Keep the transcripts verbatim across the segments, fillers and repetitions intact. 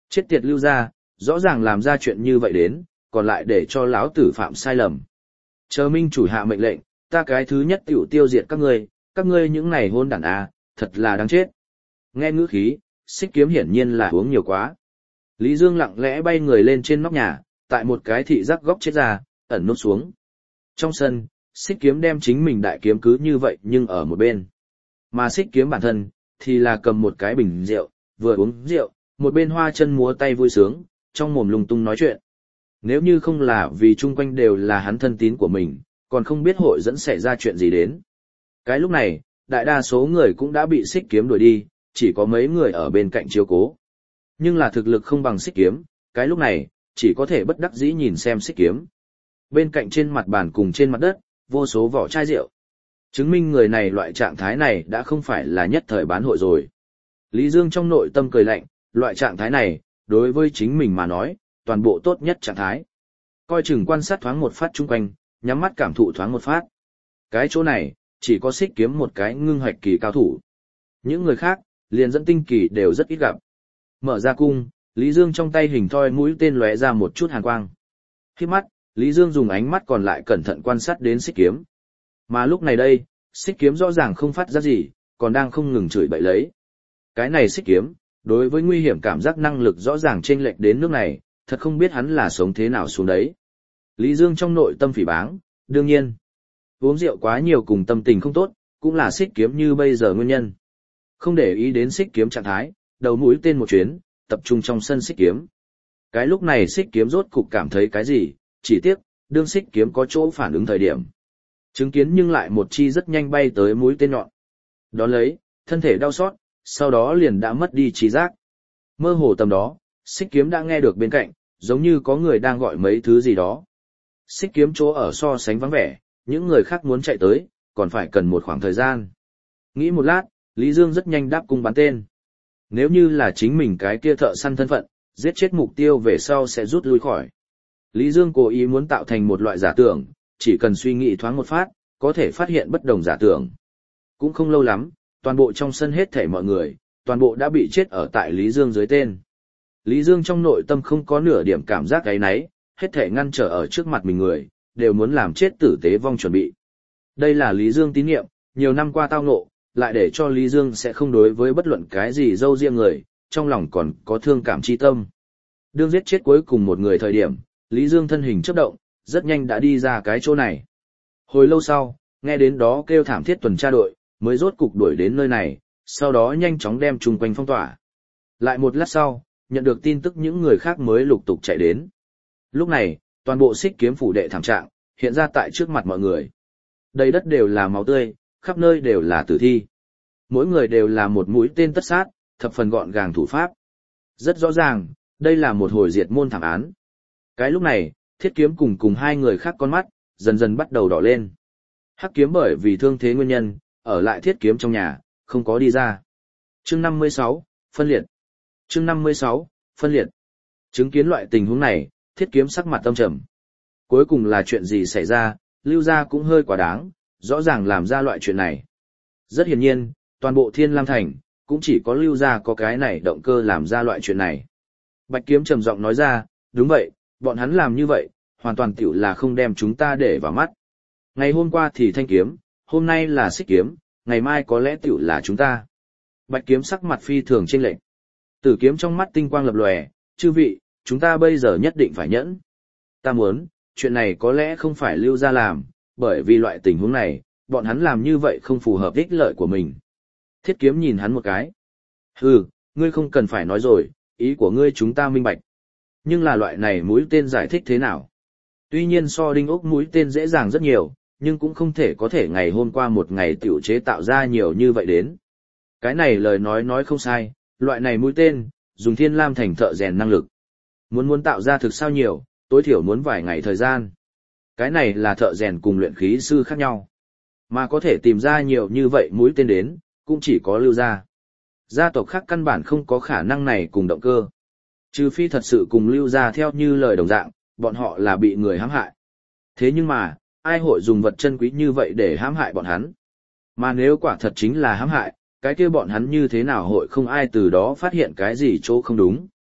Chết tiệt Lưu gia, rõ ràng làm ra chuyện như vậy đến, còn lại để cho lão tử phạm sai lầm. Chờ minh chủ hạ mệnh lệnh, ta cái thứ nhất tiểu tiêu diệt các ngươi, các ngươi những này hôn đản à, thật là đáng chết. Nghe ngữ khí, Xích Kiếm hiển nhiên là uống nhiều quá. Lý Dương lặng lẽ bay người lên trên nóc nhà, tại một cái thị giác góc chết ra, ẩn nút xuống. Trong sân, Xích Kiếm đem chính mình đại kiếm cứ như vậy nhưng ở một bên. Mà Xích Kiếm bản thân, thì là cầm một cái bình rượu, vừa uống rượu, một bên hoa chân múa tay vui sướng, trong mồm lung tung nói chuyện. Nếu như không là vì chung quanh đều là hắn thân tín của mình, còn không biết hội dẫn xảy ra chuyện gì đến. Cái lúc này, đại đa số người cũng đã bị Xích Kiếm đuổi đi, chỉ có mấy người ở bên cạnh chiếu cố. Nhưng là thực lực không bằng Xích Kiếm, cái lúc này, chỉ có thể bất đắc dĩ nhìn xem Xích Kiếm. Bên cạnh trên mặt bàn cùng trên mặt đất, vô số vỏ chai rượu. Chứng minh người này loại trạng thái này đã không phải là nhất thời bán hội rồi. Lý Dương trong nội tâm cười lạnh, loại trạng thái này, đối với chính mình mà nói, toàn bộ tốt nhất trạng thái. Coi chừng quan sát thoáng một phát chung quanh, nhắm mắt cảm thụ thoáng một phát. Cái chỗ này, chỉ có Xích Kiếm một cái ngưng hoạch kỳ cao thủ. Những người khác, liền dẫn tinh kỳ đều rất ít gặp. Mở ra cung, Lý Dương trong tay hình thoi mũi tên lóe ra một chút hàn quang. Khi mắt, Lý Dương dùng ánh mắt còn lại cẩn thận quan sát đến Xích Kiếm. Mà lúc này đây, Xích Kiếm rõ ràng không phát ra gì, còn đang không ngừng chửi bậy lấy. Cái này Xích Kiếm, đối với nguy hiểm cảm giác năng lực rõ ràng chênh lệch đến nước này, thật không biết hắn là sống thế nào xuống đấy. Lý Dương trong nội tâm phỉ báng, đương nhiên, uống rượu quá nhiều cùng tâm tình không tốt, cũng là Xích Kiếm như bây giờ nguyên nhân. Không để ý đến Xích Kiếm trạng thái, đầu mũi tên một chuyến, tập trung trong sân Xích Kiếm. Cái lúc này Xích Kiếm rốt cục cảm thấy cái gì, chỉ tiếc, đương Xích Kiếm có chỗ phản ứng thời điểm. Chứng kiến nhưng lại một chi rất nhanh bay tới mũi tên nhọn. Đón lấy, thân thể đau xót, sau đó liền đã mất đi trí giác. Mơ hồ tầm đó, Xích Kiếm đã nghe được bên cạnh, giống như có người đang gọi mấy thứ gì đó. Xích Kiếm chỗ ở so sánh vắng vẻ, những người khác muốn chạy tới, còn phải cần một khoảng thời gian. Nghĩ một lát, Lý Dương rất nhanh đáp cung bắn tên. Nếu như là chính mình cái kia thợ săn thân phận, giết chết mục tiêu về sau sẽ rút lui khỏi. Lý Dương cố ý muốn tạo thành một loại giả tưởng, chỉ cần suy nghĩ thoáng một phát, có thể phát hiện bất đồng giả tưởng. Cũng không lâu lắm, toàn bộ trong sân hết thảy mọi người, toàn bộ đã bị chết ở tại Lý Dương dưới tên. Lý Dương trong nội tâm không có nửa điểm cảm giác cái náy, hết thảy ngăn trở ở trước mặt mình người, đều muốn làm chết tử tế vong chuẩn bị. Đây là Lý Dương tín nhiệm, nhiều năm qua tao ngộ, lại để cho Lý Dương sẽ không đối với bất luận cái gì dâu riêng người, trong lòng còn có thương cảm chi tâm. Đương giết chết cuối cùng một người thời điểm, Lý Dương thân hình chớp động, rất nhanh đã đi ra cái chỗ này. Hồi lâu sau, nghe đến đó kêu thảm thiết tuần tra đội, mới rốt cục đuổi đến nơi này, sau đó nhanh chóng đem chung quanh phong tỏa. Lại một lát sau, nhận được tin tức những người khác mới lục tục chạy đến. Lúc này, toàn bộ Xích Kiếm phủ đệ thảm trạng, hiện ra tại trước mặt mọi người. Đầy đất đều là máu tươi, khắp nơi đều là tử thi. Mỗi người đều là một mũi tên tất sát, thập phần gọn gàng thủ pháp. Rất rõ ràng, đây là một hồi diệt môn thảm án. Cái lúc này, Thiết Kiếm cùng cùng hai người khác con mắt, dần dần bắt đầu đỏ lên. Hắc Kiếm bởi vì thương thế nguyên nhân, ở lại Thiết Kiếm trong nhà, không có đi ra. Chương năm mươi sáu, phân liệt. Chương năm mươi sáu, phân liệt. Chứng kiến loại tình huống này, Thiết Kiếm sắc mặt tâm trầm. Cuối cùng là chuyện gì xảy ra, Lưu gia cũng hơi quá đáng, rõ ràng làm ra loại chuyện này. Rất hiển nhiên, toàn bộ Thiên Lam Thành, cũng chỉ có Lưu gia có cái này động cơ làm ra loại chuyện này. Bạch Kiếm trầm giọng nói ra, đúng vậy, bọn hắn làm như vậy, hoàn toàn tiểu là không đem chúng ta để vào mắt. Ngày hôm qua thì Thanh Kiếm, hôm nay là Xích Kiếm, ngày mai có lẽ tiểu là chúng ta. Bạch Kiếm sắc mặt phi thường chênh lệch. Tử Kiếm trong mắt tinh quang lập lòe, chư vị, chúng ta bây giờ nhất định phải nhẫn. Ta muốn, chuyện này có lẽ không phải Lưu gia làm, bởi vì loại tình huống này, bọn hắn làm như vậy không phù hợp ích lợi của mình. Thiết Kiếm nhìn hắn một cái. Hừ, ngươi không cần phải nói rồi, ý của ngươi chúng ta minh bạch. Nhưng là loại này mũi tên giải thích thế nào? Tuy nhiên so đinh ốc mũi tên dễ dàng rất nhiều, nhưng cũng không thể có thể ngày hôm qua một ngày tiểu chế tạo ra nhiều như vậy đến. Cái này lời nói nói không sai, loại này mũi tên, dùng Thiên Lam Thành thợ rèn năng lực. Muốn muốn tạo ra thực sao nhiều, tối thiểu muốn vài ngày thời gian. Cái này là thợ rèn cùng luyện khí sư khác nhau. Mà có thể tìm ra nhiều như vậy mũi tên đến, cũng chỉ có Lưu gia. Gia tộc khác căn bản không có khả năng này cùng động cơ. Trừ phi thật sự cùng Lưu gia theo như lời đồng dạng, bọn họ là bị người hãm hại. Thế nhưng mà, ai hội dùng vật chân quý như vậy để hãm hại bọn hắn? Mà nếu quả thật chính là hãm hại, cái kia bọn hắn như thế nào hội không ai từ đó phát hiện cái gì chỗ không đúng?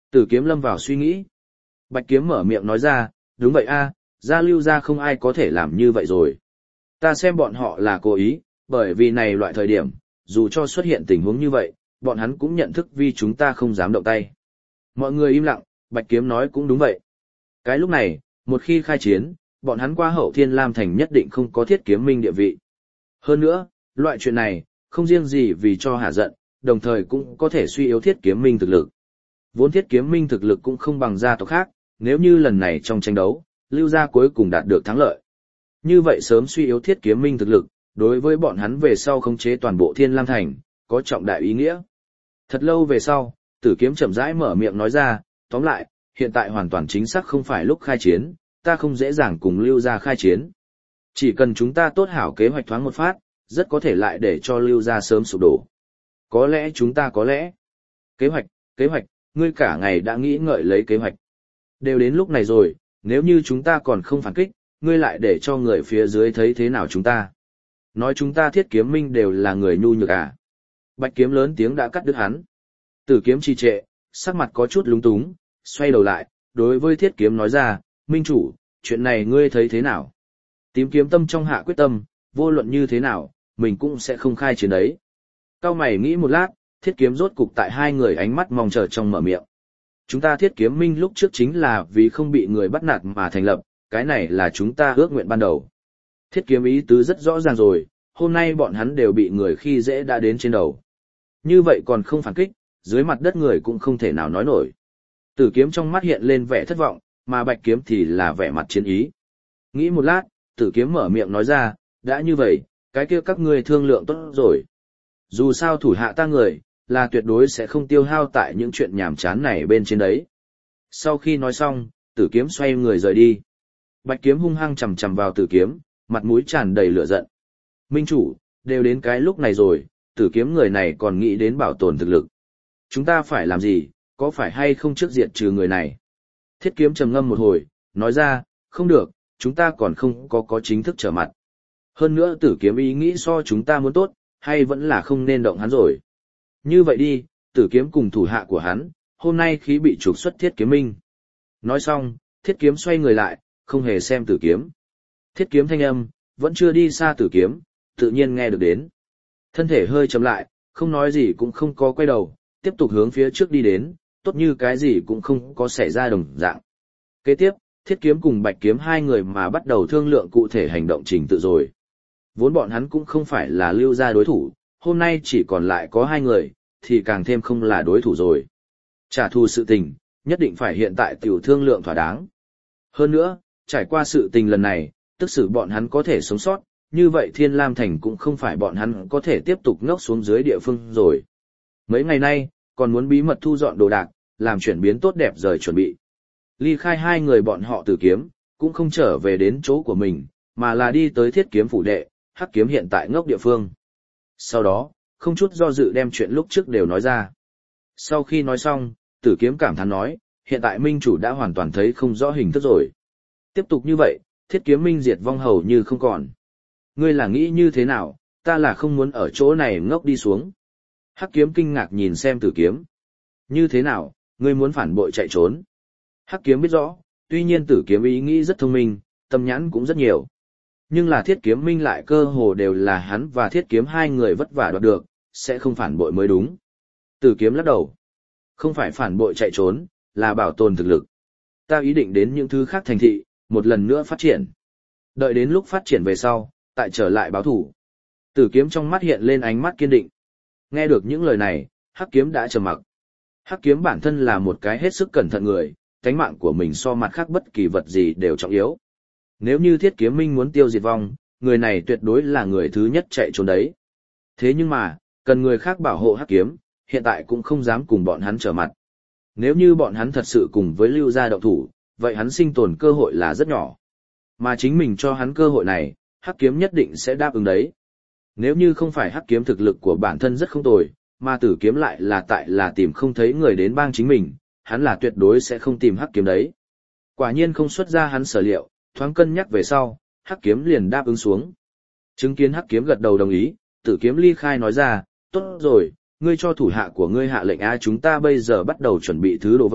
Tử kiếm lâm vào suy nghĩ. Bạch kiếm mở miệng nói ra, đúng vậy a, gia lưu gia không ai có thể làm như vậy rồi. Ta xem bọn họ là cố ý, bởi vì này loại thời điểm, dù cho xuất hiện tình huống như vậy, bọn hắn cũng nhận thức vì chúng ta không dám động tay. Mọi người im lặng, Bạch kiếm nói cũng đúng vậy. Cái lúc này, một khi khai chiến, bọn hắn qua hậu thiên lam thành nhất định không có thiết kiếm minh địa vị. Hơn nữa, loại chuyện này, không riêng gì vì cho hạ giận, đồng thời cũng có thể suy yếu thiết kiếm minh thực lực. Vốn thiết kiếm minh thực lực cũng không bằng gia tộc khác, nếu như lần này trong tranh đấu, lưu gia cuối cùng đạt được thắng lợi. Như vậy sớm suy yếu thiết kiếm minh thực lực, đối với bọn hắn về sau khống chế toàn bộ thiên lam thành, có trọng đại ý nghĩa. Thật lâu về sau, tử kiếm chậm rãi mở miệng nói ra, tóm lại, hiện tại hoàn toàn chính xác không phải lúc khai chiến, ta không dễ dàng cùng lưu gia khai chiến. Chỉ cần chúng ta tốt hảo kế hoạch thoáng một phát, rất có thể lại để cho lưu gia sớm sụp đổ. Có lẽ chúng ta có lẽ. Kế hoạch, kế hoạch, ngươi cả ngày đã nghĩ ngợi lấy kế hoạch. Đều đến lúc này rồi, nếu như chúng ta còn không phản kích, ngươi lại để cho người phía dưới thấy thế nào chúng ta. Nói chúng ta thiết kiếm minh đều là người nhu nhược à. Bạch kiếm lớn tiếng đã cắt đứt hắn. Tử kiếm trì trệ, sắc mặt có chút lúng túng, xoay đầu lại, đối với thiết kiếm nói ra, minh chủ, chuyện này ngươi thấy thế nào? Tím kiếm tâm trong hạ quyết tâm, vô luận như thế nào, mình cũng sẽ không khai chiến đấy. Cao mày nghĩ một lát, thiết kiếm rốt cục tại hai người ánh mắt mong chờ trong mở miệng. Chúng ta thiết kiếm minh lúc trước chính là vì không bị người bắt nạt mà thành lập, cái này là chúng ta ước nguyện ban đầu. Thiết kiếm ý tứ rất rõ ràng rồi, hôm nay bọn hắn đều bị người khi dễ đã đến trên đầu. Như vậy còn không phản kích, dưới mặt đất người cũng không thể nào nói nổi. Tử kiếm trong mắt hiện lên vẻ thất vọng, mà bạch kiếm thì là vẻ mặt chiến ý. Nghĩ một lát, tử kiếm mở miệng nói ra, đã như vậy, cái kia các ngươi thương lượng tốt rồi. Dù sao thủ hạ ta người, là tuyệt đối sẽ không tiêu hao tại những chuyện nhảm chán này bên trên đấy. Sau khi nói xong, tử kiếm xoay người rời đi. Bạch kiếm hung hăng chầm chầm vào tử kiếm, mặt mũi tràn đầy lửa giận. Minh chủ, đều đến cái lúc này rồi, tử kiếm người này còn nghĩ đến bảo tồn thực lực. Chúng ta phải làm gì, có phải hay không trước diệt trừ người này? Thiết kiếm trầm ngâm một hồi, nói ra, không được, chúng ta còn không có có chính thức trở mặt. Hơn nữa tử kiếm ý nghĩ so chúng ta muốn tốt, hay vẫn là không nên động hắn rồi. Như vậy đi, tử kiếm cùng thủ hạ của hắn, hôm nay khí bị trục xuất thiết kiếm minh. Nói xong, thiết kiếm xoay người lại, không hề xem tử kiếm. Thiết kiếm thanh âm, vẫn chưa đi xa tử kiếm, tự nhiên nghe được đến. Thân thể hơi chậm lại, không nói gì cũng không có quay đầu, tiếp tục hướng phía trước đi đến, tốt như cái gì cũng không có xảy ra đồng dạng. Kế tiếp, thiết kiếm cùng bạch kiếm hai người mà bắt đầu thương lượng cụ thể hành động trình tự rồi. Vốn bọn hắn cũng không phải là lưu gia đối thủ, hôm nay chỉ còn lại có hai người, thì càng thêm không là đối thủ rồi. Trả thù sự tình, nhất định phải hiện tại tiểu thương lượng thỏa đáng. Hơn nữa, trải qua sự tình lần này, tức xử bọn hắn có thể sống sót, như vậy Thiên Lam Thành cũng không phải bọn hắn có thể tiếp tục ngốc xuống dưới địa phương rồi. Mấy ngày nay, còn muốn bí mật thu dọn đồ đạc, làm chuyển biến tốt đẹp rời chuẩn bị. Ly khai hai người bọn họ Tử kiếm, cũng không trở về đến chỗ của mình, mà là đi tới thiết kiếm phủ đệ, hắc kiếm hiện tại ngốc địa phương. Sau đó, không chút do dự đem chuyện lúc trước đều nói ra. Sau khi nói xong, Tử kiếm cảm thán nói, hiện tại minh chủ đã hoàn toàn thấy không rõ hình thức rồi. Tiếp tục như vậy, thiết kiếm minh diệt vong hầu như không còn. Ngươi là nghĩ như thế nào, ta là không muốn ở chỗ này ngốc đi xuống. Hắc kiếm kinh ngạc nhìn xem Tử kiếm. Như thế nào, ngươi muốn phản bội chạy trốn. Hắc kiếm biết rõ, tuy nhiên Tử kiếm ý nghĩ rất thông minh, tâm nhãn cũng rất nhiều. Nhưng là thiết kiếm minh lại cơ hồ đều là hắn và thiết kiếm hai người vất vả đoạt được, sẽ không phản bội mới đúng. Tử kiếm lắc đầu. Không phải phản bội chạy trốn, là bảo tồn thực lực. Ta ý định đến những thứ khác thành thị, một lần nữa phát triển. Đợi đến lúc phát triển về sau, tại trở lại báo thủ. Tử kiếm trong mắt hiện lên ánh mắt kiên định. Nghe được những lời này, hắc kiếm đã trầm mặc. Hắc kiếm bản thân là một cái hết sức cẩn thận người, tánh mạng của mình so mặt khác bất kỳ vật gì đều trọng yếu. Nếu như thiết kiếm minh muốn tiêu diệt vong, người này tuyệt đối là người thứ nhất chạy trốn đấy. Thế nhưng mà, cần người khác bảo hộ hắc kiếm, hiện tại cũng không dám cùng bọn hắn trở mặt. Nếu như bọn hắn thật sự cùng với lưu gia động thủ, vậy hắn sinh tồn cơ hội là rất nhỏ. Mà chính mình cho hắn cơ hội này, hắc kiếm nhất định sẽ đáp ứng đấy. Nếu như không phải hắc kiếm thực lực của bản thân rất không tồi, mà tử kiếm lại là tại là tìm không thấy người đến bang chính mình, hắn là tuyệt đối sẽ không tìm hắc kiếm đấy. Quả nhiên không xuất ra hắn sở liệu, thoáng cân nhắc về sau, hắc kiếm liền đáp ứng xuống. Chứng kiến hắc kiếm gật đầu đồng ý, tử kiếm ly khai nói ra, tốt rồi, ngươi cho thủ hạ của ngươi hạ lệnh a, chúng ta bây giờ bắt đầu chuẩn bị thứ đồ vật,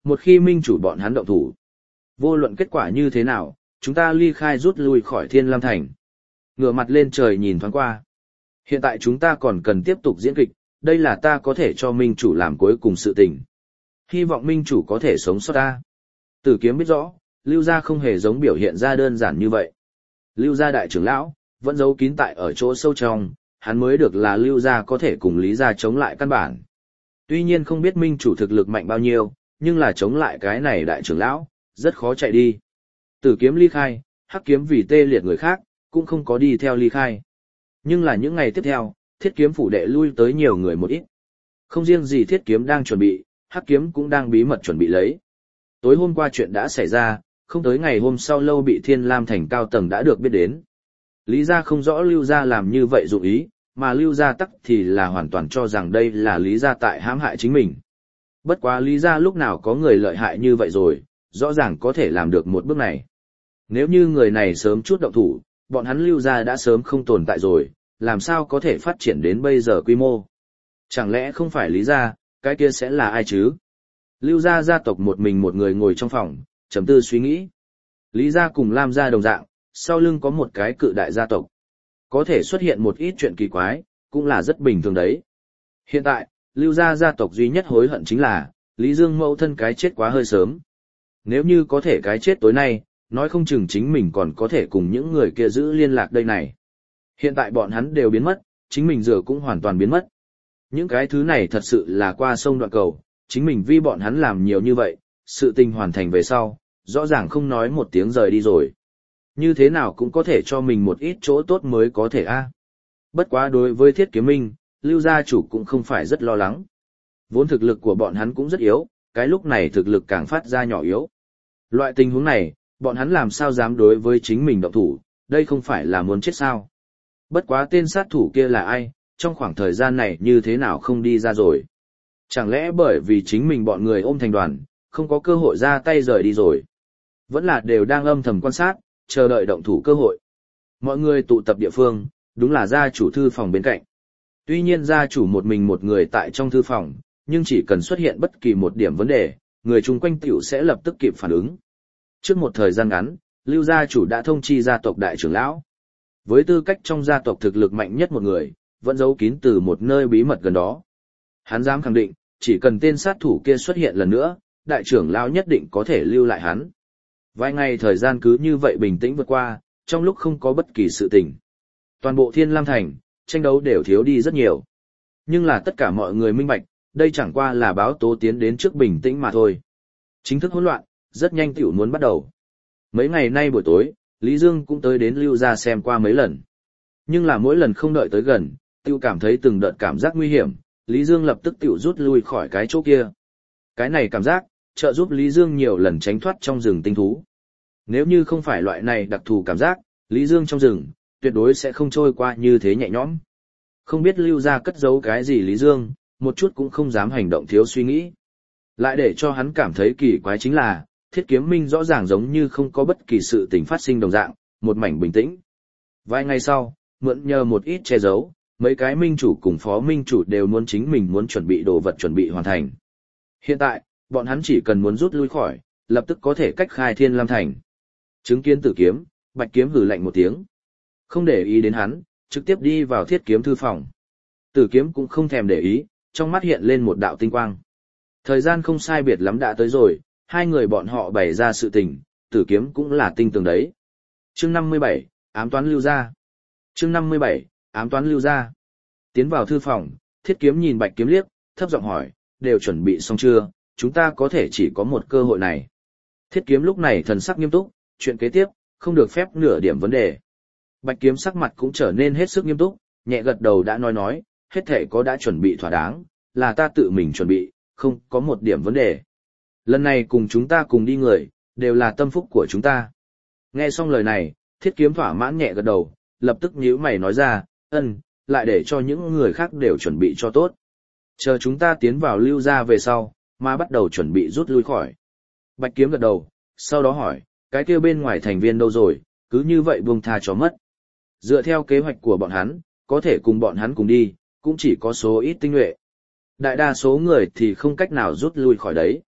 một khi minh chủ bọn hắn động thủ. Vô luận kết quả như thế nào, chúng ta ly khai rút lui khỏi Thiên Lam Thành. Ngửa mặt lên trời nhìn thoáng qua. Hiện tại chúng ta còn cần tiếp tục diễn kịch, đây là ta có thể cho minh chủ làm cuối cùng sự tình. Hy vọng minh chủ có thể sống sót ta. Tử Kiếm biết rõ, Lưu gia không hề giống biểu hiện ra đơn giản như vậy. Lưu gia đại trưởng lão, vẫn giấu kín tại ở chỗ sâu trong, hắn mới được là Lưu gia có thể cùng Lý gia chống lại căn bản. Tuy nhiên không biết minh chủ thực lực mạnh bao nhiêu, nhưng là chống lại cái này đại trưởng lão, rất khó chạy đi. Tử Kiếm ly khai, Hắc Kiếm vì tê liệt người khác, cũng không có đi theo ly khai. Nhưng là những ngày tiếp theo, Thiết Kiếm phủ đệ lui tới nhiều người một ít. Không riêng gì Thiết Kiếm đang chuẩn bị, Hắc Kiếm cũng đang bí mật chuẩn bị lấy. Tối hôm qua chuyện đã xảy ra, không tới ngày hôm sau lâu bị Thiên Lam Thành cao tầng đã được biết đến. Lý gia không rõ Lưu gia làm như vậy dụng ý, mà Lưu gia tắc thì là hoàn toàn cho rằng đây là Lý gia tại hãm hại chính mình. Bất quá Lý gia lúc nào có người lợi hại như vậy rồi, rõ ràng có thể làm được một bước này. Nếu như người này sớm chút động thủ, bọn hắn Lưu gia đã sớm không tồn tại rồi, làm sao có thể phát triển đến bây giờ quy mô. Chẳng lẽ không phải Lý gia, cái kia sẽ là ai chứ? Lưu gia gia tộc một mình một người ngồi trong phòng, trầm tư suy nghĩ. Lý gia cùng Lam gia đồng dạng, sau lưng có một cái cự đại gia tộc. Có thể xuất hiện một ít chuyện kỳ quái, cũng là rất bình thường đấy. Hiện tại, Lưu gia gia tộc duy nhất hối hận chính là, Lý Dương mẫu thân cái chết quá hơi sớm. Nếu như có thể cái chết tối nay, nói không chừng chính mình còn có thể cùng những người kia giữ liên lạc đây này. Hiện tại bọn hắn đều biến mất, chính mình giờ cũng hoàn toàn biến mất. Những cái thứ này thật sự là qua sông đoạn cầu, chính mình vì bọn hắn làm nhiều như vậy, sự tình hoàn thành về sau, rõ ràng không nói một tiếng rời đi rồi. Như thế nào cũng có thể cho mình một ít chỗ tốt mới có thể a. Bất quá đối với Thiết Kiếm Minh, Lưu gia chủ cũng không phải rất lo lắng. Vốn thực lực của bọn hắn cũng rất yếu, cái lúc này thực lực càng phát ra nhỏ yếu. Loại tình huống này, bọn hắn làm sao dám đối với chính mình động thủ, đây không phải là muốn chết sao. Bất quá tên sát thủ kia là ai, trong khoảng thời gian này như thế nào không đi ra rồi. Chẳng lẽ bởi vì chính mình bọn người ôm thành đoàn, không có cơ hội ra tay rời đi rồi. Vẫn là đều đang âm thầm quan sát, chờ đợi động thủ cơ hội. Mọi người tụ tập địa phương, đúng là gia chủ thư phòng bên cạnh. Tuy nhiên gia chủ một mình một người tại trong thư phòng, nhưng chỉ cần xuất hiện bất kỳ một điểm vấn đề, người chung quanh tiểu sẽ lập tức kịp phản ứng. Trước một thời gian ngắn, Lưu gia chủ đã thông chi gia tộc đại trưởng lão. Với tư cách trong gia tộc thực lực mạnh nhất một người, vẫn giấu kín từ một nơi bí mật gần đó. Hắn dám khẳng định, chỉ cần tên sát thủ kia xuất hiện lần nữa, đại trưởng lão nhất định có thể lưu lại hắn. Vài ngày thời gian cứ như vậy bình tĩnh vượt qua, trong lúc không có bất kỳ sự tình. Toàn bộ Thiên Lam Thành, tranh đấu đều thiếu đi rất nhiều. Nhưng là tất cả mọi người minh bạch, đây chẳng qua là báo tố tiến đến trước bình tĩnh mà thôi. Chính thức hỗn loạn, rất nhanh tiểu muốn bắt đầu. Mấy ngày nay buổi tối, Lý Dương cũng tới đến Lưu gia xem qua mấy lần. Nhưng là mỗi lần không đợi tới gần, tiêu cảm thấy từng đợt cảm giác nguy hiểm, Lý Dương lập tức tiểu rút lui khỏi cái chỗ kia. Cái này cảm giác, trợ giúp Lý Dương nhiều lần tránh thoát trong rừng tinh thú. Nếu như không phải loại này đặc thù cảm giác, Lý Dương trong rừng, tuyệt đối sẽ không trôi qua như thế nhẹ nhõm. Không biết Lưu gia cất giấu cái gì Lý Dương, một chút cũng không dám hành động thiếu suy nghĩ. Lại để cho hắn cảm thấy kỳ quái chính là, Thiết Kiếm Minh rõ ràng giống như không có bất kỳ sự tình phát sinh đồng dạng, một mảnh bình tĩnh. Vài ngày sau, mượn nhờ một ít che giấu, mấy cái minh chủ cùng phó minh chủ đều muốn chính mình muốn chuẩn bị đồ vật chuẩn bị hoàn thành. Hiện tại, bọn hắn chỉ cần muốn rút lui khỏi, lập tức có thể cách khai Thiên Lam Thành. Chứng kiến Tử Kiếm, Bạch Kiếm hừ lạnh một tiếng. Không để ý đến hắn, trực tiếp đi vào Thiết Kiếm thư phòng. Tử Kiếm cũng không thèm để ý, trong mắt hiện lên một đạo tinh quang. Thời gian không sai biệt lắm đã tới rồi, hai người bọn họ bày ra sự tình, Tử Kiếm cũng là tinh tường đấy. Chương năm mươi bảy, ám toán Lưu gia. Chương năm mươi bảy, ám toán Lưu gia. Tiến vào thư phòng, Thiết Kiếm nhìn Bạch Kiếm liếc, thấp giọng hỏi, đều chuẩn bị xong chưa, chúng ta có thể chỉ có một cơ hội này. Thiết Kiếm lúc này thần sắc nghiêm túc, chuyện kế tiếp, không được phép nửa điểm vấn đề. Bạch Kiếm sắc mặt cũng trở nên hết sức nghiêm túc, nhẹ gật đầu đã nói nói, hết thể có đã chuẩn bị thỏa đáng, là ta tự mình chuẩn bị, không có một điểm vấn đề. Lần này cùng chúng ta cùng đi người, đều là tâm phúc của chúng ta. Nghe xong lời này, Thiết Kiếm thỏa mãn nhẹ gật đầu, lập tức nhíu mày nói ra, ân, lại để cho những người khác đều chuẩn bị cho tốt. Chờ chúng ta tiến vào Lưu gia về sau, mà bắt đầu chuẩn bị rút lui khỏi. Bạch Kiếm gật đầu, sau đó hỏi, cái kia bên ngoài thành viên đâu rồi, cứ như vậy buông tha cho mất. Dựa theo kế hoạch của bọn hắn, có thể cùng bọn hắn cùng đi, cũng chỉ có số ít tinh nhuệ. Đại đa số người thì không cách nào rút lui khỏi đấy.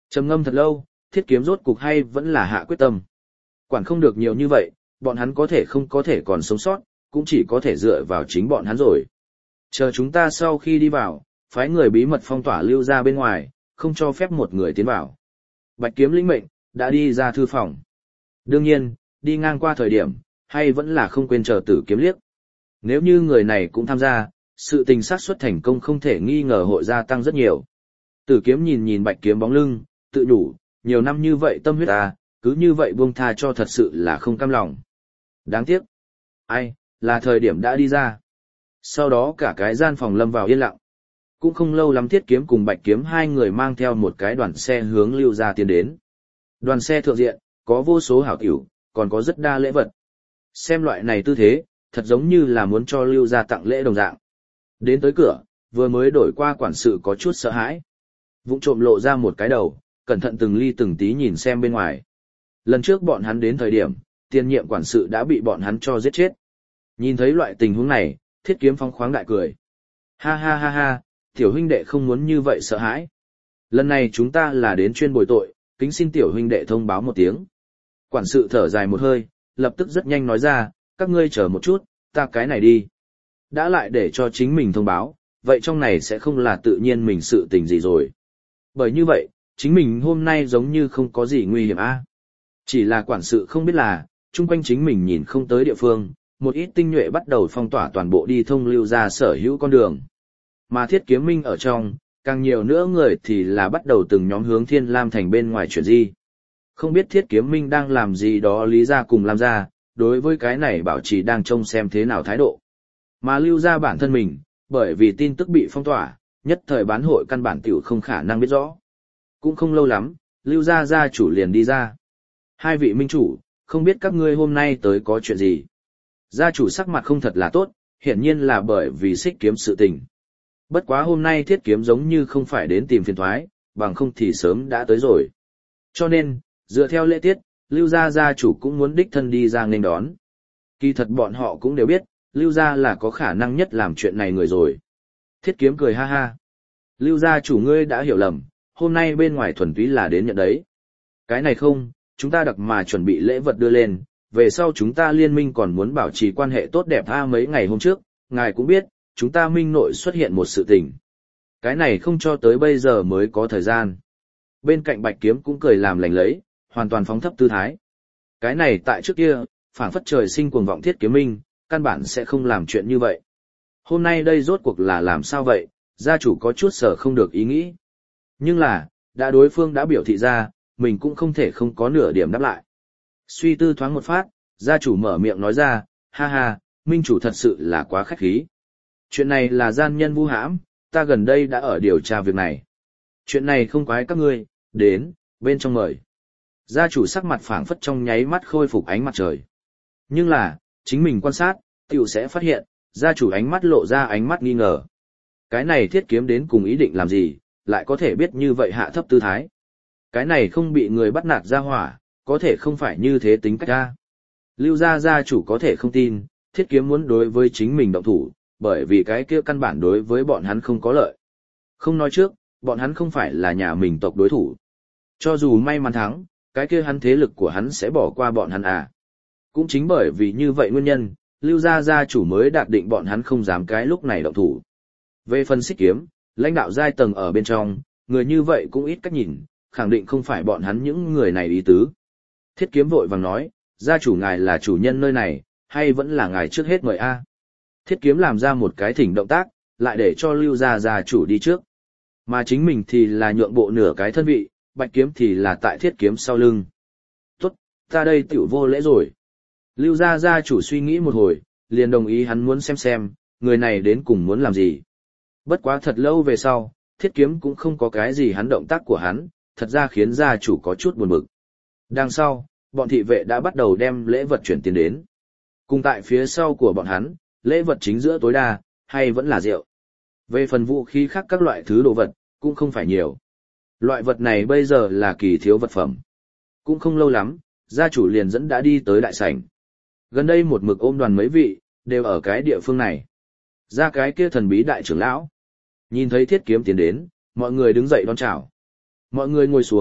Trầm ngâm thật lâu, Thiết Kiếm rốt cục hay vẫn là hạ quyết tâm. Quản không được nhiều như vậy, bọn hắn có thể không có thể còn sống sót, cũng chỉ có thể dựa vào chính bọn hắn rồi. Chờ chúng ta sau khi đi vào, phái người bí mật phong tỏa Lưu Gia bên ngoài, không cho phép một người tiến vào. Bạch Kiếm lĩnh mệnh, đã đi ra thư phòng. Đương nhiên, đi ngang qua thời điểm, hay vẫn là không quên chờ Tử Kiếm liếc. Nếu như người này cũng tham gia, sự tình xác suất thành công không thể nghi ngờ hội gia tăng rất nhiều. Tử Kiếm nhìn nhìn Bạch Kiếm bóng lưng, tự nhủ, nhiều năm như vậy tâm huyết ta, cứ như vậy buông tha cho thật sự là không cam lòng. Đáng tiếc. Ai, là thời điểm đã đi ra. Sau đó cả cái gian phòng lâm vào yên lặng. Cũng không lâu lắm Thiết Kiếm cùng Bạch Kiếm hai người mang theo một cái đoàn xe hướng Lưu Gia tiến đến. Đoàn xe thượng diện, có vô số hảo tiểu, còn có rất đa lễ vật. Xem loại này tư thế, thật giống như là muốn cho Lưu Gia tặng lễ đồng dạng. Đến tới cửa, vừa mới đổi qua quản sự có chút sợ hãi. Vụng trộm lộ ra một cái đầu, cẩn thận từng ly từng tí nhìn xem bên ngoài. Lần trước bọn hắn đến thời điểm, tiền nhiệm quản sự đã bị bọn hắn cho giết chết. Nhìn thấy loại tình huống này, Thiết Kiếm phóng khoáng đại cười. Ha ha ha ha, tiểu huynh đệ không muốn như vậy sợ hãi. Lần này chúng ta là đến chuyên bồi tội, kính xin tiểu huynh đệ thông báo một tiếng. Quản sự thở dài một hơi, lập tức rất nhanh nói ra, các ngươi chờ một chút, ta cái này đi. Đã lại để cho chính mình thông báo, vậy trong này sẽ không là tự nhiên mình sự tình gì rồi. Bởi như vậy, chính mình hôm nay giống như không có gì nguy hiểm a. Chỉ là quản sự không biết là, chung quanh chính mình nhìn không tới địa phương, một ít tinh nhuệ bắt đầu phong tỏa toàn bộ đi thông Lưu Gia sở hữu con đường. Mà Thiết Kiếm Minh ở trong, càng nhiều nữa người thì là bắt đầu từng nhóm hướng Thiên Lam thành bên ngoài chuyển di. Không biết Thiết Kiếm Minh đang làm gì đó Lý Gia cùng Lam Gia, đối với cái này bảo trì đang trông xem thế nào thái độ. Mà Lưu Gia bản thân mình, bởi vì tin tức bị phong tỏa, nhất thời bán hội căn bản tiểu không khả năng biết rõ. Cũng không lâu lắm, Lưu Gia gia chủ liền đi ra. Hai vị minh chủ, không biết các ngươi hôm nay tới có chuyện gì. Gia chủ sắc mặt không thật là tốt, hiển nhiên là bởi vì Xích Kiếm sự tình. Bất quá hôm nay Thiết Kiếm giống như không phải đến tìm phiền thoái, bằng không thì sớm đã tới rồi. Cho nên, dựa theo lễ tiết, Lưu Gia gia chủ cũng muốn đích thân đi ra nghênh đón. Kỳ thật bọn họ cũng đều biết, Lưu Gia là có khả năng nhất làm chuyện này người rồi. Thiết Kiếm cười ha ha. Lưu Gia chủ ngươi đã hiểu lầm, hôm nay bên ngoài thuần túy là đến nhận đấy. Cái này không, chúng ta đặc mà chuẩn bị lễ vật đưa lên, về sau chúng ta liên minh còn muốn bảo trì quan hệ tốt đẹp tha mấy ngày hôm trước, ngài cũng biết, chúng ta minh nội xuất hiện một sự tình. Cái này không cho tới bây giờ mới có thời gian. Bên cạnh Bạch Kiếm cũng cười làm lành lấy, hoàn toàn phóng thấp tư thái. Cái này tại trước kia, phảng phất trời sinh cuồng vọng Thiết Kiếm Minh, căn bản sẽ không làm chuyện như vậy. Hôm nay đây rốt cuộc là làm sao vậy, gia chủ có chút sở không được ý nghĩ. Nhưng là, đã đối phương đã biểu thị ra, mình cũng không thể không có nửa điểm đáp lại. Suy tư thoáng một phát, gia chủ mở miệng nói ra, ha ha, minh chủ thật sự là quá khách khí. Chuyện này là gian nhân vu hãm, ta gần đây đã ở điều tra việc này. Chuyện này không quái các ngươi, đến, bên trong mời. Gia chủ sắc mặt phảng phất trong nháy mắt khôi phục ánh mặt trời. Nhưng là, chính mình quan sát, tiểu sẽ phát hiện, gia chủ ánh mắt lộ ra ánh mắt nghi ngờ. Cái này Thiết Kiếm đến cùng ý định làm gì, lại có thể biết như vậy hạ thấp tư thái. Cái này không bị người bắt nạt ra hỏa, có thể không phải như thế tính cách ra. Lưu Gia gia chủ có thể không tin, Thiết Kiếm muốn đối với chính mình động thủ, bởi vì cái kia căn bản đối với bọn hắn không có lợi. Không nói trước, bọn hắn không phải là nhà mình tộc đối thủ. Cho dù may mắn thắng, cái kia hắn thế lực của hắn sẽ bỏ qua bọn hắn à. Cũng chính bởi vì như vậy nguyên nhân, Lưu Gia gia chủ mới đạt định bọn hắn không dám cái lúc này động thủ. Về phần Xích Kiếm, lãnh đạo giai tầng ở bên trong, người như vậy cũng ít cách nhìn, khẳng định không phải bọn hắn những người này ý tứ. Thiết Kiếm vội vàng nói, gia chủ ngài là chủ nhân nơi này, hay vẫn là ngài trước hết mời a? Thiết Kiếm làm ra một cái thỉnh động tác, lại để cho Lưu Gia gia chủ đi trước. Mà chính mình thì là nhượng bộ nửa cái thân vị, Bạch Kiếm thì là tại Thiết Kiếm sau lưng. Tốt, ta đây tiểu vô lễ rồi. Lưu Gia gia chủ suy nghĩ một hồi, liền đồng ý hắn muốn xem xem, người này đến cùng muốn làm gì. Bất quá thật lâu về sau, Thiết Kiếm cũng không có cái gì hắn động tác của hắn, thật ra khiến gia chủ có chút buồn bực. Đằng sau, bọn thị vệ đã bắt đầu đem lễ vật chuyển tiền đến. Cùng tại phía sau của bọn hắn, lễ vật chính giữa tối đa, hay vẫn là rượu. Về phần vũ khí khác các loại thứ đồ vật, cũng không phải nhiều. Loại vật này bây giờ là kỳ thiếu vật phẩm. Cũng không lâu lắm, gia chủ liền dẫn đã đi tới đại sảnh. Gần đây một mực ôm đoàn mấy vị, đều ở cái địa phương này. Ra cái kia thần bí đại trưởng lão. Nhìn thấy Thiết Kiếm tiến đến, mọi người đứng dậy đón chào. Mọi người ngồi xuống,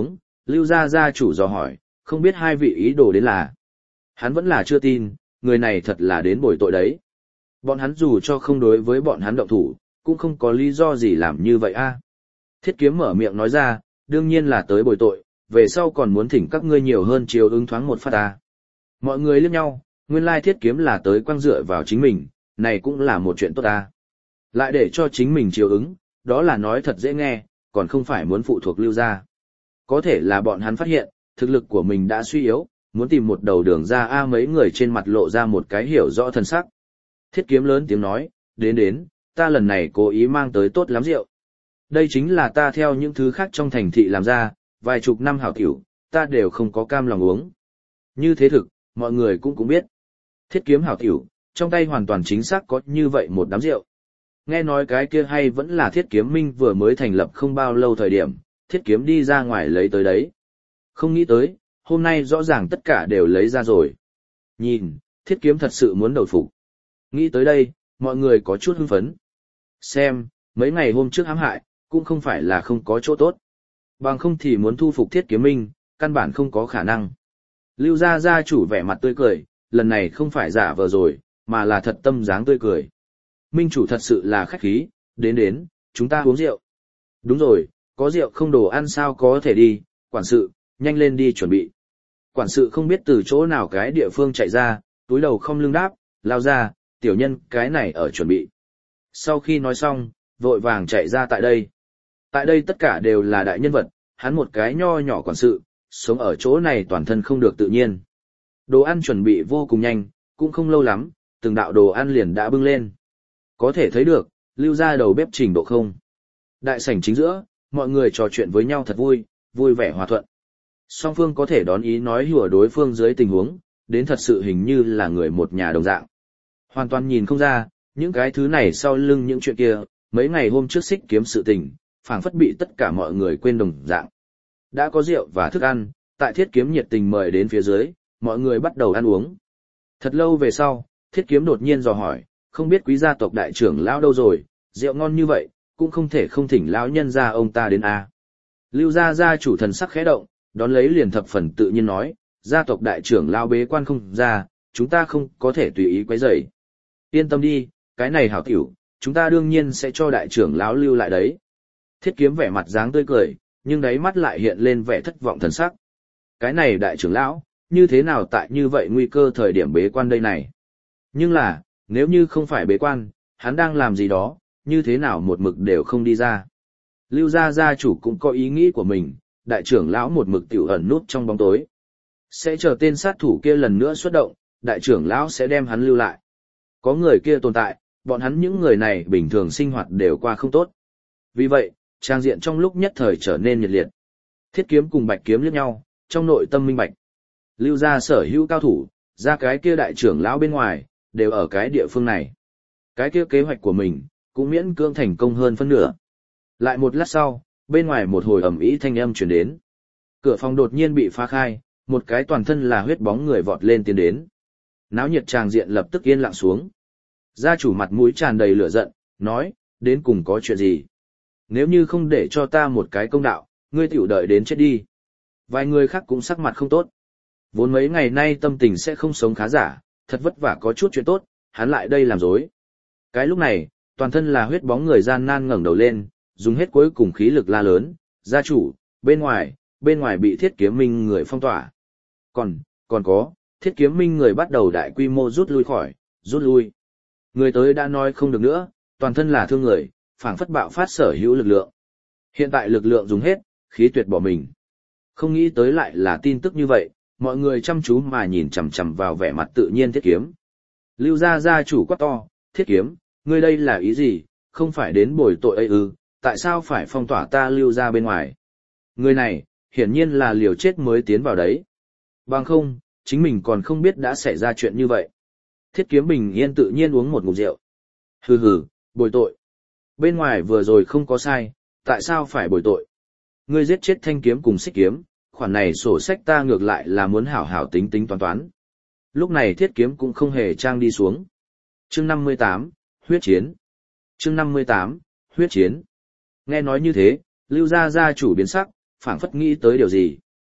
Lưu gia gia chủ dò hỏi, không biết hai vị ý đồ đến là. Hắn vẫn là chưa tin, người này thật là đến bồi tội đấy. Bọn hắn dù cho không đối với bọn hắn động thủ, cũng không có lý do gì làm như vậy a. Thiết kiếm mở miệng nói ra, đương nhiên là tới bồi tội, về sau còn muốn thỉnh các ngươi nhiều hơn chiều ứng thoáng một phát ta. Mọi người liếc nhau, nguyên lai thiết kiếm là tới quăng dựa vào chính mình, này cũng là một chuyện tốt ta. Lại để cho chính mình chiều ứng, đó là nói thật dễ nghe, còn không phải muốn phụ thuộc Lưu gia. Có thể là bọn hắn phát hiện, thực lực của mình đã suy yếu, muốn tìm một đầu đường ra a mấy người trên mặt lộ ra một cái hiểu rõ thân sắc. Thiết kiếm lớn tiếng nói, đến đến, ta lần này cố ý mang tới tốt lắm rượu. Đây chính là ta theo những thứ khác trong thành thị làm ra, vài chục năm hảo tiểu, ta đều không có cam lòng uống. Như thế thực, mọi người cũng cũng biết. Thiết kiếm hảo tiểu, trong tay hoàn toàn chính xác có như vậy một đám rượu. Nghe nói cái kia hay vẫn là thiết kiếm minh vừa mới thành lập không bao lâu thời điểm, thiết kiếm đi ra ngoài lấy tới đấy. Không nghĩ tới, hôm nay rõ ràng tất cả đều lấy ra rồi. Nhìn, thiết kiếm thật sự muốn đầu phục. Nghĩ tới đây, mọi người có chút hưng phấn. Xem, mấy ngày hôm trước hãm hại, cũng không phải là không có chỗ tốt. Bằng không thì muốn thu phục thiết kiếm minh, căn bản không có khả năng. Lưu gia gia chủ vẻ mặt tươi cười, lần này không phải giả vờ rồi, mà là thật tâm dáng tươi cười. Minh chủ thật sự là khách khí, đến đến, chúng ta uống rượu. Đúng rồi, có rượu không đồ ăn sao có thể đi, quản sự, nhanh lên đi chuẩn bị. Quản sự không biết từ chỗ nào cái địa phương chạy ra, túi đầu không lưng đáp, lao ra, tiểu nhân cái này ở chuẩn bị. Sau khi nói xong, vội vàng chạy ra tại đây. Tại đây tất cả đều là đại nhân vật, hắn một cái nho nhỏ quản sự, sống ở chỗ này toàn thân không được tự nhiên. Đồ ăn chuẩn bị vô cùng nhanh, cũng không lâu lắm, từng đạo đồ ăn liền đã bưng lên. Có thể thấy được, Lưu gia đầu bếp trình độ không. Đại sảnh chính giữa, mọi người trò chuyện với nhau thật vui, vui vẻ hòa thuận. Song phương có thể đón ý nói hùa đối phương dưới tình huống, đến thật sự hình như là người một nhà đồng dạng. Hoàn toàn nhìn không ra, những cái thứ này sau lưng những chuyện kia, mấy ngày hôm trước xích kiếm sự tình, phảng phất bị tất cả mọi người quên đồng dạng. Đã có rượu và thức ăn, tại thiết kiếm nhiệt tình mời đến phía dưới, mọi người bắt đầu ăn uống. Thật lâu về sau, thiết kiếm đột nhiên dò hỏi, không biết quý gia tộc đại trưởng lão đâu rồi, rượu ngon như vậy, cũng không thể không thỉnh lão nhân gia ông ta đến a. Lưu gia gia chủ thần sắc khẽ động, đón lấy liền thập phần tự nhiên nói, gia tộc đại trưởng lão bế quan không ra, chúng ta không có thể tùy ý quấy rầy. Yên tâm đi, cái này hảo tiểu, chúng ta đương nhiên sẽ cho đại trưởng lão lưu lại đấy. Thiết kiếm vẻ mặt dáng tươi cười, nhưng đáy mắt lại hiện lên vẻ thất vọng thần sắc. Cái này đại trưởng lão, như thế nào tại như vậy nguy cơ thời điểm bế quan đây này? Nhưng là, nếu như không phải bế quan, hắn đang làm gì đó, như thế nào một mực đều không đi ra. Lưu gia gia chủ cũng có ý nghĩ của mình, đại trưởng lão một mực tiểu ẩn nút trong bóng tối. Sẽ chờ tên sát thủ kia lần nữa xuất động, đại trưởng lão sẽ đem hắn lưu lại. Có người kia tồn tại, bọn hắn những người này bình thường sinh hoạt đều qua không tốt. Vì vậy, trang diện trong lúc nhất thời trở nên nhiệt liệt. Thiết kiếm cùng bạch kiếm liếc nhau, trong nội tâm minh bạch. Lưu gia sở hữu cao thủ, ra cái kia đại trưởng lão bên ngoài, đều ở cái địa phương này. Cái kia kế hoạch của mình, cũng miễn cưỡng thành công hơn phân nửa. Lại một lát sau, bên ngoài một hồi ầm ĩ thanh âm truyền đến. Cửa phòng đột nhiên bị phá khai, một cái toàn thân là huyết bóng người vọt lên tiến đến. Náo nhiệt tràng diện lập tức yên lặng xuống. Gia chủ mặt mũi tràn đầy lửa giận, nói, đến cùng có chuyện gì? Nếu như không để cho ta một cái công đạo, ngươi tiểu đợi đến chết đi. Vài người khác cũng sắc mặt không tốt. Vốn mấy ngày nay tâm tình sẽ không sống khá giả, thật vất vả có chút chuyện tốt, hắn lại đây làm dối. Cái lúc này, toàn thân là huyết bóng người gian nan ngẩng đầu lên, dùng hết cuối cùng khí lực la lớn, gia chủ, bên ngoài, bên ngoài bị thiết kiếm minh người phong tỏa. Còn, còn có, thiết kiếm minh người bắt đầu đại quy mô rút lui khỏi, rút lui. Người tới đã nói không được nữa, toàn thân là thương người, phảng phất bạo phát sở hữu lực lượng. Hiện tại lực lượng dùng hết, khí tuyệt bỏ mình. Không nghĩ tới lại là tin tức như vậy, mọi người chăm chú mà nhìn chằm chằm vào vẻ mặt tự nhiên thiết kiếm. Lưu gia gia chủ quát to, thiết kiếm, ngươi đây là ý gì, không phải đến bồi tội ấy ư, tại sao phải phong tỏa ta lưu gia bên ngoài? Người này, hiển nhiên là liều chết mới tiến vào đấy. Bằng không, chính mình còn không biết đã xảy ra chuyện như vậy. Thiết kiếm bình yên tự nhiên uống một ngụm rượu. Hừ hừ, bồi tội. Bên ngoài vừa rồi không có sai, tại sao phải bồi tội? Ngươi giết chết thanh kiếm cùng xích kiếm, khoản này sổ sách ta ngược lại là muốn hảo hảo tính tính toán toán. Lúc này thiết kiếm cũng không hề trang đi xuống. Chương năm mươi tám, huyết chiến. Chương năm mươi tám, huyết chiến. Nghe nói như thế, Lưu gia gia chủ biến sắc, phảng phất nghĩ tới điều gì.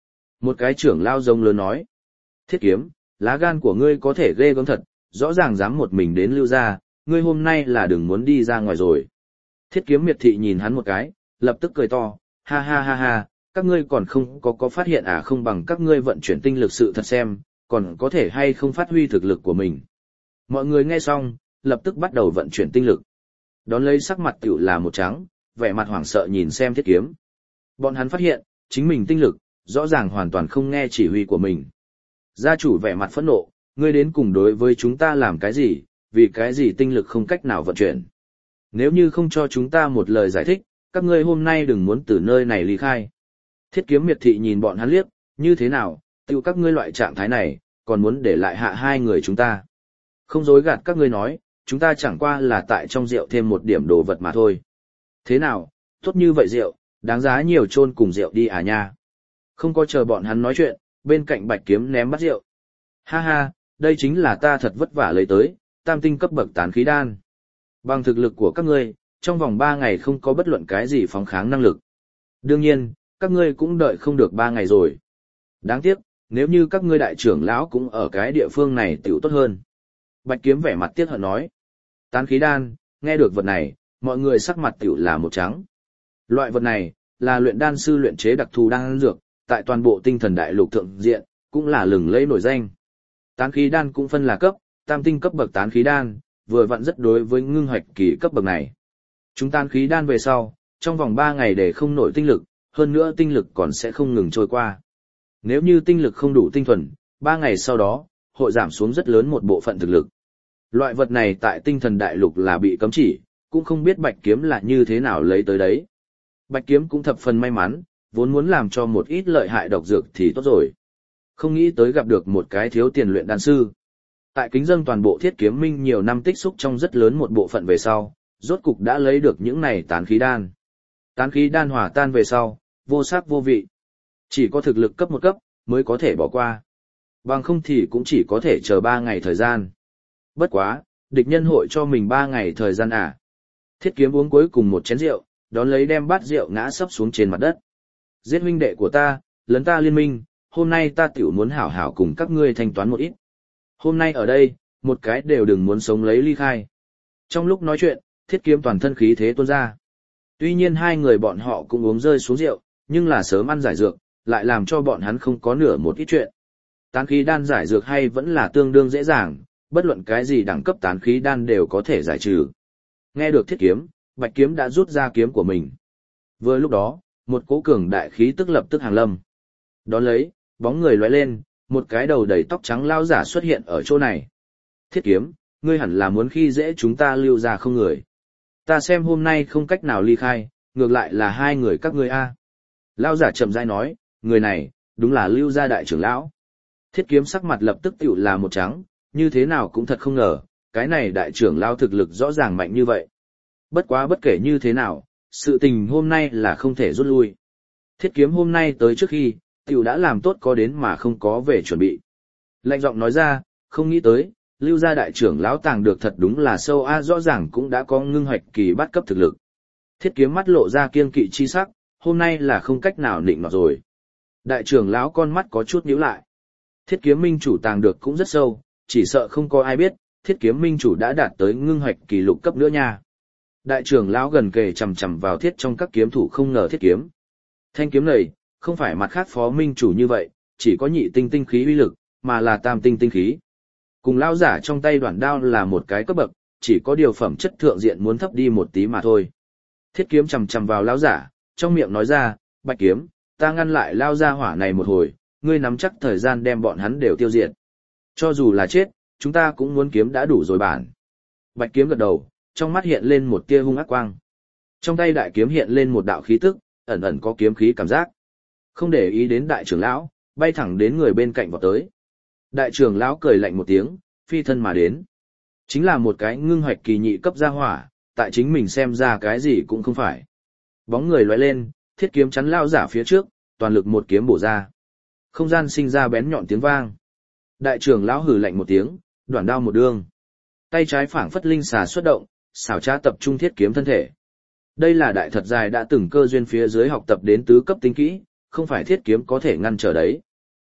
Một cái trưởng lao giống lớn nói. Thiết kiếm, lá gan của ngươi có thể ghê gớm thật, rõ ràng dám một mình đến Lưu gia, ngươi hôm nay là đừng muốn đi ra ngoài rồi. Thiết kiếm miệt thị nhìn hắn một cái, lập tức cười to, ha ha ha ha, các ngươi còn không có có phát hiện à, không bằng các ngươi vận chuyển tinh lực sự thật xem, còn có thể hay không phát huy thực lực của mình. Mọi người nghe xong, lập tức bắt đầu vận chuyển tinh lực. Đón lấy sắc mặt tiểu là một trắng, vẻ mặt hoảng sợ nhìn xem thiết kiếm. Bọn hắn phát hiện, chính mình tinh lực, rõ ràng hoàn toàn không nghe chỉ huy của mình. Gia chủ vẻ mặt phẫn nộ, ngươi đến cùng đối với chúng ta làm cái gì, vì cái gì tinh lực không cách nào vận chuyển. Nếu như không cho chúng ta một lời giải thích, các ngươi hôm nay đừng muốn từ nơi này ly khai. Thiết kiếm miệt thị nhìn bọn hắn liếc, như thế nào, tiêu các ngươi loại trạng thái này, còn muốn để lại hạ hai người chúng ta. Không dối gạt các ngươi nói, chúng ta chẳng qua là tại trong rượu thêm một điểm đồ vật mà thôi. Thế nào, tốt như vậy rượu, đáng giá nhiều chôn cùng rượu đi à nha. Không có chờ bọn hắn nói chuyện, bên cạnh bạch kiếm ném bát rượu. Ha ha, đây chính là ta thật vất vả lấy tới, tam tinh cấp bậc tán khí đan. Bằng thực lực của các ngươi, trong vòng ba ngày không có bất luận cái gì phóng kháng năng lực. Đương nhiên, các ngươi cũng đợi không được ba ngày rồi. Đáng tiếc, nếu như các ngươi đại trưởng lão cũng ở cái địa phương này tiểu tốt hơn. Bạch kiếm vẻ mặt tiếc hận nói. Tán khí đan, nghe được vật này, mọi người sắc mặt tiểu là một trắng. Loại vật này, là luyện đan sư luyện chế đặc thù đan dược, tại toàn bộ tinh thần đại lục thượng diện, cũng là lừng lẫy nổi danh. Tán khí đan cũng phân là cấp, tam tinh cấp bậc tán khí đan, vừa vặn rất đối với ngưng hoạch kỳ cấp bậc này. Chúng tán khí đan về sau, trong vòng ba ngày để không nổi tinh lực, hơn nữa tinh lực còn sẽ không ngừng trôi qua. Nếu như tinh lực không đủ tinh thuần, ba ngày sau đó, hội giảm xuống rất lớn một bộ phận thực lực. Loại vật này tại tinh thần đại lục là bị cấm chỉ, cũng không biết bạch kiếm là như thế nào lấy tới đấy. Bạch kiếm cũng thập phần may mắn, vốn muốn làm cho một ít lợi hại độc dược thì tốt rồi. Không nghĩ tới gặp được một cái thiếu tiền luyện đan sư. Tại kính dâng toàn bộ thiết kiếm minh nhiều năm tích xúc trong rất lớn một bộ phận về sau, rốt cục đã lấy được những này tán khí đan. Tán khí đan hòa tan về sau, vô sắc vô vị. Chỉ có thực lực cấp một cấp, mới có thể bỏ qua. Bằng không thì cũng chỉ có thể chờ ba ngày thời gian. Bất quá, địch nhân hội cho mình ba ngày thời gian à. Thiết kiếm uống cuối cùng một chén rượu, đón lấy đem bát rượu ngã sấp xuống trên mặt đất. Giết huynh đệ của ta, lấn ta liên minh, hôm nay ta tiểu muốn hảo hảo cùng các ngươi thanh toán một ít. Hôm nay ở đây, một cái đều đừng muốn sống lấy ly khai. Trong lúc nói chuyện, thiết kiếm toàn thân khí thế tuôn ra. Tuy nhiên hai người bọn họ cũng uống rơi xuống rượu, nhưng là sớm ăn giải dược, lại làm cho bọn hắn không có nửa một ít chuyện. Tán khí đan giải dược hay vẫn là tương đương dễ dàng, bất luận cái gì đẳng cấp tán khí đan đều có thể giải trừ. Nghe được thiết kiếm, bạch kiếm đã rút ra kiếm của mình. Vừa lúc đó, một cỗ cường đại khí tức lập tức hàng lâm. Đón lấy, bóng người lóe lên, một cái đầu đầy tóc trắng lao giả xuất hiện ở chỗ này. Thiết kiếm, ngươi hẳn là muốn khi dễ chúng ta Lưu gia không người. Ta xem hôm nay không cách nào ly khai, ngược lại là hai người các ngươi a. Lao giả chậm rãi nói, người này, đúng là Lưu gia đại trưởng lão. Thiết kiếm sắc mặt lập tức tiểu là một trắng, như thế nào cũng thật không ngờ, cái này đại trưởng lão thực lực rõ ràng mạnh như vậy. Bất quá bất kể như thế nào, sự tình hôm nay là không thể rút lui. Thiết kiếm hôm nay tới trước khi, tiểu đã làm tốt có đến mà không có về chuẩn bị. Lạnh giọng nói ra, không nghĩ tới, Lưu gia đại trưởng lão tàng được thật đúng là sâu a, rõ ràng cũng đã có ngưng hoạch kỳ bắt cấp thực lực. Thiết kiếm mắt lộ ra kiêng kỵ chi sắc, hôm nay là không cách nào định nọt rồi. Đại trưởng lão con mắt có chút nhíu lại. Thiết kiếm minh chủ tàng được cũng rất sâu, chỉ sợ không có ai biết, thiết kiếm minh chủ đã đạt tới ngưng hoạch kỳ lục cấp nữa nha. Đại trưởng lão gần kề chằm chằm vào thiết trong các kiếm thủ không ngờ thiết kiếm. Thanh kiếm này, không phải mặt khác phó minh chủ như vậy, chỉ có nhị tinh tinh khí uy lực, mà là tam tinh tinh khí. Cùng lão giả trong tay đoạn đao là một cái cấp bậc, chỉ có điều phẩm chất thượng diện muốn thấp đi một tí mà thôi. Thiết kiếm chằm chằm vào lão giả, trong miệng nói ra, bạch kiếm, ta ngăn lại lao ra hỏa này một hồi, ngươi nắm chắc thời gian đem bọn hắn đều tiêu diệt. Cho dù là chết, chúng ta cũng muốn kiếm đã đủ rồi bản. Bạch kiếm gật đầu, trong mắt hiện lên một tia hung ác quang. Trong tay đại kiếm hiện lên một đạo khí tức, ẩn ẩn có kiếm khí cảm giác. Không để ý đến đại trưởng lão, bay thẳng đến người bên cạnh vọt tới. Đại trưởng lão cười lạnh một tiếng, phi thân mà đến. Chính là một cái ngưng hoạch kỳ nhị cấp gia hỏa, tại chính mình xem ra cái gì cũng không phải. Bóng người lóe lên, thiết kiếm chắn lao giả phía trước, toàn lực một kiếm bổ ra. Không gian sinh ra bén nhọn tiếng vang. Đại trưởng lão hừ lạnh một tiếng, đoạn đao một đường. Tay trái phảng phất linh xà xuất động, xảo trá tập trung thiết kiếm thân thể. Đây là đại thật dài đã từng cơ duyên phía dưới học tập đến tứ cấp tinh kỹ, không phải thiết kiếm có thể ngăn trở đấy.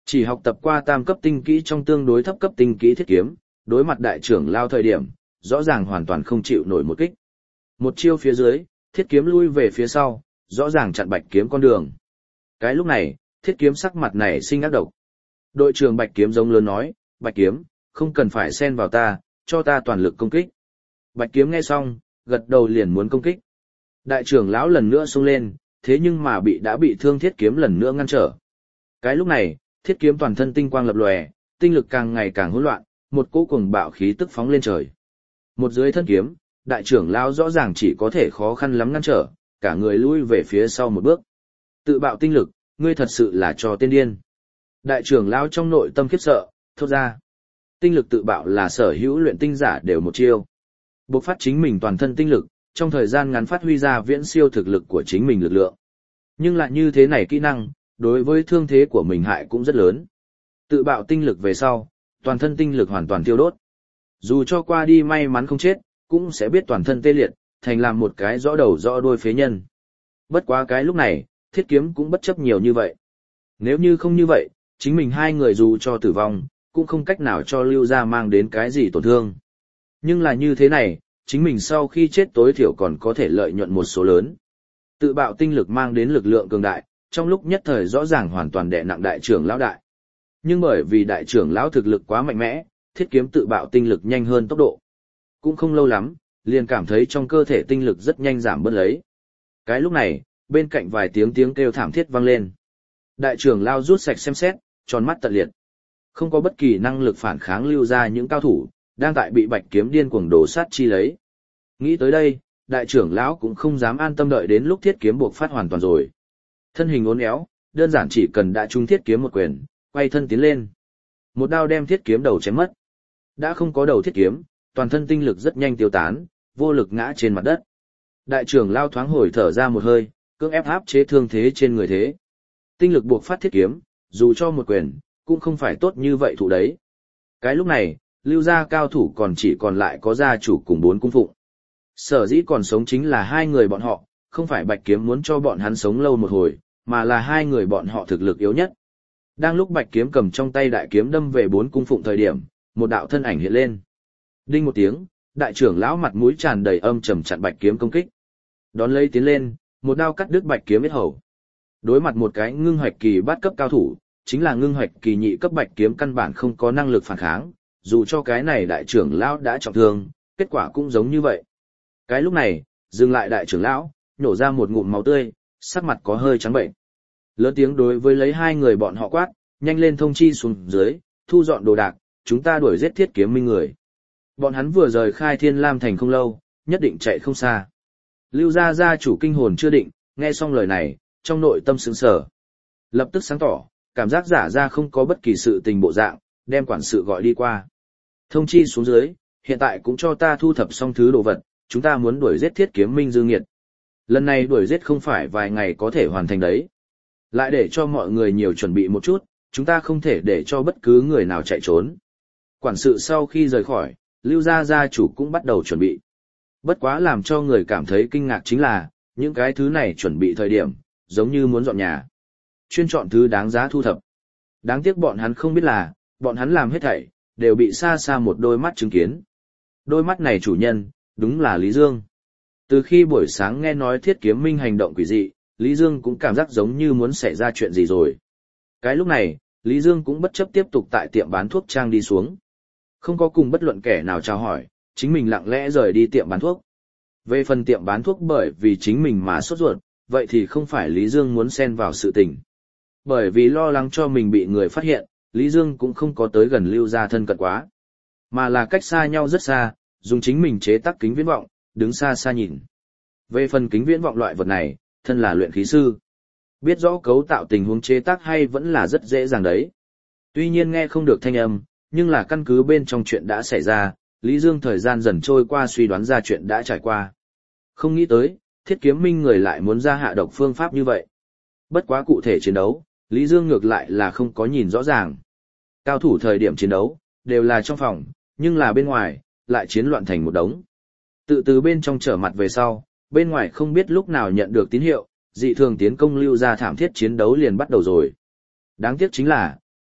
Chỉ học tập qua tam cấp tinh kỹ trong tương đối thấp cấp tinh kỹ thiết kiếm, đối mặt đại trưởng lao thời điểm, rõ ràng hoàn toàn không chịu nổi một kích. Một chiêu phía dưới, thiết kiếm lui về phía sau, rõ ràng chặn bạch kiếm con đường. Cái lúc này, thiết kiếm sắc mặt này sinh ác độc. Đội trưởng bạch kiếm giống lớn nói, bạch kiếm, không cần phải xen vào ta, cho ta toàn lực công kích. Bạch kiếm nghe xong, gật đầu liền muốn công kích. Đại trưởng lão lần nữa xông lên, thế nhưng mà bị đã bị thương thiết kiếm lần nữa ngăn trở. Cái lúc này, thiết kiếm toàn thân tinh quang lập lòe, tinh lực càng ngày càng hỗn loạn, một cỗ cuồng bạo khí tức phóng lên trời. Một dưới thân kiếm, đại trưởng lão rõ ràng chỉ có thể khó khăn lắm ngăn trở, cả người lui về phía sau một bước. Tự bạo tinh lực, ngươi thật sự là trò tên điên. Đại trưởng lão trong nội tâm khiếp sợ, thốt ra. Tinh lực tự bạo là sở hữu luyện tinh giả đều một chiêu. Bộc phát chính mình toàn thân tinh lực, trong thời gian ngắn phát huy ra viễn siêu thực lực của chính mình lực lượng. Nhưng lại như thế này kỹ năng, đối với thương thế của mình hại cũng rất lớn. Tự bạo tinh lực về sau, toàn thân tinh lực hoàn toàn tiêu đốt. Dù cho qua đi may mắn không chết, cũng sẽ biết toàn thân tê liệt, thành làm một cái rõ đầu rõ đuôi phế nhân. Bất quá cái lúc này, thiết kiếm cũng bất chấp nhiều như vậy. Nếu như không như vậy, chính mình hai người dù cho tử vong, cũng không cách nào cho Lưu Gia mang đến cái gì tổn thương. Nhưng là như thế này, chính mình sau khi chết tối thiểu còn có thể lợi nhuận một số lớn. Tự bạo tinh lực mang đến lực lượng cường đại, trong lúc nhất thời rõ ràng hoàn toàn đè nặng đại trưởng lão đại. Nhưng bởi vì đại trưởng lão thực lực quá mạnh mẽ, thiết kiếm tự bạo tinh lực nhanh hơn tốc độ. Cũng không lâu lắm, liền cảm thấy trong cơ thể tinh lực rất nhanh giảm bớt lấy. Cái lúc này, bên cạnh vài tiếng tiếng kêu thảm thiết vang lên. Đại trưởng lão rút sạch xem xét, tròn mắt tận liệt. Không có bất kỳ năng lực phản kháng Lưu Gia những cao thủ, đang tại bị bạch kiếm điên cuồng đổ sát chi lấy. Nghĩ tới đây, đại trưởng lão cũng không dám an tâm đợi đến lúc thiết kiếm buộc phát hoàn toàn rồi. Thân hình uốn éo, đơn giản chỉ cần đã trúng thiết kiếm một quyền, quay thân tiến lên. Một đao đem thiết kiếm đầu chém mất. Đã không có đầu thiết kiếm, toàn thân tinh lực rất nhanh tiêu tán, vô lực ngã trên mặt đất. Đại trưởng lão thoáng hồi thở ra một hơi, cưỡng ép áp chế thương thế trên người thế. Tinh lực buộc phát thiết kiếm, dù cho một quyền, cũng không phải tốt như vậy thủ đấy. Cái lúc này, Lưu Gia cao thủ còn chỉ còn lại có gia chủ cùng bốn cung phụng. Sở dĩ còn sống chính là hai người bọn họ, không phải Bạch Kiếm muốn cho bọn hắn sống lâu một hồi, mà là hai người bọn họ thực lực yếu nhất. Đang lúc Bạch Kiếm cầm trong tay đại kiếm đâm về bốn cung phụng thời điểm, một đạo thân ảnh hiện lên. Đinh một tiếng, đại trưởng lão mặt mũi tràn đầy âm trầm chặn Bạch Kiếm công kích. Đón lấy tiến lên, một đao cắt đứt Bạch Kiếm yết hầu. Đối mặt một cái ngưng hoạch kỳ bát cấp cao thủ, chính là ngưng hoạch kỳ nhị cấp Bạch Kiếm căn bản không có năng lực phản kháng, dù cho cái này đại trưởng lão đã trọng thương, kết quả cũng giống như vậy. Cái lúc này, dừng lại đại trưởng lão, nhổ ra một ngụm máu tươi, sắc mặt có hơi trắng bệnh. Lớn tiếng đối với lấy hai người bọn họ quát, nhanh lên thông chi xuống dưới, thu dọn đồ đạc, chúng ta đuổi giết thiết kiếm minh người. Bọn hắn vừa rời khai Thiên Lam thành không lâu, nhất định chạy không xa. Lưu Gia gia chủ kinh hồn chưa định, nghe xong lời này, trong nội tâm sững sờ. Lập tức sáng tỏ, cảm giác giả ra không có bất kỳ sự tình bộ dạng, đem quản sự gọi đi qua. Thông chi xuống dưới, hiện tại cũng cho ta thu thập xong thứ đồ vật, chúng ta muốn đuổi giết thiết kiếm minh dư nghiệt. Lần này đuổi giết không phải vài ngày có thể hoàn thành đấy. Lại để cho mọi người nhiều chuẩn bị một chút, chúng ta không thể để cho bất cứ người nào chạy trốn. Quản sự sau khi rời khỏi, Lưu Gia gia chủ cũng bắt đầu chuẩn bị. Bất quá làm cho người cảm thấy kinh ngạc chính là, những cái thứ này chuẩn bị thời điểm, giống như muốn dọn nhà. Chuyên chọn thứ đáng giá thu thập. Đáng tiếc bọn hắn không biết là, bọn hắn làm hết thảy, đều bị xa xa một đôi mắt chứng kiến. Đôi mắt này chủ nhân, đúng là Lý Dương. Từ khi buổi sáng nghe nói thiết kiếm minh hành động quỷ dị, Lý Dương cũng cảm giác giống như muốn xảy ra chuyện gì rồi. Cái lúc này, Lý Dương cũng bất chấp tiếp tục tại tiệm bán thuốc trang đi xuống. Không có cùng bất luận kẻ nào chào hỏi, chính mình lặng lẽ rời đi tiệm bán thuốc. Về phần tiệm bán thuốc bởi vì chính mình mà sốt ruột, vậy thì không phải Lý Dương muốn xen vào sự tình. Bởi vì lo lắng cho mình bị người phát hiện, Lý Dương cũng không có tới gần Lưu Gia thân cận quá, mà là cách xa nhau rất xa, dùng chính mình chế tác kính viễn vọng, đứng xa xa nhìn. Về phần kính viễn vọng loại vật này, thân là luyện khí sư, biết rõ cấu tạo tình huống chế tác hay vẫn là rất dễ dàng đấy. Tuy nhiên nghe không được thanh âm, nhưng là căn cứ bên trong chuyện đã xảy ra, Lý Dương thời gian dần trôi qua suy đoán ra chuyện đã trải qua. Không nghĩ tới, thiết kiếm minh người lại muốn ra hạ độc phương pháp như vậy. Bất quá cụ thể chiến đấu, Lý Dương ngược lại là không có nhìn rõ ràng. Cao thủ thời điểm chiến đấu, đều là trong phòng, nhưng là bên ngoài, lại chiến loạn thành một đống. Tự từ bên trong trở mặt về sau, bên ngoài không biết lúc nào nhận được tín hiệu, dị thường tiến công Lưu Gia thảm thiết chiến đấu liền bắt đầu rồi. Đáng tiếc chính là,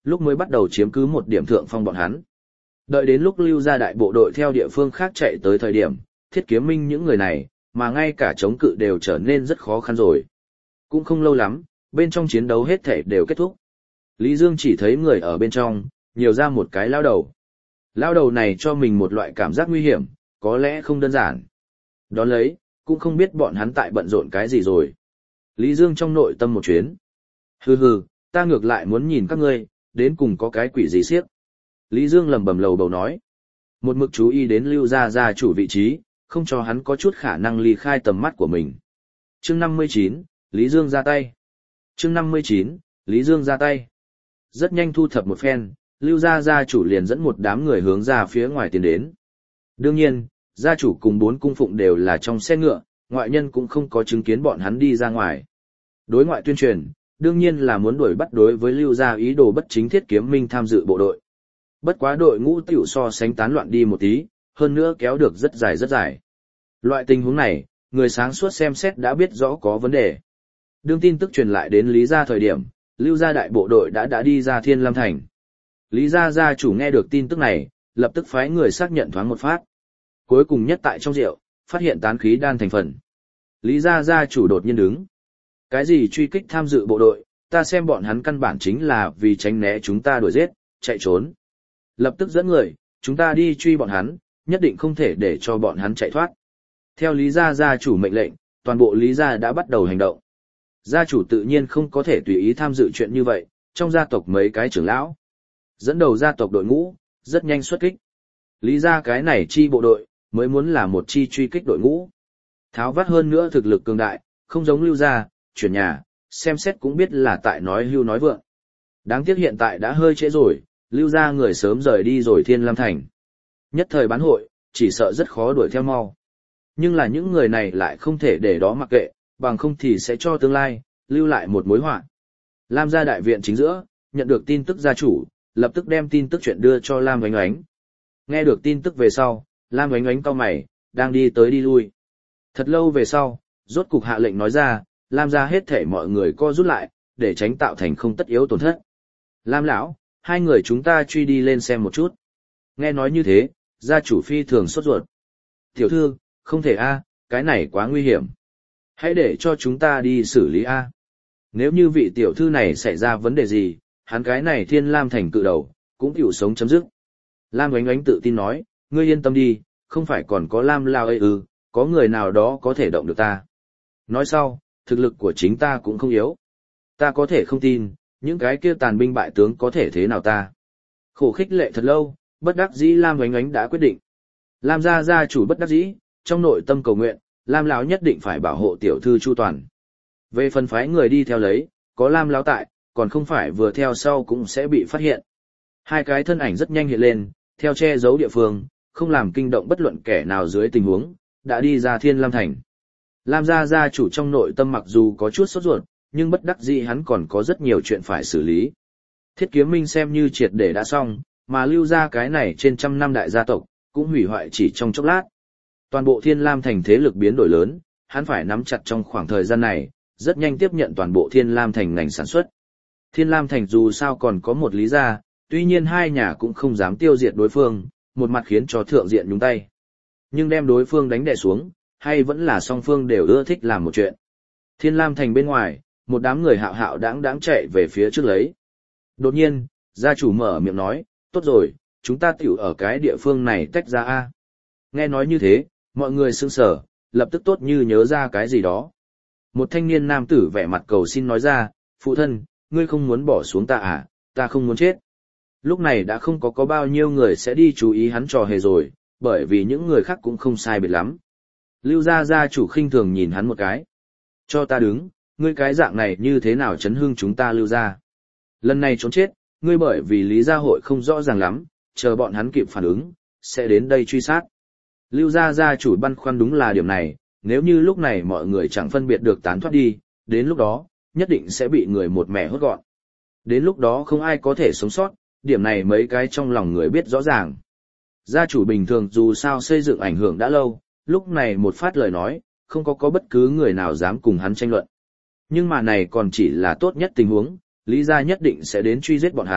lúc mới bắt đầu chiếm cứ một điểm thượng phong bọn hắn. Đợi đến lúc Lưu gia đại bộ đội theo địa phương khác chạy tới thời điểm, Thiết Kiếm Minh những người này, mà ngay cả chống cự đều trở nên rất khó khăn rồi. Cũng không lâu lắm, bên trong chiến đấu hết thể đều kết thúc. Lý Dương chỉ thấy người ở bên trong, nhiều ra một cái lao đầu. Lao đầu này cho mình một loại cảm giác nguy hiểm, có lẽ không đơn giản. Đón lấy, cũng không biết bọn hắn tại bận rộn cái gì rồi. Lý Dương trong nội tâm một chuyến. Hừ hừ, ta ngược lại muốn nhìn các ngươi, đến cùng có cái quỷ gì siếc. Lý Dương lầm bầm lầu bầu nói. Một mực chú ý đến Lưu gia gia chủ vị trí, không cho hắn có chút khả năng ly khai tầm mắt của mình. Chương năm mươi chín, Lý Dương ra tay. Chương năm mươi chín, Lý Dương ra tay. Rất nhanh thu thập một phen, Lưu gia gia chủ liền dẫn một đám người hướng ra phía ngoài tiến đến. Đương nhiên, gia chủ cùng bốn cung phụng đều là trong xe ngựa, ngoại nhân cũng không có chứng kiến bọn hắn đi ra ngoài. Đối ngoại tuyên truyền, đương nhiên là muốn đuổi bắt đối với Lưu gia ý đồ bất chính Thiết Kiếm Minh tham dự bộ đội. Bất quá đội ngũ tiểu so sánh tán loạn đi một tí, hơn nữa kéo được rất dài rất dài. Loại tình huống này, người sáng suốt xem xét đã biết rõ có vấn đề. Đương tin tức truyền lại đến Lý gia thời điểm, Lưu gia đại bộ đội đã đã đi ra Thiên Lam Thành. Lý gia gia chủ nghe được tin tức này, lập tức phái người xác nhận thoáng một phát. Cuối cùng nhất tại trong rượu, phát hiện tán khí đan thành phần. Lý gia gia chủ đột nhiên đứng. Cái gì truy kích tham dự bộ đội, ta xem bọn hắn căn bản chính là vì tránh né chúng ta đuổi giết, chạy trốn. Lập tức dẫn người, chúng ta đi truy bọn hắn, nhất định không thể để cho bọn hắn chạy thoát. Theo Lý gia gia chủ mệnh lệnh, toàn bộ Lý gia đã bắt đầu hành động. Gia chủ tự nhiên không có thể tùy ý tham dự chuyện như vậy, trong gia tộc mấy cái trưởng lão dẫn đầu gia tộc đội ngũ, rất nhanh xuất kích. Lý gia cái này chi bộ đội, mới muốn là một chi truy kích đội ngũ. Tháo vát hơn nữa thực lực cường đại, không giống Lưu gia, chuyển nhà, xem xét cũng biết là tại nói hưu nói vượng. Đáng tiếc hiện tại đã hơi trễ rồi, Lưu gia người sớm rời đi rồi Thiên Lam Thành. Nhất thời bán hội, chỉ sợ rất khó đuổi theo mau. Nhưng là những người này lại không thể để đó mặc kệ, bằng không thì sẽ cho tương lai, lưu lại một mối họa. Lam gia đại viện chính giữa, nhận được tin tức gia chủ, lập tức đem tin tức chuyện đưa cho Lam Oánh Oánh. Nghe được tin tức về sau, Lam Oánh Oánh cau mày, đang đi tới đi lui. Thật lâu về sau, rốt cục hạ lệnh nói ra, Lam gia hết thể mọi người co rút lại, để tránh tạo thành không tất yếu tổn thất. Lam lão, hai người chúng ta truy đi lên xem một chút. Nghe nói như thế, gia chủ phi thường sốt ruột. Tiểu thư, không thể a, cái này quá nguy hiểm. Hãy để cho chúng ta đi xử lý a. Nếu như vị tiểu thư này xảy ra vấn đề gì, hắn cái này Thiên Lam Thành cự đầu, cũng tiểu sống chấm dứt. Lam Oánh Oánh tự tin nói, ngươi yên tâm đi, không phải còn có Lam Lao ấy ư, có người nào đó có thể động được ta. Nói sau, thực lực của chính ta cũng không yếu. Ta có thể không tin, những cái kia tàn binh bại tướng có thể thế nào ta. Khổ khích lệ thật lâu, bất đắc dĩ Lam Oánh Oánh đã quyết định. Lam gia gia chủ bất đắc dĩ, trong nội tâm cầu nguyện, Lam lão nhất định phải bảo hộ tiểu thư chu toàn. Về phần phái người đi theo lấy, có Lam lão tại, còn không phải vừa theo sau cũng sẽ bị phát hiện. Hai cái thân ảnh rất nhanh hiện lên, theo che giấu địa phương, không làm kinh động bất luận kẻ nào dưới tình huống, đã đi ra Thiên Lam Thành. Lam gia gia chủ trong nội tâm mặc dù có chút sốt ruột, nhưng bất đắc dĩ hắn còn có rất nhiều chuyện phải xử lý. Thiết Kiếm Minh xem như triệt để đã xong, mà Lưu gia cái này trên trăm năm đại gia tộc, cũng hủy hoại chỉ trong chốc lát. Toàn bộ Thiên Lam Thành thế lực biến đổi lớn, hắn phải nắm chặt trong khoảng thời gian này, rất nhanh tiếp nhận toàn bộ Thiên Lam Thành ngành sản xuất. Thiên Lam Thành dù sao còn có một Lý gia, tuy nhiên hai nhà cũng không dám tiêu diệt đối phương, một mặt khiến cho thượng diện nhúng tay. Nhưng đem đối phương đánh đè xuống, hay vẫn là song phương đều ưa thích làm một chuyện. Thiên Lam Thành bên ngoài, một đám người hạo hạo đáng đáng chạy về phía trước lấy. Đột nhiên, gia chủ mở miệng nói, tốt rồi, chúng ta tiểu ở cái địa phương này tách ra a. Nghe nói như thế, mọi người sững sờ, lập tức tốt như nhớ ra cái gì đó. Một thanh niên nam tử vẻ mặt cầu xin nói ra, phụ thân, ngươi không muốn bỏ xuống ta à, ta không muốn chết. Lúc này đã không có có bao nhiêu người sẽ đi chú ý hắn trò hề rồi, bởi vì những người khác cũng không sai biệt lắm. Lưu gia gia chủ khinh thường nhìn hắn một cái. Cho ta đứng, ngươi cái dạng này như thế nào chấn hưng chúng ta Lưu gia. Lần này trốn chết, ngươi bởi vì Lý gia hội không rõ ràng lắm, chờ bọn hắn kịp phản ứng, sẽ đến đây truy sát. Lưu gia gia chủ băn khoăn đúng là điểm này, nếu như lúc này mọi người chẳng phân biệt được tán thoát đi, đến lúc đó, nhất định sẽ bị người một mẻ hốt gọn. Đến lúc đó không ai có thể sống sót, điểm này mấy cái trong lòng người biết rõ ràng. Gia chủ bình thường dù sao xây dựng ảnh hưởng đã lâu, lúc này một phát lời nói, không có có bất cứ người nào dám cùng hắn tranh luận. Nhưng mà này còn chỉ là tốt nhất tình huống, Lý gia nhất định sẽ đến truy giết bọn hắn,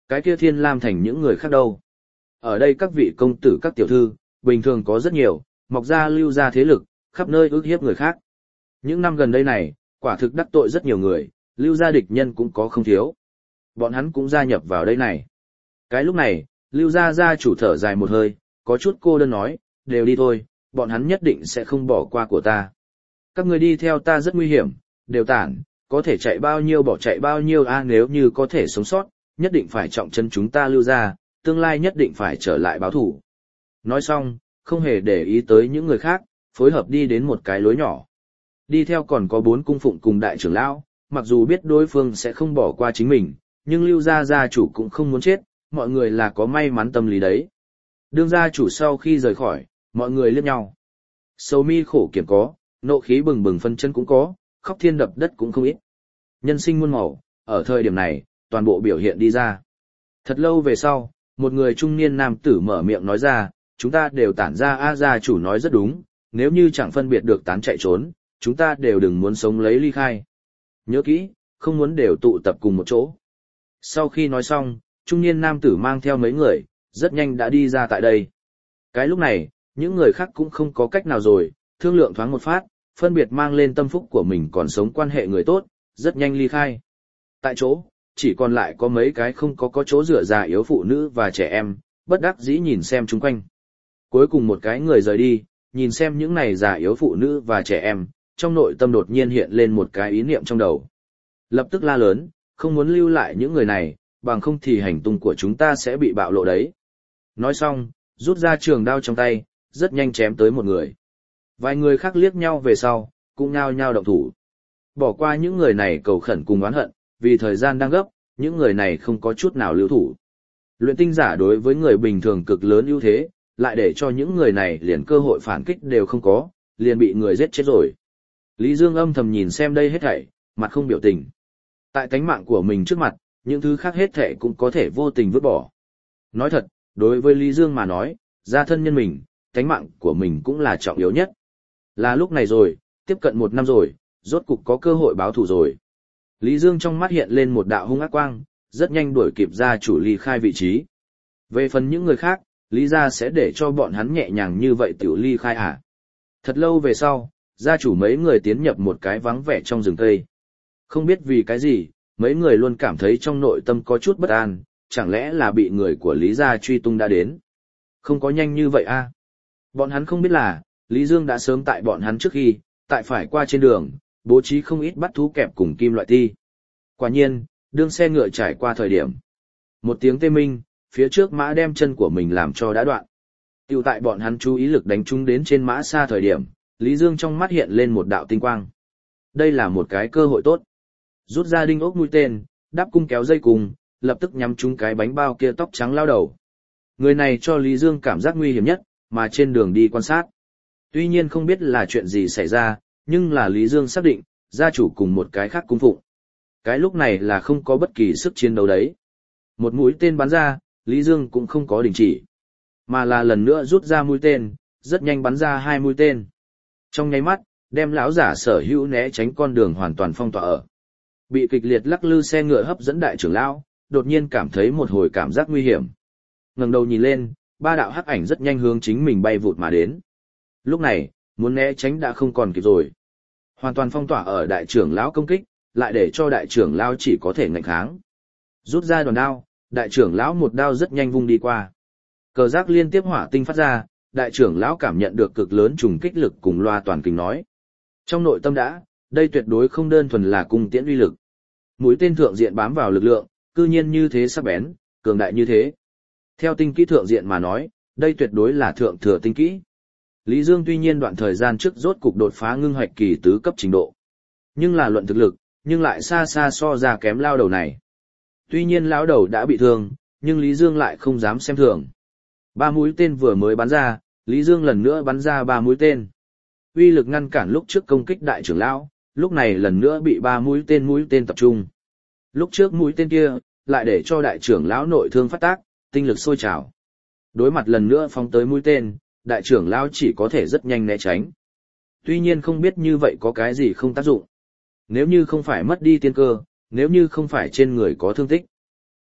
Cái kia Thiên Lam thành những người khác đâu? Ở đây các vị công tử các tiểu thư, bình thường có rất nhiều, mọc ra lưu ra thế lực, khắp nơi ức hiếp người khác. Những năm gần đây này, quả thực đắc tội rất nhiều người, lưu gia địch nhân cũng có không thiếu. Bọn hắn cũng gia nhập vào đây này. Cái lúc này, lưu gia gia chủ thở dài một hơi, có chút cô đơn nói, đều đi thôi, bọn hắn nhất định sẽ không bỏ qua của ta. Các người đi theo ta rất nguy hiểm, đều tản, có thể chạy bao nhiêu bỏ chạy bao nhiêu a nếu như có thể sống sót, nhất định phải trọng chân chúng ta lưu gia, tương lai nhất định phải trở lại báo thủ. Nói xong, không hề để ý tới những người khác, phối hợp đi đến một cái lối nhỏ. Đi theo còn có bốn cung phụng cùng đại trưởng lão, mặc dù biết đối phương sẽ không bỏ qua chính mình, nhưng lưu gia gia chủ cũng không muốn chết, mọi người là có may mắn tâm lý đấy. Đương gia chủ sau khi rời khỏi, mọi người liếc nhau. Sầu mi khổ kiểm có, nộ khí bừng bừng phân chân cũng có, khóc thiên đập đất cũng không ít. Nhân sinh muôn màu, ở thời điểm này, toàn bộ biểu hiện đi ra. Thật lâu về sau, một người trung niên nam tử mở miệng nói ra, chúng ta đều tản ra a gia chủ nói rất đúng, nếu như chẳng phân biệt được tán chạy trốn, chúng ta đều đừng muốn sống lấy ly khai. Nhớ kỹ, không muốn đều tụ tập cùng một chỗ. Sau khi nói xong, trung niên nam tử mang theo mấy người, rất nhanh đã đi ra tại đây. Cái lúc này, những người khác cũng không có cách nào rồi, thương lượng thoáng một phát, phân biệt mang lên tâm phúc của mình còn sống quan hệ người tốt, rất nhanh ly khai. Tại chỗ, chỉ còn lại có mấy cái không có có chỗ dựa già yếu phụ nữ và trẻ em, bất đắc dĩ nhìn xem chung quanh. Cuối cùng một cái người rời đi, nhìn xem những này già yếu phụ nữ và trẻ em, trong nội tâm đột nhiên hiện lên một cái ý niệm trong đầu. Lập tức la lớn, không muốn lưu lại những người này, bằng không thì hành tung của chúng ta sẽ bị bạo lộ đấy. Nói xong, rút ra trường đao trong tay, rất nhanh chém tới một người. Vài người khác liếc nhau về sau, cũng nhao nhao động thủ. Bỏ qua những người này cầu khẩn cùng oán hận, vì thời gian đang gấp, những người này không có chút nào lưu thủ. Luyện tinh giả đối với người bình thường cực lớn ưu thế, lại để cho những người này liền cơ hội phản kích đều không có, liền bị người giết chết rồi. Lý Dương âm thầm nhìn xem đây hết thảy, mặt không biểu tình. Tại tánh mạng của mình trước mặt, những thứ khác hết thảy cũng có thể vô tình vứt bỏ. Nói thật, đối với Lý Dương mà nói, gia thân nhân mình, tánh mạng của mình cũng là trọng yếu nhất. Là lúc này rồi, tiếp cận một năm rồi, rốt cục có cơ hội báo thù rồi. Lý Dương trong mắt hiện lên một đạo hung ác quang, rất nhanh đuổi kịp gia chủ ly khai vị trí. Về phần những người khác, Lý gia sẽ để cho bọn hắn nhẹ nhàng như vậy tiểu ly khai à? Thật lâu về sau, gia chủ mấy người tiến nhập một cái vắng vẻ trong rừng cây. Không biết vì cái gì, mấy người luôn cảm thấy trong nội tâm có chút bất an, chẳng lẽ là bị người của Lý gia truy tung đã đến? Không có nhanh như vậy a. À? Bọn hắn không biết là, Lý Dương đã sớm tại bọn hắn trước khi, tại phải qua trên đường, bố trí không ít bắt thú kẹp cùng kim loại ti. Quả nhiên, đương xe ngựa trải qua thời điểm. Một tiếng tê minh, phía trước mã đem chân của mình làm cho đã đoạn. Tiểu tại bọn hắn chú ý lực đánh trúng đến trên mã xa thời điểm, Lý Dương trong mắt hiện lên một đạo tinh quang. Đây là một cái cơ hội tốt. Rút ra đinh ốc mũi tên, đáp cung kéo dây cùng, lập tức nhắm trúng cái bánh bao kia tóc trắng lao đầu. Người này cho Lý Dương cảm giác nguy hiểm nhất, mà trên đường đi quan sát. Tuy nhiên không biết là chuyện gì xảy ra, nhưng là Lý Dương xác định, gia chủ cùng một cái khác cung phụng. Cái lúc này là không có bất kỳ sức chiến đấu đấy. Một mũi tên bắn ra, Lý Dương cũng không có đình chỉ. Mà là lần nữa rút ra mũi tên, rất nhanh bắn ra hai mũi tên. Trong nháy mắt, đem lão giả sở hữu né tránh con đường hoàn toàn phong tỏa ở. Bị kịch liệt lắc lư xe ngựa hấp dẫn đại trưởng lão, đột nhiên cảm thấy một hồi cảm giác nguy hiểm. Ngẩng đầu nhìn lên, ba đạo hắc ảnh rất nhanh hướng chính mình bay vụt mà đến. Lúc này, muốn né tránh đã không còn kịp rồi. Hoàn toàn phong tỏa ở đại trưởng lão công kích, lại để cho đại trưởng lão chỉ có thể ngạnh kháng. Rút ra đòn đao, đại trưởng lão một đao rất nhanh vung đi qua. Cờ giác liên tiếp hỏa tinh phát ra, đại trưởng lão cảm nhận được cực lớn trùng kích lực cùng loa toàn kính nói. Trong nội tâm đã, đây tuyệt đối không đơn thuần là cung tiễn uy lực. Mũi tên thượng diện bám vào lực lượng, cư nhiên như thế sắc bén, cường đại như thế. Theo tinh kỹ thượng diện mà nói, đây tuyệt đối là thượng thừa tinh kỹ. Lý Dương tuy nhiên đoạn thời gian trước rốt cục đột phá ngưng hoạch kỳ tứ cấp trình độ. Nhưng là luận thực lực, nhưng lại xa xa so ra kém lao đầu này. Tuy nhiên lão đầu đã bị thương, nhưng Lý Dương lại không dám xem thường. Ba mũi tên vừa mới bắn ra, Lý Dương lần nữa bắn ra ba mũi tên. Uy lực ngăn cản lúc trước công kích đại trưởng lão, lúc này lần nữa bị ba mũi tên mũi tên tập trung. Lúc trước mũi tên kia, lại để cho đại trưởng lão nội thương phát tác, tinh lực sôi trào. Đối mặt lần nữa phóng tới mũi tên, đại trưởng lão chỉ có thể rất nhanh né tránh. Tuy nhiên không biết như vậy có cái gì không tác dụng. Nếu như không phải mất đi tiên cơ, nếu như không phải trên người có thương tích.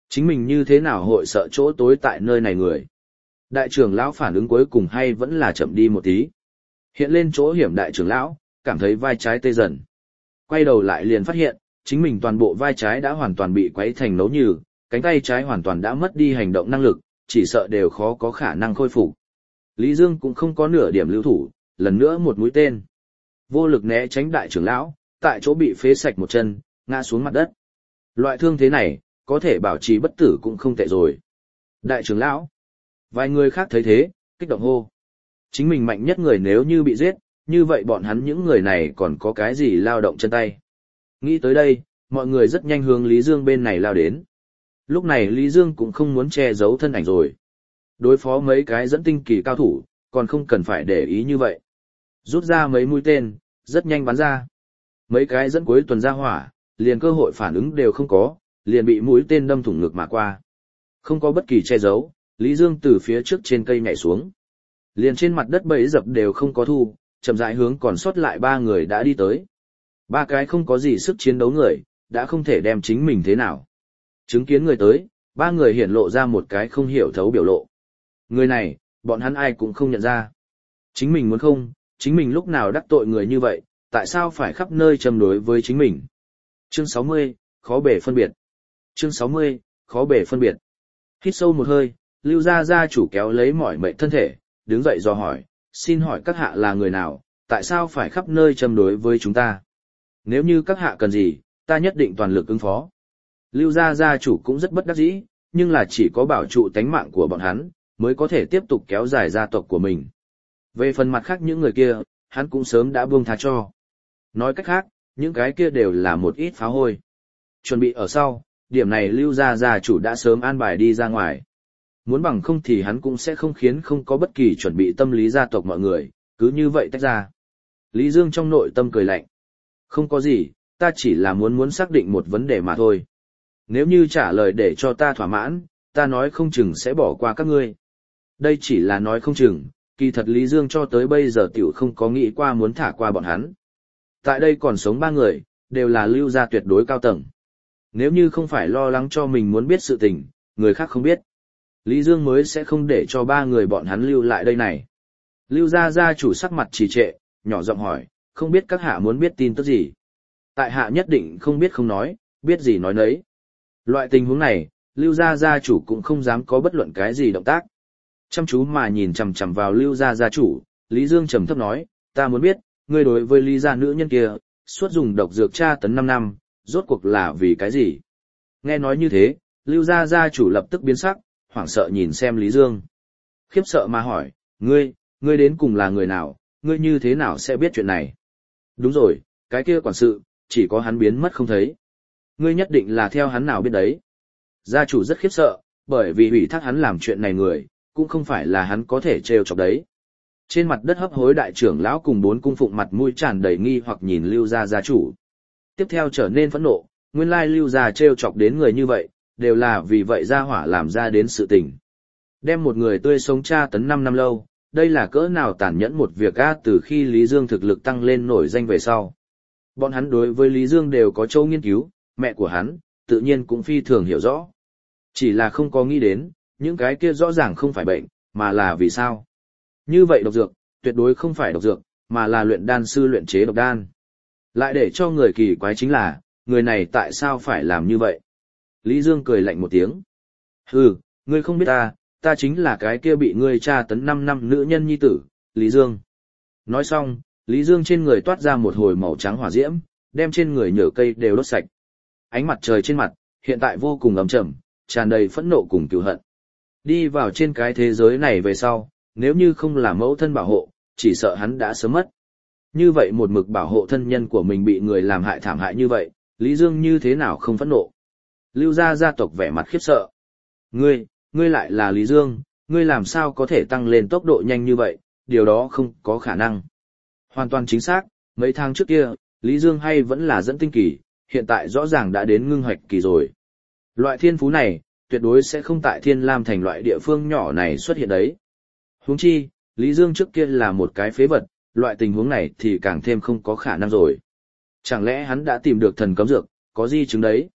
Chính mình như thế nào hội sợ chỗ tối tại nơi này người. Đại trưởng lão phản ứng cuối cùng hay vẫn là chậm đi một tí. Hiện lên chỗ hiểm đại trưởng lão, cảm thấy vai trái tê dần. Quay đầu lại liền phát hiện, chính mình toàn bộ vai trái đã hoàn toàn bị quấy thành nấu nhừ, cánh tay trái hoàn toàn đã mất đi hành động năng lực, chỉ sợ đều khó có khả năng khôi phục. Lý Dương cũng không có nửa điểm lưu thủ, lần nữa một mũi tên. Vô lực né tránh đại trưởng lão, tại chỗ bị phế sạch một chân, ngã xuống mặt đất. Loại thương thế này, có thể bảo trì bất tử cũng không tệ rồi. Đại trưởng lão, vài người khác thấy thế, kích động hô. Chính mình mạnh nhất người nếu như bị giết, như vậy bọn hắn những người này còn có cái gì lao động chân tay. Nghĩ tới đây, mọi người rất nhanh hướng Lý Dương bên này lao đến. Lúc này Lý Dương cũng không muốn che giấu thân ảnh rồi. Đối phó mấy cái dẫn tinh kỳ cao thủ, còn không cần phải để ý như vậy. Rút ra mấy mũi tên, rất nhanh bắn ra. Mấy cái dẫn cuối tuần ra hỏa, liền cơ hội phản ứng đều không có, liền bị mũi tên đâm thủng ngực mà qua. Không có bất kỳ che giấu, Lý Dương từ phía trước trên cây nhảy xuống. Liền trên mặt đất bẫy dập đều không có thu, chậm rãi hướng còn sót lại ba người đã đi tới. Ba cái không có gì sức chiến đấu người, đã không thể đem chính mình thế nào. Chứng kiến người tới, ba người hiển lộ ra một cái không hiểu thấu biểu lộ. Người này, bọn hắn ai cũng không nhận ra. Chính mình muốn không, chính mình lúc nào đắc tội người như vậy, tại sao phải khắp nơi châm đối với chính mình. Chương sáu mươi, khó bể phân biệt. Chương sáu mươi, khó bể phân biệt. Hít sâu một hơi, Lưu gia gia chủ kéo lấy mỏi mệt thân thể, đứng dậy dò hỏi, xin hỏi các hạ là người nào, tại sao phải khắp nơi châm đối với chúng ta? Nếu như các hạ cần gì, ta nhất định toàn lực ứng phó. Lưu gia gia chủ cũng rất bất đắc dĩ, nhưng là chỉ có bảo trụ tánh mạng của bọn hắn, mới có thể tiếp tục kéo dài gia tộc của mình. Về phần mặt khác những người kia, hắn cũng sớm đã buông tha cho. Nói cách khác, những cái kia đều là một ít phá hôi. Chuẩn bị ở sau, điểm này Lưu gia gia chủ đã sớm an bài đi ra ngoài. Muốn bằng không thì hắn cũng sẽ không khiến không có bất kỳ chuẩn bị tâm lý gia tộc mọi người, cứ như vậy tách ra. Lý Dương trong nội tâm cười lạnh. Không có gì, ta chỉ là muốn muốn xác định một vấn đề mà thôi. Nếu như trả lời để cho ta thỏa mãn, ta nói không chừng sẽ bỏ qua các ngươi. Đây chỉ là nói không chừng, kỳ thật Lý Dương cho tới bây giờ tiểu không có nghĩ qua muốn thả qua bọn hắn. Tại đây còn sống ba người, đều là Lưu gia tuyệt đối cao tầng. Nếu như không phải lo lắng cho mình muốn biết sự tình, người khác không biết, Lý Dương mới sẽ không để cho ba người bọn hắn lưu lại đây này. Lưu gia gia chủ sắc mặt trì trệ, nhỏ giọng hỏi, không biết các hạ muốn biết tin tức gì. Tại hạ nhất định không biết không nói, biết gì nói nấy. Loại tình huống này, Lưu gia gia chủ cũng không dám có bất luận cái gì động tác. Chăm chú mà nhìn chằm chằm vào Lưu gia gia chủ, Lý Dương trầm thấp nói, ta muốn biết, ngươi đối với Lý gia nữ nhân kia, suốt dùng độc dược tra tấn năm năm, rốt cuộc là vì cái gì? Nghe nói như thế, Lưu gia gia chủ lập tức biến sắc, hoảng sợ nhìn xem Lý Dương. Khiếp sợ mà hỏi, ngươi, ngươi đến cùng là người nào, ngươi như thế nào sẽ biết chuyện này? Đúng rồi, cái kia quản sự, chỉ có hắn biến mất không thấy. Ngươi nhất định là theo hắn nào biết đấy. Gia chủ rất khiếp sợ, bởi vì ủy thác hắn làm chuyện này người, cũng không phải là hắn có thể trêu chọc đấy. Trên mặt đất hấp hối đại trưởng lão cùng bốn cung phụng mặt mũi tràn đầy nghi hoặc nhìn Lưu gia gia chủ. Tiếp theo trở nên phẫn nộ, nguyên lai Lưu gia trêu chọc đến người như vậy, đều là vì vậy gia hỏa làm ra đến sự tình. Đem một người tươi sống tra tấn năm năm lâu, đây là cỡ nào tàn nhẫn một việc a. Từ khi Lý Dương thực lực tăng lên nổi danh về sau. Bọn hắn đối với Lý Dương đều có châu nghiên cứu, mẹ của hắn, tự nhiên cũng phi thường hiểu rõ. Chỉ là không có nghĩ đến, những cái kia rõ ràng không phải bệnh, mà là vì sao. Như vậy độc dược, tuyệt đối không phải độc dược, mà là luyện đan sư luyện chế độc đan. Lại để cho người kỳ quái chính là, người này tại sao phải làm như vậy? Lý Dương cười lạnh một tiếng. Hừ, ngươi không biết ta, ta chính là cái kia bị ngươi tra tấn năm năm nữ nhân nhi tử, Lý Dương. Nói xong, Lý Dương trên người toát ra một hồi màu trắng hỏa diễm, đem trên người nhở cây đều đốt sạch. Ánh mặt trời trên mặt, hiện tại vô cùng ấm trầm, tràn đầy phẫn nộ cùng cừu hận. Đi vào trên cái thế giới này về sau, nếu như không là mẫu thân bảo hộ, chỉ sợ hắn đã sớm mất. Như vậy một mực bảo hộ thân nhân của mình bị người làm hại thảm hại như vậy, Lý Dương như thế nào không phẫn nộ. Lưu gia gia tộc vẻ mặt khiếp sợ. Ngươi, ngươi lại là Lý Dương, ngươi làm sao có thể tăng lên tốc độ nhanh như vậy, điều đó không có khả năng. Hoàn toàn chính xác, mấy tháng trước kia, Lý Dương hay vẫn là dẫn tinh kỳ, hiện tại rõ ràng đã đến ngưng hoạch kỳ rồi. Loại thiên phú này, tuyệt đối sẽ không tại Thiên Lam thành loại địa phương nhỏ này xuất hiện đấy. Huống chi, Lý Dương trước kia là một cái phế vật, loại tình huống này thì càng thêm không có khả năng rồi. Chẳng lẽ hắn đã tìm được thần cấm dược, có di chứng đấy?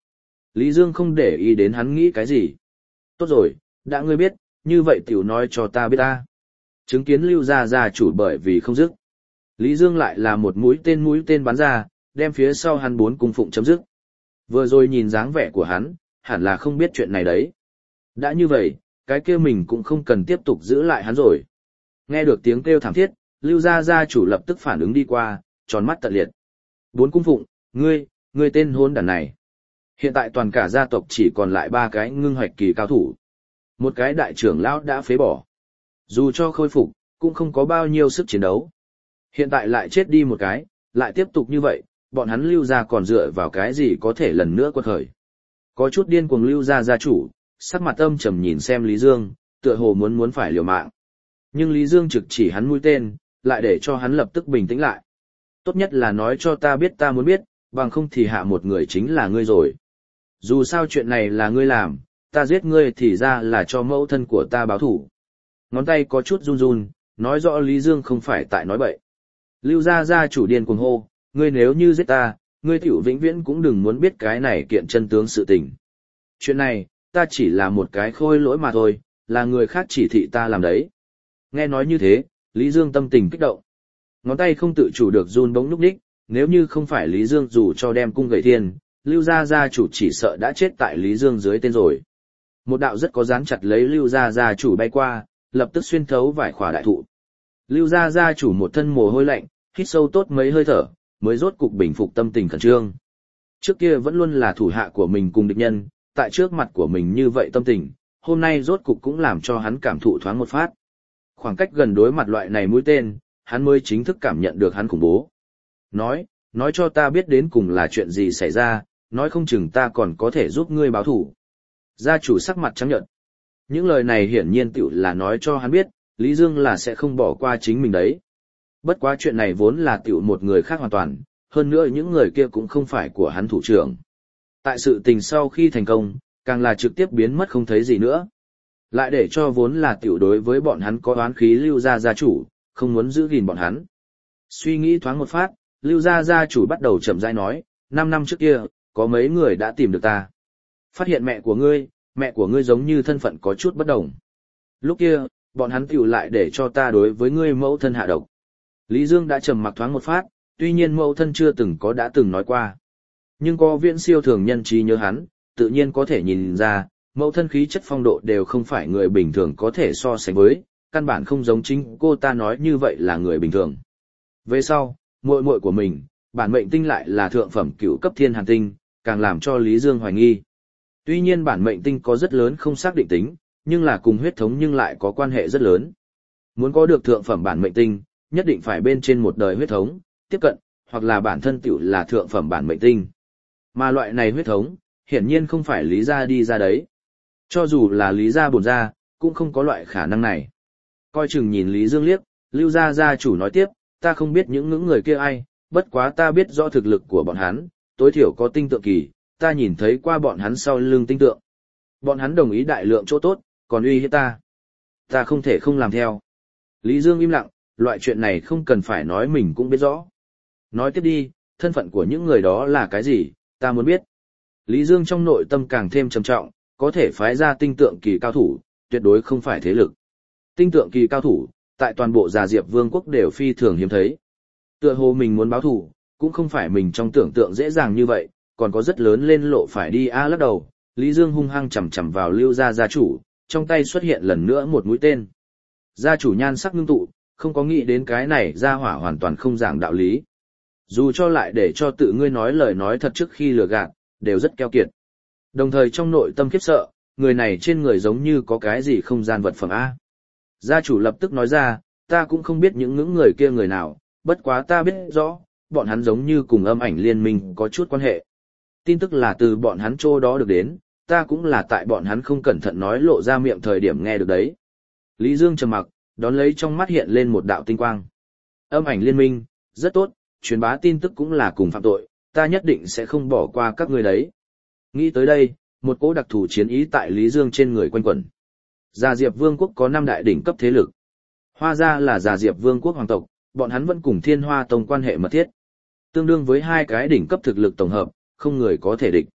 Lý Dương không để ý đến hắn nghĩ cái gì. Tốt rồi, đã ngươi biết, như vậy tiểu nói cho ta biết ta. Chứng kiến Lưu gia gia chủ bởi vì không dứt. Lý Dương lại là một mũi tên mũi tên bắn ra, đem phía sau hắn bốn cung phụng chấm dứt. Vừa rồi nhìn dáng vẻ của hắn, hẳn là không biết chuyện này đấy. Đã như vậy, cái kia mình cũng không cần tiếp tục giữ lại hắn rồi. Nghe được tiếng kêu thảm thiết, Lưu gia gia chủ lập tức phản ứng đi qua, tròn mắt tận liệt. Bốn cung phụng, ngươi, ngươi tên hôn đàn này. Hiện tại toàn cả gia tộc chỉ còn lại ba cái ngưng hoạch kỳ cao thủ. Một cái đại trưởng lão đã phế bỏ. Dù cho khôi phục, cũng không có bao nhiêu sức chiến đấu. Hiện tại lại chết đi một cái, lại tiếp tục như vậy, bọn hắn Lưu gia còn dựa vào cái gì có thể lần nữa quật khởi. Có chút điên cuồng Lưu gia gia chủ, sắc mặt âm trầm nhìn xem Lý Dương, tựa hồ muốn muốn phải liều mạng. Nhưng Lý Dương trực chỉ hắn mũi tên, lại để cho hắn lập tức bình tĩnh lại. Tốt nhất là nói cho ta biết ta muốn biết, bằng không thì hạ một người chính là ngươi rồi. Dù sao chuyện này là ngươi làm, ta giết ngươi thì ra là cho mẫu thân của ta báo thủ. Ngón tay có chút run run, nói rõ Lý Dương không phải tại nói bậy. Lưu gia gia chủ điên cuồng hô, ngươi nếu như giết ta, ngươi tiểu vĩnh viễn cũng đừng muốn biết cái này kiện chân tướng sự tình. Chuyện này, ta chỉ là một cái khôi lỗi mà thôi, là người khác chỉ thị ta làm đấy. Nghe nói như thế, Lý Dương tâm tình kích động. Ngón tay không tự chủ được run bỗng núp đích, nếu như không phải Lý Dương dù cho đem cung gậy thiên, Lưu gia gia chủ chỉ sợ đã chết tại Lý Dương dưới tên rồi. Một đạo rất có dán chặt lấy Lưu gia gia chủ bay qua, lập tức xuyên thấu vài khỏa đại thụ. Lưu gia gia chủ một thân mồ hôi lạnh, hít sâu tốt mấy hơi thở, mới rốt cục bình phục tâm tình khẩn trương. Trước kia vẫn luôn là thủ hạ của mình cùng địch nhân, tại trước mặt của mình như vậy tâm tình, hôm nay rốt cục cũng làm cho hắn cảm thụ thoáng một phát. Khoảng cách gần đối mặt loại này mũi tên, hắn mới chính thức cảm nhận được hắn khủng bố. Nói, nói cho ta biết đến cùng là chuyện gì xảy ra, nói không chừng ta còn có thể giúp ngươi báo thủ. Gia chủ sắc mặt trắng nhợt. Những lời này hiển nhiên tiểu là nói cho hắn biết, Lý Dương là sẽ không bỏ qua chính mình đấy. Bất quá chuyện này vốn là tiểu một người khác hoàn toàn, hơn nữa những người kia cũng không phải của hắn thủ trưởng. Tại sự tình sau khi thành công, càng là trực tiếp biến mất không thấy gì nữa. Lại để cho vốn là tiểu đối với bọn hắn có oán khí Lưu gia gia chủ, không muốn giữ gìn bọn hắn. Suy nghĩ thoáng một phát, Lưu gia gia chủ bắt đầu chậm rãi nói, năm năm trước kia, có mấy người đã tìm được ta. Phát hiện mẹ của ngươi, mẹ của ngươi giống như thân phận có chút bất đồng. Lúc kia, bọn hắn tiểu lại để cho ta đối với ngươi mẫu thân hạ độc. Lý Dương đã trầm mặc thoáng một phát, tuy nhiên mẫu thân chưa từng có đã từng nói qua. Nhưng có viễn siêu thường nhân trí nhớ hắn, tự nhiên có thể nhìn ra, mẫu thân khí chất phong độ đều không phải người bình thường có thể so sánh với, căn bản không giống chính cô ta nói như vậy là người bình thường. Về sau, muội muội của mình, bản mệnh tinh lại là thượng phẩm cửu cấp thiên hàn tinh, càng làm cho Lý Dương hoài nghi. Tuy nhiên bản mệnh tinh có rất lớn không xác định tính, nhưng là cùng huyết thống nhưng lại có quan hệ rất lớn. Muốn có được thượng phẩm bản mệnh tinh, nhất định phải bên trên một đời huyết thống, tiếp cận, hoặc là bản thân tiểu là thượng phẩm bản mệnh tinh. Mà loại này huyết thống, hiển nhiên không phải Lý gia đi ra đấy. Cho dù là Lý gia bổn gia, cũng không có loại khả năng này. Coi chừng nhìn Lý Dương liếc, Lưu gia gia chủ nói tiếp, ta không biết những những người kia ai, bất quá ta biết rõ thực lực của bọn hắn, tối thiểu có tinh tượng kỳ, ta nhìn thấy qua bọn hắn sau lưng tinh tượng. Bọn hắn đồng ý đại lượng chỗ tốt, còn uy hiếp ta. Ta không thể không làm theo. Lý Dương im lặng, loại chuyện này không cần phải nói mình cũng biết rõ. Nói tiếp đi, thân phận của những người đó là cái gì, ta muốn biết. Lý Dương trong nội tâm càng thêm trầm trọng, có thể phái ra tinh tượng kỳ cao thủ, tuyệt đối không phải thế lực. Tinh tượng kỳ cao thủ, tại toàn bộ Già Diệp Vương quốc đều phi thường hiếm thấy. Tựa hồ mình muốn báo thủ, cũng không phải mình trong tưởng tượng dễ dàng như vậy, còn có rất lớn lên lộ phải đi a lắc đầu. Lý Dương hung hăng chầm chầm vào Lưu gia gia chủ, trong tay xuất hiện lần nữa một mũi tên. Gia chủ nhan sắc ngưng tụ, không có nghĩ đến cái này gia hỏa hoàn toàn không giảng đạo lý. Dù cho lại để cho tự ngươi nói lời nói thật trước khi lừa gạt, đều rất keo kiệt. Đồng thời trong nội tâm khiếp sợ, người này trên người giống như có cái gì không gian vật phẩm A. Gia chủ lập tức nói ra, ta cũng không biết những những người kia người nào, bất quá ta biết rõ, bọn hắn giống như cùng âm ảnh liên minh có chút quan hệ. Tin tức là từ bọn hắn chỗ đó được đến, ta cũng là tại bọn hắn không cẩn thận nói lộ ra miệng thời điểm nghe được đấy. Lý Dương trầm mặc, đón lấy trong mắt hiện lên một đạo tinh quang. Âm ảnh liên minh, rất tốt, truyền bá tin tức cũng là cùng phạm tội, ta nhất định sẽ không bỏ qua các ngươi đấy. Nghĩ tới đây, một cỗ đặc thù chiến ý tại Lý Dương trên người quanh quẩn. Già Diệp Vương quốc có năm đại đỉnh cấp thế lực. Hoa gia là Già Diệp Vương quốc hoàng tộc, bọn hắn vẫn cùng Thiên Hoa Tông quan hệ mật thiết. Tương đương với hai cái đỉnh cấp thực lực tổng hợp, không người có thể địch.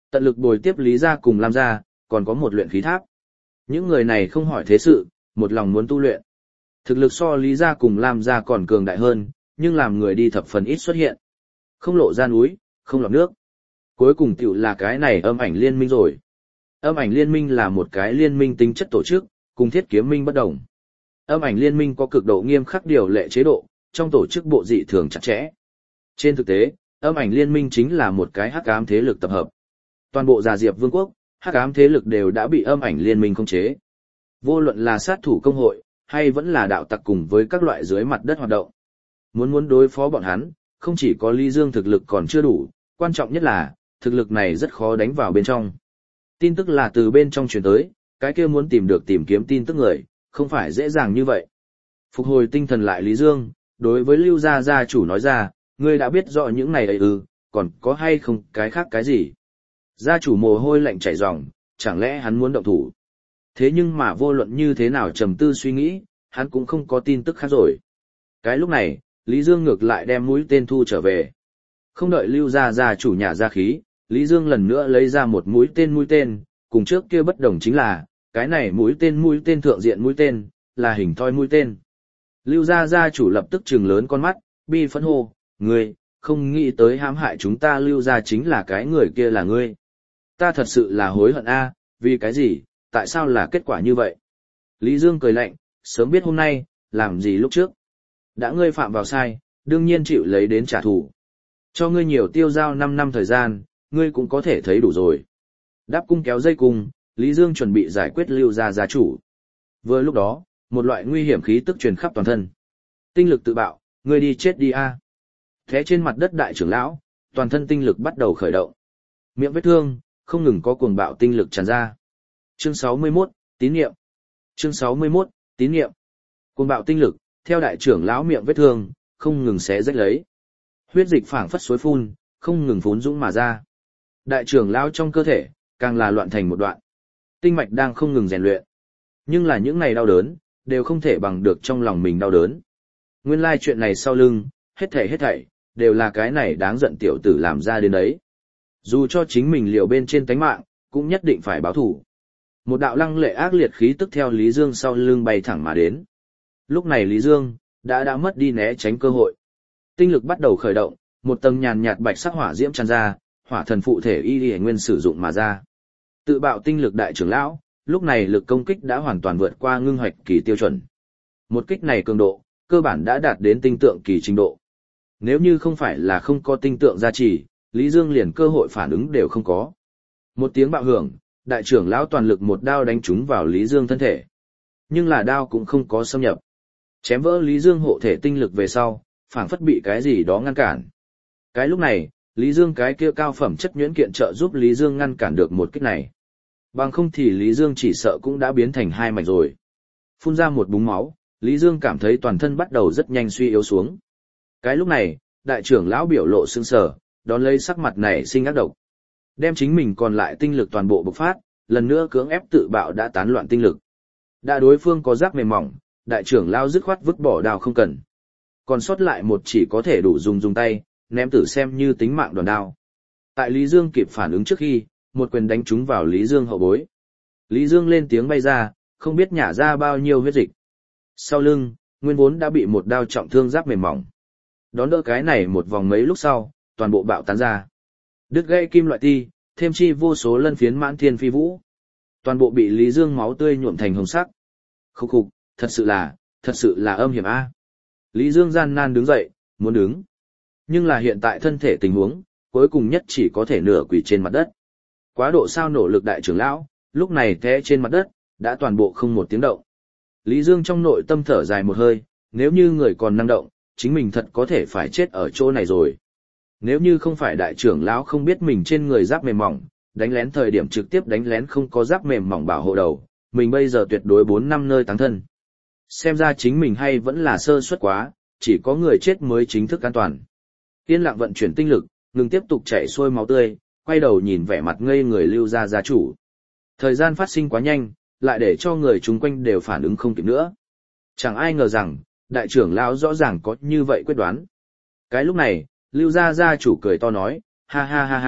Tận lực bồi tiếp Lý gia cùng Lam gia, còn có một luyện khí tháp. Những người này không hỏi thế sự, một lòng muốn tu luyện. Thực lực so Lý gia cùng Lam gia còn cường đại hơn, nhưng làm người đi thập phần ít xuất hiện. Không lộ ra núi, không lọt nước. Cuối cùng tiểu là cái này âm ảnh liên minh rồi. Âm ảnh liên minh là một cái liên minh tính chất tổ chức, cùng thiết kiếm minh bất đồng. Âm ảnh liên minh có cực độ nghiêm khắc điều lệ chế độ, trong tổ chức bộ dị thường chặt chẽ. Trên thực tế, âm ảnh liên minh chính là một cái hắc ám thế lực tập hợp. Toàn bộ Già Diệp Vương quốc, hắc ám thế lực đều đã bị âm ảnh liên minh khống chế. Vô luận là sát thủ công hội, hay vẫn là đạo tặc cùng với các loại dưới mặt đất hoạt động. Muốn muốn đối phó bọn hắn, không chỉ có Lý Dương thực lực còn chưa đủ, quan trọng nhất là, thực lực này rất khó đánh vào bên trong. Tin tức là từ bên trong truyền tới, cái kia muốn tìm được tìm kiếm tin tức người, không phải dễ dàng như vậy. Phục hồi tinh thần lại Lý Dương, đối với Lưu gia gia chủ nói ra, ngươi đã biết rõ những này ấy ư, còn có hay không cái khác cái gì. Gia chủ mồ hôi lạnh chảy ròng, chẳng lẽ hắn muốn động thủ. Thế nhưng mà vô luận như thế nào trầm tư suy nghĩ, hắn cũng không có tin tức khác rồi. Cái lúc này, Lý Dương ngược lại đem mũi tên thu trở về. Không đợi Lưu gia gia chủ nhà ra khí, Lý Dương lần nữa lấy ra một mũi tên mũi tên, cùng trước kia bất đồng chính là, cái này mũi tên mũi tên thượng diện mũi tên, là hình thoi mũi tên. Lưu gia gia chủ lập tức trừng lớn con mắt, bi phẫn hô, ngươi, không nghĩ tới hãm hại chúng ta Lưu gia chính là cái người kia là ngươi. Ta thật sự là hối hận a, vì cái gì, tại sao là kết quả như vậy? Lý Dương cười lạnh, sớm biết hôm nay, làm gì lúc trước. Đã ngươi phạm vào sai, đương nhiên chịu lấy đến trả thù. Cho ngươi nhiều tiêu giao năm năm thời gian, ngươi cũng có thể thấy đủ rồi. Đáp cung kéo dây cung, Lý Dương chuẩn bị giải quyết Lưu gia gia chủ. Vừa lúc đó, một loại nguy hiểm khí tức truyền khắp toàn thân. Tinh lực tự bạo, ngươi đi chết đi a. Thế trên mặt đất đại trưởng lão, toàn thân tinh lực bắt đầu khởi động. Miệng vết thương, không ngừng có cuồng bạo tinh lực tràn ra. Chương sáu mươi mốt, tín niệm. Chương sáu mươi mốt, tín niệm. Cuồng bạo tinh lực, theo đại trưởng lão miệng vết thương, không ngừng xé rách lấy. Huyết dịch phảng phất suối phun, không ngừng phún dũng mà ra. Đại trưởng lão trong cơ thể, càng là loạn thành một đoạn. Tinh mạch đang không ngừng rèn luyện. Nhưng là những ngày đau đớn, đều không thể bằng được trong lòng mình đau đớn. Nguyên lai chuyện này sau lưng, hết thảy hết thảy, đều là cái này đáng giận tiểu tử làm ra đến đấy. Dù cho chính mình liều bên trên tánh mạng, cũng nhất định phải báo thủ. Một đạo lăng lệ ác liệt khí tức theo Lý Dương sau lưng bay thẳng mà đến. Lúc này Lý Dương, đã đã mất đi né tránh cơ hội. Tinh lực bắt đầu khởi động, một tầng nhàn nhạt bạch sắc hỏa diễm tràn ra, hỏa thần phụ thể y y nguyên sử dụng mà ra. Tự bạo tinh lực đại trưởng lão, lúc này lực công kích đã hoàn toàn vượt qua ngưng hoạch kỳ tiêu chuẩn. Một kích này cường độ, cơ bản đã đạt đến tinh tượng kỳ trình độ. Nếu như không phải là không có tinh tượng gia trì, Lý Dương liền cơ hội phản ứng đều không có. Một tiếng bạo hưởng, đại trưởng lão toàn lực một đao đánh trúng vào Lý Dương thân thể. Nhưng là đao cũng không có xâm nhập. Chém vỡ Lý Dương hộ thể tinh lực về sau, phảng phất bị cái gì đó ngăn cản. Cái lúc này, Lý Dương cái kia cao phẩm chất nhuyễn kiện trợ giúp Lý Dương ngăn cản được một kích này. Bằng không thì Lý Dương chỉ sợ cũng đã biến thành hai mảnh rồi. Phun ra một búng máu, Lý Dương cảm thấy toàn thân bắt đầu rất nhanh suy yếu xuống. Cái lúc này, đại trưởng lão biểu lộ sững sờ, đón lấy sắc mặt này sinh ác độc. Đem chính mình còn lại tinh lực toàn bộ bộc phát, lần nữa cưỡng ép tự bạo đã tán loạn tinh lực. Đã đối phương có giáp mềm mỏng, đại trưởng lão dứt khoát vứt bỏ đao không cần. Còn sót lại một chỉ có thể đủ dùng dùng tay, ném tử xem như tính mạng đòn đao. Tại Lý Dương kịp phản ứng trước khi, một quyền đánh trúng vào Lý Dương hậu bối. Lý Dương lên tiếng bay ra, không biết nhả ra bao nhiêu huyết dịch. Sau lưng, nguyên vốn đã bị một đao trọng thương giáp mềm mỏng. Đón đỡ cái này một vòng mấy lúc sau, toàn bộ bạo tán ra. Đứt gãy kim loại ti, thêm chi vô số lân phiến mãn thiên phi vũ. Toàn bộ bị Lý Dương máu tươi nhuộm thành hồng sắc. Khúc khục, thật sự là, thật sự là âm hiểm a. Lý Dương gian nan đứng dậy, muốn đứng. Nhưng là hiện tại thân thể tình huống, cuối cùng nhất chỉ có thể nửa quỳ trên mặt đất. Quá độ sao nổ lực đại trưởng lão, lúc này té trên mặt đất, đã toàn bộ không một tiếng động. Lý Dương trong nội tâm thở dài một hơi, nếu như người còn năng động, chính mình thật có thể phải chết ở chỗ này rồi. Nếu như không phải đại trưởng lão không biết mình trên người giáp mềm mỏng, đánh lén thời điểm trực tiếp đánh lén không có giáp mềm mỏng bảo hộ đầu, mình bây giờ tuyệt đối bốn năm nơi táng thân. Xem ra chính mình hay vẫn là sơ suất quá, chỉ có người chết mới chính thức an toàn. Yên lặng vận chuyển tinh lực, ngừng tiếp tục chảy xuôi máu tươi, quay đầu nhìn vẻ mặt ngây người Lưu gia gia chủ. Thời gian phát sinh quá nhanh, lại để cho người chung quanh đều phản ứng không kịp nữa. Chẳng ai ngờ rằng, đại trưởng lão rõ ràng có như vậy quyết đoán. Cái lúc này, Lưu gia gia chủ cười to nói, ha ha ha ha,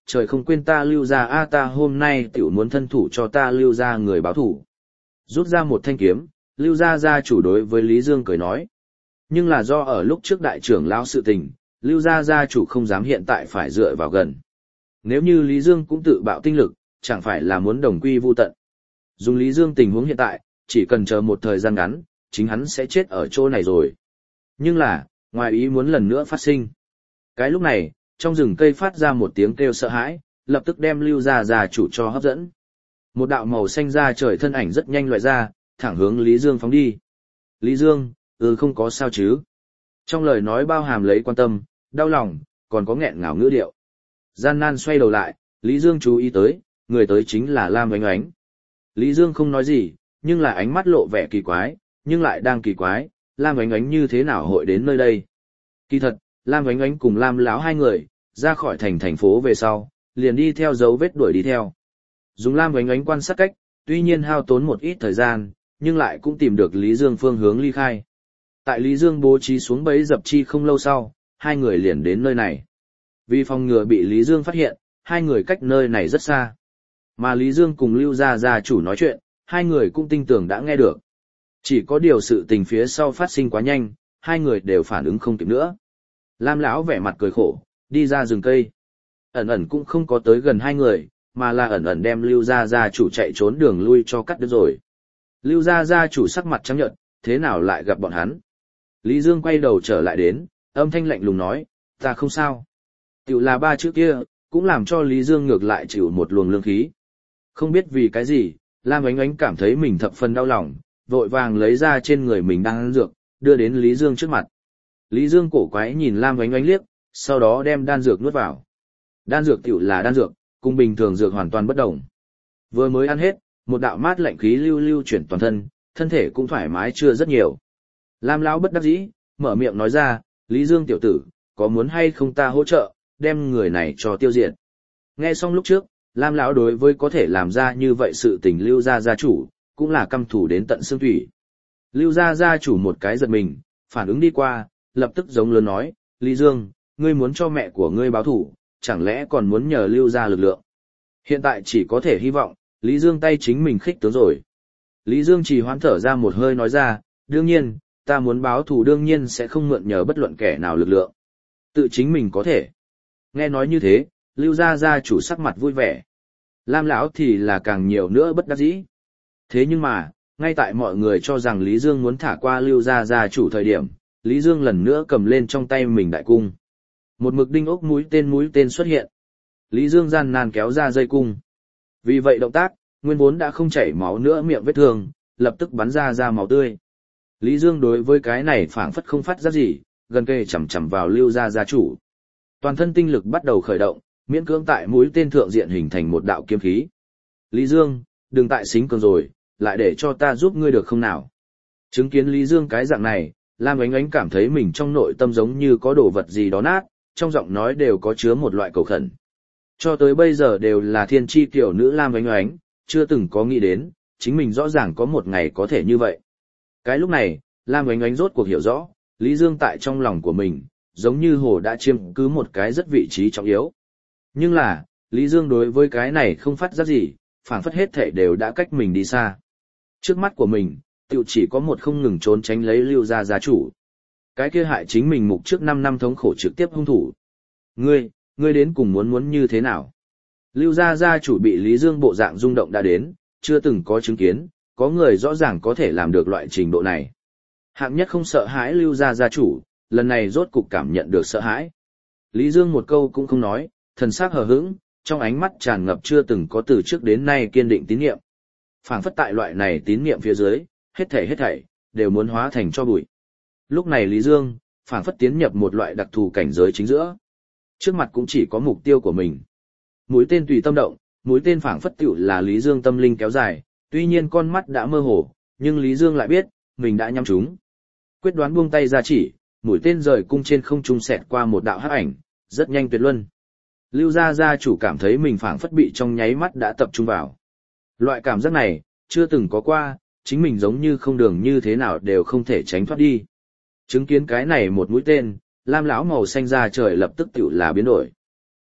trời không quên ta Lưu gia a ta hôm nay tiểu muốn thân thủ cho ta Lưu gia người báo thủ. Rút ra một thanh kiếm, Lưu gia gia chủ đối với Lý Dương cười nói. Nhưng là do ở lúc trước đại trưởng lão sự tình, Lưu gia gia chủ không dám hiện tại phải dựa vào gần. Nếu như Lý Dương cũng tự bạo tinh lực, chẳng phải là muốn đồng quy vu tận. Dùng Lý Dương tình huống hiện tại, chỉ cần chờ một thời gian ngắn, chính hắn sẽ chết ở chỗ này rồi. Nhưng là, ngoài ý muốn lần nữa phát sinh. Cái lúc này, trong rừng cây phát ra một tiếng kêu sợ hãi, lập tức đem Lưu gia gia chủ cho hấp dẫn. Một đạo màu xanh da trời thân ảnh rất nhanh loại ra, thẳng hướng Lý Dương phóng đi. Lý Dương, ừ không có sao chứ. Trong lời nói bao hàm lấy quan tâm, đau lòng, còn có nghẹn ngào ngữ điệu. Gian nan xoay đầu lại, Lý Dương chú ý tới, người tới chính là Lam Oánh Oánh. Lý Dương không nói gì, nhưng là ánh mắt lộ vẻ kỳ quái, nhưng lại đang kỳ quái, Lam Oánh Oánh như thế nào hội đến nơi đây. Kỳ thật, Lam Oánh Oánh cùng Lam lão hai người, ra khỏi thành thành phố về sau, liền đi theo dấu vết đuổi đi theo. Dùng Lam Oánh Oánh quan sát cách, tuy nhiên hao tốn một ít thời gian, nhưng lại cũng tìm được Lý Dương phương hướng ly khai. Tại Lý Dương bố trí xuống bẫy dập chi không lâu sau, hai người liền đến nơi này. Vì phòng ngừa bị Lý Dương phát hiện, hai người cách nơi này rất xa. Mà Lý Dương cùng Lưu gia gia chủ nói chuyện, hai người cũng tin tưởng đã nghe được. Chỉ có điều sự tình phía sau phát sinh quá nhanh, hai người đều phản ứng không kịp nữa. Lam lão vẻ mặt cười khổ, đi ra rừng cây. Ẩn ẩn cũng không có tới gần hai người, mà là ẩn ẩn đem Lưu gia gia chủ chạy trốn đường lui cho cắt đứt rồi. Lưu gia gia chủ sắc mặt trắng nhợt, thế nào lại gặp bọn hắn? Lý Dương quay đầu trở lại đến, âm thanh lạnh lùng nói, ta không sao. Tiểu là ba chữ kia, cũng làm cho Lý Dương ngược lại chịu một luồng lương khí. Không biết vì cái gì, Lam Oánh Oánh cảm thấy mình thập phần đau lòng, vội vàng lấy ra trên người mình đang ăn dược, đưa đến Lý Dương trước mặt. Lý Dương cổ quái nhìn Lam Oánh Oánh liếc, sau đó đem đan dược nuốt vào. Đan dược tiểu là đan dược, cùng bình thường dược hoàn toàn bất đồng. Vừa mới ăn hết, một đạo mát lạnh khí lưu lưu chuyển toàn thân, thân thể cũng thoải mái chưa rất nhiều. Lam lão bất đắc dĩ, mở miệng nói ra, Lý Dương tiểu tử, có muốn hay không ta hỗ trợ, đem người này cho tiêu diệt. Nghe xong lúc trước, Lam lão đối với có thể làm ra như vậy sự tình Lưu gia gia chủ, cũng là căm thù đến tận xương thủy. Lưu gia gia chủ một cái giật mình, phản ứng đi qua, lập tức giống lớn nói, Lý Dương, ngươi muốn cho mẹ của ngươi báo thủ, chẳng lẽ còn muốn nhờ Lưu gia lực lượng. Hiện tại chỉ có thể hy vọng, Lý Dương tay chính mình khích tướng rồi. Lý Dương chỉ hoán thở ra một hơi nói ra, đương nhiên, ta muốn báo thù đương nhiên sẽ không mượn nhờ bất luận kẻ nào lực lượng. Tự chính mình có thể. Nghe nói như thế, Lưu gia gia chủ sắc mặt vui vẻ. Lam lão thì là càng nhiều nữa bất đắc dĩ. Thế nhưng mà, ngay tại mọi người cho rằng Lý Dương muốn thả qua Lưu gia gia chủ thời điểm, Lý Dương lần nữa cầm lên trong tay mình đại cung. Một mực đinh ốc mũi tên mũi tên xuất hiện. Lý Dương gian nan kéo ra dây cung. Vì vậy động tác, nguyên vốn đã không chảy máu nữa miệng vết thương, lập tức bắn ra ra máu tươi. Lý Dương đối với cái này phảng phất không phát ra gì, gần kề chầm chầm vào Lưu gia gia chủ. Toàn thân tinh lực bắt đầu khởi động, miễn cưỡng tại mũi tên thượng diện hình thành một đạo kiếm khí. Lý Dương, đừng tại xính cường rồi, lại để cho ta giúp ngươi được không nào? Chứng kiến Lý Dương cái dạng này, Lam Oánh Oánh cảm thấy mình trong nội tâm giống như có đồ vật gì đó nát, trong giọng nói đều có chứa một loại cầu khẩn. Cho tới bây giờ đều là thiên tri tiểu nữ Lam Oánh Oánh, chưa từng có nghĩ đến, chính mình rõ ràng có một ngày có thể như vậy. Cái lúc này, Lam Oánh Oánh rốt cuộc hiểu rõ, Lý Dương tại trong lòng của mình, giống như hồ đã chiếm cứ một cái rất vị trí trọng yếu. Nhưng là, Lý Dương đối với cái này không phát giác gì, phảng phất hết thể đều đã cách mình đi xa. Trước mắt của mình, tự chỉ có một không ngừng trốn tránh lấy Lưu gia gia chủ. Cái kia hại chính mình mục trước năm năm thống khổ trực tiếp hung thủ. Ngươi, ngươi đến cùng muốn muốn như thế nào? Lưu gia gia chủ bị Lý Dương bộ dạng rung động đã đến, chưa từng có chứng kiến, có người rõ ràng có thể làm được loại trình độ này. Hạng nhất không sợ hãi Lưu gia gia chủ, lần này rốt cục cảm nhận được sợ hãi. Lý Dương một câu cũng không nói, thần sắc hờ hững, trong ánh mắt tràn ngập chưa từng có từ trước đến nay kiên định tín nhiệm. Phảng phất tại loại này tín nhiệm phía dưới, hết thảy hết thảy đều muốn hóa thành cho bụi. Lúc này Lý Dương, phảng phất tiến nhập một loại đặc thù cảnh giới chính giữa. Trước mặt cũng chỉ có mục tiêu của mình. Mũi tên tùy tâm động, mũi tên phảng phất tựu là Lý Dương tâm linh kéo dài, tuy nhiên con mắt đã mơ hồ, nhưng Lý Dương lại biết, mình đã nhắm trúng. Quyết đoán buông tay ra chỉ, mũi tên rời cung trên không trung xẹt qua một đạo hắc ảnh, rất nhanh tuyệt luân. Lưu gia gia chủ cảm thấy mình phảng phất bị trong nháy mắt đã tập trung vào. Loại cảm giác này, chưa từng có qua, chính mình giống như không đường như thế nào đều không thể tránh thoát đi. Chứng kiến cái này một mũi tên, Lam lão màu xanh da trời lập tức tựu là biến đổi.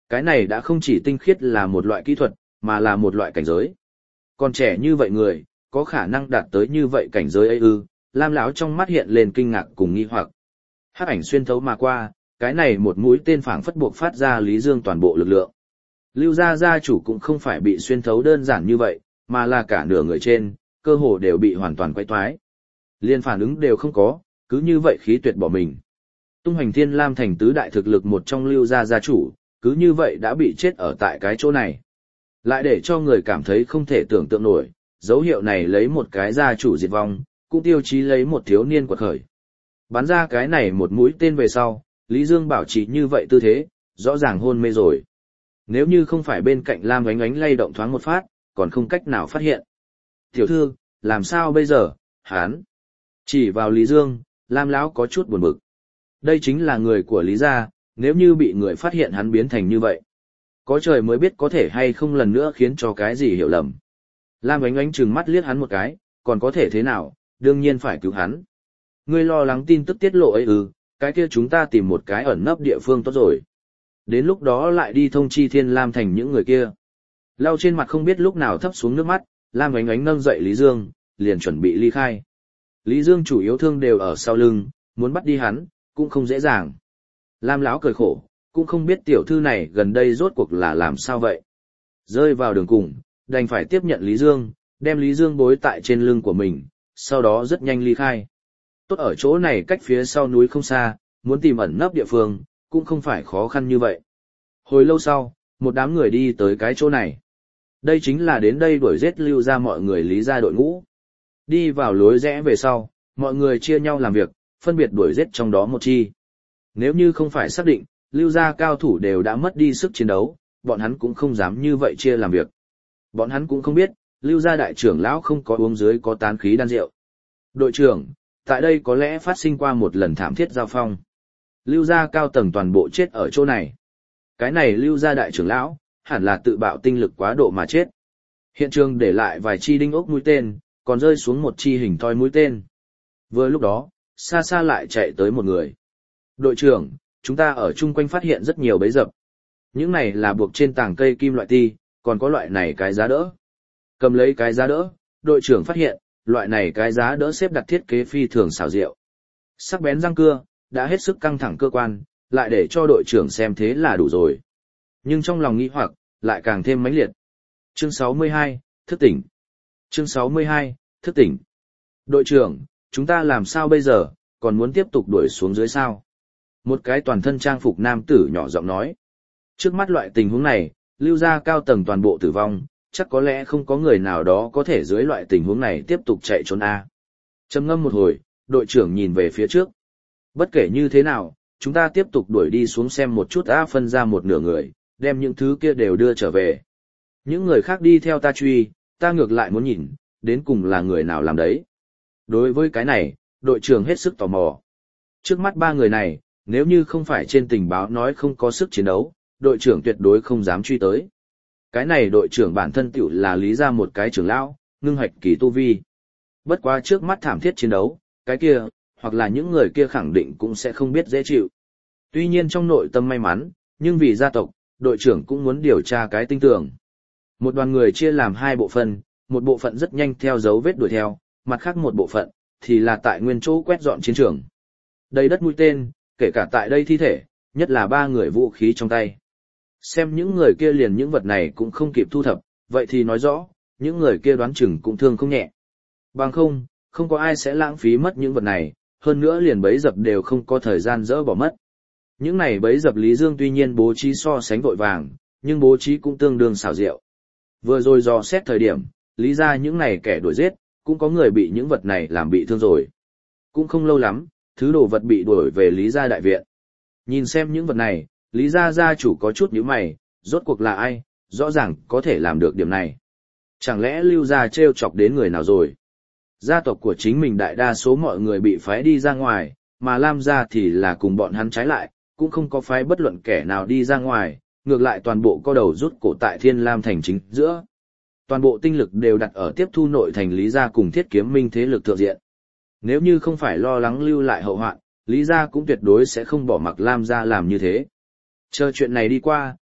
Cái này đã không chỉ tinh khiết là một loại kỹ thuật, mà là một loại cảnh giới. Còn trẻ như vậy người, có khả năng đạt tới như vậy cảnh giới ấy ư? Lam lão trong mắt hiện lên kinh ngạc cùng nghi hoặc. Hắc ảnh xuyên thấu mà qua, cái này một mũi tên phảng phất buộc phát ra Lý Dương toàn bộ lực lượng. Lưu gia gia chủ cũng không phải bị xuyên thấu đơn giản như vậy, mà là cả nửa người trên, cơ hồ đều bị hoàn toàn quay toái. Liên phản ứng đều không có, cứ như vậy khí tuyệt bỏ mình. Tung Hoành Thiên Lam thành tứ đại thực lực một trong Lưu gia gia chủ, cứ như vậy đã bị chết ở tại cái chỗ này. Lại để cho người cảm thấy không thể tưởng tượng nổi, dấu hiệu này lấy một cái gia chủ diệt vong, cũng tiêu chí lấy một thiếu niên quật khởi. Bắn ra cái này một mũi tên về sau, Lý Dương bảo trì như vậy tư thế, rõ ràng hôn mê rồi. Nếu như không phải bên cạnh Lam Oánh Oánh lay động thoáng một phát, còn không cách nào phát hiện. Tiểu thư, làm sao bây giờ, hán? Chỉ vào Lý Dương, Lam lão có chút buồn bực. Đây chính là người của Lý gia, nếu như bị người phát hiện hắn biến thành như vậy. Có trời mới biết có thể hay không lần nữa khiến cho cái gì hiểu lầm. Lam Oánh Oánh trừng mắt liếc hắn một cái, còn có thể thế nào, đương nhiên phải cứu hắn. Ngươi lo lắng tin tức tiết lộ ấy ư, cái kia chúng ta tìm một cái ẩn nấp địa phương tốt rồi. Đến lúc đó lại đi thông chi Thiên Lam thành những người kia. Lau trên mặt không biết lúc nào thấp xuống nước mắt, Lam Oánh Oánh nâng dậy Lý Dương, liền chuẩn bị ly khai. Lý Dương chủ yếu thương đều ở sau lưng, muốn bắt đi hắn, cũng không dễ dàng. Lam lão cười khổ, cũng không biết tiểu thư này gần đây rốt cuộc là làm sao vậy. Rơi vào đường cùng, đành phải tiếp nhận Lý Dương, đem Lý Dương bối tại trên lưng của mình, sau đó rất nhanh ly khai. Tốt ở chỗ này cách phía sau núi không xa, muốn tìm ẩn nấp địa phương, cũng không phải khó khăn như vậy. Hồi lâu sau, một đám người đi tới cái chỗ này. Đây chính là đến đây đuổi giết Lưu ra mọi người Lý ra đội ngũ. Đi vào lối rẽ về sau, mọi người chia nhau làm việc, phân biệt đuổi giết trong đó một chi. Nếu như không phải xác định, Lưu gia cao thủ đều đã mất đi sức chiến đấu, bọn hắn cũng không dám như vậy chia làm việc. Bọn hắn cũng không biết, Lưu gia đại trưởng lão không có uống dưới có tán khí đan rượu. Đội trưởng, tại đây có lẽ phát sinh qua một lần thảm thiết giao phong. Lưu gia cao tầng toàn bộ chết ở chỗ này. Cái này Lưu gia đại trưởng lão, hẳn là tự bạo tinh lực quá độ mà chết. Hiện trường để lại vài chi đinh ốc mũi tên, còn rơi xuống một chi hình thoi mũi tên. Vừa lúc đó, xa xa lại chạy tới một người. Đội trưởng, chúng ta ở chung quanh phát hiện rất nhiều bẫy dập. Những này là buộc trên tảng cây kim loại ti, còn có loại này cái giá đỡ. Cầm lấy cái giá đỡ, đội trưởng phát hiện, loại này cái giá đỡ xếp đặt thiết kế phi thường xảo diệu. Sắc bén răng cưa, đã hết sức căng thẳng cơ quan, lại để cho đội trưởng xem thế là đủ rồi. Nhưng trong lòng nghĩ hoặc, lại càng thêm mãnh liệt. Chương sáu mươi hai, thức tỉnh. Chương sáu mươi hai, thức tỉnh. Đội trưởng, chúng ta làm sao bây giờ, còn muốn tiếp tục đuổi xuống dưới sao? Một cái toàn thân trang phục nam tử nhỏ giọng nói. Trước mắt loại tình huống này, Lưu gia cao tầng toàn bộ tử vong, chắc có lẽ không có người nào đó có thể dưới loại tình huống này tiếp tục chạy trốn A. Trầm ngâm một hồi, đội trưởng nhìn về phía trước. Bất kể như thế nào, chúng ta tiếp tục đuổi đi xuống xem một chút A, phân ra một nửa người, đem những thứ kia đều đưa trở về. Những người khác đi theo ta truy, ta ngược lại muốn nhìn, đến cùng là người nào làm đấy. Đối với cái này, đội trưởng hết sức tò mò. Trước mắt ba người này, nếu như không phải trên tình báo nói không có sức chiến đấu, đội trưởng tuyệt đối không dám truy tới. Cái này đội trưởng bản thân tiểu là lý ra một cái trưởng lão, ngưng hạch kỳ tu vi. Bất quá trước mắt thảm thiết chiến đấu, cái kia, hoặc là những người kia khẳng định cũng sẽ không biết dễ chịu. Tuy nhiên trong nội tâm may mắn, nhưng vì gia tộc, đội trưởng cũng muốn điều tra cái tinh tường. Một đoàn người chia làm hai bộ phận, một bộ phận rất nhanh theo dấu vết đuổi theo, mặt khác một bộ phận, thì là tại nguyên chỗ quét dọn chiến trường. Đầy đất mũi tên, kể cả tại đây thi thể, nhất là ba người vũ khí trong tay. Xem những người kia liền những vật này cũng không kịp thu thập, vậy thì nói rõ, những người kia đoán chừng cũng thương không nhẹ. Bằng không, không có ai sẽ lãng phí mất những vật này, hơn nữa liền bấy dập đều không có thời gian dỡ bỏ mất. Những này bấy dập Lý Dương tuy nhiên bố trí so sánh vội vàng, nhưng bố trí cũng tương đương xảo diệu. Vừa rồi dò xét thời điểm, lý ra những này kẻ đuổi giết, cũng có người bị những vật này làm bị thương rồi. Cũng không lâu lắm, thứ đồ vật bị đuổi về lý gia đại viện. Nhìn xem những vật này, lý gia gia chủ có chút nhíu mày, rốt cuộc là ai, rõ ràng có thể làm được điểm này. Chẳng lẽ Lưu gia trêu chọc đến người nào rồi? Gia tộc của chính mình đại đa số mọi người bị phái đi ra ngoài, mà Lam gia thì là cùng bọn hắn trái lại, cũng không có phái bất luận kẻ nào đi ra ngoài, ngược lại toàn bộ co đầu rút cổ tại Thiên Lam thành chính giữa. Toàn bộ tinh lực đều đặt ở tiếp thu nội thành Lý gia cùng Thiết Kiếm Minh thế lực thượng diện. Nếu như không phải lo lắng lưu lại hậu hoạn, Lý gia cũng tuyệt đối sẽ không bỏ mặc Lam gia làm như thế. Chờ chuyện này đi qua,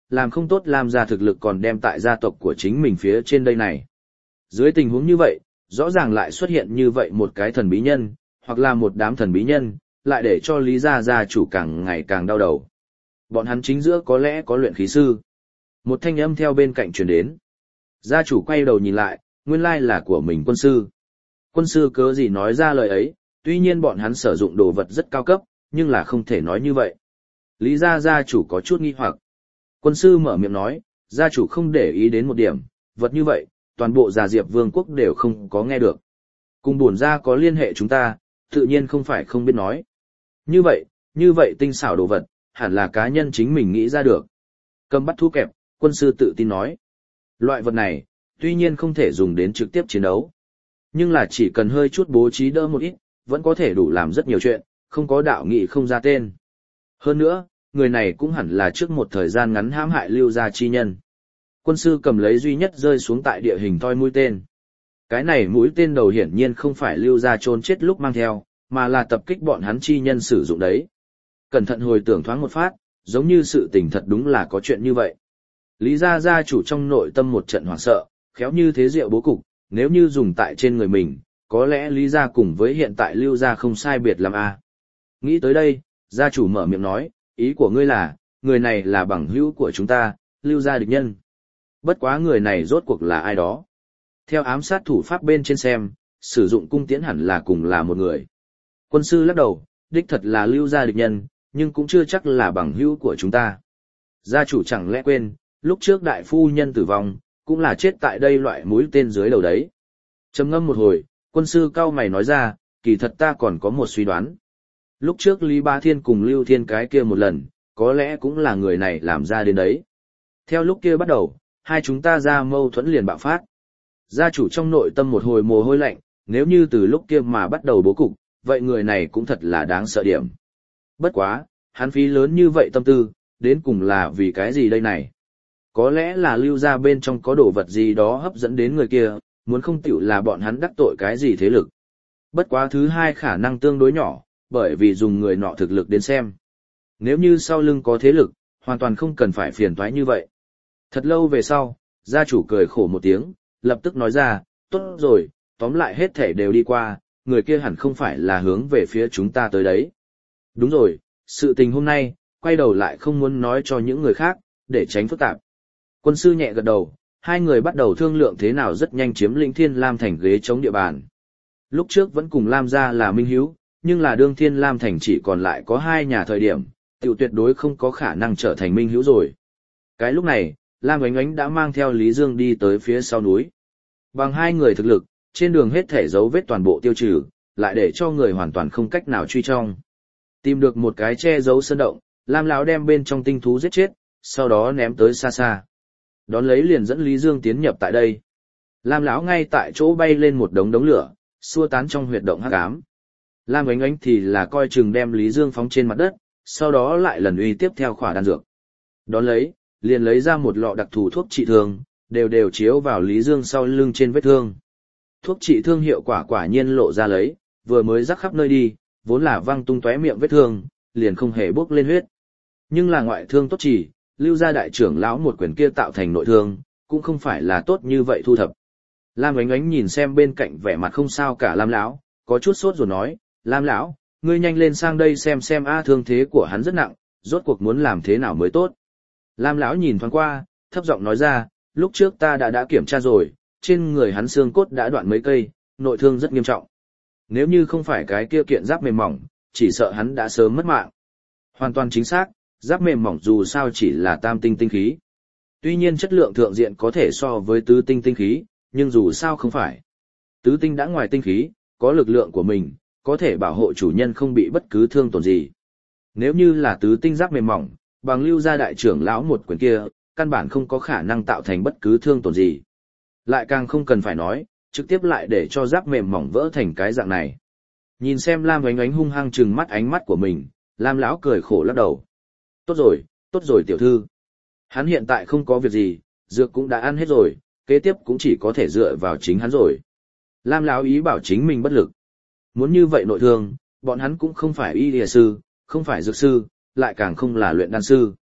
làm không tốt Lam gia thực lực còn đem tại gia tộc của chính mình phía trên đây này. Dưới tình huống như vậy, rõ ràng lại xuất hiện như vậy một cái thần bí nhân, hoặc là một đám thần bí nhân, lại để cho Lý gia gia chủ càng ngày càng đau đầu. Bọn hắn chính giữa có lẽ có luyện khí sư. Một thanh âm theo bên cạnh truyền đến. Gia chủ quay đầu nhìn lại, nguyên lai là của mình quân sư. Quân sư cớ gì nói ra lời ấy, tuy nhiên bọn hắn sử dụng đồ vật rất cao cấp, nhưng là không thể nói như vậy. Lý gia gia chủ có chút nghi hoặc. Quân sư mở miệng nói, gia chủ không để ý đến một điểm, vật như vậy, toàn bộ Già Diệp Vương quốc đều không có nghe được. Cùng bổn gia có liên hệ chúng ta, tự nhiên không phải không biết nói. Như vậy, như vậy tinh xảo đồ vật, hẳn là cá nhân chính mình nghĩ ra được. Cầm bắt thú kẹp, quân sư tự tin nói. Loại vật này, tuy nhiên không thể dùng đến trực tiếp chiến đấu. Nhưng là chỉ cần hơi chút bố trí đỡ một ít, vẫn có thể đủ làm rất nhiều chuyện, không có đạo nghị không ra tên. Hơn nữa, người này cũng hẳn là trước một thời gian ngắn hãm hại Lưu gia chi nhân. Quân sư cầm lấy duy nhất rơi xuống tại địa hình toi mũi tên. Cái này mũi tên đầu hiển nhiên không phải Lưu gia trốn chết lúc mang theo, mà là tập kích bọn hắn chi nhân sử dụng đấy. Cẩn thận hồi tưởng thoáng một phát, giống như sự tình thật đúng là có chuyện như vậy. Lý gia gia chủ trong nội tâm một trận hoảng sợ, khéo như thế diệu bố cục, nếu như dùng tại trên người mình, có lẽ Lý gia cùng với hiện tại Lưu gia không sai biệt lắm a. Nghĩ tới đây, gia chủ mở miệng nói, ý của ngươi là, người này là bằng hữu của chúng ta, Lưu gia địch nhân. Bất quá người này rốt cuộc là ai đó. Theo ám sát thủ pháp bên trên xem, sử dụng cung tiễn hẳn là cùng là một người. Quân sư lắc đầu, đích thật là Lưu gia địch nhân, nhưng cũng chưa chắc là bằng hữu của chúng ta. Gia chủ chẳng lẽ quên, lúc trước đại phu nhân tử vong, cũng là chết tại đây loại mũi tên dưới đầu đấy. Trầm ngâm một hồi, quân sư cao mày nói ra, kỳ thật ta còn có một suy đoán. Lúc trước Lý Bá Thiên cùng Lưu Thiên cái kia một lần, có lẽ cũng là người này làm ra đến đấy. Theo lúc kia bắt đầu, hai chúng ta ra mâu thuẫn liền bạo phát. Gia chủ trong nội tâm một hồi mồ hôi lạnh, nếu như từ lúc kia mà bắt đầu bố cục, vậy người này cũng thật là đáng sợ điểm. Bất quá, hắn phí lớn như vậy tâm tư, đến cùng là vì cái gì đây này? Có lẽ là Lưu gia bên trong có đồ vật gì đó hấp dẫn đến người kia, muốn không tiểu là bọn hắn đắc tội cái gì thế lực. Bất quá thứ hai khả năng tương đối nhỏ, bởi vì dùng người nọ thực lực đến xem. Nếu như sau lưng có thế lực, hoàn toàn không cần phải phiền toái như vậy. Thật lâu về sau, gia chủ cười khổ một tiếng, lập tức nói ra, tốt rồi, tóm lại hết thể đều đi qua, người kia hẳn không phải là hướng về phía chúng ta tới đấy. Đúng rồi, sự tình hôm nay, quay đầu lại không muốn nói cho những người khác, để tránh phức tạp. Quân sư nhẹ gật đầu, hai người bắt đầu thương lượng thế nào rất nhanh chiếm lĩnh Thiên Lam thành ghế chống địa bàn. Lúc trước vẫn cùng Lam gia là minh hữu, nhưng là đương Thiên Lam thành chỉ còn lại có hai nhà thời điểm, tiểu tuyệt đối không có khả năng trở thành minh hữu rồi. Cái lúc này, Lam Oánh Oánh đã mang theo Lý Dương đi tới phía sau núi. Bằng hai người thực lực, trên đường hết thể dấu vết toàn bộ tiêu trừ, lại để cho người hoàn toàn không cách nào truy trong. Tìm được một cái che giấu sơn động, Lam lão đem bên trong tinh thú giết chết, sau đó ném tới xa xa. Đón lấy liền dẫn Lý Dương tiến nhập tại đây. Lam lão ngay tại chỗ bay lên một đống đống lửa, xua tán trong huyệt động hắc ám. Lam Oánh Oánh thì là coi chừng đem Lý Dương phóng trên mặt đất, sau đó lại lần uy tiếp theo khỏa đan dược. Đón lấy, liền lấy ra một lọ đặc thù thuốc trị thương, đều đều chiếu vào Lý Dương sau lưng trên vết thương. Thuốc trị thương hiệu quả quả nhiên lộ ra lấy, vừa mới rắc khắp nơi đi, vốn là văng tung tóe miệng vết thương, liền không hề bốc lên huyết. Nhưng là ngoại thương tốt chỉ, Lưu gia đại trưởng lão một quyền kia tạo thành nội thương, cũng không phải là tốt như vậy thu thập. Lam Oánh Oánh nhìn xem bên cạnh vẻ mặt không sao cả Lam lão, có chút sốt rồi nói, Lam lão, ngươi nhanh lên sang đây xem xem a thương thế của hắn rất nặng, rốt cuộc muốn làm thế nào mới tốt. Lam lão nhìn thoáng qua, thấp giọng nói ra, lúc trước ta đã đã kiểm tra rồi, trên người hắn xương cốt đã đoạn mấy cây, nội thương rất nghiêm trọng. Nếu như không phải cái kia kiện giáp mềm mỏng, chỉ sợ hắn đã sớm mất mạng. Hoàn toàn chính xác, giáp mềm mỏng dù sao chỉ là tam tinh tinh khí. Tuy nhiên chất lượng thượng diện có thể so với tứ tinh tinh khí, nhưng dù sao không phải. Tứ tinh đã ngoài tinh khí, có lực lượng của mình, có thể bảo hộ chủ nhân không bị bất cứ thương tổn gì. Nếu như là tứ tinh giáp mềm mỏng, bằng Lưu gia đại trưởng lão một quyền kia, căn bản không có khả năng tạo thành bất cứ thương tổn gì. Lại càng không cần phải nói, trực tiếp lại để cho giáp mềm mỏng vỡ thành cái dạng này. Nhìn xem Lam Oánh Oánh hung hăng trừng mắt ánh mắt của mình, Lam lão cười khổ lắc đầu. Tốt rồi, tốt rồi tiểu thư. Hắn hiện tại không có việc gì, dược cũng đã ăn hết rồi, kế tiếp cũng chỉ có thể dựa vào chính hắn rồi. Lam lão ý bảo chính mình bất lực. Muốn như vậy nội thương, bọn hắn cũng không phải y lìa sư, không phải dược sư, lại càng không là luyện đan sư.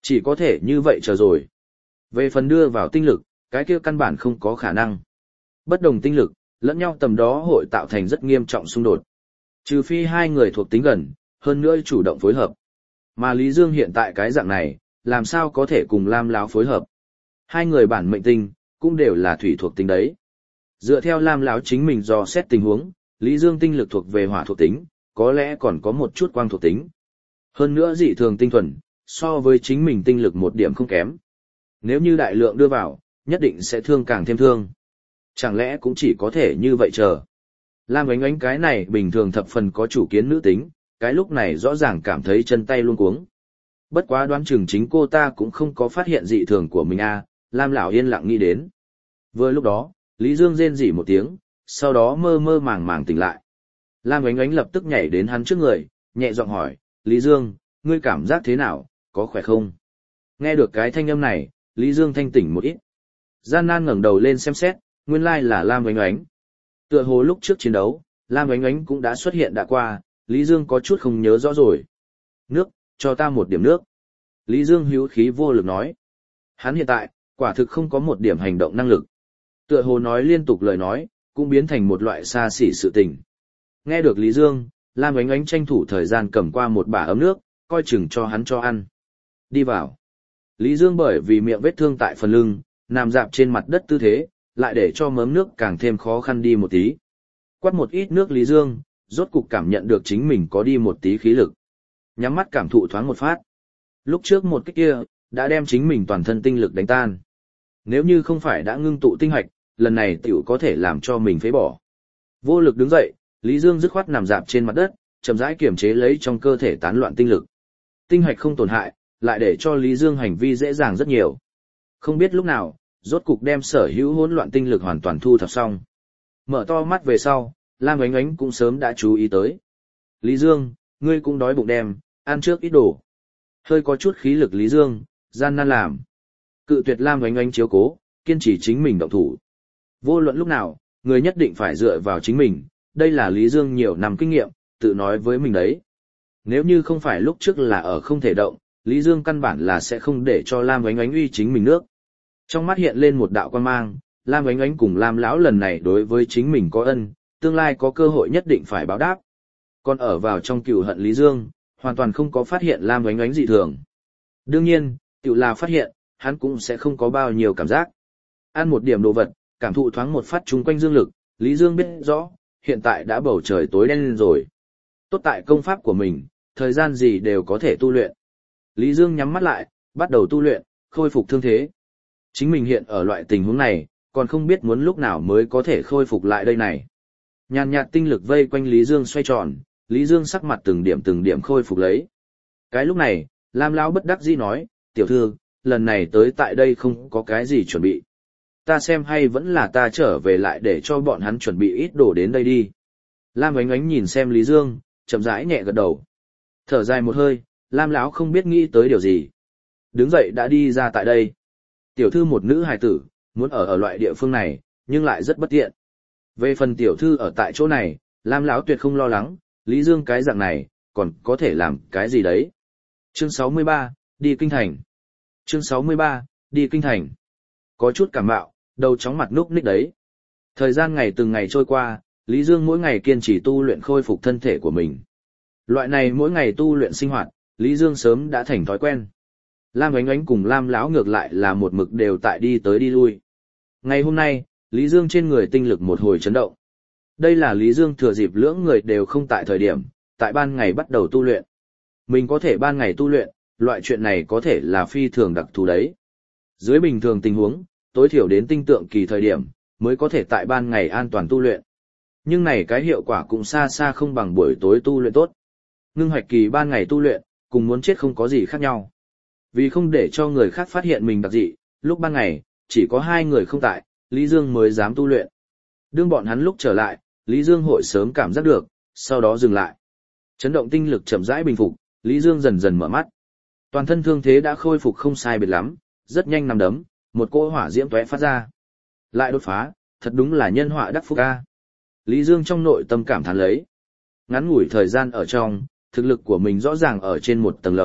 Chỉ có thể như vậy chờ rồi. Về phần đưa vào tinh lực, cái kia căn bản không có khả năng. Bất đồng tinh lực, lẫn nhau tầm đó hội tạo thành rất nghiêm trọng xung đột. Trừ phi hai người thuộc tính gần, hơn nữa chủ động phối hợp. Mà Lý Dương hiện tại cái dạng này, làm sao có thể cùng Lam Lão phối hợp. Hai người bản mệnh tinh, cũng đều là thủy thuộc tính đấy. Dựa theo Lam Lão chính mình dò xét tình huống, Lý Dương tinh lực thuộc về hỏa thuộc tính, có lẽ còn có một chút quang thuộc tính. Hơn nữa dị thường tinh thuần, so với chính mình tinh lực một điểm không kém. Nếu như đại lượng đưa vào, nhất định sẽ thương càng thêm thương. Chẳng lẽ cũng chỉ có thể như vậy chờ. Lam Oánh Oánh cái này bình thường thập phần có chủ kiến nữ tính, cái lúc này rõ ràng cảm thấy chân tay luống cuống. Bất quá đoán chừng chính cô ta cũng không có phát hiện dị thường của mình a, à, Lam lão yên lặng nghĩ đến. Vừa lúc đó, Lý Dương rên rỉ một tiếng, sau đó mơ mơ màng màng tỉnh lại. Lam Oánh Oánh lập tức nhảy đến hắn trước người, nhẹ giọng hỏi, Lý Dương, ngươi cảm giác thế nào, có khỏe không? Nghe được cái thanh âm này, Lý Dương thanh tỉnh một ít. Gian nan ngẩng đầu lên xem xét, nguyên lai là Lam Oánh Oánh. Tựa hồ lúc trước chiến đấu, Lam Oánh Oánh cũng đã xuất hiện đã qua, Lý Dương có chút không nhớ rõ rồi. Nước, cho ta một điểm nước. Lý Dương hữu khí vô lực nói. Hắn hiện tại, quả thực không có một điểm hành động năng lực. Tựa hồ nói liên tục lời nói, cũng biến thành một loại xa xỉ sự tình. Nghe được Lý Dương, Lam Oánh Oánh tranh thủ thời gian cầm qua một bả ấm nước, coi chừng cho hắn cho ăn. Đi vào. Lý Dương bởi vì miệng vết thương tại phần lưng, nằm dạp trên mặt đất tư thế, lại để cho mớm nước càng thêm khó khăn đi một tí. Quát một ít nước Lý Dương, rốt cục cảm nhận được chính mình có đi một tí khí lực. Nhắm mắt cảm thụ thoáng một phát. Lúc trước một cái kia, đã đem chính mình toàn thân tinh lực đánh tan. Nếu như không phải đã ngưng tụ tinh hạch, lần này tiểu có thể làm cho mình phế bỏ. Vô lực đứng dậy, Lý Dương dứt khoát nằm dạp trên mặt đất, chậm rãi kiểm chế lấy trong cơ thể tán loạn tinh lực. Tinh hạch không tổn hại, lại để cho Lý Dương hành vi dễ dàng rất nhiều. Không biết lúc nào, rốt cục đem sở hữu hỗn loạn tinh lực hoàn toàn thu thập xong. Mở to mắt về sau, Lam Oánh Oánh cũng sớm đã chú ý tới. Lý Dương, ngươi cũng đói bụng đem, ăn trước ít đồ. Hơi có chút khí lực Lý Dương, gian nan làm. Cự tuyệt Lam Oánh Oánh chiếu cố, kiên trì chính mình động thủ. Vô luận lúc nào, người nhất định phải dựa vào chính mình, đây là Lý Dương nhiều năm kinh nghiệm, tự nói với mình đấy. Nếu như không phải lúc trước là ở không thể động, Lý Dương căn bản là sẽ không để cho Lam Oánh Oánh uy chính mình nước. Trong mắt hiện lên một đạo quan mang, Lam Oánh Oánh cùng Lam lão lần này đối với chính mình có ân, tương lai có cơ hội nhất định phải báo đáp. Còn ở vào trong cừu hận Lý Dương, hoàn toàn không có phát hiện Lam Oánh Oánh dị thường. Đương nhiên, tiểu là phát hiện, hắn cũng sẽ không có bao nhiêu cảm giác. Ăn một điểm đồ vật, cảm thụ thoáng một phát chung quanh dương lực, Lý Dương biết rõ, hiện tại đã bầu trời tối đen lên rồi. Tốt tại công pháp của mình, thời gian gì đều có thể tu luyện. Lý Dương nhắm mắt lại, bắt đầu tu luyện, khôi phục thương thế. Chính mình hiện ở loại tình huống này, còn không biết muốn lúc nào mới có thể khôi phục lại đây này. Nhàn nhạt tinh lực vây quanh Lý Dương xoay tròn, Lý Dương sắc mặt từng điểm từng điểm khôi phục lấy. Cái lúc này, Lam lão bất đắc dĩ nói, tiểu thư, lần này tới tại đây không có cái gì chuẩn bị. Ta xem hay vẫn là ta trở về lại để cho bọn hắn chuẩn bị ít đồ đến đây đi. Lam Oánh Oánh nhìn xem Lý Dương, chậm rãi nhẹ gật đầu. Thở dài một hơi, Lam lão không biết nghĩ tới điều gì. Đứng dậy đã đi ra tại đây. Tiểu thư một nữ hài tử, muốn ở ở loại địa phương này, nhưng lại rất bất tiện. Về phần tiểu thư ở tại chỗ này, Lam lão tuyệt không lo lắng, Lý Dương cái dạng này, còn có thể làm cái gì đấy. Chương sáu mươi ba, đi kinh thành. Chương sáu mươi ba, đi kinh thành. Có chút cảm mạo, đầu chóng mặt núc ních đấy. Thời gian ngày từng ngày trôi qua, Lý Dương mỗi ngày kiên trì tu luyện khôi phục thân thể của mình. Loại này mỗi ngày tu luyện sinh hoạt, Lý Dương sớm đã thành thói quen. Lam Oánh Oánh cùng Lam lão ngược lại là một mực đều tại đi tới đi lui. Ngày hôm nay, Lý Dương trên người tinh lực một hồi chấn động. Đây là Lý Dương thừa dịp lưỡng người đều không tại thời điểm, tại ban ngày bắt đầu tu luyện. Mình có thể ban ngày tu luyện, loại chuyện này có thể là phi thường đặc thù đấy. Dưới bình thường tình huống, tối thiểu đến tinh tượng kỳ thời điểm, mới có thể tại ban ngày an toàn tu luyện. Nhưng này cái hiệu quả cũng xa xa không bằng buổi tối tu luyện tốt. Ngưng hoạch kỳ ban ngày tu luyện, cùng muốn chết không có gì khác nhau. Vì không để cho người khác phát hiện mình đặc dị, lúc ban ngày, chỉ có hai người không tại, Lý Dương mới dám tu luyện. Đương bọn hắn lúc trở lại, Lý Dương hội sớm cảm giác được, sau đó dừng lại. Chấn động tinh lực chậm rãi bình phục, Lý Dương dần dần mở mắt. Toàn thân thương thế đã khôi phục không sai biệt lắm, rất nhanh nằm đấm, một cỗ hỏa diễm tóe phát ra. Lại đột phá, thật đúng là nhân họa đắc phúc a. Lý Dương trong nội tâm cảm thán lấy. Ngắn ngủi thời gian ở trong, thực lực của mình rõ ràng ở trên một tầng lầu,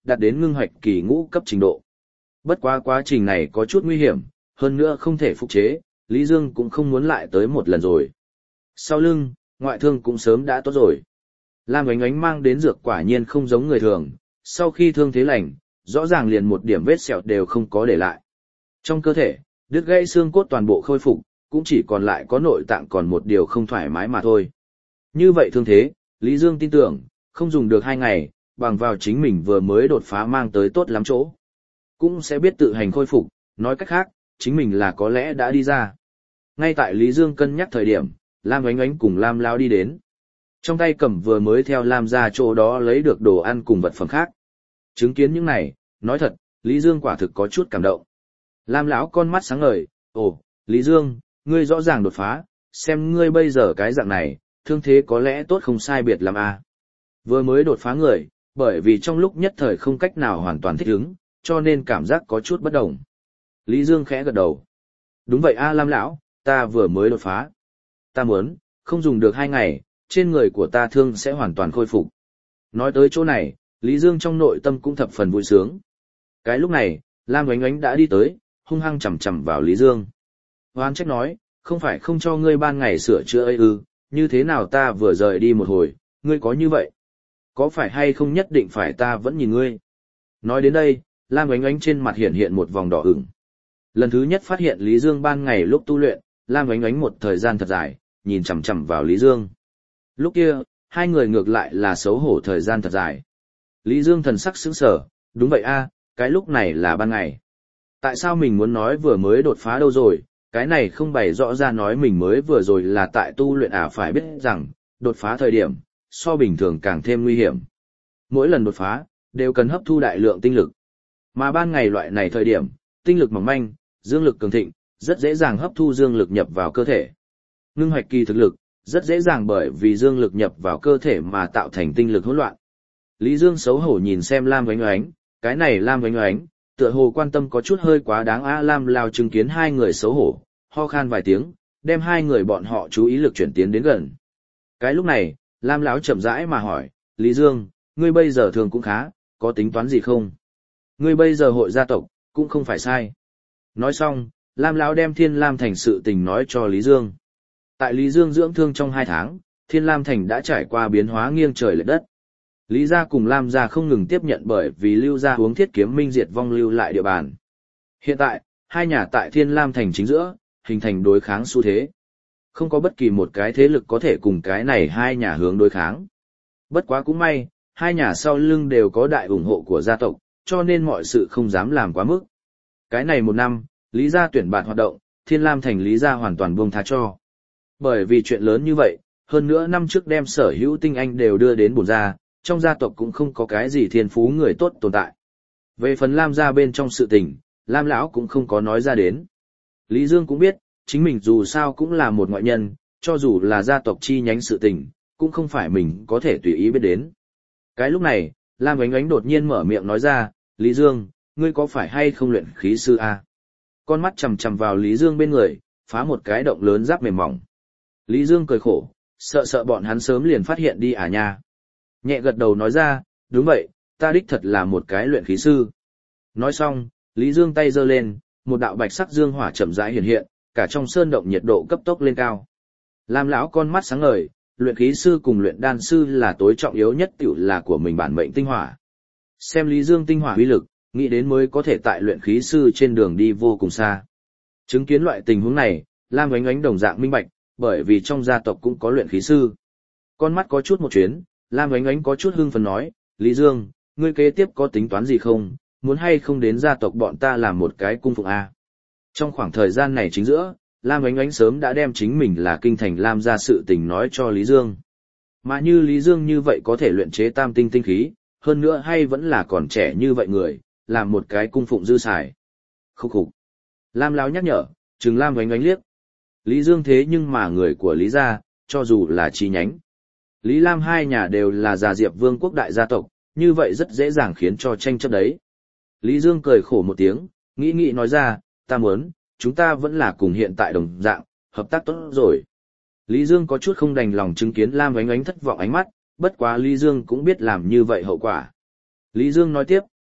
đạt đến ngưng hoạch kỳ ngũ cấp trình độ. Bất quá quá trình này có chút nguy hiểm, hơn nữa không thể phục chế, Lý Dương cũng không muốn lại tới một lần rồi. Sau lưng, ngoại thương cũng sớm đã tốt rồi. Lam Oánh Oánh mang đến dược quả nhiên không giống người thường, sau khi thương thế lành, rõ ràng liền một điểm vết sẹo đều không có để lại. Trong cơ thể, đứt gãy xương cốt toàn bộ khôi phục, cũng chỉ còn lại có nội tạng còn một điều không thoải mái mà thôi. Như vậy thương thế, Lý Dương tin tưởng, không dùng được hai ngày, bằng vào chính mình vừa mới đột phá mang tới tốt lắm chỗ. Cũng sẽ biết tự hành khôi phục, nói cách khác, chính mình là có lẽ đã đi ra. Ngay tại Lý Dương cân nhắc thời điểm, Lam Oánh Oánh cùng Lam Lão đi đến. Trong tay cầm vừa mới theo Lam ra chỗ đó lấy được đồ ăn cùng vật phẩm khác. Chứng kiến những này, nói thật, Lý Dương quả thực có chút cảm động. Lam Lão con mắt sáng ngời, ồ, Lý Dương, ngươi rõ ràng đột phá, xem ngươi bây giờ cái dạng này, thương thế có lẽ tốt không sai biệt lắm à. Vừa mới đột phá người, bởi vì trong lúc nhất thời không cách nào hoàn toàn thích ứng, cho nên cảm giác có chút bất đồng. Lý Dương khẽ gật đầu. Đúng vậy a Lam Lão, ta vừa mới đột phá. Ta muốn, không dùng được hai ngày, trên người của ta thương sẽ hoàn toàn khôi phục. Nói tới chỗ này, Lý Dương trong nội tâm cũng thập phần vui sướng. Cái lúc này, Lam Oánh Oánh đã đi tới, hung hăng chầm chầm vào Lý Dương. Hoán trách nói, không phải không cho ngươi ban ngày sửa chữa ấy ư, như thế nào ta vừa rời đi một hồi, ngươi có như vậy? Có phải hay không nhất định phải ta vẫn nhìn ngươi? Nói đến đây, Lam Oánh Oánh trên mặt hiện hiện một vòng đỏ ửng. Lần thứ nhất phát hiện Lý Dương ban ngày lúc tu luyện, Lam Oánh Oánh một thời gian thật dài, nhìn chằm chằm vào Lý Dương. Lúc kia, hai người ngược lại là xấu hổ thời gian thật dài. Lý Dương thần sắc sững sờ, đúng vậy a, cái lúc này là ban ngày. Tại sao mình muốn nói vừa mới đột phá đâu rồi, cái này không bày rõ ra nói mình mới vừa rồi là tại tu luyện à, phải biết rằng, đột phá thời điểm, so bình thường càng thêm nguy hiểm. Mỗi lần đột phá, đều cần hấp thu đại lượng tinh lực. Mà ban ngày loại này thời điểm, tinh lực mỏng manh, dương lực cường thịnh, rất dễ dàng hấp thu dương lực nhập vào cơ thể. Ngưng hoạch kỳ thực lực, rất dễ dàng bởi vì dương lực nhập vào cơ thể mà tạo thành tinh lực hỗn loạn. Lý Dương xấu hổ nhìn xem Lam Oánh Oánh, cái này Lam Oánh Oánh, tựa hồ quan tâm có chút hơi quá đáng a. Lam Lao chứng kiến hai người xấu hổ, ho khan vài tiếng, đem hai người bọn họ chú ý lực chuyển tiến đến gần. Cái lúc này, Lam Lão chậm rãi mà hỏi, Lý Dương, ngươi bây giờ thường cũng khá, có tính toán gì không? Ngươi bây giờ hội gia tộc, cũng không phải sai. Nói xong, Lam Lão đem Thiên Lam Thành sự tình nói cho Lý Dương. Tại Lý Dương dưỡng thương trong hai tháng, Thiên Lam Thành đã trải qua biến hóa nghiêng trời lệch đất. Lý gia cùng Lam gia không ngừng tiếp nhận bởi vì Lưu gia uống thiết kiếm minh diệt vong lưu lại địa bàn. Hiện tại, hai nhà tại Thiên Lam Thành chính giữa, hình thành đối kháng xu thế. Không có bất kỳ một cái thế lực có thể cùng cái này hai nhà hướng đối kháng. Bất quá cũng may, hai nhà sau lưng đều có đại ủng hộ của gia tộc, cho nên mọi sự không dám làm quá mức. Cái này một năm, Lý gia tuyển bạn hoạt động, Thiên Lam Thành Lý gia hoàn toàn buông tha cho. Bởi vì chuyện lớn như vậy, hơn nữa năm trước đem sở hữu tinh anh đều đưa đến bổn gia, trong gia tộc cũng không có cái gì thiên phú người tốt tồn tại. Về phần Lam gia bên trong sự tình, Lam lão cũng không có nói ra đến. Lý Dương cũng biết, chính mình dù sao cũng là một ngoại nhân, cho dù là gia tộc chi nhánh sự tình, cũng không phải mình có thể tùy ý biết đến. Cái lúc này, Lam Oánh Oánh đột nhiên mở miệng nói ra, Lý Dương, ngươi có phải hay không luyện khí sư a? Con mắt chằm chằm vào Lý Dương bên người, phá một cái động lớn giáp mềm mỏng. Lý Dương cười khổ, sợ sợ bọn hắn sớm liền phát hiện đi à nha. Nhẹ gật đầu nói ra, đúng vậy, ta đích thật là một cái luyện khí sư. Nói xong, Lý Dương tay giơ lên, một đạo bạch sắc dương hỏa chậm rãi hiện hiện, cả trong sơn động nhiệt độ cấp tốc lên cao. Lam lão con mắt sáng ngời, luyện khí sư cùng luyện đan sư là tối trọng yếu nhất tiểu là của mình bản mệnh tinh hỏa. Xem Lý Dương tinh hỏa uy lực, nghĩ đến mới có thể tại luyện khí sư trên đường đi vô cùng xa. Chứng kiến loại tình huống này, Lam Oánh Oánh đồng dạng minh bạch, bởi vì trong gia tộc cũng có luyện khí sư. Con mắt có chút một chuyến, Lam Oánh Oánh có chút hưng phấn nói, Lý Dương, ngươi kế tiếp có tính toán gì không, muốn hay không đến gia tộc bọn ta làm một cái cung phụng a? Trong khoảng thời gian này chính giữa, Lam Oánh Oánh sớm đã đem chính mình là kinh thành Lam gia sự tình nói cho Lý Dương. Mà như Lý Dương như vậy có thể luyện chế tam tinh tinh khí, hơn nữa hay vẫn là còn trẻ như vậy người, làm một cái cung phụng dư xài. Khúc khục. Lam lão nhắc nhở, trừng Lam Oánh Oánh liếc. Lý Dương thế nhưng mà người của Lý gia, cho dù là chi nhánh. Lý Lam hai nhà đều là già Diệp Vương quốc đại gia tộc, như vậy rất dễ dàng khiến cho tranh chấp đấy. Lý Dương cười khổ một tiếng, nghĩ nghĩ nói ra, ta muốn, chúng ta vẫn là cùng hiện tại đồng dạng, hợp tác tốt rồi. Lý Dương có chút không đành lòng chứng kiến Lam Oánh Oánh thất vọng ánh mắt, bất quá Lý Dương cũng biết làm như vậy hậu quả. Lý Dương nói tiếp,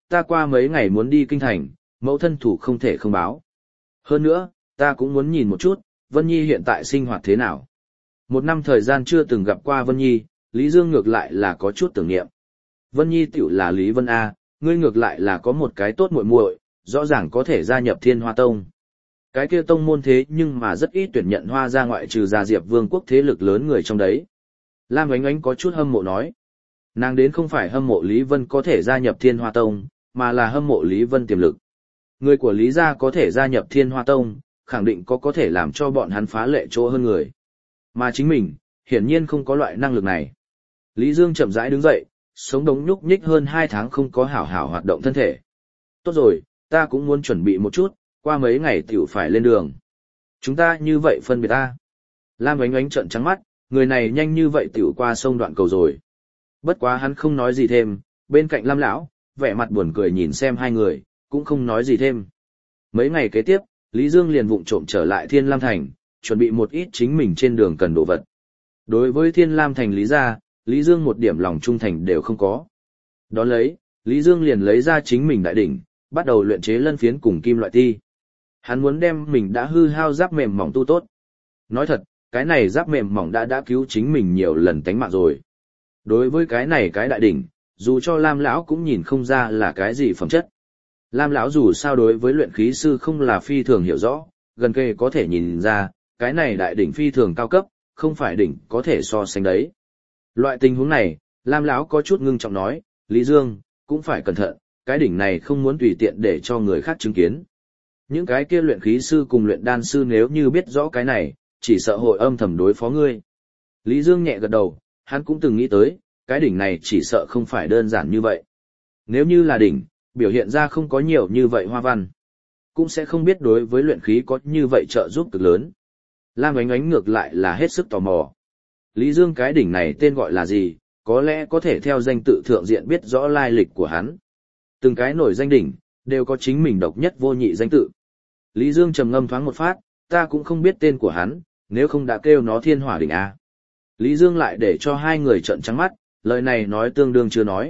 ta qua mấy ngày muốn đi kinh thành, mẫu thân thủ không thể không báo. Hơn nữa, ta cũng muốn nhìn một chút, Vân Nhi hiện tại sinh hoạt thế nào. Một năm thời gian chưa từng gặp qua Vân Nhi, Lý Dương ngược lại là có chút tưởng niệm. Vân Nhi tiểu là Lý Vân A, ngươi ngược lại là có một cái tốt muội muội, rõ ràng có thể gia nhập Thiên Hoa Tông. Cái kia tông môn thế nhưng mà rất ít tuyển nhận Hoa ra ngoại trừ gia Diệp Vương quốc thế lực lớn người trong đấy. Lam Oánh Oánh có chút hâm mộ nói. Nàng đến không phải hâm mộ Lý Vân có thể gia nhập Thiên Hoa Tông, mà là hâm mộ Lý Vân tiềm lực. Người của Lý gia có thể gia nhập Thiên Hoa Tông, khẳng định có có thể làm cho bọn hắn phá lệ chỗ hơn người. Mà chính mình, hiển nhiên không có loại năng lực này. Lý Dương chậm rãi đứng dậy, sống đống nhúc nhích hơn hai tháng không có hảo hảo hoạt động thân thể. Tốt rồi, ta cũng muốn chuẩn bị một chút, qua mấy ngày tiểu phải lên đường. Chúng ta như vậy phân biệt ta. Lam Oánh Oánh trợn trắng mắt, người này nhanh như vậy tiểu qua sông đoạn cầu rồi. Bất quá hắn không nói gì thêm, bên cạnh Lam lão, vẻ mặt buồn cười nhìn xem hai người, cũng không nói gì thêm. Mấy ngày kế tiếp, Lý Dương liền vụng trộm trở lại Thiên Lam Thành, chuẩn bị một ít chính mình trên đường cần đồ vật. Đối với Thiên Lam Thành Lý gia, Lý Dương một điểm lòng trung thành đều không có. Đón lấy, Lý Dương liền lấy ra chính mình đại đỉnh, bắt đầu luyện chế lân phiến cùng kim loại ti. Hắn muốn đem mình đã hư hao giáp mềm mỏng tu tốt. Nói thật, cái này giáp mềm mỏng đã đã cứu chính mình nhiều lần tánh mạng rồi. Đối với cái này cái đại đỉnh, dù cho Lam lão cũng nhìn không ra là cái gì phẩm chất. Lam lão dù sao đối với luyện khí sư không là phi thường hiểu rõ, gần kề có thể nhìn ra, cái này đại đỉnh phi thường cao cấp, không phải đỉnh có thể so sánh đấy. Loại tình huống này, Lam lão có chút ngưng trọng nói, Lý Dương, cũng phải cẩn thận, cái đỉnh này không muốn tùy tiện để cho người khác chứng kiến. Những cái kia luyện khí sư cùng luyện đan sư nếu như biết rõ cái này, chỉ sợ hội âm thầm đối phó ngươi. Lý Dương nhẹ gật đầu, hắn cũng từng nghĩ tới, cái đỉnh này chỉ sợ không phải đơn giản như vậy. Nếu như là đỉnh, biểu hiện ra không có nhiều như vậy hoa văn, cũng sẽ không biết đối với luyện khí có như vậy trợ giúp cực lớn. Lam Oánh Oánh ngược lại là hết sức tò mò. Lý Dương cái đỉnh này tên gọi là gì, có lẽ có thể theo danh tự thượng diện biết rõ lai lịch của hắn. Từng cái nổi danh đỉnh, đều có chính mình độc nhất vô nhị danh tự. Lý Dương trầm ngâm thoáng một phát, ta cũng không biết tên của hắn, nếu không đã kêu nó Thiên Hỏa đỉnh A. Lý Dương lại để cho hai người trợn trắng mắt, lời này nói tương đương chưa nói.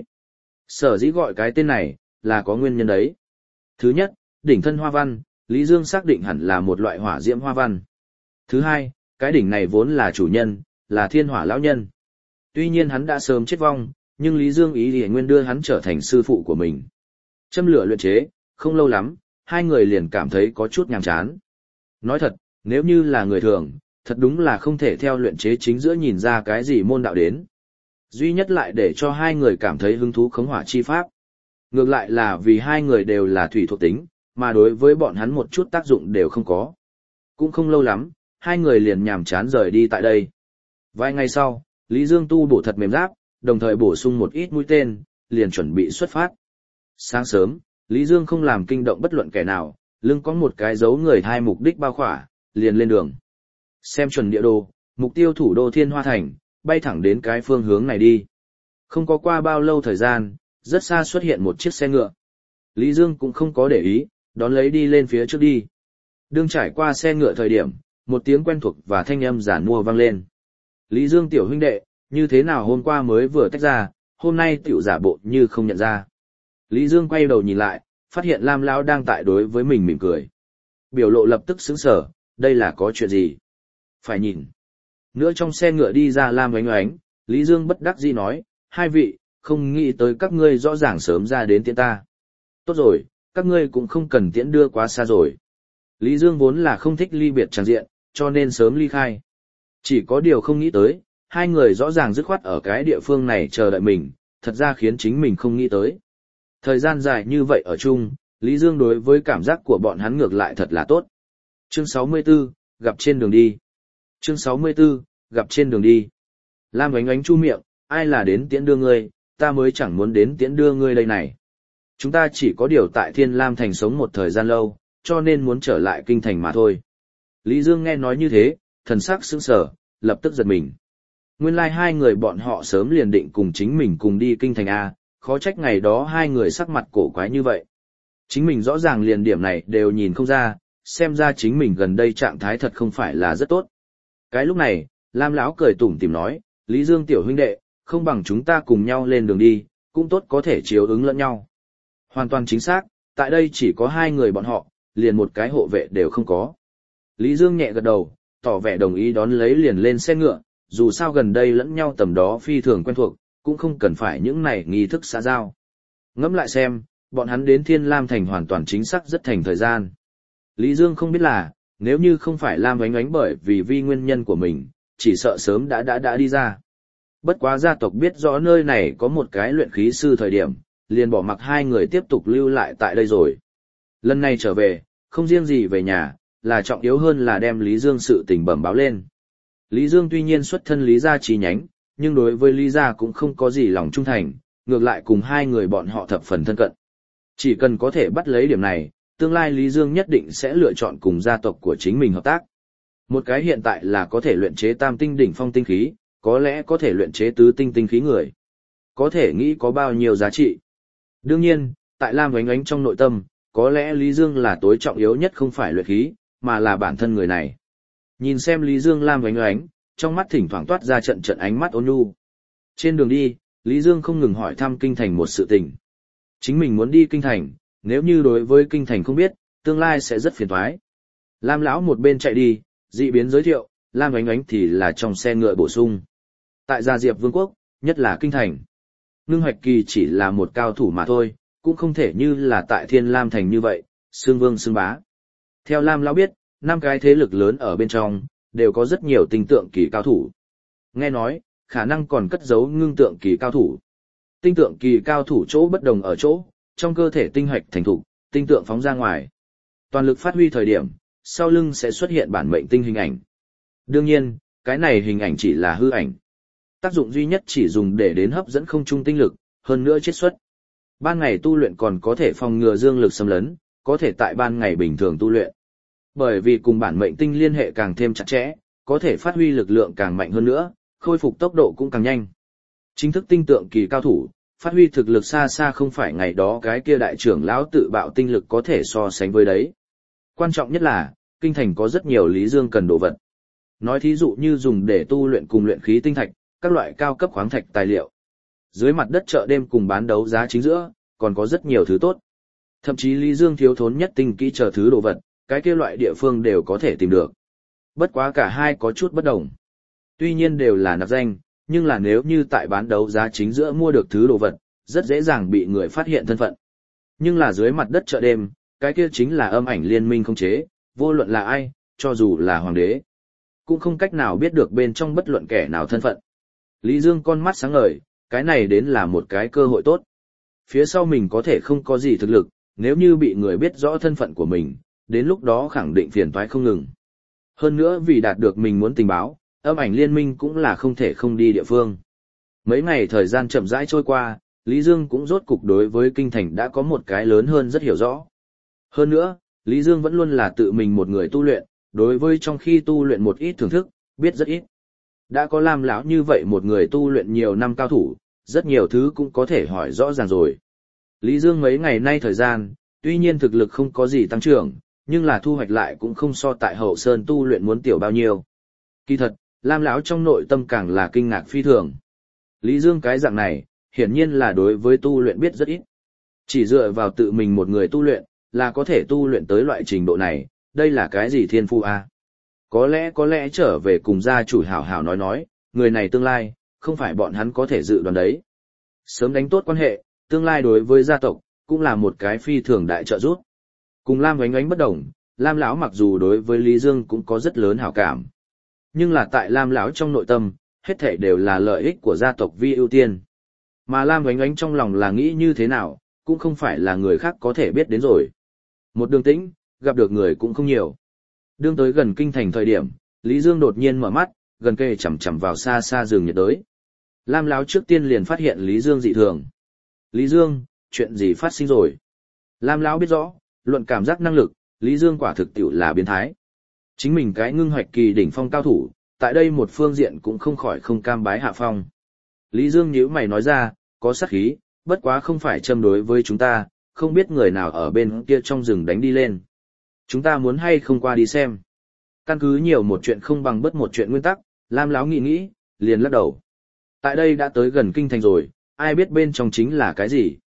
Sở dĩ gọi cái tên này, là có nguyên nhân đấy. Thứ nhất, đỉnh thân hoa văn, Lý Dương xác định hẳn là một loại hỏa diễm hoa văn. Thứ hai, cái đỉnh này vốn là chủ nhân, là Thiên Hỏa lão nhân. Tuy nhiên hắn đã sớm chết vong, nhưng Lý Dương ý thì nguyên đưa hắn trở thành sư phụ của mình. Châm lửa luyện chế, không lâu lắm, hai người liền cảm thấy có chút nhàm chán. Nói thật, nếu như là người thường, thật đúng là không thể theo luyện chế chính giữa nhìn ra cái gì môn đạo đến. Duy nhất lại để cho hai người cảm thấy hứng thú khống hỏa chi pháp. Ngược lại là vì hai người đều là thủy thuộc tính, mà đối với bọn hắn một chút tác dụng đều không có. Cũng không lâu lắm, hai người liền nhàm chán rời đi tại đây. Vài ngày sau, Lý Dương tu bổ thật mềm giáp, đồng thời bổ sung một ít mũi tên, liền chuẩn bị xuất phát. Sáng sớm, Lý Dương không làm kinh động bất luận kẻ nào, lưng có một cái dấu người hai mục đích bao khỏa, liền lên đường. Xem chuẩn địa đồ, mục tiêu thủ đô Thiên Hoa Thành, bay thẳng đến cái phương hướng này đi. Không có qua bao lâu thời gian, rất xa xuất hiện một chiếc xe ngựa. Lý Dương cũng không có để ý, đón lấy đi lên phía trước đi. Đương trải qua xe ngựa thời điểm, một tiếng quen thuộc và thanh âm giản mua vang lên. Lý Dương tiểu huynh đệ, như thế nào hôm qua mới vừa tách ra, hôm nay tiểu giả bộ như không nhận ra. Lý Dương quay đầu nhìn lại, phát hiện Lam lão đang tại đối với mình mỉm cười. Biểu lộ lập tức sững sờ, đây là có chuyện gì? Phải nhìn. Nữa trong xe ngựa đi ra Lam Oánh Oánh, Lý Dương bất đắc dĩ nói, hai vị, không nghĩ tới các ngươi rõ ràng sớm ra đến tiễn ta. Tốt rồi, các ngươi cũng không cần tiễn đưa quá xa rồi. Lý Dương vốn là không thích ly biệt tràng diện, cho nên sớm ly khai. Chỉ có điều không nghĩ tới, hai người rõ ràng dứt khoát ở cái địa phương này chờ đợi mình, thật ra khiến chính mình không nghĩ tới. Thời gian dài như vậy ở chung, Lý Dương đối với cảm giác của bọn hắn ngược lại thật là tốt. Chương sáu mươi tư, gặp trên đường đi. Chương sáu mươi tư, gặp trên đường đi. Lam Oánh Oánh chu miệng, ai là đến tiễn đưa ngươi, ta mới chẳng muốn đến tiễn đưa ngươi đây này. Chúng ta chỉ có điều tại Thiên Lam Thành sống một thời gian lâu, cho nên muốn trở lại kinh thành mà thôi. Lý Dương nghe nói như thế, thần sắc sững sờ, lập tức giật mình. Nguyên lai like hai người bọn họ sớm liền định cùng chính mình cùng đi kinh thành A, khó trách ngày đó hai người sắc mặt cổ quái như vậy. Chính mình rõ ràng liền điểm này đều nhìn không ra, xem ra chính mình gần đây trạng thái thật không phải là rất tốt. Cái lúc này, Lam lão cười tủm tỉm nói, Lý Dương tiểu huynh đệ, không bằng chúng ta cùng nhau lên đường đi, cũng tốt có thể chiếu ứng lẫn nhau. Hoàn toàn chính xác, tại đây chỉ có hai người bọn họ, liền một cái hộ vệ đều không có. Lý Dương nhẹ gật đầu, tỏ vẻ đồng ý đón lấy liền lên xe ngựa, dù sao gần đây lẫn nhau tầm đó phi thường quen thuộc, cũng không cần phải những này nghi thức xã giao. Ngẫm lại xem, bọn hắn đến Thiên Lam Thành hoàn toàn chính xác rất thành thời gian. Lý Dương không biết là, nếu như không phải Lam Oánh Oánh bởi vì vi nguyên nhân của mình, chỉ sợ sớm đã đã đã đi ra. Bất quá gia tộc biết rõ nơi này có một cái luyện khí sư thời điểm, liền bỏ mặc hai người tiếp tục lưu lại tại đây rồi. Lần này trở về, không riêng gì về nhà, là trọng yếu hơn là đem Lý Dương sự tình bẩm báo lên. Lý Dương tuy nhiên xuất thân Lý gia chi nhánh, nhưng đối với Lý gia cũng không có gì lòng trung thành, ngược lại cùng hai người bọn họ thập phần thân cận. Chỉ cần có thể bắt lấy điểm này, tương lai Lý Dương nhất định sẽ lựa chọn cùng gia tộc của chính mình hợp tác. Một cái hiện tại là có thể luyện chế tam tinh đỉnh phong tinh khí, có lẽ có thể luyện chế tứ tinh tinh khí người. Có thể nghĩ có bao nhiêu giá trị. Đương nhiên, tại Lam Oánh Oánh trong nội tâm, có lẽ Lý Dương là tối trọng yếu nhất không phải luyện khí, mà là bản thân người này. Nhìn xem Lý Dương Lam Oánh Oánh, trong mắt thỉnh thoảng toát ra trận trận ánh mắt ôn nhu. Trên đường đi, Lý Dương không ngừng hỏi thăm kinh thành một sự tình. Chính mình muốn đi kinh thành, nếu như đối với kinh thành không biết, tương lai sẽ rất phiền toái. Lam lão một bên chạy đi, dị biến giới thiệu, Lam Oánh Oánh thì là trong xe ngựa bổ sung. Tại Gia Diệp Vương quốc, nhất là kinh thành. Ngưng Hoạch Kỳ chỉ là một cao thủ mà thôi, cũng không thể như là tại Thiên Lam Thành như vậy, xương vương xương bá. Theo Lam lão biết, năm cái thế lực lớn ở bên trong, đều có rất nhiều tinh tượng kỳ cao thủ. Nghe nói, khả năng còn cất giấu ngưng tượng kỳ cao thủ. Tinh tượng kỳ cao thủ chỗ bất đồng ở chỗ, trong cơ thể tinh hoạch thành thục, tinh tượng phóng ra ngoài. Toàn lực phát huy thời điểm, sau lưng sẽ xuất hiện bản mệnh tinh hình ảnh. Đương nhiên, cái này hình ảnh chỉ là hư ảnh. Tác dụng duy nhất chỉ dùng để đến hấp dẫn không trung tinh lực, hơn nữa chiết xuất. Ban ngày tu luyện còn có thể phòng ngừa dương lực xâm lấn, có thể tại ban ngày bình thường tu luyện. Bởi vì cùng bản mệnh tinh liên hệ càng thêm chặt chẽ, có thể phát huy lực lượng càng mạnh hơn nữa, khôi phục tốc độ cũng càng nhanh. Chính thức tinh tượng kỳ cao thủ, phát huy thực lực xa xa không phải ngày đó cái kia đại trưởng lão tự bạo tinh lực có thể so sánh với đấy. Quan trọng nhất là, kinh thành có rất nhiều Lý Dương cần đồ vật. Nói thí dụ như dùng để tu luyện cùng luyện khí tinh thạch, các loại cao cấp khoáng thạch tài liệu. Dưới mặt đất chợ đêm cùng bán đấu giá chính giữa, còn có rất nhiều thứ tốt. Thậm chí Lý Dương thiếu thốn nhất tinh kỹ chờ thứ đồ vật, cái kia loại địa phương đều có thể tìm được. Bất quá cả hai có chút bất đồng. Tuy nhiên đều là nạp danh, nhưng là nếu như tại bán đấu giá chính giữa mua được thứ đồ vật, rất dễ dàng bị người phát hiện thân phận. Nhưng là dưới mặt đất chợ đêm, cái kia chính là âm ảnh liên minh không chế, vô luận là ai, cho dù là hoàng đế, cũng không cách nào biết được bên trong bất luận kẻ nào thân phận. Lý Dương con mắt sáng ngời, cái này đến là một cái cơ hội tốt. Phía sau mình có thể không có gì thực lực, nếu như bị người biết rõ thân phận của mình, đến lúc đó khẳng định phiền toái không ngừng. Hơn nữa vì đạt được mình muốn tình báo, âm ảnh liên minh cũng là không thể không đi địa phương. Mấy ngày thời gian chậm rãi trôi qua, Lý Dương cũng rốt cục đối với kinh thành đã có một cái lớn hơn rất hiểu rõ. Hơn nữa, Lý Dương vẫn luôn là tự mình một người tu luyện, đối với trong khi tu luyện một ít thưởng thức, biết rất ít. Đã có Lam lão như vậy một người tu luyện nhiều năm cao thủ, rất nhiều thứ cũng có thể hỏi rõ ràng rồi. Lý Dương mấy ngày nay thời gian, tuy nhiên thực lực không có gì tăng trưởng, nhưng là thu hoạch lại cũng không so tại Hậu Sơn tu luyện muốn tiểu bao nhiêu. Kỳ thật, Lam lão trong nội tâm càng là kinh ngạc phi thường. Lý Dương cái dạng này, hiển nhiên là đối với tu luyện biết rất ít. Chỉ dựa vào tự mình một người tu luyện, là có thể tu luyện tới loại trình độ này, đây là cái gì thiên phu a? Có lẽ có lẽ trở về cùng gia chủ hảo hảo nói nói, người này tương lai, không phải bọn hắn có thể dự đoán đấy. Sớm đánh tốt quan hệ, tương lai đối với gia tộc, cũng là một cái phi thường đại trợ giúp. Cùng Lam Oánh Oánh bất đồng, Lam lão mặc dù đối với Lý Dương cũng có rất lớn hảo cảm. Nhưng là tại Lam lão trong nội tâm, hết thảy đều là lợi ích của gia tộc vi ưu tiên. Mà Lam Oánh Oánh trong lòng là nghĩ như thế nào, cũng không phải là người khác có thể biết đến rồi. Một đường tĩnh, gặp được người cũng không nhiều. Đương tới gần kinh thành thời điểm, Lý Dương đột nhiên mở mắt, gần kề chằm chằm vào xa xa rừng nhiệt đới. Lam lão trước tiên liền phát hiện Lý Dương dị thường. Lý Dương, chuyện gì phát sinh rồi? Lam lão biết rõ, luận cảm giác năng lực, Lý Dương quả thực tiểu là biến thái. Chính mình cái ngưng hoạch kỳ đỉnh phong cao thủ, tại đây một phương diện cũng không khỏi không cam bái hạ phong. Lý Dương nhíu mày nói ra, có sát khí, bất quá không phải châm đối với chúng ta, không biết người nào ở bên kia trong rừng đánh đi lên. Chúng ta muốn hay không qua đi xem. Căn cứ nhiều một chuyện không bằng bất một chuyện nguyên tắc, Lam lão nghĩ nghĩ, liền lắc đầu. Tại đây đã tới gần kinh thành rồi, ai biết bên trong chính là cái gì.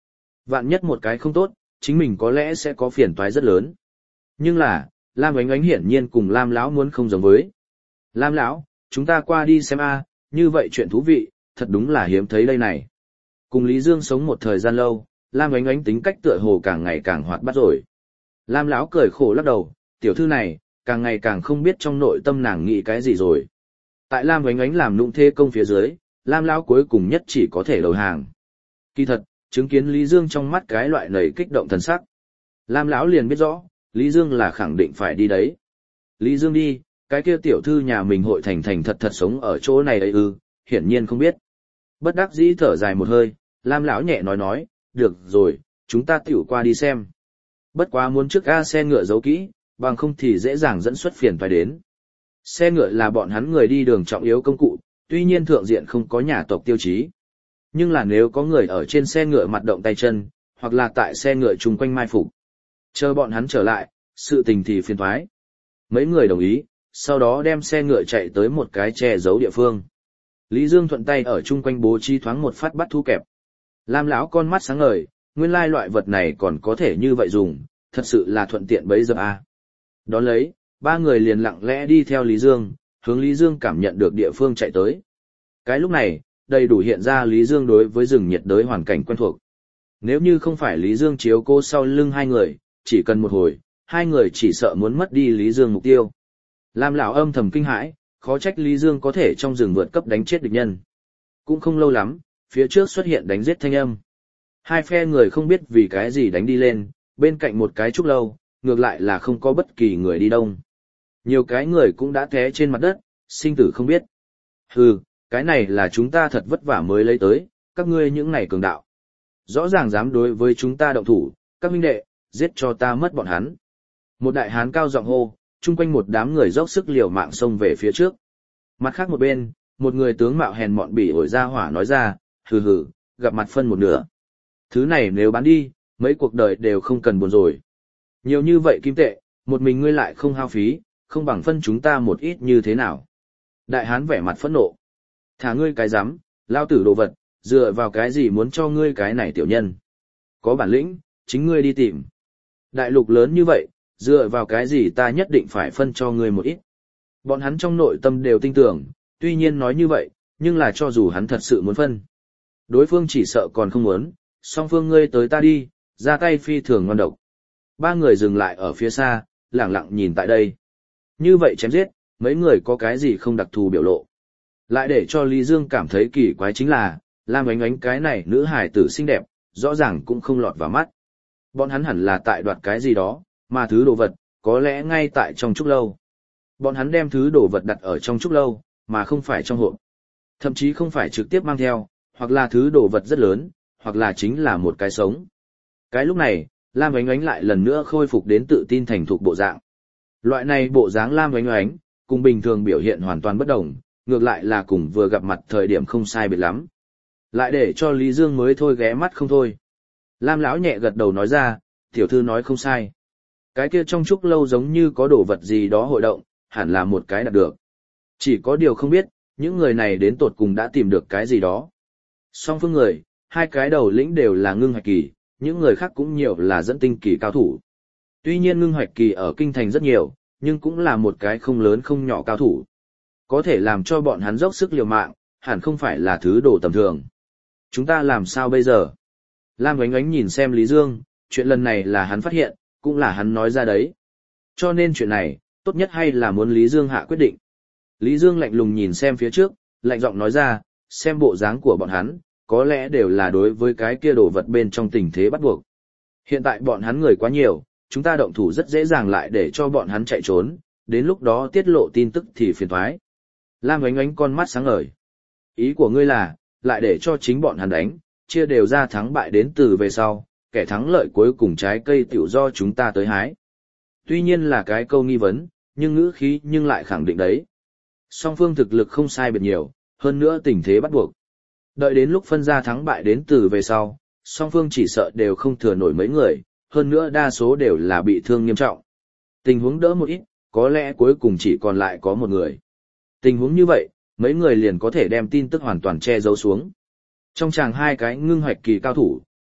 Vạn nhất một cái không tốt, chính mình có lẽ sẽ có phiền toái rất lớn. Nhưng là, Lam Oánh Oánh hiển nhiên cùng Lam lão muốn không giống với. Lam lão, chúng ta qua đi xem a, như vậy chuyện thú vị, thật đúng là hiếm thấy đây này. Cùng Lý Dương sống một thời gian lâu, Lam Oánh Oánh tính cách tựa hồ càng ngày càng hoạt bát rồi. Lam lão cười khổ lắc đầu, tiểu thư này, càng ngày càng không biết trong nội tâm nàng nghĩ cái gì rồi. Tại Lam Oánh Oánh làm nụng thê công phía dưới, Lam lão cuối cùng nhất chỉ có thể đầu hàng. Kỳ thật, chứng kiến Lý Dương trong mắt cái loại nảy kích động thần sắc. Lam lão liền biết rõ, Lý Dương là khẳng định phải đi đấy. Lý Dương đi, cái kia tiểu thư nhà mình hội thành thành thật thật sống ở chỗ này ấy ư, hiển nhiên không biết. Bất đắc dĩ thở dài một hơi, Lam lão nhẹ nói nói, được rồi, chúng ta tiểu qua đi xem. Bất quá muốn trước ga xe ngựa giấu kỹ, bằng không thì dễ dàng dẫn xuất phiền phải đến. Xe ngựa là bọn hắn người đi đường trọng yếu công cụ, tuy nhiên thượng diện không có nhà tộc tiêu chí. Nhưng là nếu có người ở trên xe ngựa mặt động tay chân, hoặc là tại xe ngựa chung quanh mai phục, chờ bọn hắn trở lại, sự tình thì phiền thoái. Mấy người đồng ý, sau đó đem xe ngựa chạy tới một cái che giấu địa phương. Lý Dương thuận tay ở chung quanh bố trí thoáng một phát bắt thu kẹp. Lam lão con mắt sáng ngời, nguyên lai loại vật này còn có thể như vậy dùng, thật sự là thuận tiện bấy giờ a. Đón lấy, ba người liền lặng lẽ đi theo Lý Dương, hướng Lý Dương cảm nhận được địa phương chạy tới. Cái lúc này, đầy đủ hiện ra Lý Dương đối với rừng nhiệt đới hoàn cảnh quen thuộc. Nếu như không phải Lý Dương chiếu cố sau lưng hai người, chỉ cần một hồi, hai người chỉ sợ muốn mất đi Lý Dương mục tiêu. Lam lão âm thầm kinh hãi, khó trách Lý Dương có thể trong rừng vượt cấp đánh chết địch nhân. Cũng không lâu lắm, phía trước xuất hiện đánh giết thanh âm. Hai phe người không biết vì cái gì đánh đi lên, bên cạnh một cái trúc lâu, ngược lại là không có bất kỳ người đi đông. Nhiều cái người cũng đã té trên mặt đất, sinh tử không biết. Hừ, cái này là chúng ta thật vất vả mới lấy tới, các ngươi những này cường đạo. Rõ ràng dám đối với chúng ta động thủ, các huynh đệ, giết cho ta mất bọn hắn. Một đại hán cao giọng hô, chung quanh một đám người dốc sức liều mạng xông về phía trước. Mặt khác một bên, một người tướng mạo hèn mọn bỉ ổi ra hỏa nói ra, hừ hừ, gặp mặt phân một nửa. Thứ này nếu bán đi, mấy cuộc đời đều không cần buồn rồi. Nhiều như vậy kim tệ, một mình ngươi lại không hao phí, không bằng phân chúng ta một ít như thế nào. Đại hán vẻ mặt phẫn nộ. Thả ngươi cái rắm, lao tử đồ vật, dựa vào cái gì muốn cho ngươi cái này tiểu nhân. Có bản lĩnh, chính ngươi đi tìm. Đại lục lớn như vậy, dựa vào cái gì ta nhất định phải phân cho ngươi một ít. Bọn hắn trong nội tâm đều tin tưởng, tuy nhiên nói như vậy, nhưng là cho dù hắn thật sự muốn phân. Đối phương chỉ sợ còn không muốn, song phương ngươi tới ta đi, ra tay phi thường ngon độc. Ba người dừng lại ở phía xa, lẳng lặng nhìn tại đây. Như vậy chém giết, mấy người có cái gì không đặc thù biểu lộ. Lại để cho Lý Dương cảm thấy kỳ quái chính là, Lam Oánh Oánh cái này nữ hài tử xinh đẹp, rõ ràng cũng không lọt vào mắt. Bọn hắn hẳn là tại đoạt cái gì đó, mà thứ đồ vật, có lẽ ngay tại trong trúc lâu. Bọn hắn đem thứ đồ vật đặt ở trong trúc lâu, mà không phải trong hộp. Thậm chí không phải trực tiếp mang theo, hoặc là thứ đồ vật rất lớn, hoặc là chính là một cái sống. Cái lúc này, Lam Oánh Oánh lại lần nữa khôi phục đến tự tin thành thục bộ dạng. Loại này bộ dáng Lam Oánh Oánh, cùng bình thường biểu hiện hoàn toàn bất đồng, ngược lại là cùng vừa gặp mặt thời điểm không sai biệt lắm. Lại để cho Lý Dương mới thôi ghé mắt không thôi. Lam lão nhẹ gật đầu nói ra, tiểu thư nói không sai. Cái kia trong trúc lâu giống như có đồ vật gì đó hội động, hẳn là một cái đạt được. Chỉ có điều không biết, những người này đến tột cùng đã tìm được cái gì đó. Song phương người, hai cái đầu lĩnh đều là ngưng hạch kỳ, những người khác cũng nhiều là dẫn tinh kỳ cao thủ. Tuy nhiên ngưng hạch kỳ ở kinh thành rất nhiều, nhưng cũng là một cái không lớn không nhỏ cao thủ. Có thể làm cho bọn hắn dốc sức liều mạng, hẳn không phải là thứ đồ tầm thường. Chúng ta làm sao bây giờ? Lam Oánh Oánh nhìn xem Lý Dương, chuyện lần này là hắn phát hiện, cũng là hắn nói ra đấy. Cho nên chuyện này, tốt nhất hay là muốn Lý Dương hạ quyết định. Lý Dương lạnh lùng nhìn xem phía trước, lạnh giọng nói ra, xem bộ dáng của bọn hắn, có lẽ đều là đối với cái kia đồ vật bên trong tình thế bắt buộc. Hiện tại bọn hắn người quá nhiều, chúng ta động thủ rất dễ dàng lại để cho bọn hắn chạy trốn, đến lúc đó tiết lộ tin tức thì phiền toái. Lam Oánh Oánh con mắt sáng ngời. Ý của ngươi là, lại để cho chính bọn hắn đánh, chia đều ra thắng bại đến từ về sau, kẻ thắng lợi cuối cùng trái cây tiểu do chúng ta tới hái. Tuy nhiên là cái câu nghi vấn, nhưng ngữ khí nhưng lại khẳng định đấy. Song phương thực lực không sai biệt nhiều, hơn nữa tình thế bắt buộc. Đợi đến lúc phân ra thắng bại đến từ về sau, song phương chỉ sợ đều không thừa nổi mấy người, hơn nữa đa số đều là bị thương nghiêm trọng. Tình huống đỡ một ít, có lẽ cuối cùng chỉ còn lại có một người. Tình huống như vậy, mấy người liền có thể đem tin tức hoàn toàn che giấu xuống. Trong chàng hai cái ngưng hoạch kỳ cao thủ,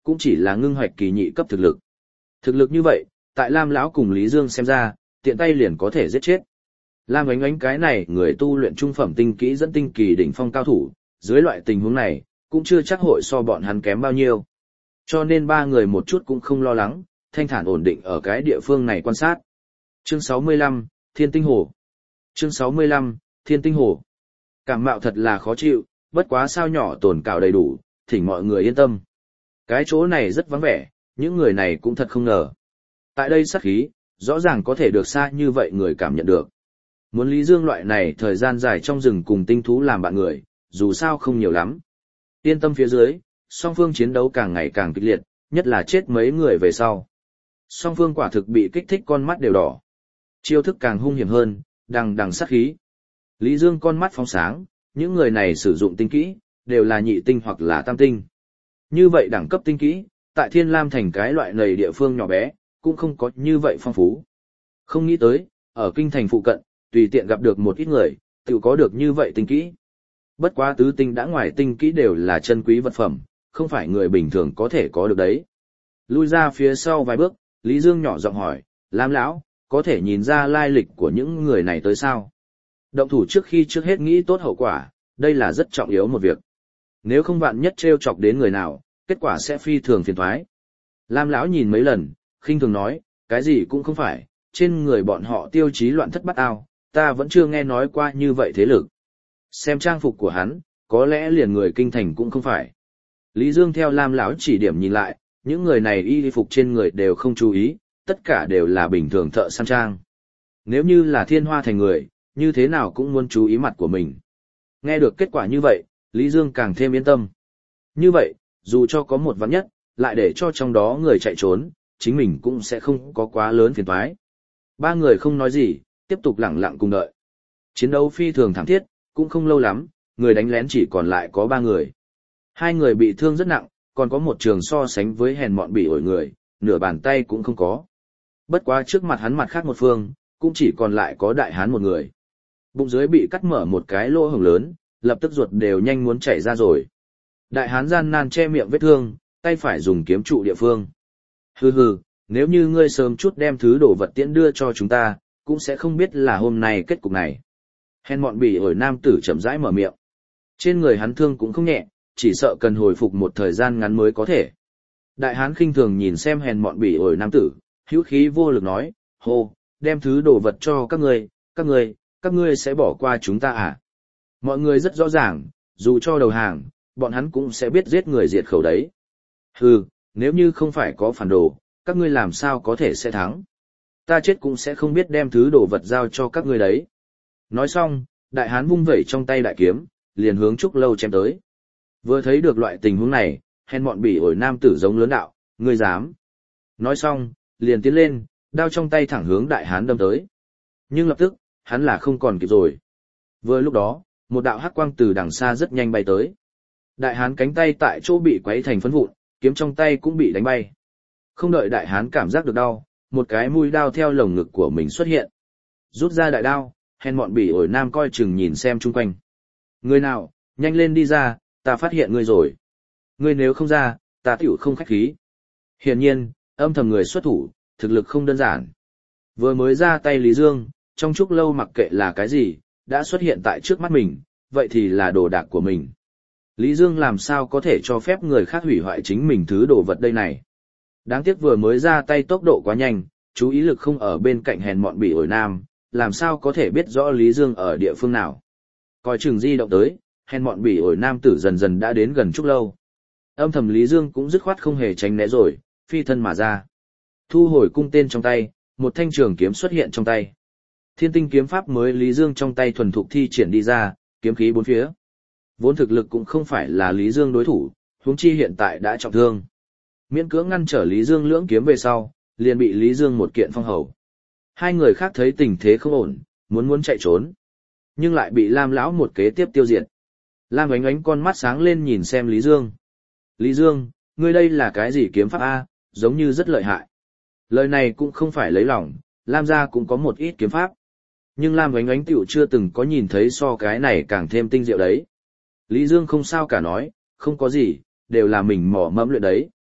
cũng chỉ là ngưng hoạch kỳ nhị cấp thực lực. Thực lực như vậy, tại Lam lão cùng Lý Dương xem ra, tiện tay liền có thể giết chết. Lam Oánh Oánh cái này người tu luyện trung phẩm tinh kỹ dẫn tinh kỳ đỉnh phong cao thủ, dưới loại tình huống này, cũng chưa chắc hội so bọn hắn kém bao nhiêu. Cho nên ba người một chút cũng không lo lắng, thanh thản ổn định ở cái địa phương này quan sát. Chương sáu mươi lăm, Thiên Tinh Hồ. Chương sáu mươi lăm, Thiên Tinh Hồ. Cảm mạo thật là khó chịu, bất quá sao nhỏ tổn cào đầy đủ, thỉnh mọi người yên tâm. Cái chỗ này rất vắng vẻ, những người này cũng thật không ngờ. Tại đây sát khí, rõ ràng có thể được xa như vậy người cảm nhận được. Muốn Lý Dương loại này thời gian dài trong rừng cùng tinh thú làm bạn người, dù sao không nhiều lắm. Yên tâm phía dưới, song phương chiến đấu càng ngày càng kịch liệt, nhất là chết mấy người về sau. Song phương quả thực bị kích thích con mắt đều đỏ. Chiêu thức càng hung hiểm hơn, đằng đằng sát khí. Lý Dương con mắt phóng sáng, những người này sử dụng tinh kỹ, đều là nhị tinh hoặc là tam tinh. Như vậy đẳng cấp tinh kỹ, tại Thiên Lam thành cái loại nầy địa phương nhỏ bé, cũng không có như vậy phong phú. Không nghĩ tới, ở kinh thành phụ cận, tùy tiện gặp được một ít người, tự có được như vậy tinh kỹ. Bất quá tứ tinh đã ngoài tinh kỹ đều là chân quý vật phẩm, không phải người bình thường có thể có được đấy. Lui ra phía sau vài bước, Lý Dương nhỏ giọng hỏi, Lam lão, có thể nhìn ra lai lịch của những người này tới sao? Động thủ trước khi trước hết nghĩ tốt hậu quả, đây là rất trọng yếu một việc. Nếu không vạn nhất trêu chọc đến người nào, kết quả sẽ phi thường phiền toái. Lam lão nhìn mấy lần, khinh thường nói, cái gì cũng không phải, trên người bọn họ tiêu chí loạn thất bát ao, ta vẫn chưa nghe nói qua như vậy thế lực. Xem trang phục của hắn, có lẽ liền người kinh thành cũng không phải. Lý Dương theo Lam lão chỉ điểm nhìn lại, những người này y phục trên người đều không chú ý, tất cả đều là bình thường thợ săn trang. Nếu như là Thiên Hoa thành người, như thế nào cũng muốn chú ý mặt của mình. Nghe được kết quả như vậy, Lý Dương càng thêm yên tâm. Như vậy, dù cho có một vạn nhất, lại để cho trong đó người chạy trốn, chính mình cũng sẽ không có quá lớn phiền toái. Ba người không nói gì, tiếp tục lặng lặng cùng đợi. Chiến đấu phi thường thảm thiết, cũng không lâu lắm, người đánh lén chỉ còn lại có ba người. Hai người bị thương rất nặng, còn có một trường so sánh với hèn mọn bị ổi người, nửa bàn tay cũng không có. Bất quá trước mặt hắn mặt khác một phương, cũng chỉ còn lại có đại hán một người. Bụng dưới bị cắt mở một cái lỗ hổng lớn, lập tức ruột đều nhanh muốn chảy ra rồi. Đại hán gian nan che miệng vết thương, tay phải dùng kiếm trụ địa phương. Hừ hừ, nếu như ngươi sớm chút đem thứ đồ vật tiễn đưa cho chúng ta, cũng sẽ không biết là hôm nay kết cục này. Hèn mọn bỉ ổi nam tử chậm rãi mở miệng. Trên người hắn thương cũng không nhẹ, chỉ sợ cần hồi phục một thời gian ngắn mới có thể. Đại hán khinh thường nhìn xem hèn mọn bỉ ổi nam tử, hữu khí vô lực nói, hô, đem thứ đồ vật cho các ngươi, các ngươi, các ngươi sẽ bỏ qua chúng ta à? Mọi người rất rõ ràng, dù cho đầu hàng, bọn hắn cũng sẽ biết giết người diệt khẩu đấy. Hừ, nếu như không phải có phản đồ, các ngươi làm sao có thể sẽ thắng? Ta chết cũng sẽ không biết đem thứ đồ vật giao cho các ngươi đấy. Nói xong, đại hán vung vẩy trong tay đại kiếm, liền hướng Trúc Lâu chém tới. Vừa thấy được loại tình huống này, hèn mọn bỉ ổi nam tử giống lớn đạo, ngươi dám. Nói xong, liền tiến lên, đao trong tay thẳng hướng đại hán đâm tới. Nhưng lập tức, hắn là không còn kịp rồi. Vừa lúc đó, một đạo hắc quang từ đằng xa rất nhanh bay tới. Đại hán cánh tay tại chỗ bị quấy thành phấn vụn, kiếm trong tay cũng bị đánh bay. Không đợi đại hán cảm giác được đau, một cái mũi đao theo lồng ngực của mình xuất hiện. Rút ra đại đao, hèn mọn bỉ ổi nam coi chừng nhìn xem chung quanh. Người nào, nhanh lên đi ra, ta phát hiện ngươi rồi. Ngươi nếu không ra, ta tiểu không khách khí. Hiển nhiên, âm thầm người xuất thủ, thực lực không đơn giản. Vừa mới ra tay Lý Dương, trong Trúc Lâu mặc kệ là cái gì, đã xuất hiện tại trước mắt mình, vậy thì là đồ đạc của mình. Lý Dương làm sao có thể cho phép người khác hủy hoại chính mình thứ đồ vật đây này. Đáng tiếc vừa mới ra tay tốc độ quá nhanh, chú ý lực không ở bên cạnh hèn mọn bỉ ổi nam, làm sao có thể biết rõ Lý Dương ở địa phương nào. Coi chừng di động tới, hèn mọn bỉ ổi nam tử dần dần đã đến gần Trúc Lâu. Âm thầm Lý Dương cũng dứt khoát không hề tránh né rồi, phi thân mà ra. Thu hồi cung tên trong tay, một thanh trường kiếm xuất hiện trong tay. Thiên tinh kiếm pháp mới Lý Dương trong tay thuần thục thi triển đi ra, kiếm khí bốn phía. Vốn thực lực cũng không phải là Lý Dương đối thủ, huống chi hiện tại đã trọng thương. Miễn cưỡng ngăn trở Lý Dương lưỡng kiếm về sau, liền bị Lý Dương một kiện phong hầu. Hai người khác thấy tình thế không ổn, muốn muốn chạy trốn, nhưng lại bị Lam lão một kế tiếp tiêu diệt. Lam Oánh Oánh con mắt sáng lên nhìn xem Lý Dương. Lý Dương, ngươi đây là cái gì kiếm pháp A, giống như rất lợi hại. Lời này cũng không phải lấy lòng, Lam gia cũng có một ít kiếm pháp. Nhưng Lam Oánh Oánh tiểu chưa từng có nhìn thấy so cái này càng thêm tinh diệu đấy. Lý Dương không sao cả nói, không có gì, đều là mình mỏ mẫm luyện đấy.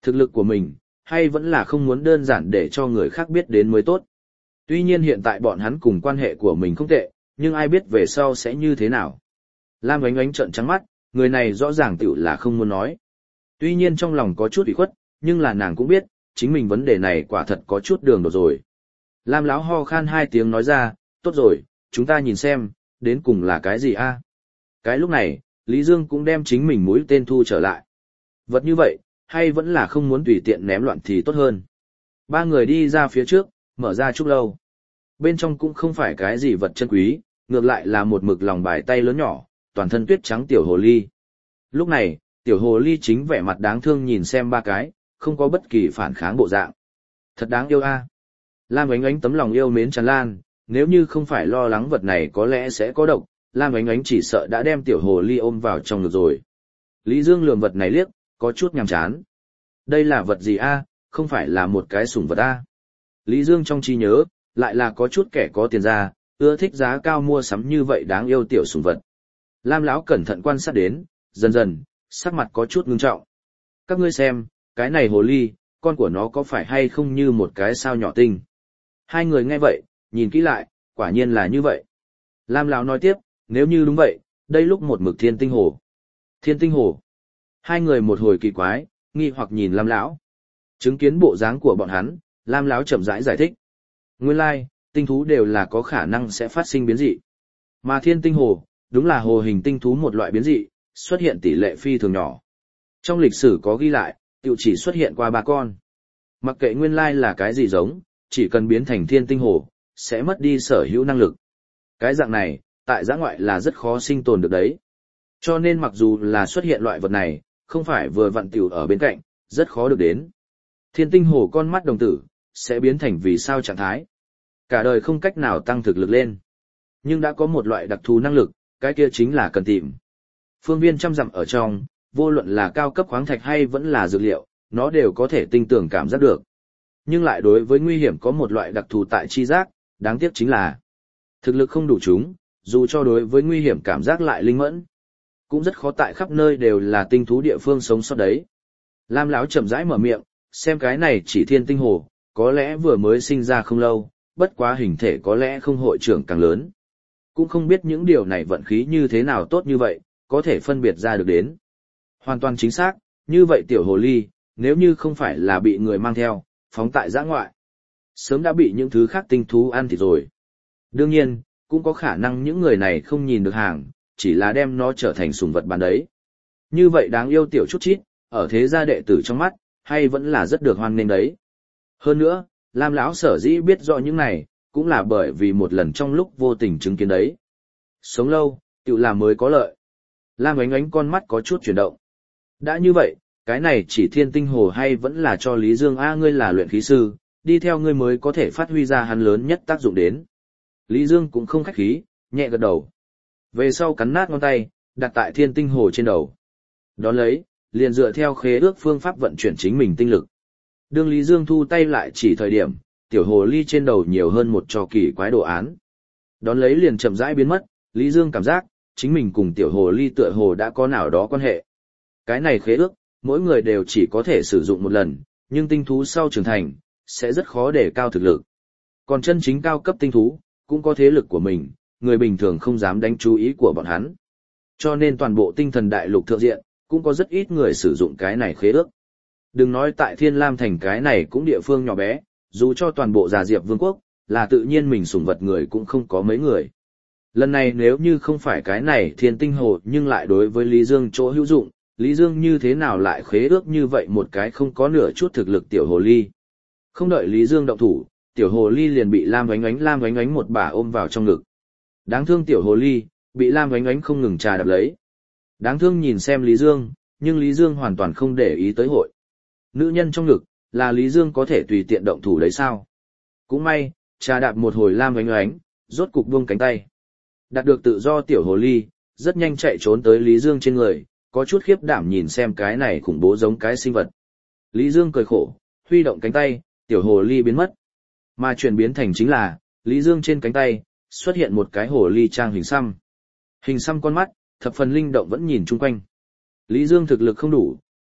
Thực lực của mình, hay vẫn là không muốn đơn giản để cho người khác biết đến mới tốt. Tuy nhiên hiện tại bọn hắn cùng quan hệ của mình không tệ, nhưng ai biết về sau sẽ như thế nào. Lam Oánh Oánh trợn trắng mắt, người này rõ ràng tiểu là không muốn nói. Tuy nhiên trong lòng có chút ủy khuất, nhưng là nàng cũng biết, chính mình vấn đề này quả thật có chút đường đột rồi. Lam Lão ho khan hai tiếng nói ra, tốt rồi, chúng ta nhìn xem, đến cùng là cái gì a? Cái lúc này, Lý Dương cũng đem chính mình mũi tên thu trở lại. Vật như vậy, hay vẫn là không muốn tùy tiện ném loạn thì tốt hơn. Ba người đi ra phía trước, mở ra trúc lâu. Bên trong cũng không phải cái gì vật chân quý, ngược lại là một mực lòng bài tay lớn nhỏ, toàn thân tuyết trắng tiểu hồ ly. Lúc này, tiểu hồ ly chính vẻ mặt đáng thương nhìn xem ba cái, không có bất kỳ phản kháng bộ dạng. Thật đáng yêu a. Lam Oánh Oánh tấm lòng yêu mến tràn lan, nếu như không phải lo lắng vật này có lẽ sẽ có độc, Lam Oánh Oánh chỉ sợ đã đem tiểu hồ ly ôm vào trong ngực rồi. Lý Dương lườm vật này liếc, có chút nhàm chán. Đây là vật gì a? Không phải là một cái sủng vật a. Lý Dương trong trí nhớ, lại là có chút kẻ có tiền ra, ưa thích giá cao mua sắm như vậy đáng yêu tiểu sủng vật. Lam Lão cẩn thận quan sát đến, dần dần, sắc mặt có chút ngưng trọng. Các ngươi xem, cái này hồ ly, con của nó có phải hay không như một cái sao nhỏ tinh? Hai người nghe vậy, nhìn kỹ lại, quả nhiên là như vậy. Lam Lão nói tiếp, nếu như đúng vậy, đây lúc một mực thiên tinh hồ. Thiên tinh hồ. Hai người một hồi kỳ quái, nghi hoặc nhìn Lam Lão. Chứng kiến bộ dáng của bọn hắn, Lam Lão chậm rãi giải thích. Nguyên lai, tinh thú đều là có khả năng sẽ phát sinh biến dị. Mà thiên tinh hồ, đúng là hồ hình tinh thú một loại biến dị, xuất hiện tỷ lệ phi thường nhỏ. Trong lịch sử có ghi lại, tiểu chỉ xuất hiện qua ba con. Mặc kệ nguyên lai là cái gì giống, chỉ cần biến thành thiên tinh hồ, sẽ mất đi sở hữu năng lực. Cái dạng này, tại giã ngoại là rất khó sinh tồn được đấy. Cho nên mặc dù là xuất hiện loại vật này, không phải vừa vặn tiểu ở bên cạnh, rất khó được đến. Thiên tinh hồ con mắt đồng tử, sẽ biến thành vì sao trạng thái. Cả đời không cách nào tăng thực lực lên. Nhưng đã có một loại đặc thù năng lực, cái kia chính là cần tìm. Phương viên trăm dặm ở trong, vô luận là cao cấp khoáng thạch hay vẫn là dược liệu, nó đều có thể tinh tường cảm giác được. Nhưng lại đối với nguy hiểm có một loại đặc thù tại chi giác, đáng tiếc chính là thực lực không đủ chúng, dù cho đối với nguy hiểm cảm giác lại linh mẫn, cũng rất khó tại khắp nơi đều là tinh thú địa phương sống sót đấy. Lam Lão chậm rãi mở miệng, xem cái này chỉ thiên tinh hồ, có lẽ vừa mới sinh ra không lâu, bất quá hình thể có lẽ không hội trưởng càng lớn. Cũng không biết những điều này vận khí như thế nào tốt như vậy, có thể phân biệt ra được đến. Hoàn toàn chính xác, như vậy tiểu hồ ly, nếu như không phải là bị người mang theo, phóng tại giã ngoại, sớm đã bị những thứ khác tinh thú ăn thịt rồi. Đương nhiên, cũng có khả năng những người này không nhìn được hàng, chỉ là đem nó trở thành sủng vật bán đấy. Như vậy đáng yêu tiểu chút chít, ở thế gia đệ tử trong mắt, hay vẫn là rất được hoan nghênh đấy. Hơn nữa, Lam Lão sở dĩ biết rõ những này, cũng là bởi vì một lần trong lúc vô tình chứng kiến đấy. Sống lâu, tự làm mới có lợi. Lam Oánh Oánh con mắt có chút chuyển động. Đã như vậy, cái này chỉ thiên tinh hồ hay vẫn là cho Lý Dương A ngươi là luyện khí sư, đi theo ngươi mới có thể phát huy ra hắn lớn nhất tác dụng đến. Lý Dương cũng không khách khí, nhẹ gật đầu. Về sau cắn nát ngón tay, đặt tại thiên tinh hồ trên đầu. Đón lấy, liền dựa theo khế ước phương pháp vận chuyển chính mình tinh lực. Đương Lý Dương thu tay lại chỉ thời điểm, tiểu hồ ly trên đầu nhiều hơn một trò kỳ quái đồ án. Đón lấy liền chậm rãi biến mất, Lý Dương cảm giác, chính mình cùng tiểu hồ ly tựa hồ đã có nào đó quan hệ. Cái này khế ước, mỗi người đều chỉ có thể sử dụng một lần, nhưng tinh thú sau trưởng thành, sẽ rất khó để cao thực lực. Còn chân chính cao cấp tinh thú, cũng có thế lực của mình, người bình thường không dám đánh chú ý của bọn hắn. Cho nên toàn bộ tinh thần đại lục thượng diện, cũng có rất ít người sử dụng cái này khế ước. Đừng nói tại Thiên Lam thành cái này cũng địa phương nhỏ bé, dù cho toàn bộ Già Diệp Vương quốc, là tự nhiên mình sủng vật người cũng không có mấy người. Lần này nếu như không phải cái này thiên tinh hồ nhưng lại đối với Lý Dương chỗ hữu dụng, Lý Dương như thế nào lại khế ước như vậy một cái không có nửa chút thực lực tiểu hồ ly. Không đợi Lý Dương động thủ, tiểu hồ ly liền bị Lam Oánh Oánh Lam Oánh Oánh một bà ôm vào trong ngực. Đáng thương tiểu hồ ly, bị Lam Oánh Oánh không ngừng trà đập lấy. Đáng thương nhìn xem Lý Dương, nhưng Lý Dương hoàn toàn không để ý tới hội. Nữ nhân trong ngực, là Lý Dương có thể tùy tiện động thủ đấy sao? Cũng may, trà đạp một hồi Lam Oánh Oánh, rốt cục buông cánh tay. Đạt được tự do tiểu hồ ly, rất nhanh chạy trốn tới Lý Dương trên người, có chút khiếp đảm nhìn xem cái này khủng bố giống cái sinh vật. Lý Dương cười khổ, huy động cánh tay, tiểu hồ ly biến mất. Mà chuyển biến thành chính là, Lý Dương trên cánh tay, xuất hiện một cái hồ ly trang hình xăm. Hình xăm con mắt, thập phần linh động vẫn nhìn chung quanh. Lý Dương thực lực không đủ,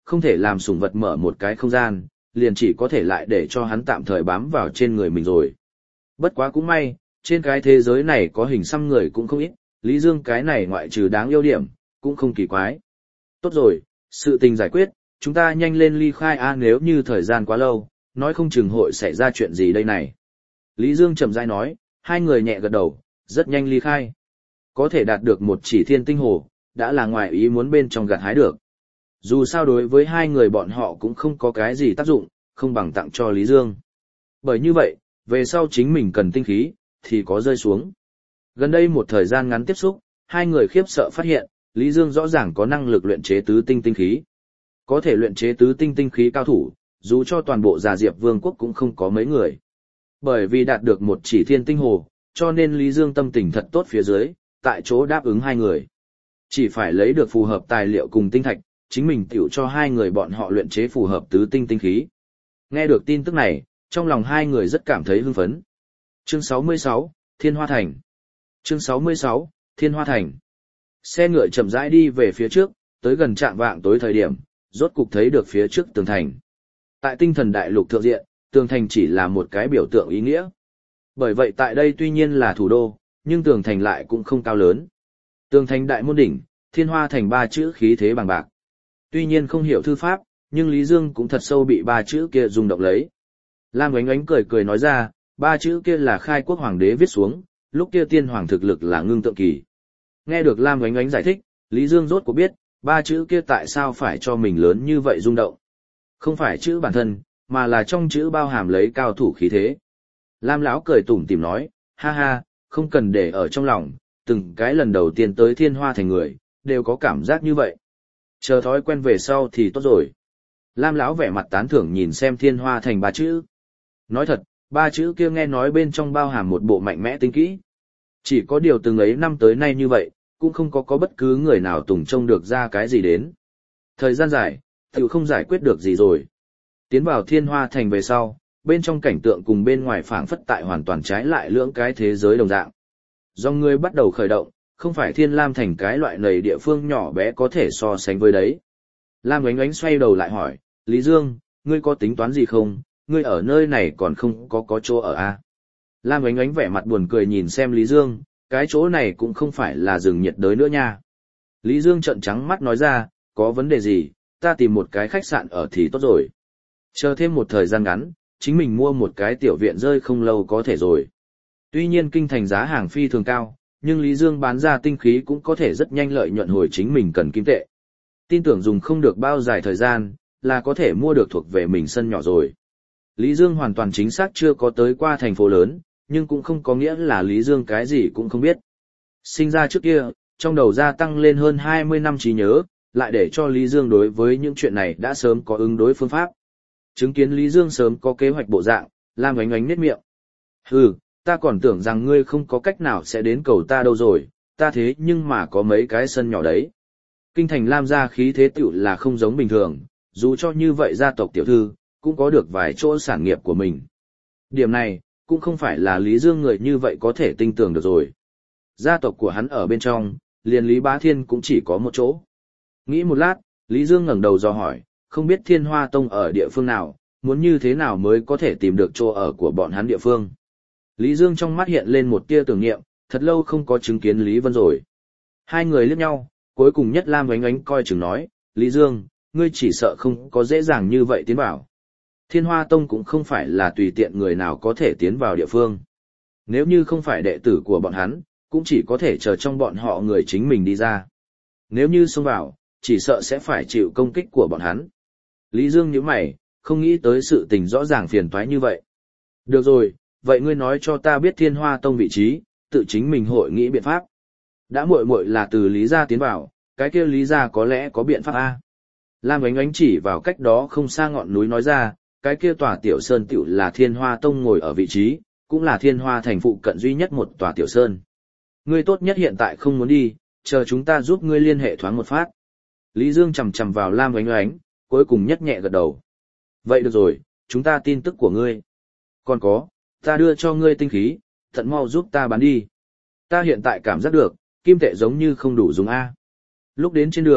không thể làm sủng vật mở một cái không gian, liền chỉ có thể lại để cho hắn tạm thời bám vào trên người mình rồi. Bất quá cũng may, trên cái thế giới này có hình xăm người cũng không ít, Lý Dương cái này ngoại trừ đáng yêu điểm, cũng không kỳ quái. Tốt rồi, sự tình giải quyết, chúng ta nhanh lên ly khai a, nếu như thời gian quá lâu, nói không chừng hội xảy ra chuyện gì đây này. Lý Dương chậm rãi nói, hai người nhẹ gật đầu, rất nhanh ly khai. Có thể đạt được một chỉ thiên tinh hồ, đã là ngoài ý muốn bên trong gặt hái được. Dù sao đối với hai người bọn họ cũng không có cái gì tác dụng, không bằng tặng cho Lý Dương. Bởi như vậy, về sau chính mình cần tinh khí, thì có rơi xuống. Gần đây một thời gian ngắn tiếp xúc, hai người khiếp sợ phát hiện, Lý Dương rõ ràng có năng lực luyện chế tứ tinh tinh khí. Có thể luyện chế tứ tinh tinh khí cao thủ, dù cho toàn bộ Già Diệp Vương quốc cũng không có mấy người. Bởi vì đạt được một chỉ thiên tinh hồ, cho nên Lý Dương tâm tình thật tốt phía dưới, tại chỗ đáp ứng hai người. Chỉ phải lấy được phù hợp tài liệu cùng tinh thạch, chính mình tiểu cho hai người bọn họ luyện chế phù hợp tứ tinh tinh khí. Nghe được tin tức này, trong lòng hai người rất cảm thấy hưng phấn. Chương sáu mươi sáu, Thiên Hoa Thành. Chương sáu mươi sáu, Thiên Hoa Thành. Xe ngựa chậm rãi đi về phía trước, tới gần trạm vạng tối thời điểm, rốt cục thấy được phía trước tường thành. Tại tinh thần đại lục thượng diện, tường thành chỉ là một cái biểu tượng ý nghĩa. Bởi vậy tại đây tuy nhiên là thủ đô, nhưng tường thành lại cũng không cao lớn. Tường thành đại môn đỉnh, Thiên Hoa Thành ba chữ khí thế bằng bạc. Tuy nhiên không hiểu thư pháp, nhưng Lý Dương cũng thật sâu bị ba chữ kia rung động lấy. Lam Oánh Oánh cười cười nói ra, ba chữ kia là khai quốc hoàng đế viết xuống, lúc kia tiên hoàng thực lực là ngưng tượng kỳ. Nghe được Lam Oánh Oánh giải thích, Lý Dương rốt cuộc biết, ba chữ kia tại sao phải cho mình lớn như vậy rung động. Không phải chữ bản thân, mà là trong chữ bao hàm lấy cao thủ khí thế. Lam lão cười tủm tỉm nói, ha ha, không cần để ở trong lòng, từng cái lần đầu tiên tới Thiên Hoa Thành người, đều có cảm giác như vậy. Chờ thói quen về sau thì tốt rồi. Lam lão vẻ mặt tán thưởng nhìn xem Thiên Hoa Thành ba chữ. Nói thật, ba chữ kia nghe nói bên trong bao hàm một bộ mạnh mẽ tinh kỹ. Chỉ có điều từng ấy năm tới nay như vậy, cũng không có có bất cứ người nào tùng trông được ra cái gì đến. Thời gian dài, tự không giải quyết được gì rồi. Tiến vào Thiên Hoa Thành về sau, bên trong cảnh tượng cùng bên ngoài phảng phất tại hoàn toàn trái lại lưỡng cái thế giới đồng dạng. Do người bắt đầu khởi động, không phải Thiên Lam Thành cái loại nầy địa phương nhỏ bé có thể so sánh với đấy. Lam Oánh Oánh xoay đầu lại hỏi, Lý Dương, ngươi có tính toán gì không, ngươi ở nơi này còn không có có chỗ ở à? Lam Oánh Oánh vẻ mặt buồn cười nhìn xem Lý Dương, cái chỗ này cũng không phải là rừng nhiệt đới nữa nha. Lý Dương trợn trắng mắt nói ra, có vấn đề gì, ta tìm một cái khách sạn ở thì tốt rồi. Chờ thêm một thời gian ngắn, chính mình mua một cái tiểu viện rơi không lâu có thể rồi. Tuy nhiên kinh thành giá hàng phi thường cao, nhưng Lý Dương bán ra tinh khí cũng có thể rất nhanh lợi nhuận hồi chính mình cần kim tệ. Tin tưởng dùng không được bao dài thời gian, là có thể mua được thuộc về mình sân nhỏ rồi. Lý Dương hoàn toàn chính xác chưa có tới qua thành phố lớn, nhưng cũng không có nghĩa là Lý Dương cái gì cũng không biết. Sinh ra trước kia, trong đầu gia tăng lên hơn hai mươi năm trí nhớ, lại để cho Lý Dương đối với những chuyện này đã sớm có ứng đối phương pháp. Chứng kiến Lý Dương sớm có kế hoạch bộ dạng, Lam Oánh Oánh nhếch miệng. Hừ, ta còn tưởng rằng ngươi không có cách nào sẽ đến cầu ta đâu rồi, ta thế nhưng mà có mấy cái sân nhỏ đấy. Kinh thành Lam gia khí thế tiểu là không giống bình thường, dù cho như vậy gia tộc tiểu thư, cũng có được vài chỗ sản nghiệp của mình. Điểm này, cũng không phải là Lý Dương người như vậy có thể tin tưởng được rồi. Gia tộc của hắn ở bên trong, liền Lý Bá Thiên cũng chỉ có một chỗ. Nghĩ một lát, Lý Dương ngẩng đầu dò hỏi, không biết Thiên Hoa Tông ở địa phương nào, muốn như thế nào mới có thể tìm được chỗ ở của bọn hắn địa phương. Lý Dương trong mắt hiện lên một tia tưởng niệm, thật lâu không có chứng kiến Lý Vân rồi. Hai người liếc nhau, cuối cùng nhất Lam Oánh Oánh coi chừng nói, Lý Dương, ngươi chỉ sợ không có dễ dàng như vậy tiến vào. Thiên Hoa Tông cũng không phải là tùy tiện người nào có thể tiến vào địa phương. Nếu như không phải đệ tử của bọn hắn, cũng chỉ có thể chờ trong bọn họ người chính mình đi ra. Nếu như xông vào, chỉ sợ sẽ phải chịu công kích của bọn hắn. Lý Dương nhíu mày, không nghĩ tới sự tình rõ ràng phiền toái như vậy. Được rồi, vậy ngươi nói cho ta biết Thiên Hoa Tông vị trí, tự chính mình hội nghĩ biện pháp. Đã muội muội là từ Lý gia tiến vào, cái kia Lý gia có lẽ có biện pháp a. Lam Oánh Oánh chỉ vào cách đó không xa ngọn núi nói ra, cái kia tòa tiểu sơn tiểu là Thiên Hoa Tông ngồi ở vị trí, cũng là Thiên Hoa Thành phụ cận duy nhất một tòa tiểu sơn. Ngươi tốt nhất hiện tại không muốn đi, chờ chúng ta giúp ngươi liên hệ thoáng một phát. Lý Dương chầm chầm vào Lam Oánh Oánh, cuối cùng nhất nhẹ gật đầu. Vậy được rồi, chúng ta tin tức của ngươi. Còn có, ta đưa cho ngươi tinh khí, thận mau giúp ta bán đi. Ta hiện tại cảm giác được, kim tệ giống như không đủ dùng A. Lúc đến trên đường,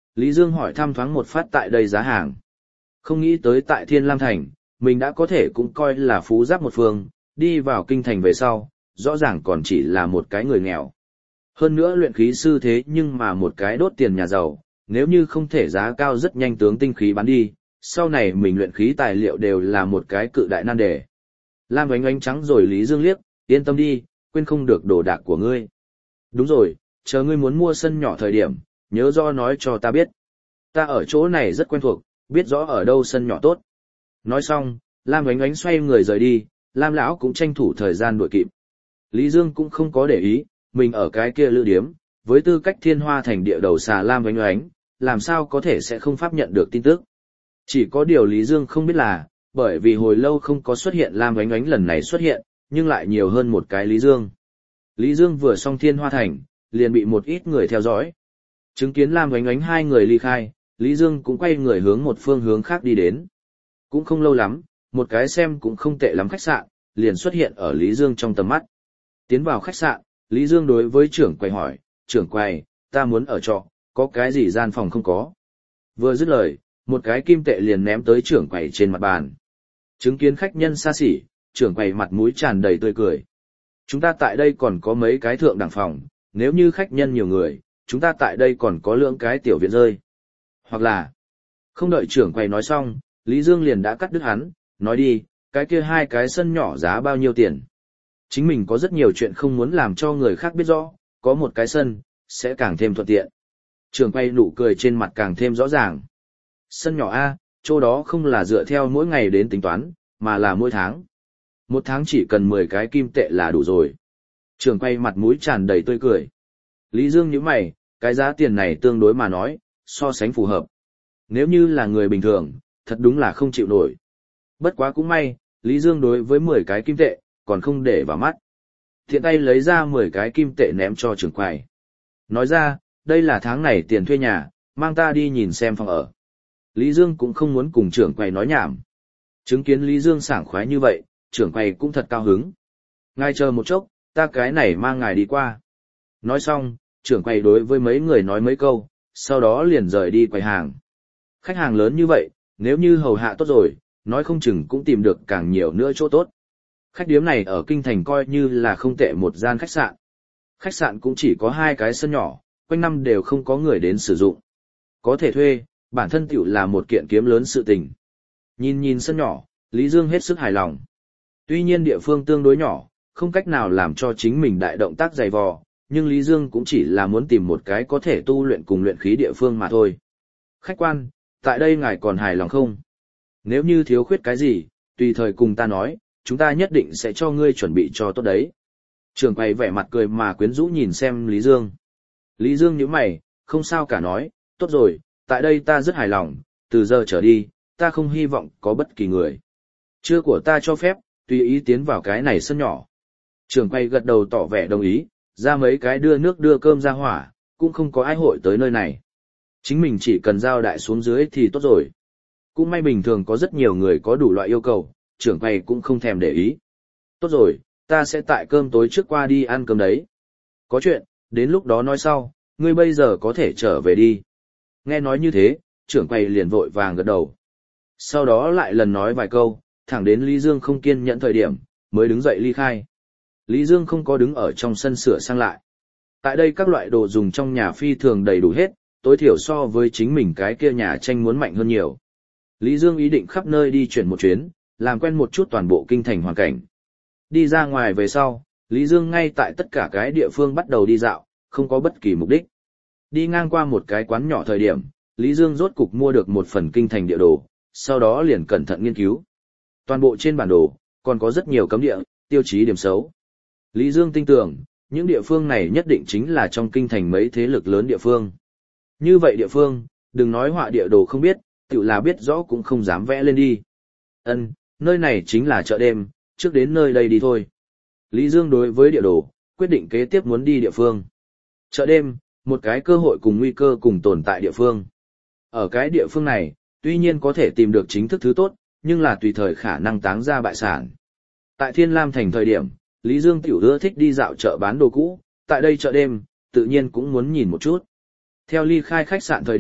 Lý Dương hỏi thăm thoáng một phát tại đây giá hàng. Không nghĩ tới tại Thiên Lam Thành, mình đã có thể cũng coi là phú giáp một phương, đi vào kinh thành về sau, rõ ràng còn chỉ là một cái người nghèo. Hơn nữa luyện khí sư thế nhưng mà một cái đốt tiền nhà giàu, nếu như không thể giá cao rất nhanh tướng tinh khí bán đi, sau này mình luyện khí tài liệu đều là một cái cự đại nan đề. Lam Oánh Oánh trắng rồi Lý Dương liếc, yên tâm đi, quên không được đồ đạc của ngươi. Đúng rồi, chờ ngươi muốn mua sân nhỏ thời điểm, nhớ rõ nói cho ta biết. Ta ở chỗ này rất quen thuộc, biết rõ ở đâu sân nhỏ tốt. Nói xong, Lam Oánh Oánh xoay người rời đi, Lam lão cũng tranh thủ thời gian đuổi kịp. Lý Dương cũng không có để ý, mình ở cái kia lữ điếm, với tư cách Thiên Hoa Thành địa đầu xà Lam Oánh Oánh, làm sao có thể sẽ không pháp nhận được tin tức. Chỉ có điều Lý Dương không biết là, bởi vì hồi lâu không có xuất hiện Lam Oánh Oánh lần này xuất hiện, nhưng lại nhiều hơn một cái Lý Dương. Lý Dương vừa xong Thiên Hoa Thành, liền bị một ít người theo dõi. Chứng kiến Lam Oánh Oánh hai người ly khai, Lý Dương cũng quay người hướng một phương hướng khác đi đến. Cũng không lâu lắm, một cái xem cũng không tệ lắm khách sạn, liền xuất hiện ở Lý Dương trong tầm mắt. Tiến vào khách sạn, Lý Dương đối với trưởng quầy hỏi, trưởng quầy, ta muốn ở trọ, có cái gì gian phòng không có. Vừa dứt lời, một cái kim tệ liền ném tới trưởng quầy trên mặt bàn. Chứng kiến khách nhân xa xỉ, trưởng quầy mặt mũi tràn đầy tươi cười. Chúng ta tại đây còn có mấy cái thượng đẳng phòng, nếu như khách nhân nhiều người, chúng ta tại đây còn có lượng cái tiểu viện rơi. Hoặc là, không đợi trưởng quầy nói xong, Lý Dương liền đã cắt đứt hắn, nói đi, cái kia hai cái sân nhỏ giá bao nhiêu tiền. Chính mình có rất nhiều chuyện không muốn làm cho người khác biết rõ, có một cái sân, sẽ càng thêm thuận tiện. Trưởng quầy nụ cười trên mặt càng thêm rõ ràng. Sân nhỏ A, chỗ đó không là dựa theo mỗi ngày đến tính toán, mà là mỗi tháng. Một tháng chỉ cần mười cái kim tệ là đủ rồi. Trưởng quầy mặt mũi tràn đầy tươi cười. Lý Dương nhíu mày, cái giá tiền này tương đối mà nói, so sánh phù hợp. Nếu như là người bình thường, thật đúng là không chịu nổi. Bất quá cũng may, Lý Dương đối với mười cái kim tệ, còn không để vào mắt. Thiện tay lấy ra mười cái kim tệ ném cho trưởng quầy. Nói ra, đây là tháng này tiền thuê nhà, mang ta đi nhìn xem phòng ở. Lý Dương cũng không muốn cùng trưởng quầy nói nhảm. Chứng kiến Lý Dương sảng khoái như vậy, trưởng quầy cũng thật cao hứng. Ngài chờ một chốc, ta cái này mang ngài đi qua. Nói xong, trưởng quầy đối với mấy người nói mấy câu, sau đó liền rời đi quầy hàng. Khách hàng lớn như vậy, nếu như hầu hạ tốt rồi, nói không chừng cũng tìm được càng nhiều nữa chỗ tốt. Khách điếm này ở Kinh Thành coi như là không tệ một gian khách sạn. Khách sạn cũng chỉ có hai cái sân nhỏ, quanh năm đều không có người đến sử dụng. Có thể thuê, bản thân tiểu là một kiện kiếm lớn sự tình. Nhìn nhìn sân nhỏ, Lý Dương hết sức hài lòng. Tuy nhiên địa phương tương đối nhỏ, không cách nào làm cho chính mình đại động tác dày vò, nhưng Lý Dương cũng chỉ là muốn tìm một cái có thể tu luyện cùng luyện khí địa phương mà thôi. Khách quan, tại đây ngài còn hài lòng không? Nếu như thiếu khuyết cái gì, tùy thời cùng ta nói, chúng ta nhất định sẽ cho ngươi chuẩn bị cho tốt đấy. Trưởng quầy vẻ mặt cười mà quyến rũ nhìn xem Lý Dương. Lý Dương nhíu mày, không sao cả nói, tốt rồi, tại đây ta rất hài lòng, từ giờ trở đi, ta không hy vọng có bất kỳ người. Chưa của ta cho phép, tùy ý tiến vào cái này sân nhỏ. Trưởng quầy gật đầu tỏ vẻ đồng ý, ra mấy cái đưa nước đưa cơm ra hỏa, cũng không có ai hội tới nơi này. Chính mình chỉ cần giao đại xuống dưới thì tốt rồi. Cũng may bình thường có rất nhiều người có đủ loại yêu cầu, trưởng quầy cũng không thèm để ý. Tốt rồi, ta sẽ tại cơm tối trước qua đi ăn cơm đấy. Có chuyện, đến lúc đó nói sau, ngươi bây giờ có thể trở về đi. Nghe nói như thế, trưởng quầy liền vội vàng gật đầu. Sau đó lại lần nói vài câu, thẳng đến Lý Dương không kiên nhẫn thời điểm, mới đứng dậy ly khai. Lý Dương không có đứng ở trong sân sửa sang lại. Tại đây các loại đồ dùng trong nhà phi thường đầy đủ hết, tối thiểu so với chính mình cái kia nhà tranh muốn mạnh hơn nhiều. Lý Dương ý định khắp nơi đi chuyển một chuyến, làm quen một chút toàn bộ kinh thành hoàn cảnh. Đi ra ngoài về sau, Lý Dương ngay tại tất cả cái địa phương bắt đầu đi dạo, không có bất kỳ mục đích. Đi ngang qua một cái quán nhỏ thời điểm, Lý Dương rốt cục mua được một phần kinh thành địa đồ, sau đó liền cẩn thận nghiên cứu. Toàn bộ trên bản đồ, còn có rất nhiều cấm địa, tiêu chí điểm xấu. Lý Dương tin tưởng, những địa phương này nhất định chính là trong kinh thành mấy thế lực lớn địa phương. Như vậy địa phương, đừng nói họa địa đồ không biết, tự là biết rõ cũng không dám vẽ lên đi. Ân, nơi này chính là chợ đêm, trước đến nơi đây đi thôi. Lý Dương đối với địa đồ, quyết định kế tiếp muốn đi địa phương. Chợ đêm, một cái cơ hội cùng nguy cơ cùng tồn tại địa phương. Ở cái địa phương này, tuy nhiên có thể tìm được chính thức thứ tốt, nhưng là tùy thời khả năng táng ra bại sản. Tại Thiên Lam Thành thời điểm, Lý Dương tiểu ưa thích đi dạo chợ bán đồ cũ, tại đây chợ đêm, tự nhiên cũng muốn nhìn một chút. Theo ly khai khách sạn thời điểm,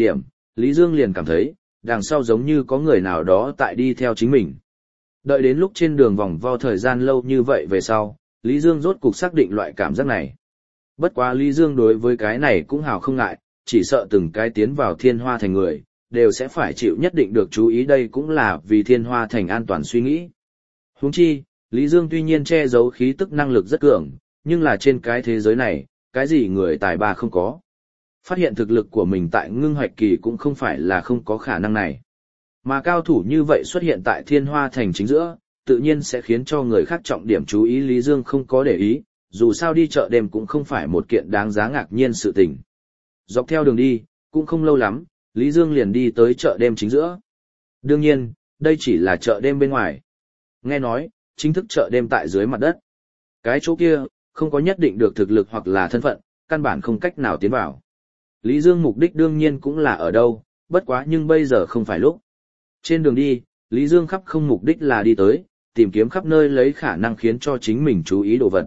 Lý Dương liền cảm thấy, đằng sau giống như có người nào đó tại đi theo chính mình. Đợi đến lúc trên đường vòng vo thời gian lâu như vậy về sau, Lý Dương rốt cục xác định loại cảm giác này. Bất quá Lý Dương đối với cái này cũng hào không ngại, chỉ sợ từng cái tiến vào thiên hoa thành người, đều sẽ phải chịu nhất định được chú ý, đây cũng là vì thiên hoa thành an toàn suy nghĩ. Huống chi, Lý Dương tuy nhiên che giấu khí tức năng lực rất cường, nhưng là trên cái thế giới này, cái gì người tài ba không có. Phát hiện thực lực của mình tại ngưng hoạch kỳ cũng không phải là không có khả năng này. Mà cao thủ như vậy xuất hiện tại thiên hoa thành chính giữa, tự nhiên sẽ khiến cho người khác trọng điểm chú ý. Lý Dương không có để ý, dù sao đi chợ đêm cũng không phải một kiện đáng giá ngạc nhiên sự tình. Dọc theo đường đi, cũng không lâu lắm, Lý Dương liền đi tới chợ đêm chính giữa. Đương nhiên, đây chỉ là chợ đêm bên ngoài. Nghe nói, chính thức chợ đêm tại dưới mặt đất. Cái chỗ kia, không có nhất định được thực lực hoặc là thân phận, căn bản không cách nào tiến vào. Lý Dương mục đích đương nhiên cũng là ở đâu, bất quá nhưng bây giờ không phải lúc. Trên đường đi, Lý Dương khắp không mục đích là đi tới, tìm kiếm khắp nơi lấy khả năng khiến cho chính mình chú ý đồ vật.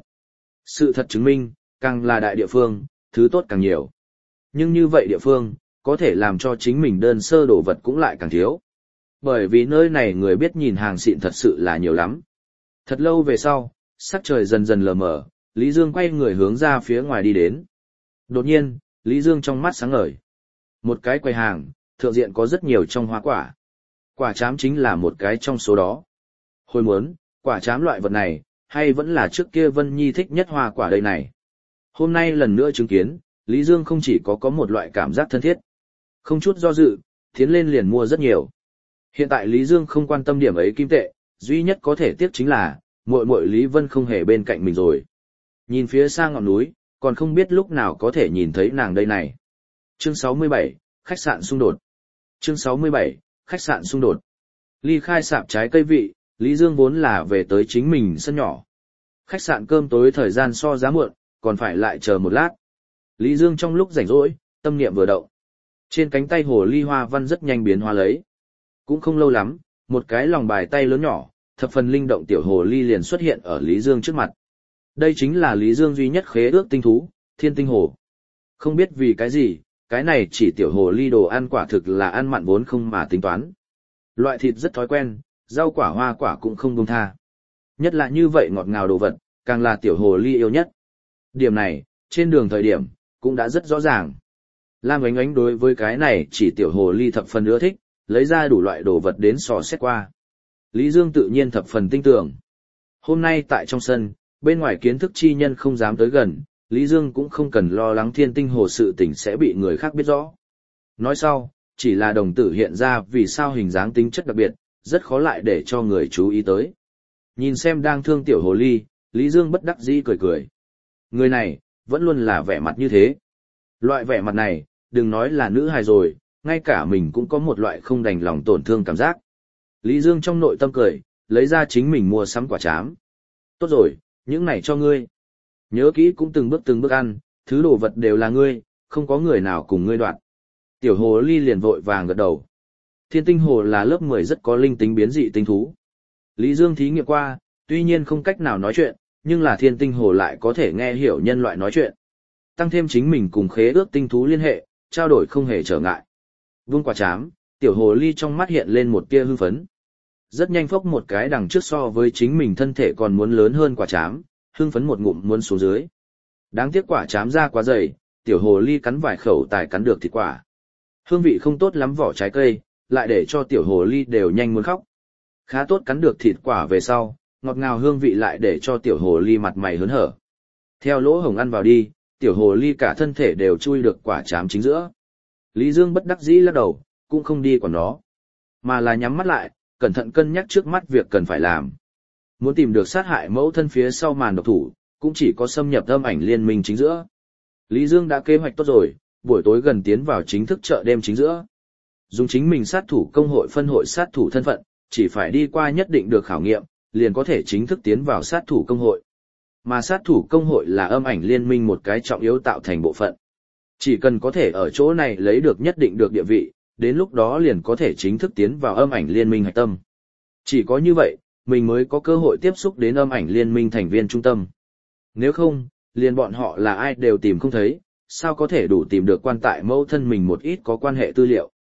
Sự thật chứng minh, càng là đại địa phương, thứ tốt càng nhiều. Nhưng như vậy địa phương, có thể làm cho chính mình đơn sơ đồ vật cũng lại càng thiếu. Bởi vì nơi này người biết nhìn hàng xịn thật sự là nhiều lắm. Thật lâu về sau, sắc trời dần dần lờ mờ, Lý Dương quay người hướng ra phía ngoài đi đến. Đột nhiên, Lý Dương trong mắt sáng ngời. Một cái quầy hàng, thượng diện có rất nhiều trong hoa quả. Quả chám chính là một cái trong số đó. Hồi muốn, quả chám loại vật này, hay vẫn là trước kia Vân Nhi thích nhất hoa quả đây này. Hôm nay lần nữa chứng kiến, Lý Dương không chỉ có có một loại cảm giác thân thiết. Không chút do dự, tiến lên liền mua rất nhiều. Hiện tại Lý Dương không quan tâm điểm ấy kim tệ, duy nhất có thể tiếc chính là, muội muội Lý Vân không hề bên cạnh mình rồi. Nhìn phía xa ngọn núi, còn không biết lúc nào có thể nhìn thấy nàng đây này. Chương sáu mươi bảy, khách sạn xung đột. Chương sáu mươi bảy, khách sạn xung đột. Ly khai sạp trái cây vị, Lý Dương vốn là về tới chính mình sân nhỏ. Khách sạn cơm tối thời gian so giá muộn, còn phải lại chờ một lát. Lý Dương trong lúc rảnh rỗi, tâm niệm vừa động. Trên cánh tay hồ ly hoa văn rất nhanh biến hóa lấy. Cũng không lâu lắm, một cái lòng bài tay lớn nhỏ, thập phần linh động tiểu hồ ly liền xuất hiện ở Lý Dương trước mặt. Đây chính là Lý Dương duy nhất khế ước tinh thú, thiên tinh hồ. Không biết vì cái gì, cái này chỉ tiểu hồ ly đồ ăn quả thực là ăn mặn vốn không mà tính toán. Loại thịt rất thói quen, rau quả hoa quả cũng không buông tha. Nhất là như vậy ngọt ngào đồ vật, càng là tiểu hồ ly yêu nhất. Điểm này, trên đường thời điểm, cũng đã rất rõ ràng. Lam Ánh Ánh đối với cái này chỉ tiểu hồ ly thập phần ưa thích, lấy ra đủ loại đồ vật đến sò xét qua. Lý Dương tự nhiên thập phần tinh tưởng. Hôm nay tại trong sân, bên ngoài kiến thức chi nhân không dám tới gần, Lý Dương cũng không cần lo lắng thiên tinh hồ sự tình sẽ bị người khác biết rõ. Nói sau, chỉ là đồng tử hiện ra vì sao hình dáng tính chất đặc biệt, rất khó lại để cho người chú ý tới. Nhìn xem đang thương tiểu hồ ly, Lý Dương bất đắc dĩ cười cười. Người này, vẫn luôn là vẻ mặt như thế. Loại vẻ mặt này, đừng nói là nữ hài rồi, ngay cả mình cũng có một loại không đành lòng tổn thương cảm giác. Lý Dương trong nội tâm cười, lấy ra chính mình mua sắm quả chám. Tốt rồi, những này cho ngươi. Nhớ kỹ cũng từng bước từng bước ăn, thứ đồ vật đều là ngươi, không có người nào cùng ngươi đoạn. Tiểu hồ ly liền vội vàng gật đầu. Thiên tinh hồ là lớp mười rất có linh tính biến dị tinh thú. Lý Dương thí nghiệm qua, tuy nhiên không cách nào nói chuyện, nhưng là thiên tinh hồ lại có thể nghe hiểu nhân loại nói chuyện. Tăng thêm chính mình cùng khế ước tinh thú liên hệ, trao đổi không hề trở ngại. Vung quả chám, tiểu hồ ly trong mắt hiện lên một tia hưng phấn. Rất nhanh phốc một cái đằng trước so với chính mình thân thể còn muốn lớn hơn quả chám, hưng phấn một ngụm muốn xuống dưới. Đáng tiếc quả chám ra quá dày, tiểu hồ ly cắn vài khẩu tài cắn được thịt quả. Hương vị không tốt lắm vỏ trái cây, lại để cho tiểu hồ ly đều nhanh muốn khóc. Khá tốt cắn được thịt quả về sau, ngọt ngào hương vị lại để cho tiểu hồ ly mặt mày hớn hở. Theo lỗ hổng ăn vào đi, tiểu hồ ly cả thân thể đều chui được quả chám chính giữa. Lý Dương bất đắc dĩ lắc đầu, cũng không đi còn nó, mà là nhắm mắt lại, cẩn thận cân nhắc trước mắt việc cần phải làm. Muốn tìm được sát hại mẫu thân phía sau màn độc thủ, cũng chỉ có xâm nhập âm ảnh liên minh chính giữa. Lý Dương đã kế hoạch tốt rồi, buổi tối gần tiến vào chính thức chợ đêm chính giữa. Dùng chính mình sát thủ công hội phân hội sát thủ thân phận, chỉ phải đi qua nhất định được khảo nghiệm, liền có thể chính thức tiến vào sát thủ công hội. Mà sát thủ công hội là âm ảnh liên minh một cái trọng yếu tạo thành bộ phận. Chỉ cần có thể ở chỗ này lấy được nhất định được địa vị, đến lúc đó liền có thể chính thức tiến vào âm ảnh liên minh hạch tâm. Chỉ có như vậy, mình mới có cơ hội tiếp xúc đến âm ảnh liên minh thành viên trung tâm. Nếu không, liền bọn họ là ai đều tìm không thấy, sao có thể đủ tìm được quan tại mẫu thân mình một ít có quan hệ tư liệu.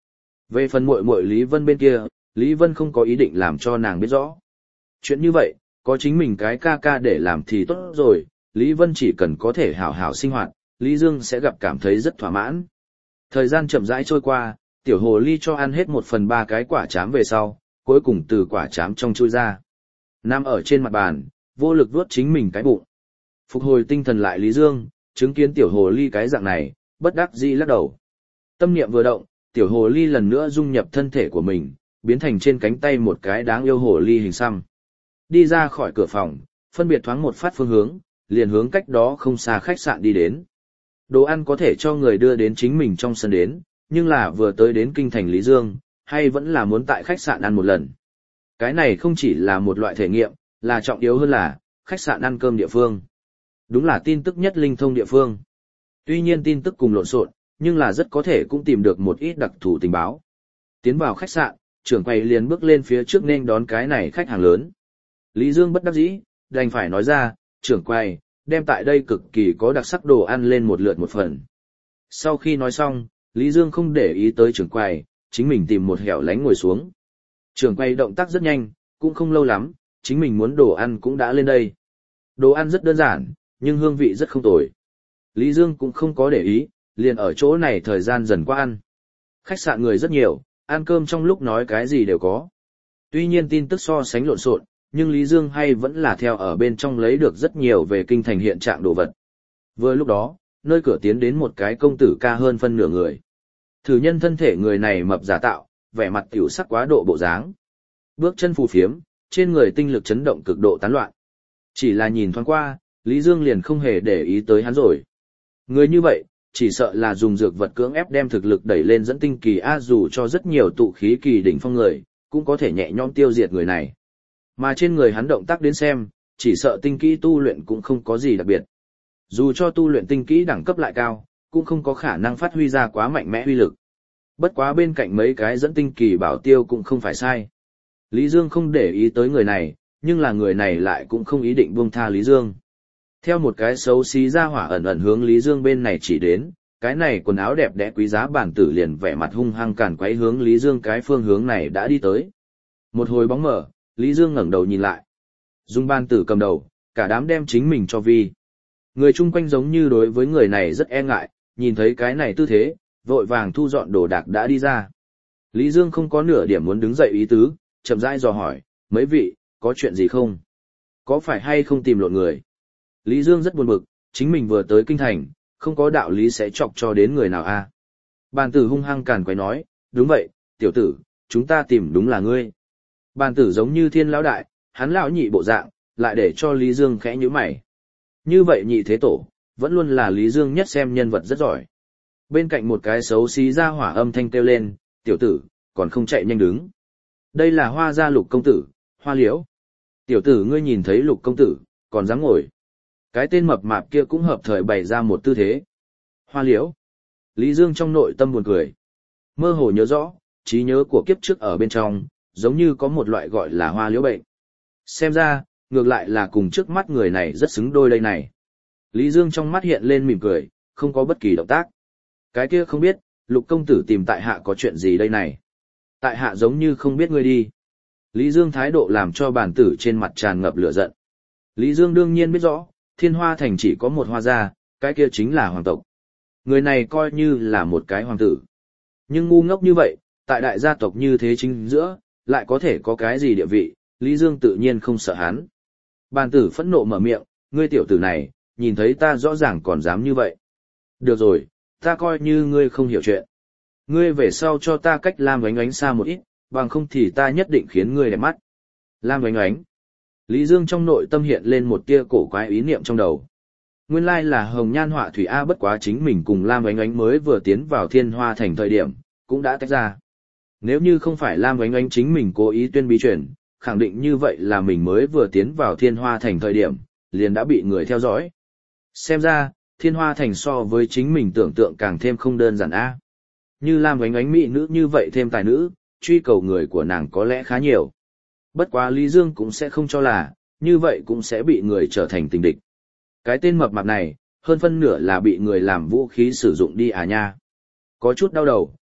Về phần muội muội Lý Vân bên kia, Lý Vân không có ý định làm cho nàng biết rõ. Chuyện như vậy, có chính mình cái ca ca để làm thì tốt rồi, Lý Vân chỉ cần có thể hảo hảo sinh hoạt, Lý Dương sẽ gặp cảm thấy rất thỏa mãn. Thời gian chậm rãi trôi qua, tiểu hồ ly cho ăn hết một phần ba cái quả chám về sau, cuối cùng từ quả chám trong chui ra. Nằm ở trên mặt bàn, vô lực vuốt chính mình cái bụng. Phục hồi tinh thần lại Lý Dương, chứng kiến tiểu hồ ly cái dạng này, bất đắc dĩ lắc đầu. Tâm niệm vừa động, tiểu hồ ly lần nữa dung nhập thân thể của mình, biến thành trên cánh tay một cái đáng yêu hồ ly hình xăm. Đi ra khỏi cửa phòng, phân biệt thoáng một phát phương hướng, liền hướng cách đó không xa khách sạn đi đến. Đồ ăn có thể cho người đưa đến chính mình trong sân đến, nhưng là vừa tới đến kinh thành Lý Dương, hay vẫn là muốn tại khách sạn ăn một lần. Cái này không chỉ là một loại thể nghiệm, là trọng yếu hơn là, khách sạn ăn cơm địa phương. Đúng là tin tức nhất linh thông địa phương. Tuy nhiên tin tức cùng lộn xộn, nhưng là rất có thể cũng tìm được một ít đặc thù tình báo. Tiến vào khách sạn, trưởng quầy liền bước lên phía trước nên đón cái này khách hàng lớn. Lý Dương bất đắc dĩ, đành phải nói ra, trưởng quầy, đem tại đây cực kỳ có đặc sắc đồ ăn lên một lượt một phần. Sau khi nói xong, Lý Dương không để ý tới trưởng quầy, chính mình tìm một hẻo lánh ngồi xuống. Trưởng quầy động tác rất nhanh, cũng không lâu lắm, chính mình muốn đồ ăn cũng đã lên đây. Đồ ăn rất đơn giản, nhưng hương vị rất không tồi. Lý Dương cũng không có để ý, liền ở chỗ này thời gian dần qua ăn. Khách sạn người rất nhiều, ăn cơm trong lúc nói cái gì đều có. Tuy nhiên tin tức so sánh lộn xộn, nhưng Lý Dương hay vẫn là theo ở bên trong lấy được rất nhiều về kinh thành hiện trạng đồ vật. Vừa lúc đó, nơi cửa tiến đến một cái công tử ca hơn phân nửa người. Thử nhân thân thể người này mập giả tạo, vẻ mặt tiểu sắc quá độ bộ dáng. Bước chân phù phiếm, trên người tinh lực chấn động cực độ tán loạn. Chỉ là nhìn thoáng qua, Lý Dương liền không hề để ý tới hắn rồi. Người như vậy, chỉ sợ là dùng dược vật cưỡng ép đem thực lực đẩy lên dẫn tinh kỳ A, dù cho rất nhiều tụ khí kỳ đỉnh phong người, cũng có thể nhẹ nhõm tiêu diệt người này. Mà trên người hắn động tác đến xem, chỉ sợ tinh kỹ tu luyện cũng không có gì đặc biệt. Dù cho tu luyện tinh kỹ đẳng cấp lại cao, cũng không có khả năng phát huy ra quá mạnh mẽ uy lực. Bất quá bên cạnh mấy cái dẫn tinh kỳ bảo tiêu cũng không phải sai. Lý Dương không để ý tới người này, nhưng là người này lại cũng không ý định buông tha Lý Dương. Theo một cái xấu xí ra hỏa ẩn ẩn hướng Lý Dương bên này chỉ đến, cái này quần áo đẹp đẽ quý giá bản tử liền vẻ mặt hung hăng cản quấy hướng Lý Dương cái phương hướng này đã đi tới. Một hồi bóng mở, Lý Dương ngẩng đầu nhìn lại. Dung ban tử cầm đầu, cả đám đem chính mình cho vi. Người chung quanh giống như đối với người này rất e ngại, nhìn thấy cái này tư thế, vội vàng thu dọn đồ đạc đã đi ra. Lý Dương không có nửa điểm muốn đứng dậy ý tứ, chậm rãi dò hỏi, mấy vị, có chuyện gì không? Có phải hay không tìm lộn người? Lý Dương rất buồn bực, chính mình vừa tới kinh thành, không có đạo lý sẽ chọc cho đến người nào a. À? Bàn tử hung hăng càn quấy nói, đúng vậy, tiểu tử, chúng ta tìm đúng là ngươi. Bàn tử giống như thiên lão đại, hắn lão nhị bộ dạng, lại để cho Lý Dương khẽ nhíu mày. Như vậy nhị thế tổ, vẫn luôn là Lý Dương nhất xem nhân vật rất giỏi. Bên cạnh một cái xấu xí ra hỏa âm thanh kêu lên, tiểu tử, còn không chạy nhanh đứng. Đây là Hoa gia Lục công tử, Hoa Liễu. Tiểu tử ngươi nhìn thấy Lục công tử, còn dám ngồi. Cái tên mập mạp kia cũng hợp thời bày ra một tư thế. Hoa Liễu. Lý Dương trong nội tâm buồn cười. Mơ hồ nhớ rõ, trí nhớ của kiếp trước ở bên trong, giống như có một loại gọi là Hoa Liễu bệnh. Xem ra, ngược lại là cùng trước mắt người này rất xứng đôi đây này. Lý Dương trong mắt hiện lên mỉm cười, không có bất kỳ động tác. Cái kia không biết, Lục công tử tìm tại hạ có chuyện gì đây này. Tại hạ giống như không biết ngươi đi. Lý Dương thái độ làm cho bản tử trên mặt tràn ngập lửa giận. Lý Dương đương nhiên biết rõ, Thiên Hoa Thành chỉ có một hoa gia, cái kia chính là hoàng tộc. Người này coi như là một cái hoàng tử. Nhưng ngu ngốc như vậy, tại đại gia tộc như thế chính giữa, lại có thể có cái gì địa vị, Lý Dương tự nhiên không sợ hắn. Bàn tử phẫn nộ mở miệng, ngươi tiểu tử này, nhìn thấy ta rõ ràng còn dám như vậy. Được rồi, ta coi như ngươi không hiểu chuyện. Ngươi về sau cho ta cách Lam Oánh Oánh xa một ít, bằng không thì ta nhất định khiến ngươi đẹp mắt. Lam Oánh Oánh. Lý Dương trong nội tâm hiện lên một tia cổ quái ý niệm trong đầu. Nguyên lai là hồng nhan họa thủy A, bất quá chính mình cùng Lam Oánh Oánh mới vừa tiến vào Thiên Hoa Thành thời điểm, cũng đã tách ra. Nếu như không phải Lam Oánh Oánh chính mình cố ý tuyên bí truyền, khẳng định như vậy là mình mới vừa tiến vào Thiên Hoa Thành thời điểm, liền đã bị người theo dõi. Xem ra, Thiên Hoa Thành so với chính mình tưởng tượng càng thêm không đơn giản A. Như Lam Oánh Oánh mỹ nữ như vậy thêm tài nữ, truy cầu người của nàng có lẽ khá nhiều. Bất quá Lý Dương cũng sẽ không cho là, như vậy cũng sẽ bị người trở thành tình địch. Cái tên mập mạp này, hơn phân nửa là bị người làm vũ khí sử dụng đi à nha. Có chút đau đầu,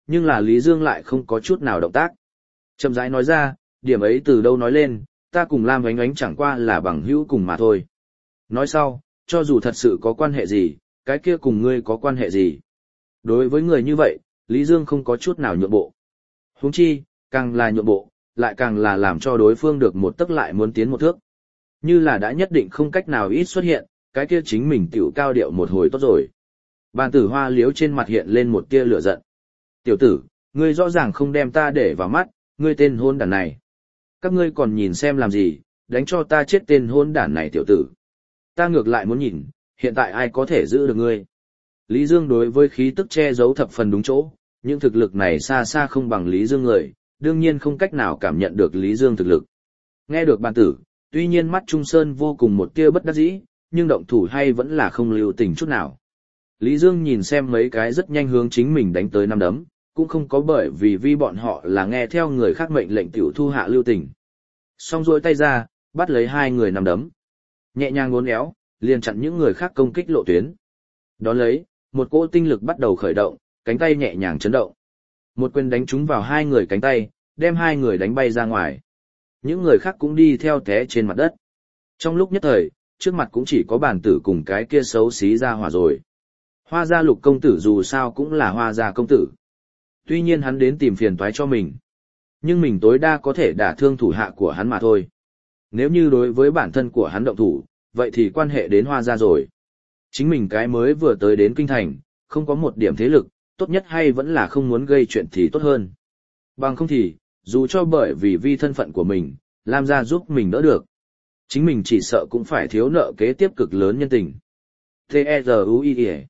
nhưng là Lý Dương lại không có chút nào động tác. Chậm rãi nói ra, điểm ấy từ đâu nói lên, ta cùng Lam Oánh Oánh chẳng qua là bằng hữu cùng mà thôi. Nói sau, cho dù thật sự có quan hệ gì, cái kia cùng ngươi có quan hệ gì. Đối với người như vậy, Lý Dương không có chút nào nhượng bộ. Huống chi, càng là nhượng bộ, lại càng là làm cho đối phương được một tấc lại muốn tiến một thước. Như là đã nhất định không cách nào ít xuất hiện, cái kia chính mình tiểu cao điệu một hồi tốt rồi. Bàn tử Hoa liếu trên mặt hiện lên một tia lửa giận. Tiểu tử, ngươi rõ ràng không đem ta để vào mắt, ngươi tên hôn đản này. Các ngươi còn nhìn xem làm gì, đánh cho ta chết tên hôn đản này tiểu tử. Ta ngược lại muốn nhìn, hiện tại ai có thể giữ được ngươi. Lý Dương đối với khí tức che giấu thập phần đúng chỗ, nhưng thực lực này xa xa không bằng Lý Dương người, đương nhiên không cách nào cảm nhận được Lý Dương thực lực. Nghe được bàn tử, tuy nhiên mắt Trung Sơn vô cùng một tia bất đắc dĩ, nhưng động thủ hay vẫn là không lưu tình chút nào. Lý Dương nhìn xem mấy cái rất nhanh hướng chính mình đánh tới năm đấm, cũng không có bởi vì vì bọn họ là nghe theo người khác mệnh lệnh tiểu thu hạ lưu tình. Xong rôi tay ra, bắt lấy hai người năm đấm. Nhẹ nhàng uốn éo, liền chặn những người khác công kích lộ tuyến. Đón lấy, một cỗ tinh lực bắt đầu khởi động, cánh tay nhẹ nhàng chấn động. Một quyền đánh trúng vào hai người cánh tay, đem hai người đánh bay ra ngoài. Những người khác cũng đi theo té trên mặt đất. Trong lúc nhất thời, trước mặt cũng chỉ có bản tử cùng cái kia xấu xí ra hỏa rồi. Hoa gia Lục công tử dù sao cũng là Hoa gia công tử. Tuy nhiên hắn đến tìm phiền toái cho mình. Nhưng mình tối đa có thể đả thương thủ hạ của hắn mà thôi. Nếu như đối với bản thân của hắn động thủ, vậy thì quan hệ đến Hoa gia rồi. Chính mình cái mới vừa tới đến kinh thành, không có một điểm thế lực, tốt nhất hay vẫn là không muốn gây chuyện thì tốt hơn. Bằng không thì, dù cho bởi vì vi thân phận của mình, Lam gia giúp mình đỡ được. Chính mình chỉ sợ cũng phải thiếu nợ kế tiếp cực lớn nhân tình. T-E-Z-U-I-E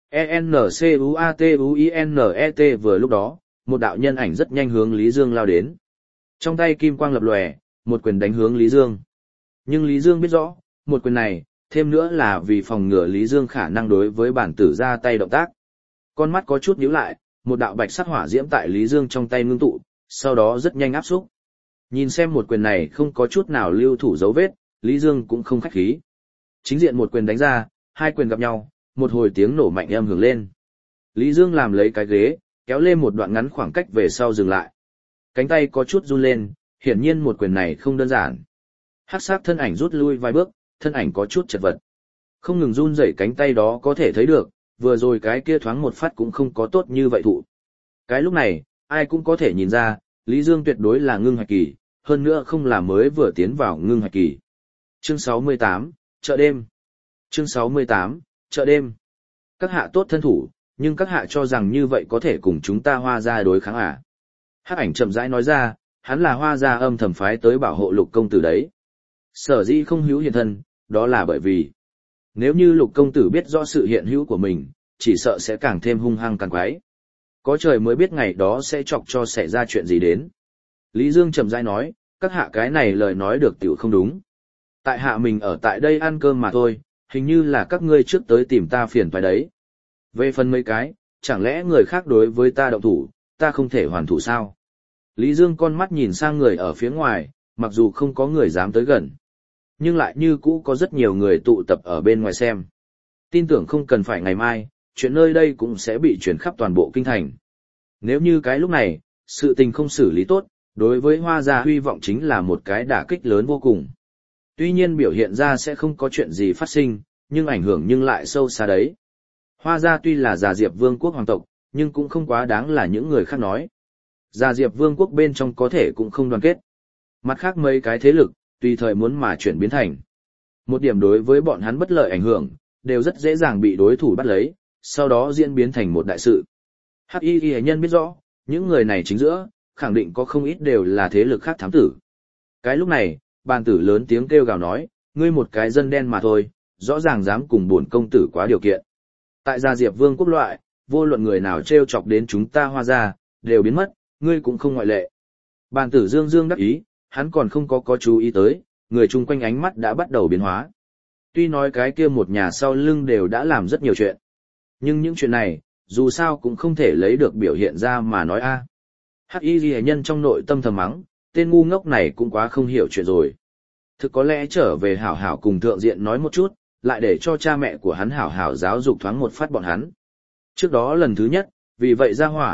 E-N-C-U-A-T-U-I-N-E-T vừa lúc đó, một đạo nhân ảnh rất nhanh hướng Lý Dương lao đến. Trong tay kim quang lập lòe, một quyền đánh hướng Lý Dương. Nhưng Lý Dương biết rõ, một quyền này, thêm nữa là vì phòng ngừa Lý Dương khả năng đối với bản tử ra tay động tác. Con mắt có chút nhíu lại, một đạo bạch sắc hỏa diễm tại Lý Dương trong tay ngưng tụ, sau đó rất nhanh áp xúc. Nhìn xem một quyền này không có chút nào lưu thủ dấu vết, Lý Dương cũng không khách khí. Chính diện một quyền đánh ra, hai quyền gặp nhau, một hồi tiếng nổ mạnh âm hưởng lên. Lý Dương làm lấy cái ghế, kéo lên một đoạn ngắn khoảng cách về sau dừng lại. Cánh tay có chút run lên, hiển nhiên một quyền này không đơn giản. Hắc sắc thân ảnh rút lui vài bước, thân ảnh có chút chật vật. Không ngừng run rẩy cánh tay đó có thể thấy được, vừa rồi cái kia thoáng một phát cũng không có tốt như vậy thụ. Cái lúc này, ai cũng có thể nhìn ra, Lý Dương tuyệt đối là ngưng hạch kỳ, hơn nữa không là mới vừa tiến vào ngưng hạch kỳ. Chương sáu mươi tám, chợ đêm. Chương sáu mươi tám, chợ đêm. Các hạ tốt thân thủ, nhưng các hạ cho rằng như vậy có thể cùng chúng ta Hoa gia đối kháng à? Hắc ảnh chậm rãi nói ra, hắn là Hoa gia âm thầm phái tới bảo hộ Lục công tử đấy. Sở dĩ không hữu hiện thân, đó là bởi vì nếu như Lục công tử biết rõ sự hiện hữu của mình, chỉ sợ sẽ càng thêm hung hăng càng quái. Có trời mới biết ngày đó sẽ chọc cho xảy ra chuyện gì đến. Lý Dương chậm rãi nói, các hạ cái này lời nói được tiểu không đúng. Tại hạ mình ở tại đây ăn cơm mà thôi, hình như là các ngươi trước tới tìm ta phiền phải đấy. Về phần mấy cái, chẳng lẽ người khác đối với ta động thủ, ta không thể hoàn thủ sao? Lý Dương con mắt nhìn sang người ở phía ngoài, mặc dù không có người dám tới gần, nhưng lại như cũ có rất nhiều người tụ tập ở bên ngoài xem. Tin tưởng không cần phải ngày mai, chuyện nơi đây cũng sẽ bị chuyển khắp toàn bộ kinh thành. Nếu như cái lúc này, sự tình không xử lý tốt, đối với Hoa gia hy vọng chính là một cái đả kích lớn vô cùng. Tuy nhiên biểu hiện ra sẽ không có chuyện gì phát sinh, nhưng ảnh hưởng nhưng lại sâu xa đấy. Hoa gia tuy là Già Diệp Vương quốc hoàng tộc, nhưng cũng không quá đáng là những người khác nói. Già Diệp Vương quốc bên trong có thể cũng không đoàn kết. Mặt khác mấy cái thế lực, tùy thời muốn mà chuyển biến thành. Một điểm đối với bọn hắn bất lợi ảnh hưởng, đều rất dễ dàng bị đối thủ bắt lấy, sau đó diễn biến thành một đại sự. Hắc Y Y nhân biết rõ, những người này chính giữa, khẳng định có không ít đều là thế lực khác thám tử. Cái lúc này, bàn tử lớn tiếng kêu gào nói, ngươi một cái dân đen mà thôi, rõ ràng dám cùng bổn công tử quá điều kiện. Tại Gia Diệp Vương quốc loại, vô luận người nào trêu chọc đến chúng ta Hoa gia, đều biến mất, ngươi cũng không ngoại lệ. Bàn tử dương dương đắc ý, hắn còn không có có chú ý tới, người chung quanh ánh mắt đã bắt đầu biến hóa. Tuy nói cái kia một nhà sau lưng đều đã làm rất nhiều chuyện, nhưng những chuyện này, dù sao cũng không thể lấy được biểu hiện ra mà nói a. Hắc Y Ghi nhân trong nội tâm thầm mắng, tên ngu ngốc này cũng quá không hiểu chuyện rồi. Thực có lẽ trở về hảo hảo cùng thượng diện nói một chút, lại để cho cha mẹ của hắn hảo hảo giáo dục thoáng một phát bọn hắn. Trước đó lần thứ nhất, vì vậy ra hỏa,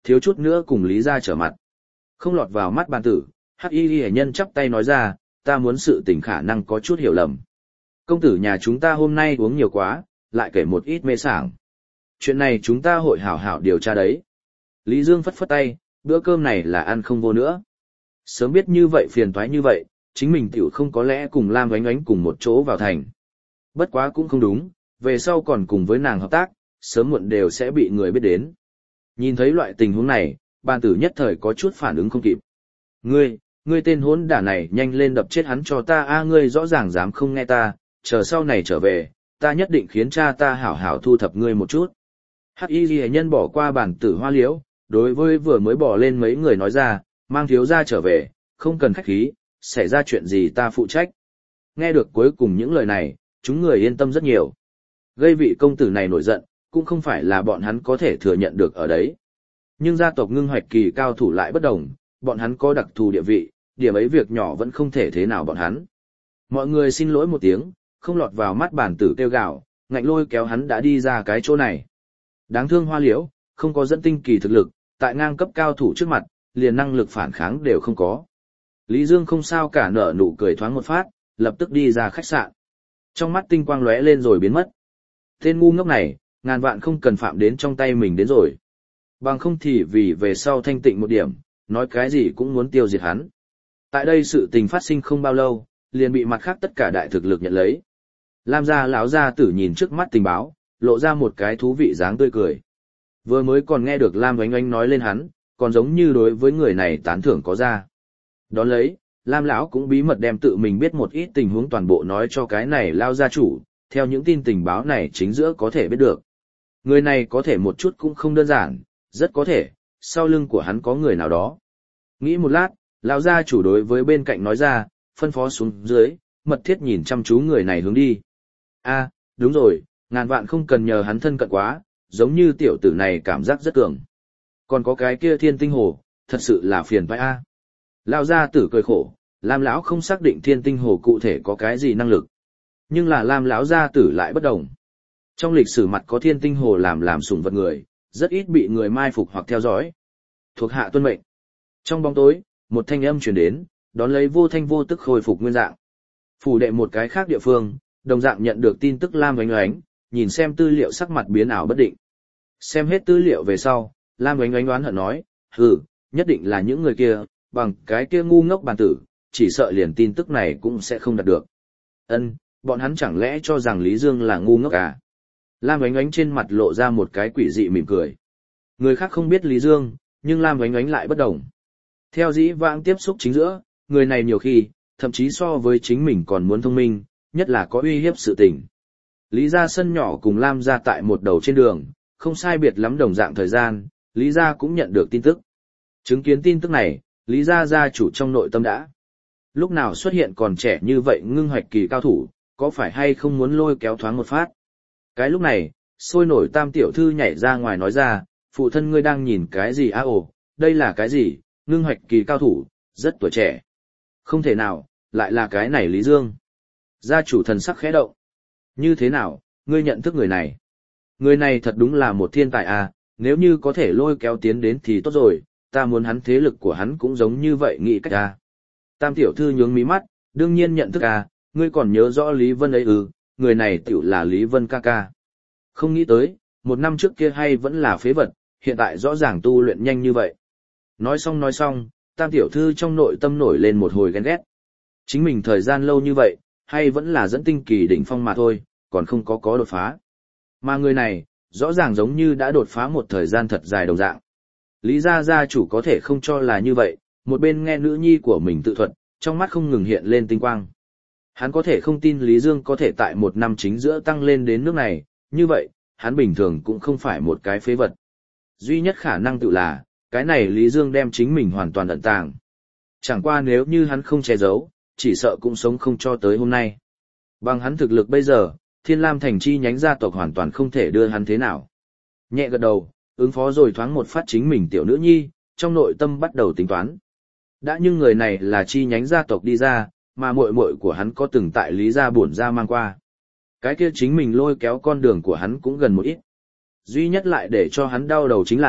thiếu chút nữa cùng Lý gia trở mặt. Không lọt vào mắt bàn tử, Hắc Y Hệ Nhân chắp tay nói ra, ta muốn sự tình khả năng có chút hiểu lầm. Công tử nhà chúng ta hôm nay uống nhiều quá, lại kể một ít mê sảng. Chuyện này chúng ta hội hảo hảo điều tra đấy. Lý Dương phất phất tay, bữa cơm này là ăn không vô nữa. Sớm biết như vậy phiền toái như vậy, chính mình tiểu không có lẽ cùng Lam Oánh Oánh cùng một chỗ vào thành. Bất quá cũng không đúng, về sau còn cùng với nàng hợp tác, sớm muộn đều sẽ bị người biết đến. Nhìn thấy loại tình huống này, bàn tử nhất thời có chút phản ứng không kịp. Ngươi, ngươi tên hỗn đản này nhanh lên đập chết hắn cho ta a ngươi rõ ràng dám không nghe ta, chờ sau này trở về, ta nhất định khiến cha ta hảo hảo thu thập ngươi một chút. Hắc Y Ghi Nhân bỏ qua bàn tử Hoa Liễu, đối với vừa mới bỏ lên mấy người nói ra, mang thiếu gia trở về, không cần khách khí, xảy ra chuyện gì ta phụ trách. Nghe được cuối cùng những lời này, chúng người yên tâm rất nhiều. Gây vị công tử này nổi giận, cũng không phải là bọn hắn có thể thừa nhận được ở đấy. Nhưng gia tộc Ngưng Hoạch Kỳ cao thủ lại bất đồng, bọn hắn có đặc thù địa vị, điểm ấy việc nhỏ vẫn không thể thế nào bọn hắn. Mọi người xin lỗi một tiếng, không lọt vào mắt bản tử kêu gào, ngạnh lôi kéo hắn đã đi ra cái chỗ này. Đáng thương Hoa Liễu, không có dẫn tinh kỳ thực lực, tại ngang cấp cao thủ trước mặt, liền năng lực phản kháng đều không có. Lý Dương không sao cả nở nụ cười thoáng một phát, lập tức đi ra khách sạn. Trong mắt tinh quang lóe lên rồi biến mất. Tên ngu ngốc này, ngàn vạn không cần phạm đến trong tay mình đến rồi. Bằng không thì vì về sau thanh tịnh một điểm, nói cái gì cũng muốn tiêu diệt hắn. Tại đây sự tình phát sinh không bao lâu, liền bị mặt khác tất cả đại thực lực nhận lấy. Lam gia lão gia tử nhìn trước mắt tình báo, lộ ra một cái thú vị dáng tươi cười. Vừa mới còn nghe được Lam Oánh Oánh nói lên hắn, còn giống như đối với người này tán thưởng có ra. Đón lấy, Lam lão cũng bí mật đem tự mình biết một ít tình huống toàn bộ nói cho cái này lao gia chủ, theo những tin tình báo này chính giữa có thể biết được. Người này có thể một chút cũng không đơn giản, rất có thể, sau lưng của hắn có người nào đó. Nghĩ một lát, lão gia chủ đối với bên cạnh nói ra, phân phó xuống dưới, mật thiết nhìn chăm chú người này hướng đi. A, đúng rồi, ngàn vạn không cần nhờ hắn thân cận quá, giống như tiểu tử này cảm giác rất cường. Còn có cái kia Thiên Tinh Hồ, thật sự là phiền vai a. Lão gia tử cười khổ, Lam lão không xác định Thiên Tinh Hồ cụ thể có cái gì năng lực. Nhưng là Lam lão gia tử lại bất đồng. Trong lịch sử mặt có Thiên Tinh Hồ làm làm sủng vật người, rất ít bị người mai phục hoặc theo dõi. Thuộc hạ tuân mệnh. Trong bóng tối, một thanh âm truyền đến, đón lấy Vô Thanh vô tức khôi phục nguyên dạng. Phủ đệ một cái khác địa phương, đồng dạng nhận được tin tức Lam Oánh Oánh, nhìn xem tư liệu sắc mặt biến ảo bất định. Xem hết tư liệu về sau, Lam Oánh Oánh đoán hận nói, hừ, nhất định là những người kia, bằng cái kia ngu ngốc bàn tử, chỉ sợ liền tin tức này cũng sẽ không đạt được. Ân, bọn hắn chẳng lẽ cho rằng Lý Dương là ngu ngốc à? Lam Oánh Oánh trên mặt lộ ra một cái quỷ dị mỉm cười. Người khác không biết Lý Dương, nhưng Lam Oánh Oánh lại bất đồng. Theo dĩ vãng tiếp xúc chính giữa, người này nhiều khi, thậm chí so với chính mình còn muốn thông minh, nhất là có uy hiếp sự tình. Lý gia sân nhỏ cùng Lam gia tại một đầu trên đường, không sai biệt lắm đồng dạng thời gian, Lý gia cũng nhận được tin tức. Chứng kiến tin tức này, Lý gia gia chủ trong nội tâm đã. Lúc nào xuất hiện còn trẻ như vậy Ngưng Hoạch Kỳ cao thủ, có phải hay không muốn lôi kéo thoáng một phát. Cái lúc này, sôi nổi Tam tiểu thư nhảy ra ngoài nói ra, phụ thân ngươi đang nhìn cái gì á ồ, đây là cái gì, Ngưng Hoạch Kỳ cao thủ, rất tuổi trẻ. Không thể nào, lại là cái này Lý Dương. Gia chủ thần sắc khẽ động. Như thế nào, ngươi nhận thức người này? Người này thật đúng là một thiên tài à, nếu như có thể lôi kéo tiến đến thì tốt rồi, ta muốn hắn thế lực của hắn cũng giống như vậy nghĩ cách à. Tam tiểu thư nhướng mí mắt, đương nhiên nhận thức à, ngươi còn nhớ rõ Lý Vân ấy ư, người này tiểu là Lý Vân ca ca. Không nghĩ tới, một năm trước kia hay vẫn là phế vật, hiện tại rõ ràng tu luyện nhanh như vậy. Nói xong nói xong, Tam tiểu thư trong nội tâm nổi lên một hồi ghen ghét. Chính mình thời gian lâu như vậy, hay vẫn là dẫn tinh kỳ đỉnh phong mà thôi, còn không có có đột phá. Mà người này, rõ ràng giống như đã đột phá một thời gian thật dài đồng dạng. Lý gia gia chủ có thể không cho là như vậy, một bên nghe nữ nhi của mình tự thuật, trong mắt không ngừng hiện lên tinh quang. Hắn có thể không tin Lý Dương có thể tại một năm chính giữa tăng lên đến nước này, như vậy, hắn bình thường cũng không phải một cái phế vật. Duy nhất khả năng tự là, cái này Lý Dương đem chính mình hoàn toàn ẩn tàng. Chẳng qua nếu như hắn không che giấu, chỉ sợ cũng sống không cho tới hôm nay. Bằng hắn thực lực bây giờ, Thiên Lam thành chi nhánh gia tộc hoàn toàn không thể đưa hắn thế nào. Nhẹ gật đầu, ứng phó rồi thoáng một phát chính mình tiểu nữ nhi, trong nội tâm bắt đầu tính toán. Đã nhưng người này là chi nhánh gia tộc đi ra, mà muội muội của hắn có từng tại Lý gia bổn gia mang qua. Cái kia chính mình lôi kéo con đường của hắn cũng gần một ít. Duy nhất lại để cho hắn đau đầu chính là,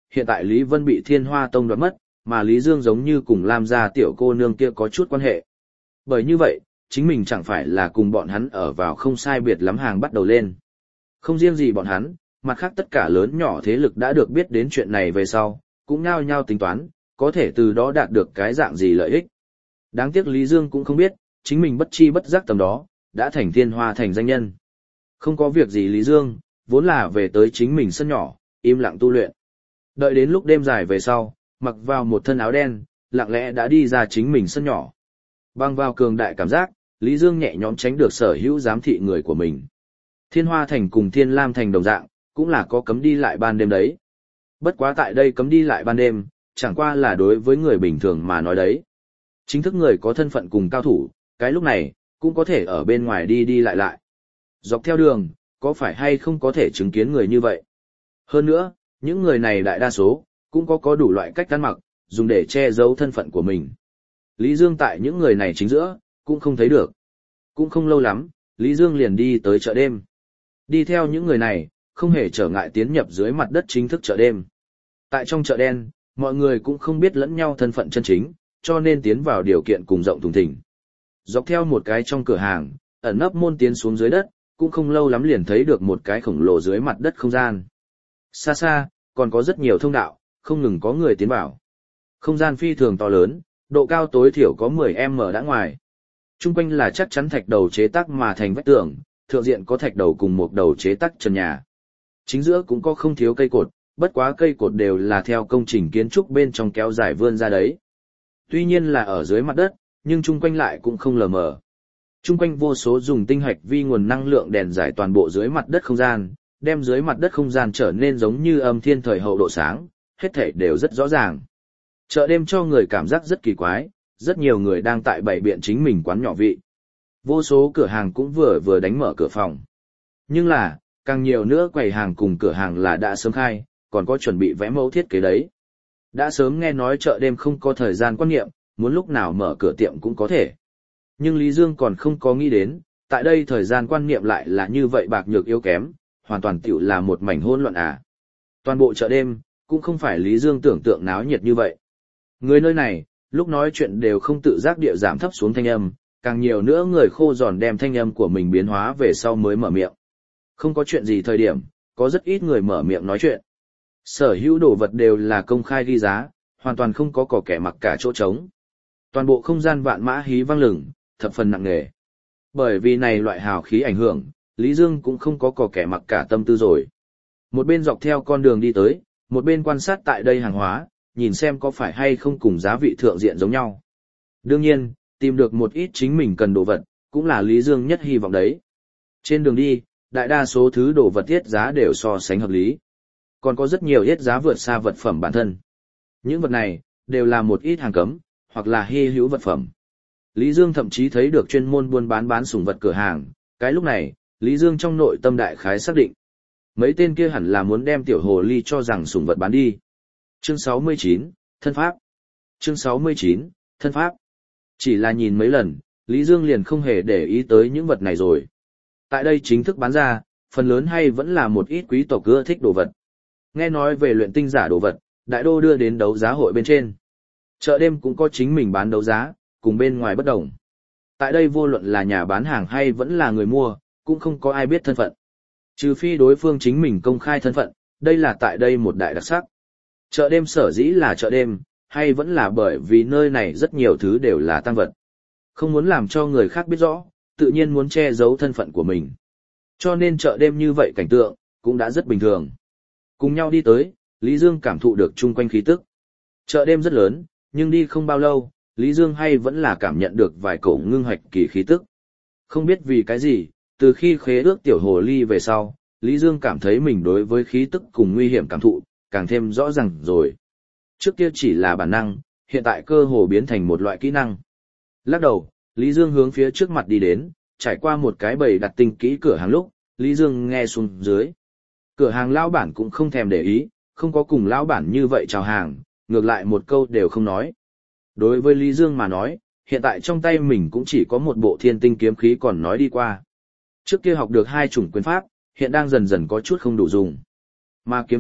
hiện tại Lý Vân bị Thiên Hoa Tông đoạt mất, mà Lý Dương giống như cùng Lam gia tiểu cô nương kia có chút quan hệ. Bởi như vậy, chính mình chẳng phải là cùng bọn hắn ở vào không sai biệt lắm hàng bắt đầu lên. Không riêng gì bọn hắn, mặt khác tất cả lớn nhỏ thế lực đã được biết đến chuyện này về sau, cũng nhao nhao tính toán, có thể từ đó đạt được cái dạng gì lợi ích. Đáng tiếc Lý Dương cũng không biết, chính mình bất chi bất giác tầm đó, đã thành Thiên Hoa thành danh nhân. Không có việc gì Lý Dương, vốn là về tới chính mình sân nhỏ, im lặng tu luyện. Đợi đến lúc đêm dài về sau, mặc vào một thân áo đen, lặng lẽ đã đi ra chính mình sân nhỏ. Băng vào cường đại cảm giác, Lý Dương nhẹ nhõm tránh được sở hữu giám thị người của mình. Thiên Hoa thành cùng Thiên Lam thành đồng dạng, cũng là có cấm đi lại ban đêm đấy. Bất quá tại đây cấm đi lại ban đêm, chẳng qua là đối với người bình thường mà nói đấy. Chính thức người có thân phận cùng cao thủ, cái lúc này, cũng có thể ở bên ngoài đi đi lại lại. Dọc theo đường, có phải hay không có thể chứng kiến người như vậy? Hơn nữa, những người này đại đa số, cũng có có đủ loại cách ăn mặc, dùng để che giấu thân phận của mình. Lý Dương tại những người này chính giữa, cũng không thấy được. Cũng không lâu lắm, Lý Dương liền đi tới chợ đêm. Đi theo những người này, không hề trở ngại tiến nhập dưới mặt đất chính thức chợ đêm. Tại trong chợ đen, mọi người cũng không biết lẫn nhau thân phận chân chính, cho nên tiến vào điều kiện cùng rộng thùng thình. Dọc theo một cái trong cửa hàng, ẩn nấp môn tiến xuống dưới đất, cũng không lâu lắm liền thấy được một cái khổng lồ dưới mặt đất không gian. Xa xa, còn có rất nhiều thông đạo, không ngừng có người tiến vào. Không gian phi thường to lớn, độ cao tối thiểu có mười mét đã ngoài. Trung quanh là chắc chắn thạch đầu chế tác mà thành vách tường, thượng diện có thạch đầu cùng một đầu chế tác trần nhà. Chính giữa cũng có không thiếu cây cột, bất quá cây cột đều là theo công trình kiến trúc bên trong kéo dài vươn ra đấy. Tuy nhiên là ở dưới mặt đất, nhưng chung quanh lại cũng không lờ mờ. Chung quanh vô số dùng tinh hạch vi nguồn năng lượng đèn giải toàn bộ dưới mặt đất không gian, đem dưới mặt đất không gian trở nên giống như âm thiên thời hậu độ sáng, hết thảy đều rất rõ ràng. Chợ đêm cho người cảm giác rất kỳ quái, rất nhiều người đang tại bày biện chính mình quán nhỏ vị. Vô số cửa hàng cũng vừa vừa đánh mở cửa phòng. Nhưng là, càng nhiều nữa quầy hàng cùng cửa hàng là đã sớm khai, còn có chuẩn bị vẽ mẫu thiết kế đấy. Đã sớm nghe nói chợ đêm không có thời gian quan niệm, muốn lúc nào mở cửa tiệm cũng có thể. Nhưng Lý Dương còn không có nghĩ đến, tại đây thời gian quan niệm lại là như vậy bạc nhược yếu kém, hoàn toàn tiểu là một mảnh hỗn loạn à. Toàn bộ chợ đêm, cũng không phải Lý Dương tưởng tượng náo nhiệt như vậy. Người nơi này, lúc nói chuyện đều không tự giác địa giảm thấp xuống thanh âm, càng nhiều nữa người khô giòn đem thanh âm của mình biến hóa về sau mới mở miệng. Không có chuyện gì thời điểm, có rất ít người mở miệng nói chuyện. Sở hữu đồ vật đều là công khai ghi giá, hoàn toàn không có cỏ kẻ mặc cả chỗ trống. Toàn bộ không gian vạn mã hí vang lừng, thập phần nặng nề. Bởi vì này loại hào khí ảnh hưởng, Lý Dương cũng không có cỏ kẻ mặc cả tâm tư rồi. Một bên dọc theo con đường đi tới, một bên quan sát tại đây hàng hóa, nhìn xem có phải hay không cùng giá vị thượng diện giống nhau. Đương nhiên, tìm được một ít chính mình cần đồ vật, cũng là Lý Dương nhất hy vọng đấy. Trên đường đi, đại đa số thứ đồ vật tiết giá đều so sánh hợp lý. Còn có rất nhiều tiết giá vượt xa vật phẩm bản thân. Những vật này, đều là một ít hàng cấm, hoặc là hy hữu vật phẩm. Lý Dương thậm chí thấy được chuyên môn buôn bán bán sủng vật cửa hàng, cái lúc này, Lý Dương trong nội tâm đại khái xác định. Mấy tên kia hẳn là muốn đem tiểu hồ ly cho rằng sủng vật bán đi. Chương sáu mươi chín, Thân Pháp. Chương sáu mươi chín, Thân Pháp. Chỉ là nhìn mấy lần, Lý Dương liền không hề để ý tới những vật này rồi. Tại đây chính thức bán ra, phần lớn hay vẫn là một ít quý tộc ưa thích đồ vật. Nghe nói về luyện tinh giả đồ vật, đại đô đưa đến đấu giá hội bên trên. Chợ đêm cũng có chính mình bán đấu giá, cùng bên ngoài bất đồng. Tại đây vô luận là nhà bán hàng hay vẫn là người mua, cũng không có ai biết thân phận. Trừ phi đối phương chính mình công khai thân phận, đây là tại đây một đại đặc sắc. Chợ đêm sở dĩ là chợ đêm, hay vẫn là bởi vì nơi này rất nhiều thứ đều là tang vật. Không muốn làm cho người khác biết rõ, tự nhiên muốn che giấu thân phận của mình. Cho nên chợ đêm như vậy cảnh tượng, cũng đã rất bình thường. Cùng nhau đi tới, Lý Dương cảm thụ được chung quanh khí tức. Chợ đêm rất lớn, nhưng đi không bao lâu, Lý Dương hay vẫn là cảm nhận được vài cổ ngưng hoạch kỳ khí tức. Không biết vì cái gì, từ khi khế ước tiểu hồ ly về sau, Lý Dương cảm thấy mình đối với khí tức cùng nguy hiểm cảm thụ, càng thêm rõ ràng rồi. Trước kia chỉ là bản năng, hiện tại cơ hồ biến thành một loại kỹ năng. Lắc đầu, Lý Dương hướng phía trước mặt đi đến, trải qua một cái bầy đặt tinh kỹ cửa hàng lúc, Lý Dương nghe xuống dưới. Cửa hàng lão bản cũng không thèm để ý, không có cùng lão bản như vậy chào hàng, ngược lại một câu đều không nói. Đối với Lý Dương mà nói, hiện tại trong tay mình cũng chỉ có một bộ thiên tinh kiếm khí còn nói đi qua. Trước kia học được hai chủng quyền pháp, hiện đang dần dần có chút không đủ dùng. Mà kiếm pháp,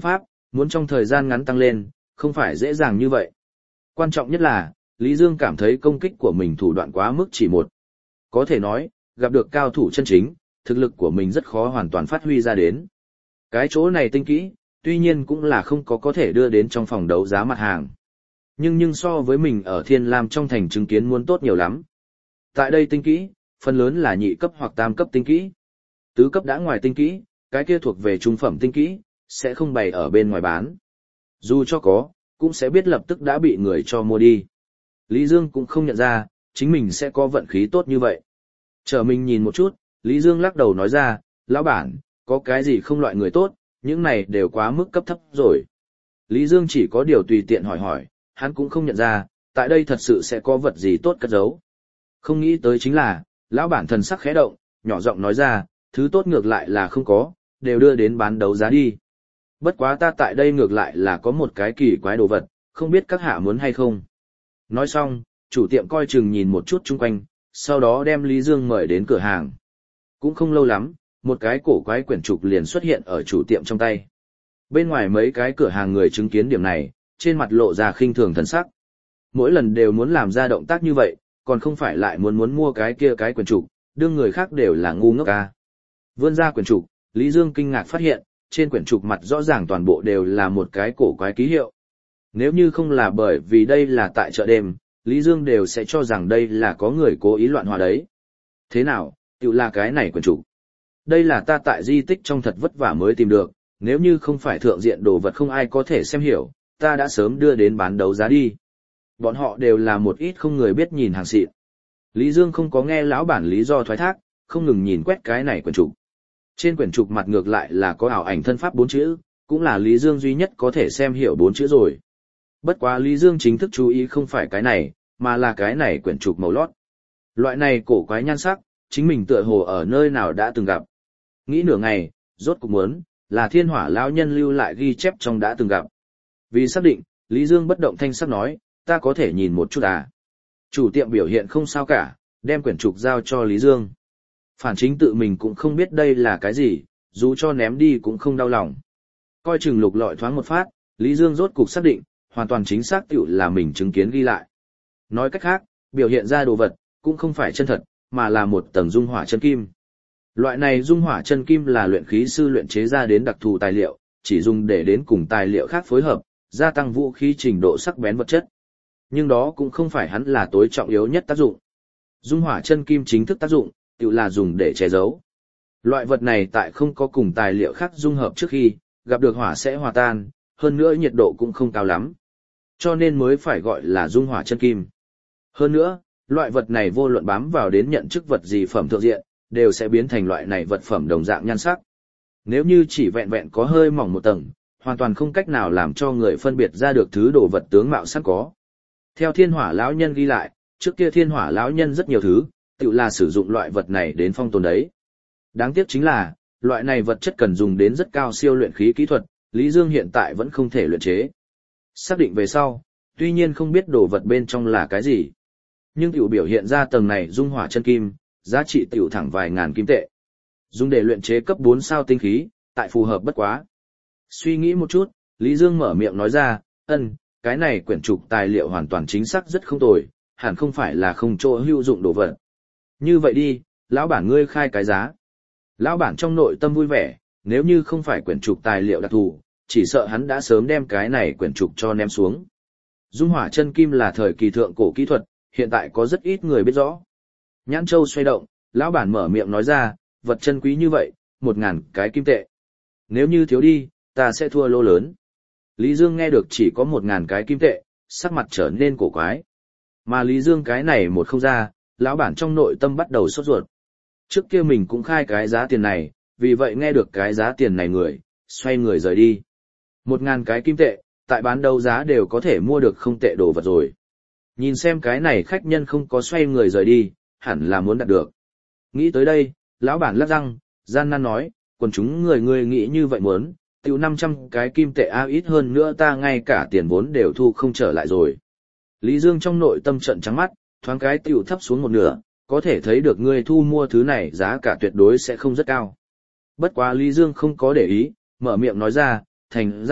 Muốn trong thời gian ngắn tăng lên, không phải dễ dàng như vậy. Quan trọng nhất là, Lý Dương cảm thấy công kích của mình thủ đoạn quá mức chỉ một. Có thể nói, gặp được cao thủ chân chính, thực lực của mình rất khó hoàn toàn phát huy ra đến. Cái chỗ này tinh kỹ, tuy nhiên cũng là không có có thể đưa đến trong phòng đấu giá mặt hàng. Nhưng nhưng so với mình ở Thiên Lam trong thành chứng kiến muốn tốt nhiều lắm. Tại đây tinh kỹ, phần lớn là nhị cấp hoặc tam cấp tinh kỹ. Tứ cấp đã ngoài tinh kỹ, cái kia thuộc về trung phẩm tinh kỹ, sẽ không bày ở bên ngoài bán. Dù cho có, cũng sẽ biết lập tức đã bị người cho mua đi. Lý Dương cũng không nhận ra, chính mình sẽ có vận khí tốt như vậy. Chờ mình nhìn một chút, Lý Dương lắc đầu nói ra, lão bản, có cái gì không loại người tốt, những này đều quá mức cấp thấp rồi. Lý Dương chỉ có điều tùy tiện hỏi hỏi, hắn cũng không nhận ra, tại đây thật sự sẽ có vật gì tốt cất giấu. Không nghĩ tới chính là, lão bản thần sắc khẽ động, nhỏ giọng nói ra, thứ tốt ngược lại là không có, đều đưa đến bán đấu giá đi. Bất quá ta tại đây ngược lại là có một cái kỳ quái đồ vật, không biết các hạ muốn hay không. Nói xong, chủ tiệm coi chừng nhìn một chút chung quanh, sau đó đem Lý Dương mời đến cửa hàng. Cũng không lâu lắm, một cái cổ quái quyển trục liền xuất hiện ở chủ tiệm trong tay. Bên ngoài mấy cái cửa hàng người chứng kiến điểm này, trên mặt lộ ra khinh thường thần sắc. Mỗi lần đều muốn làm ra động tác như vậy, còn không phải lại muốn muốn mua cái kia cái quyển trục, đương người khác đều là ngu ngốc ca. Vươn ra quyển trục, Lý Dương kinh ngạc phát hiện, trên quyển trục mặt rõ ràng toàn bộ đều là một cái cổ quái ký hiệu. Nếu như không là bởi vì đây là tại chợ đêm, Lý Dương đều sẽ cho rằng đây là có người cố ý loạn hòa đấy. Thế nào, tự là cái này quyển trục. Đây là ta tại di tích trong thật vất vả mới tìm được, nếu như không phải thượng diện đồ vật không ai có thể xem hiểu, ta đã sớm đưa đến bán đấu giá đi. Bọn họ đều là một ít không người biết nhìn hàng xịn. Lý Dương không có nghe lão bản lý do thoái thác, không ngừng nhìn quét cái này quyển trục. Trên quyển trục mặt ngược lại là có ảo ảnh thân pháp bốn chữ, cũng là Lý Dương duy nhất có thể xem hiểu bốn chữ rồi. Bất quá Lý Dương chính thức chú ý không phải cái này, mà là cái này quyển trục màu lót. Loại này cổ quái nhan sắc, chính mình tựa hồ ở nơi nào đã từng gặp. Nghĩ nửa ngày, rốt cuộc muốn, là thiên hỏa lão nhân lưu lại ghi chép trong đã từng gặp. Vì xác định, Lý Dương bất động thanh sắc nói, ta có thể nhìn một chút à. Chủ tiệm biểu hiện không sao cả, đem quyển trục giao cho Lý Dương. Phản chính tự mình cũng không biết đây là cái gì, dù cho ném đi cũng không đau lòng. Coi chừng lục lọi thoáng một phát, Lý Dương rốt cục xác định, hoàn toàn chính xác tiểu là mình chứng kiến ghi lại. Nói cách khác, biểu hiện ra đồ vật, cũng không phải chân thật, mà là một tầng dung hỏa chân kim. Loại này dung hỏa chân kim là luyện khí sư luyện chế ra đến đặc thù tài liệu, chỉ dùng để đến cùng tài liệu khác phối hợp, gia tăng vũ khí trình độ sắc bén vật chất. Nhưng đó cũng không phải hắn là tối trọng yếu nhất tác dụng. Dung hỏa chân kim chính thức tác dụng, tự là dùng để che giấu. Loại vật này tại không có cùng tài liệu khác dung hợp trước khi, gặp được hỏa sẽ hòa tan, hơn nữa nhiệt độ cũng không cao lắm. Cho nên mới phải gọi là dung hỏa chân kim. Hơn nữa, loại vật này vô luận bám vào đến nhận chức vật gì phẩm thượng diện, đều sẽ biến thành loại này vật phẩm đồng dạng nhan sắc. Nếu như chỉ vẹn vẹn có hơi mỏng một tầng, hoàn toàn không cách nào làm cho người phân biệt ra được thứ đồ vật tướng mạo sẵn có. Theo thiên hỏa lão nhân ghi lại, trước kia thiên hỏa lão nhân rất nhiều thứ, tự là sử dụng loại vật này đến phong tồn đấy. Đáng tiếc chính là, loại này vật chất cần dùng đến rất cao siêu luyện khí kỹ thuật, Lý Dương hiện tại vẫn không thể luyện chế. Xác định về sau, tuy nhiên không biết đồ vật bên trong là cái gì, nhưng tiểu biểu hiện ra tầng này dung hỏa chân kim, giá trị tiểu thẳng vài ngàn kim tệ. Dùng để luyện chế cấp bốn sao tinh khí, tại phù hợp bất quá. Suy nghĩ một chút, Lý Dương mở miệng nói ra, ân, cái này quyển trục tài liệu hoàn toàn chính xác rất không tồi, hẳn không phải là không chỗ hữu dụng đồ vật. Như vậy đi, lão bản ngươi khai cái giá. Lão bản trong nội tâm vui vẻ, nếu như không phải quyển trục tài liệu đặc thù, chỉ sợ hắn đã sớm đem cái này quyển trục cho ném xuống. Dung hỏa chân kim là thời kỳ thượng cổ kỹ thuật, hiện tại có rất ít người biết rõ. Nhãn châu xoay động, lão bản mở miệng nói ra, vật chân quý như vậy, một ngàn cái kim tệ. Nếu như thiếu đi, ta sẽ thua lô lớn. Lý Dương nghe được chỉ có một ngàn cái kim tệ, sắc mặt trở nên cổ quái. Mà Lý Dương cái này một không ra, lão bản trong nội tâm bắt đầu sốt ruột. Trước kia mình cũng khai cái giá tiền này, vì vậy nghe được cái giá tiền này người, xoay người rời đi. Một ngàn cái kim tệ, tại bán đấu giá đều có thể mua được không tệ đồ vật rồi. Nhìn xem cái này khách nhân không có xoay người rời đi, hẳn là muốn đạt được. Nghĩ tới đây, lão bản lắc răng, gian nan nói, quần chúng người người nghĩ như vậy muốn, tiêu năm trăm cái kim tệ a ít hơn nữa ta ngay cả tiền vốn đều thu không trở lại rồi. Lý Dương trong nội tâm trận trắng mắt, thoáng cái tiêu thấp xuống một nửa, có thể thấy được ngươi thu mua thứ này giá cả tuyệt đối sẽ không rất cao. Bất quá Lý Dương không có để ý, mở miệng nói ra, thành giao,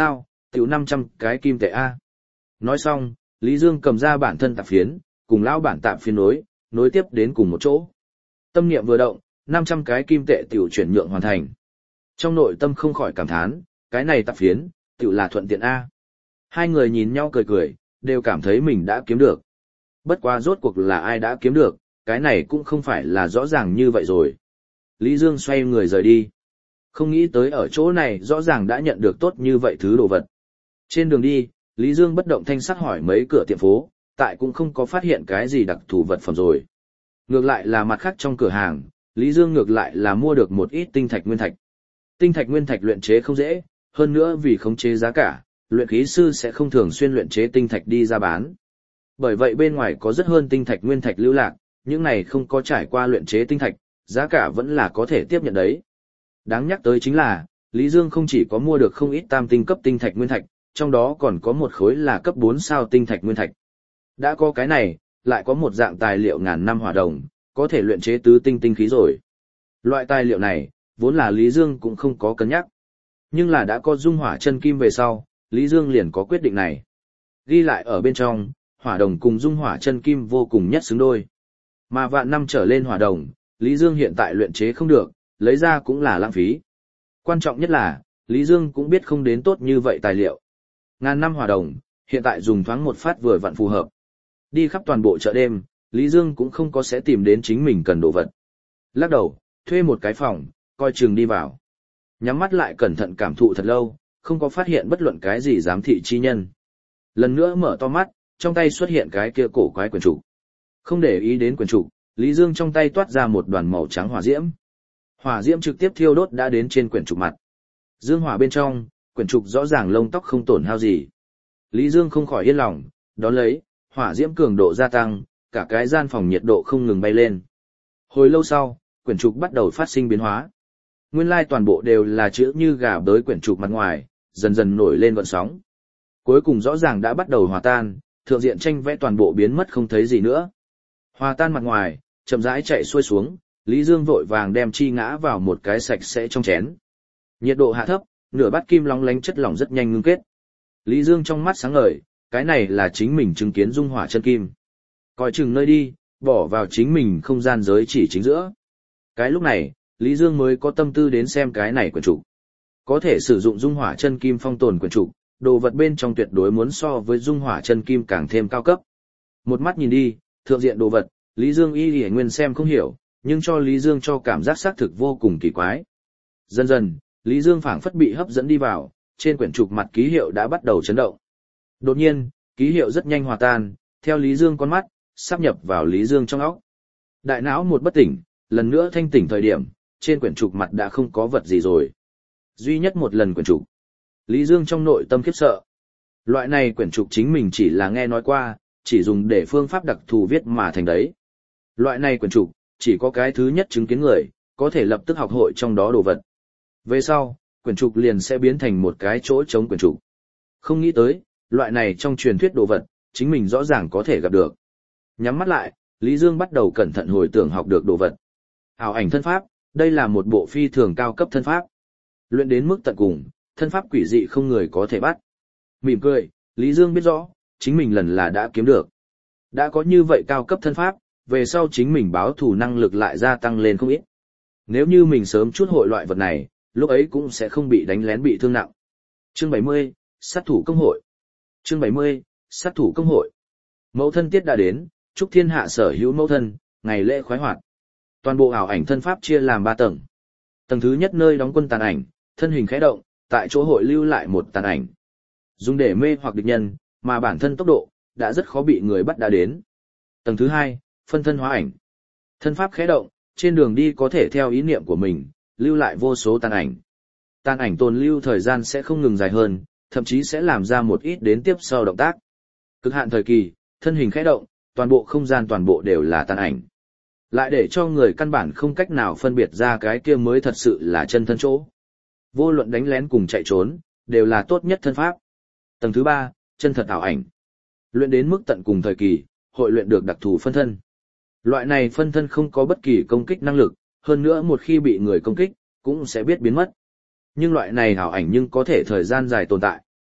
tiểu năm trăm cái kim tệ A. Nói xong, Lý Dương cầm ra bản thân tạp phiến, cùng lão bản tạp phiến nối, nối tiếp đến cùng một chỗ. Tâm niệm vừa động, năm trăm cái kim tệ tiểu chuyển nhượng hoàn thành. Trong nội tâm không khỏi cảm thán, cái này tạp phiến, tiểu là thuận tiện A. Hai người nhìn nhau cười cười, đều cảm thấy mình đã kiếm được. Bất quá rốt cuộc là ai đã kiếm được, cái này cũng không phải là rõ ràng như vậy rồi. Lý Dương xoay người rời đi. Không nghĩ tới ở chỗ này rõ ràng đã nhận được tốt như vậy thứ đồ vật. Trên đường đi, Lý Dương bất động thanh sắc hỏi mấy cửa tiệm phố, tại cũng không có phát hiện cái gì đặc thù vật phẩm rồi. Ngược lại là mặt khác trong cửa hàng, Lý Dương ngược lại là mua được một ít tinh thạch nguyên thạch. Tinh thạch nguyên thạch luyện chế không dễ, hơn nữa vì khống chế giá cả, luyện khí sư sẽ không thường xuyên luyện chế tinh thạch đi ra bán. Bởi vậy bên ngoài có rất hơn tinh thạch nguyên thạch lưu lạc, những này không có trải qua luyện chế tinh thạch, giá cả vẫn là có thể tiếp nhận đấy. Đáng nhắc tới chính là, Lý Dương không chỉ có mua được không ít tam tinh cấp tinh thạch nguyên thạch, trong đó còn có một khối là cấp bốn sao tinh thạch nguyên thạch. Đã có cái này, lại có một dạng tài liệu ngàn năm hỏa đồng, có thể luyện chế tứ tinh tinh khí rồi. Loại tài liệu này, vốn là Lý Dương cũng không có cân nhắc. Nhưng là đã có dung hỏa chân kim về sau, Lý Dương liền có quyết định này. Ghi lại ở bên trong, hỏa đồng cùng dung hỏa chân kim vô cùng nhất xứng đôi. Mà vạn năm trở lên hỏa đồng, Lý Dương hiện tại luyện chế không được, lấy ra cũng là lãng phí. Quan trọng nhất là, Lý Dương cũng biết không đến tốt như vậy tài liệu. Ngàn năm hỏa đồng, hiện tại dùng thoáng một phát vừa vặn phù hợp. Đi khắp toàn bộ chợ đêm, Lý Dương cũng không có sẽ tìm đến chính mình cần đồ vật. Lắc đầu, thuê một cái phòng, coi chừng đi vào. Nhắm mắt lại cẩn thận cảm thụ thật lâu, không có phát hiện bất luận cái gì giám thị chi nhân. Lần nữa mở to mắt, trong tay xuất hiện cái kia cổ quái quyển trục. Không để ý đến quyển trục, Lý Dương trong tay toát ra một đoàn màu trắng hỏa diễm. Hỏa diễm trực tiếp thiêu đốt đã đến trên quyển trục mặt. Dương hỏa bên trong, quyển trục rõ ràng lông tóc không tổn hao gì. Lý Dương không khỏi yên lòng, đón lấy, hỏa diễm cường độ gia tăng, cả cái gian phòng nhiệt độ không ngừng bay lên. Hồi lâu sau, quyển trục bắt đầu phát sinh biến hóa. Nguyên lai toàn bộ đều là chữ như gà bới quyển trục mặt ngoài, dần dần nổi lên gợn sóng. Cuối cùng rõ ràng đã bắt đầu hòa tan, thượng diện tranh vẽ toàn bộ biến mất không thấy gì nữa. Hòa tan mặt ngoài, chậm rãi chạy xuôi xuống, Lý Dương vội vàng đem chi ngã vào một cái sạch sẽ trong chén. Nhiệt độ hạ thấp, nửa bát kim long lánh chất lỏng rất nhanh ngưng kết. Lý Dương trong mắt sáng ngời, cái này là chính mình chứng kiến dung hỏa chân kim. Coi chừng nơi đi, bỏ vào chính mình không gian giới chỉ chính giữa. Cái lúc này, Lý Dương mới có tâm tư đến xem cái này quyển trục. Có thể sử dụng dung hỏa chân kim phong tồn quyển trục, đồ vật bên trong tuyệt đối muốn so với dung hỏa chân kim càng thêm cao cấp. Một mắt nhìn đi, thượng diện đồ vật, Lý Dương y lìa nguyên xem không hiểu, nhưng cho Lý Dương cho cảm giác xác thực vô cùng kỳ quái. Dần dần, Lý Dương phảng phất bị hấp dẫn đi vào, trên quyển trục mặt ký hiệu đã bắt đầu chấn động. Đột nhiên, ký hiệu rất nhanh hòa tan, theo Lý Dương con mắt, sáp nhập vào Lý Dương trong óc. Đại não một bất tỉnh, lần nữa thanh tỉnh thời điểm, trên quyển trục mặt đã không có vật gì rồi. Duy nhất một lần quyển trục. Lý Dương trong nội tâm khiếp sợ. Loại này quyển trục chính mình chỉ là nghe nói qua, chỉ dùng để phương pháp đặc thù viết mà thành đấy. Loại này quyển trục, chỉ có cái thứ nhất chứng kiến người, có thể lập tức học hội trong đó đồ vật. Về sau, quyển trục liền sẽ biến thành một cái chỗ trống quyển trục. Không nghĩ tới, loại này trong truyền thuyết đồ vật, chính mình rõ ràng có thể gặp được. Nhắm mắt lại, Lý Dương bắt đầu cẩn thận hồi tưởng học được đồ vật. Ảo ảnh thân pháp, đây là một bộ phi thường cao cấp thân pháp. Luyện đến mức tận cùng, thân pháp quỷ dị không người có thể bắt. Mỉm cười, Lý Dương biết rõ, chính mình lần là đã kiếm được. Đã có như vậy cao cấp thân pháp, về sau chính mình báo thù năng lực lại gia tăng lên không ít. Nếu như mình sớm chút hội loại vật này, lúc ấy cũng sẽ không bị đánh lén bị thương nặng. Chương bảy mươi, sát thủ công hội. Chương bảy mươi, sát thủ công hội. Mẫu thân tiết đã đến, chúc thiên hạ sở hữu mẫu thân, ngày lễ khoái hoạt. Toàn bộ ảo ảnh thân pháp chia làm ba tầng. Tầng thứ nhất nơi đóng quân tàn ảnh, thân hình khẽ động, tại chỗ hội lưu lại một tàn ảnh. Dùng để mê hoặc địch nhân, mà bản thân tốc độ, đã rất khó bị người bắt đã đến. Tầng thứ hai, phân thân hóa ảnh. Thân pháp khẽ động, trên đường đi có thể theo ý niệm của mình, lưu lại vô số tàn ảnh. Tàn ảnh tồn lưu thời gian sẽ không ngừng dài hơn, thậm chí sẽ làm ra một ít đến tiếp sau động tác. Cực hạn thời kỳ, thân hình khẽ động, toàn bộ không gian toàn bộ đều là tàn ảnh. Lại để cho người căn bản không cách nào phân biệt ra cái kia mới thật sự là chân thân chỗ. Vô luận đánh lén cùng chạy trốn, đều là tốt nhất thân pháp. Tầng thứ ba, chân thật ảo ảnh. Luyện đến mức tận cùng thời kỳ, hội luyện được đặc thù phân thân. Loại này phân thân không có bất kỳ công kích năng lực, hơn nữa một khi bị người công kích, cũng sẽ biết biến mất. Nhưng loại này ảo ảnh nhưng có thể thời gian dài tồn tại.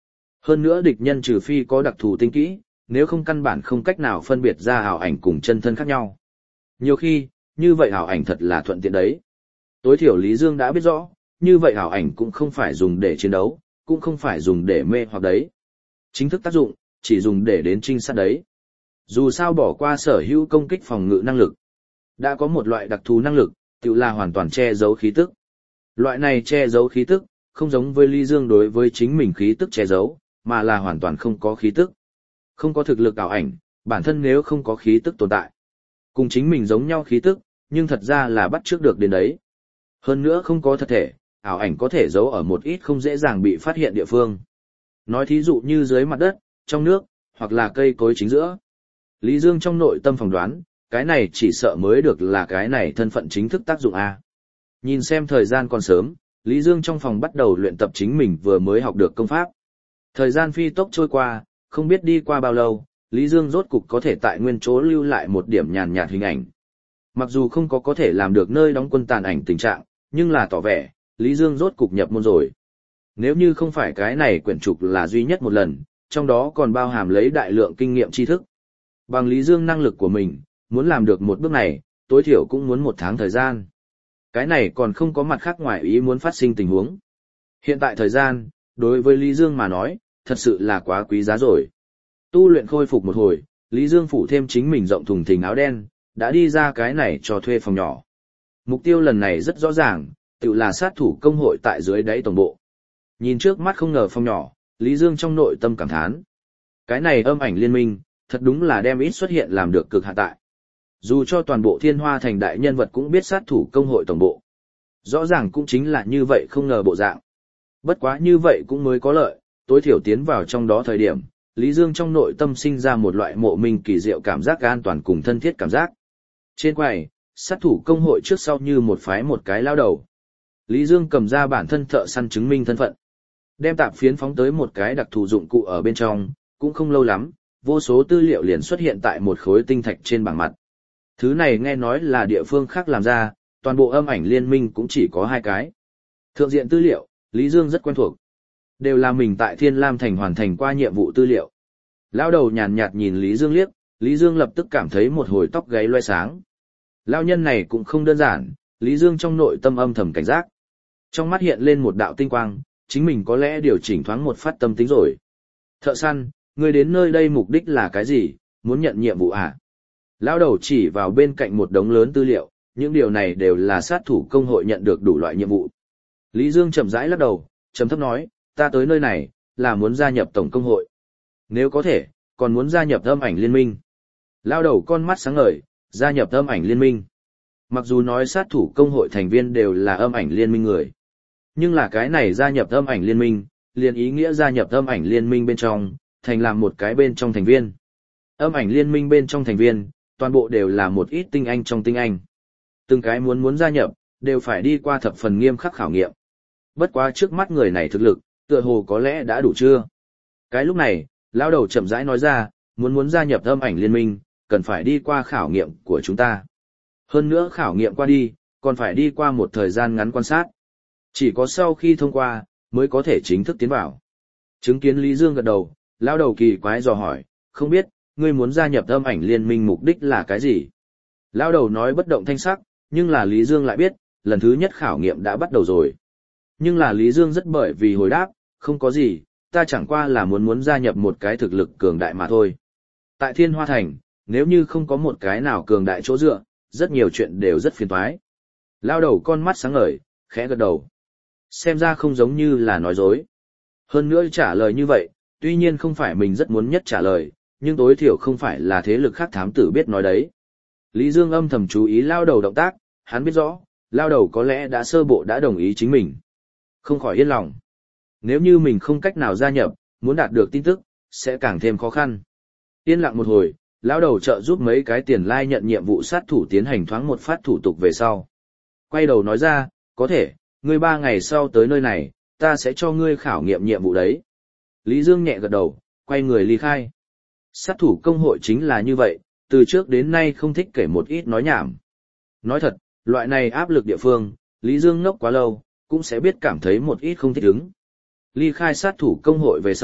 Hơn nữa địch nhân trừ phi có đặc thù tinh kỹ, nếu không căn bản không cách nào phân biệt ra ảo ảnh cùng chân thân khác nhau. Nhiều khi, như vậy ảo ảnh thật là thuận tiện đấy. Tối thiểu Lý Dương đã biết rõ, như vậy ảo ảnh cũng không phải dùng để chiến đấu, cũng không phải dùng để mê hoặc đấy. Chính thức tác dụng, chỉ dùng để đến trinh sát đấy. Dù sao bỏ qua sở hữu công kích phòng ngự năng lực. Đã có một loại đặc thù năng lực, tự là hoàn toàn che giấu khí tức. Loại này che giấu khí tức, không giống với Lý Dương đối với chính mình khí tức che giấu, mà là hoàn toàn không có khí tức. Không có thực lực ảo ảnh, bản thân nếu không có khí tức tồn tại. Cùng chính mình giống nhau khí tức, nhưng thật ra là bắt trước được đến đấy. Hơn nữa không có thật thể, ảo ảnh có thể giấu ở một ít không dễ dàng bị phát hiện địa phương. Nói thí dụ như dưới mặt đất, trong nước, hoặc là cây cối chính giữa. Lý Dương trong nội tâm phỏng đoán, cái này chỉ sợ mới được là cái này thân phận chính thức tác dụng A. Nhìn xem thời gian còn sớm, Lý Dương trong phòng bắt đầu luyện tập chính mình vừa mới học được công pháp. Thời gian phi tốc trôi qua, không biết đi qua bao lâu, Lý Dương rốt cục có thể tại nguyên chỗ lưu lại một điểm nhàn nhạt hình ảnh. Mặc dù không có có thể làm được nơi đóng quân tàn ảnh tình trạng, nhưng là tỏ vẻ, Lý Dương rốt cục nhập môn rồi. Nếu như không phải cái này quyển trục là duy nhất một lần, trong đó còn bao hàm lấy đại lượng kinh nghiệm tri thức. Bằng Lý Dương năng lực của mình, muốn làm được một bước này, tối thiểu cũng muốn một tháng thời gian. Cái này còn không có mặt khác ngoài ý muốn phát sinh tình huống. Hiện tại thời gian, đối với Lý Dương mà nói, thật sự là quá quý giá rồi. Tu luyện khôi phục một hồi, Lý Dương phủ thêm chính mình rộng thùng thình áo đen, đã đi ra cái này cho thuê phòng nhỏ. Mục tiêu lần này rất rõ ràng, tự là sát thủ công hội tại dưới đáy tổng bộ. Nhìn trước mắt không ngờ phòng nhỏ, Lý Dương trong nội tâm cảm thán. Cái này âm ảnh liên minh, thật đúng là đem ít xuất hiện làm được cực hạn tại. Dù cho toàn bộ Thiên Hoa Thành đại nhân vật cũng biết sát thủ công hội tổng bộ. Rõ ràng cũng chính là như vậy không ngờ bộ dạng. Bất quá như vậy cũng mới có lợi, tối thiểu tiến vào trong đó thời điểm, Lý Dương trong nội tâm sinh ra một loại mộ minh kỳ diệu cảm giác an toàn cùng thân thiết cảm giác. Trên quầy, sát thủ công hội trước sau như một phái một cái lao đầu. Lý Dương cầm ra bản thân thợ săn chứng minh thân phận. Đem tạp phiến phóng tới một cái đặc thù dụng cụ ở bên trong, cũng không lâu lắm, vô số tư liệu liền xuất hiện tại một khối tinh thạch trên bảng mặt. Thứ này nghe nói là địa phương khác làm ra, toàn bộ âm ảnh liên minh cũng chỉ có hai cái. Thượng diện tư liệu, Lý Dương rất quen thuộc. Đều là mình tại Thiên Lam Thành hoàn thành qua nhiệm vụ tư liệu. Lao đầu nhàn nhạt nhìn Lý Dương liếc, Lý Dương lập tức cảm thấy một hồi tóc gáy loe sáng. Lao nhân này cũng không đơn giản, Lý Dương trong nội tâm âm thầm cảnh giác. Trong mắt hiện lên một đạo tinh quang, chính mình có lẽ điều chỉnh thoáng một phát tâm tính rồi. Thợ săn, ngươi đến nơi đây mục đích là cái gì, muốn nhận nhiệm vụ à? Lao đầu chỉ vào bên cạnh một đống lớn tư liệu, những điều này đều là sát thủ công hội nhận được đủ loại nhiệm vụ. Lý Dương chậm rãi lắc đầu, trầm thấp nói, ta tới nơi này, là muốn gia nhập tổng công hội. Nếu có thể, còn muốn gia nhập âm ảnh liên minh. Lao đầu con mắt sáng ngời, gia nhập âm ảnh liên minh. Mặc dù nói sát thủ công hội thành viên đều là âm ảnh liên minh người. Nhưng là cái này gia nhập âm ảnh liên minh, liền ý nghĩa gia nhập âm ảnh liên minh bên trong, thành làm một cái bên trong thành viên. Âm ảnh liên minh bên trong thành viên, toàn bộ đều là một ít tinh anh trong tinh anh. Từng cái muốn muốn gia nhập, đều phải đi qua thập phần nghiêm khắc khảo nghiệm. Bất quá trước mắt người này thực lực, tựa hồ có lẽ đã đủ chưa. Cái lúc này, lão đầu chậm rãi nói ra, muốn muốn gia nhập âm ảnh liên minh, cần phải đi qua khảo nghiệm của chúng ta. Hơn nữa khảo nghiệm qua đi, còn phải đi qua một thời gian ngắn quan sát. Chỉ có sau khi thông qua, mới có thể chính thức tiến vào. Chứng kiến Lý Dương gật đầu, lão đầu kỳ quái dò hỏi, không biết, ngươi muốn gia nhập âm ảnh liên minh mục đích là cái gì? Lão đầu nói bất động thanh sắc, nhưng là Lý Dương lại biết, lần thứ nhất khảo nghiệm đã bắt đầu rồi. Nhưng là Lý Dương rất bởi vì hồi đáp, không có gì, ta chẳng qua là muốn muốn gia nhập một cái thực lực cường đại mà thôi. Tại Thiên Hoa Thành, nếu như không có một cái nào cường đại chỗ dựa, rất nhiều chuyện đều rất phiền toái. Lao đầu con mắt sáng ngời, khẽ gật đầu. Xem ra không giống như là nói dối. Hơn nữa trả lời như vậy, tuy nhiên không phải mình rất muốn nhất trả lời, nhưng tối thiểu không phải là thế lực khác thám tử biết nói đấy. Lý Dương âm thầm chú ý lao đầu động tác, hắn biết rõ, lao đầu có lẽ đã sơ bộ đã đồng ý chính mình. Không khỏi yên lòng. Nếu như mình không cách nào gia nhập, muốn đạt được tin tức, sẽ càng thêm khó khăn. Yên lặng một hồi, lão đầu trợ giúp mấy cái tiền lai nhận nhiệm vụ sát thủ tiến hành thoáng một phát thủ tục về sau. Quay đầu nói ra, có thể, ngươi ba ngày sau tới nơi này, ta sẽ cho ngươi khảo nghiệm nhiệm vụ đấy. Lý Dương nhẹ gật đầu, quay người ly khai. Sát thủ công hội chính là như vậy, từ trước đến nay không thích kể một ít nói nhảm. Nói thật, loại này áp lực địa phương, Lý Dương ngốc quá lâu, cũng sẽ biết cảm thấy một ít không thích ứng. Ly khai sát thủ công hội về sau,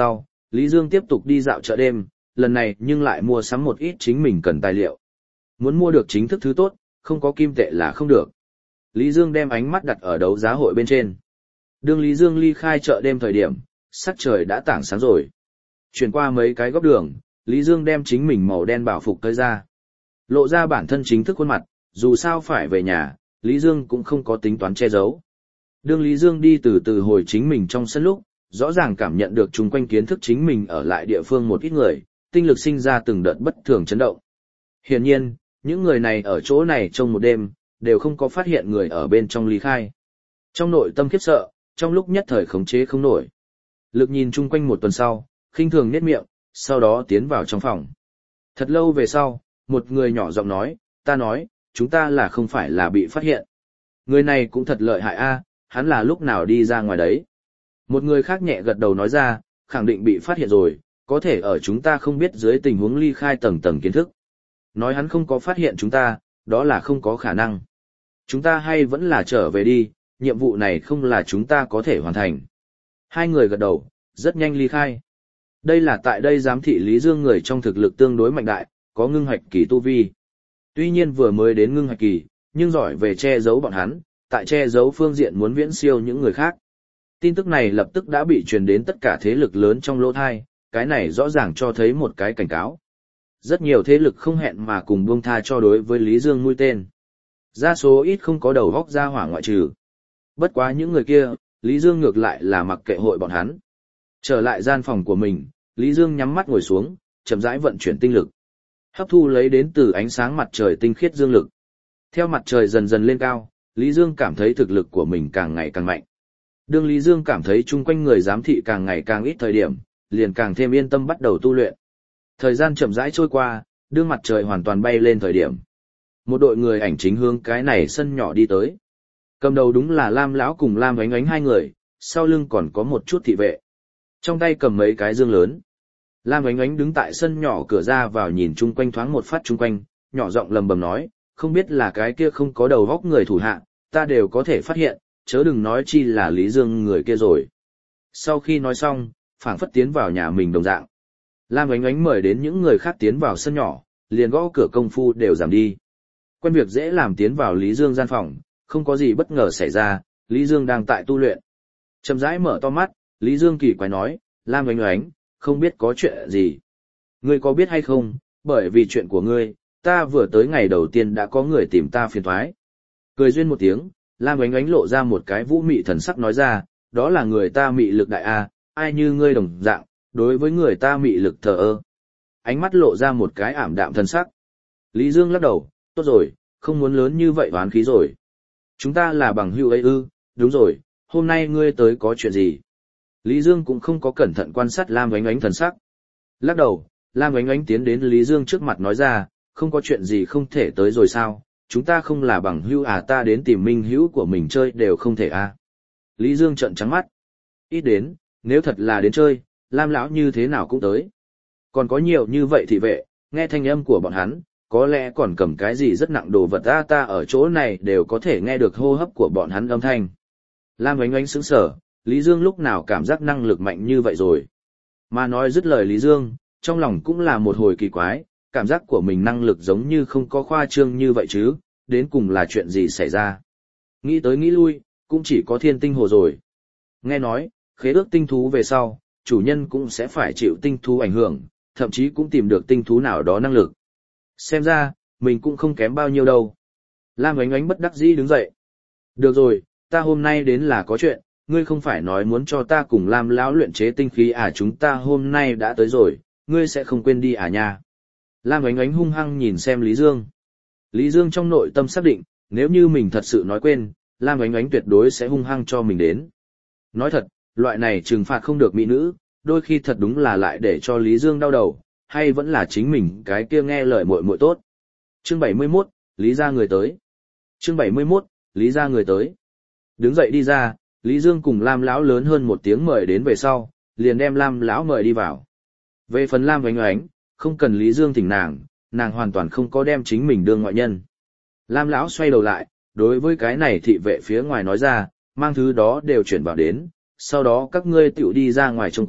Lý Dương tiếp tục đi dạo chợ đêm, lần này nhưng lại mua sắm một ít chính mình cần tài liệu. Muốn mua được chính thức thứ tốt, không có kim tệ là không được. Lý Dương đem ánh mắt đặt ở đấu giá hội bên trên. Đương Lý Dương ly khai chợ đêm thời điểm, sắc trời đã tảng sáng rồi. Chuyển qua mấy cái góc đường, Lý Dương đem chính mình màu đen bảo phục tới ra. Lộ ra bản thân chính thức khuôn mặt, dù sao phải về nhà, Lý Dương cũng không có tính toán che giấu. Đương Lý Dương đi từ từ hồi chính mình trong sân lúc, rõ ràng cảm nhận được chung quanh kiến thức chính mình ở lại địa phương một ít người, tinh lực sinh ra từng đợt bất thường chấn động. Hiển nhiên, những người này ở chỗ này trong một đêm, đều không có phát hiện người ở bên trong ly khai. Trong nội tâm khiếp sợ, trong lúc nhất thời khống chế không nổi. Lực nhìn chung quanh một tuần sau, khinh thường nhếch miệng, sau đó tiến vào trong phòng. Thật lâu về sau, một người nhỏ giọng nói, ta nói, chúng ta là không phải là bị phát hiện. Người này cũng thật lợi hại a, hắn là lúc nào đi ra ngoài đấy. Một người khác nhẹ gật đầu nói ra, khẳng định bị phát hiện rồi, có thể ở chúng ta không biết dưới tình huống ly khai tầng tầng kiến thức. Nói hắn không có phát hiện chúng ta, đó là không có khả năng. Chúng ta hay vẫn là trở về đi, nhiệm vụ này không là chúng ta có thể hoàn thành. Hai người gật đầu, rất nhanh ly khai. Đây là tại đây giám thị Lý Dương người trong thực lực tương đối mạnh đại, có ngưng hoạch kỳ tu vi. Tuy nhiên vừa mới đến ngưng hoạch kỳ, nhưng giỏi về che giấu bọn hắn, tại che giấu phương diện muốn viễn siêu những người khác. Tin tức này lập tức đã bị truyền đến tất cả thế lực lớn trong lỗ thai, cái này rõ ràng cho thấy một cái cảnh cáo. Rất nhiều thế lực không hẹn mà cùng buông tha cho đối với Lý Dương mũi tên. Đa số ít không có đầu góc ra hỏa ngoại trừ. Bất quá những người kia, Lý Dương ngược lại là mặc kệ hội bọn hắn. Trở lại gian phòng của mình, Lý Dương nhắm mắt ngồi xuống, chậm rãi vận chuyển tinh lực. Hấp thu lấy đến từ ánh sáng mặt trời tinh khiết dương lực. Theo mặt trời dần dần lên cao, Lý Dương cảm thấy thực lực của mình càng ngày càng mạnh. Đương Lý Dương cảm thấy chung quanh người giám thị càng ngày càng ít thời điểm, liền càng thêm yên tâm bắt đầu tu luyện. Thời gian chậm rãi trôi qua, đương mặt trời hoàn toàn bay lên thời điểm. Một đội người ảnh chính hướng cái này sân nhỏ đi tới. Cầm đầu đúng là Lam lão cùng Lam Oánh Oánh hai người, sau lưng còn có một chút thị vệ. Trong tay cầm mấy cái dương lớn. Lam Oánh Oánh đứng tại sân nhỏ cửa ra vào nhìn chung quanh thoáng một phát chung quanh, nhỏ giọng lầm bầm nói, không biết là cái kia không có đầu góc người thủ hạ, ta đều có thể phát hiện, chớ đừng nói chi là Lý Dương người kia rồi. Sau khi nói xong, phảng phất tiến vào nhà mình đồng dạng. Lam Oánh Oánh mời đến những người khác tiến vào sân nhỏ, liền gõ cửa công phu đều giảm đi. Quen việc dễ làm tiến vào Lý Dương gian phòng, không có gì bất ngờ xảy ra, Lý Dương đang tại tu luyện. Chậm rãi mở to mắt, Lý Dương kỳ quái nói, Lam Oánh Oánh, không biết có chuyện gì. Ngươi có biết hay không, bởi vì chuyện của ngươi, ta vừa tới ngày đầu tiên đã có người tìm ta phiền toái. Cười duyên một tiếng, Lam Oánh Oánh lộ ra một cái vũ mị thần sắc nói ra, đó là người ta mị lực đại a, ai như ngươi đồng dạng, đối với người ta mị lực thờ ơ. Ánh mắt lộ ra một cái ảm đạm thần sắc. Lý Dương lắc đầu, tốt rồi, không muốn lớn như vậy oán khí rồi. Chúng ta là bằng hữu ấy ư, đúng rồi, hôm nay ngươi tới có chuyện gì? Lý Dương cũng không có cẩn thận quan sát Lam Oánh Oánh thần sắc. Lắc đầu, Lam Oánh Oánh tiến đến Lý Dương trước mặt nói ra, không có chuyện gì không thể tới rồi sao, chúng ta không là bằng hữu à, ta đến tìm minh hữu của mình chơi đều không thể à. Lý Dương trợn trắng mắt. Ít đến, nếu thật là đến chơi, Lam lão như thế nào cũng tới. Còn có nhiều như vậy thị vệ, nghe thanh âm của bọn hắn, có lẽ còn cầm cái gì rất nặng đồ vật ta ta ở chỗ này đều có thể nghe được hô hấp của bọn hắn âm thanh. Lam Oánh Oánh sững sờ, Lý Dương lúc nào cảm giác năng lực mạnh như vậy rồi. Mà nói dứt lời Lý Dương, trong lòng cũng là một hồi kỳ quái, cảm giác của mình năng lực giống như không có khoa trương như vậy chứ, đến cùng là chuyện gì xảy ra. Nghĩ tới nghĩ lui, cũng chỉ có thiên tinh hồ rồi. Nghe nói, khế ước tinh thú về sau, chủ nhân cũng sẽ phải chịu tinh thú ảnh hưởng, thậm chí cũng tìm được tinh thú nào đó năng lực. Xem ra, mình cũng không kém bao nhiêu đâu. Lam Oánh Oánh bất đắc dĩ đứng dậy. Được rồi, ta hôm nay đến là có chuyện, ngươi không phải nói muốn cho ta cùng Lam lão luyện chế tinh khí à, chúng ta hôm nay đã tới rồi, ngươi sẽ không quên đi à nha. Lam Oánh Oánh hung hăng nhìn xem Lý Dương. Lý Dương trong nội tâm xác định, nếu như mình thật sự nói quên, Lam Oánh Oánh tuyệt đối sẽ hung hăng cho mình đến. Nói thật, loại này trừng phạt không được mỹ nữ, đôi khi thật đúng là lại để cho Lý Dương đau đầu, hay vẫn là chính mình cái kia nghe lời muội muội tốt. Chương bảy mươi mốt, Lý gia người tới. Chương bảy mươi mốt, Lý gia người tới. Đứng dậy đi ra, Lý Dương cùng Lam lão lớn hơn một tiếng mời đến về sau, liền đem Lam lão mời đi vào. Về phần Lam Oánh Oánh, không cần Lý Dương thỉnh nàng, nàng hoàn toàn không có đem chính mình đương ngoại nhân. Lam lão xoay đầu lại, đối với cái này thị vệ phía ngoài nói ra, mang thứ đó đều chuyển vào đến, sau đó các ngươi tiểu đi ra ngoài trông coi,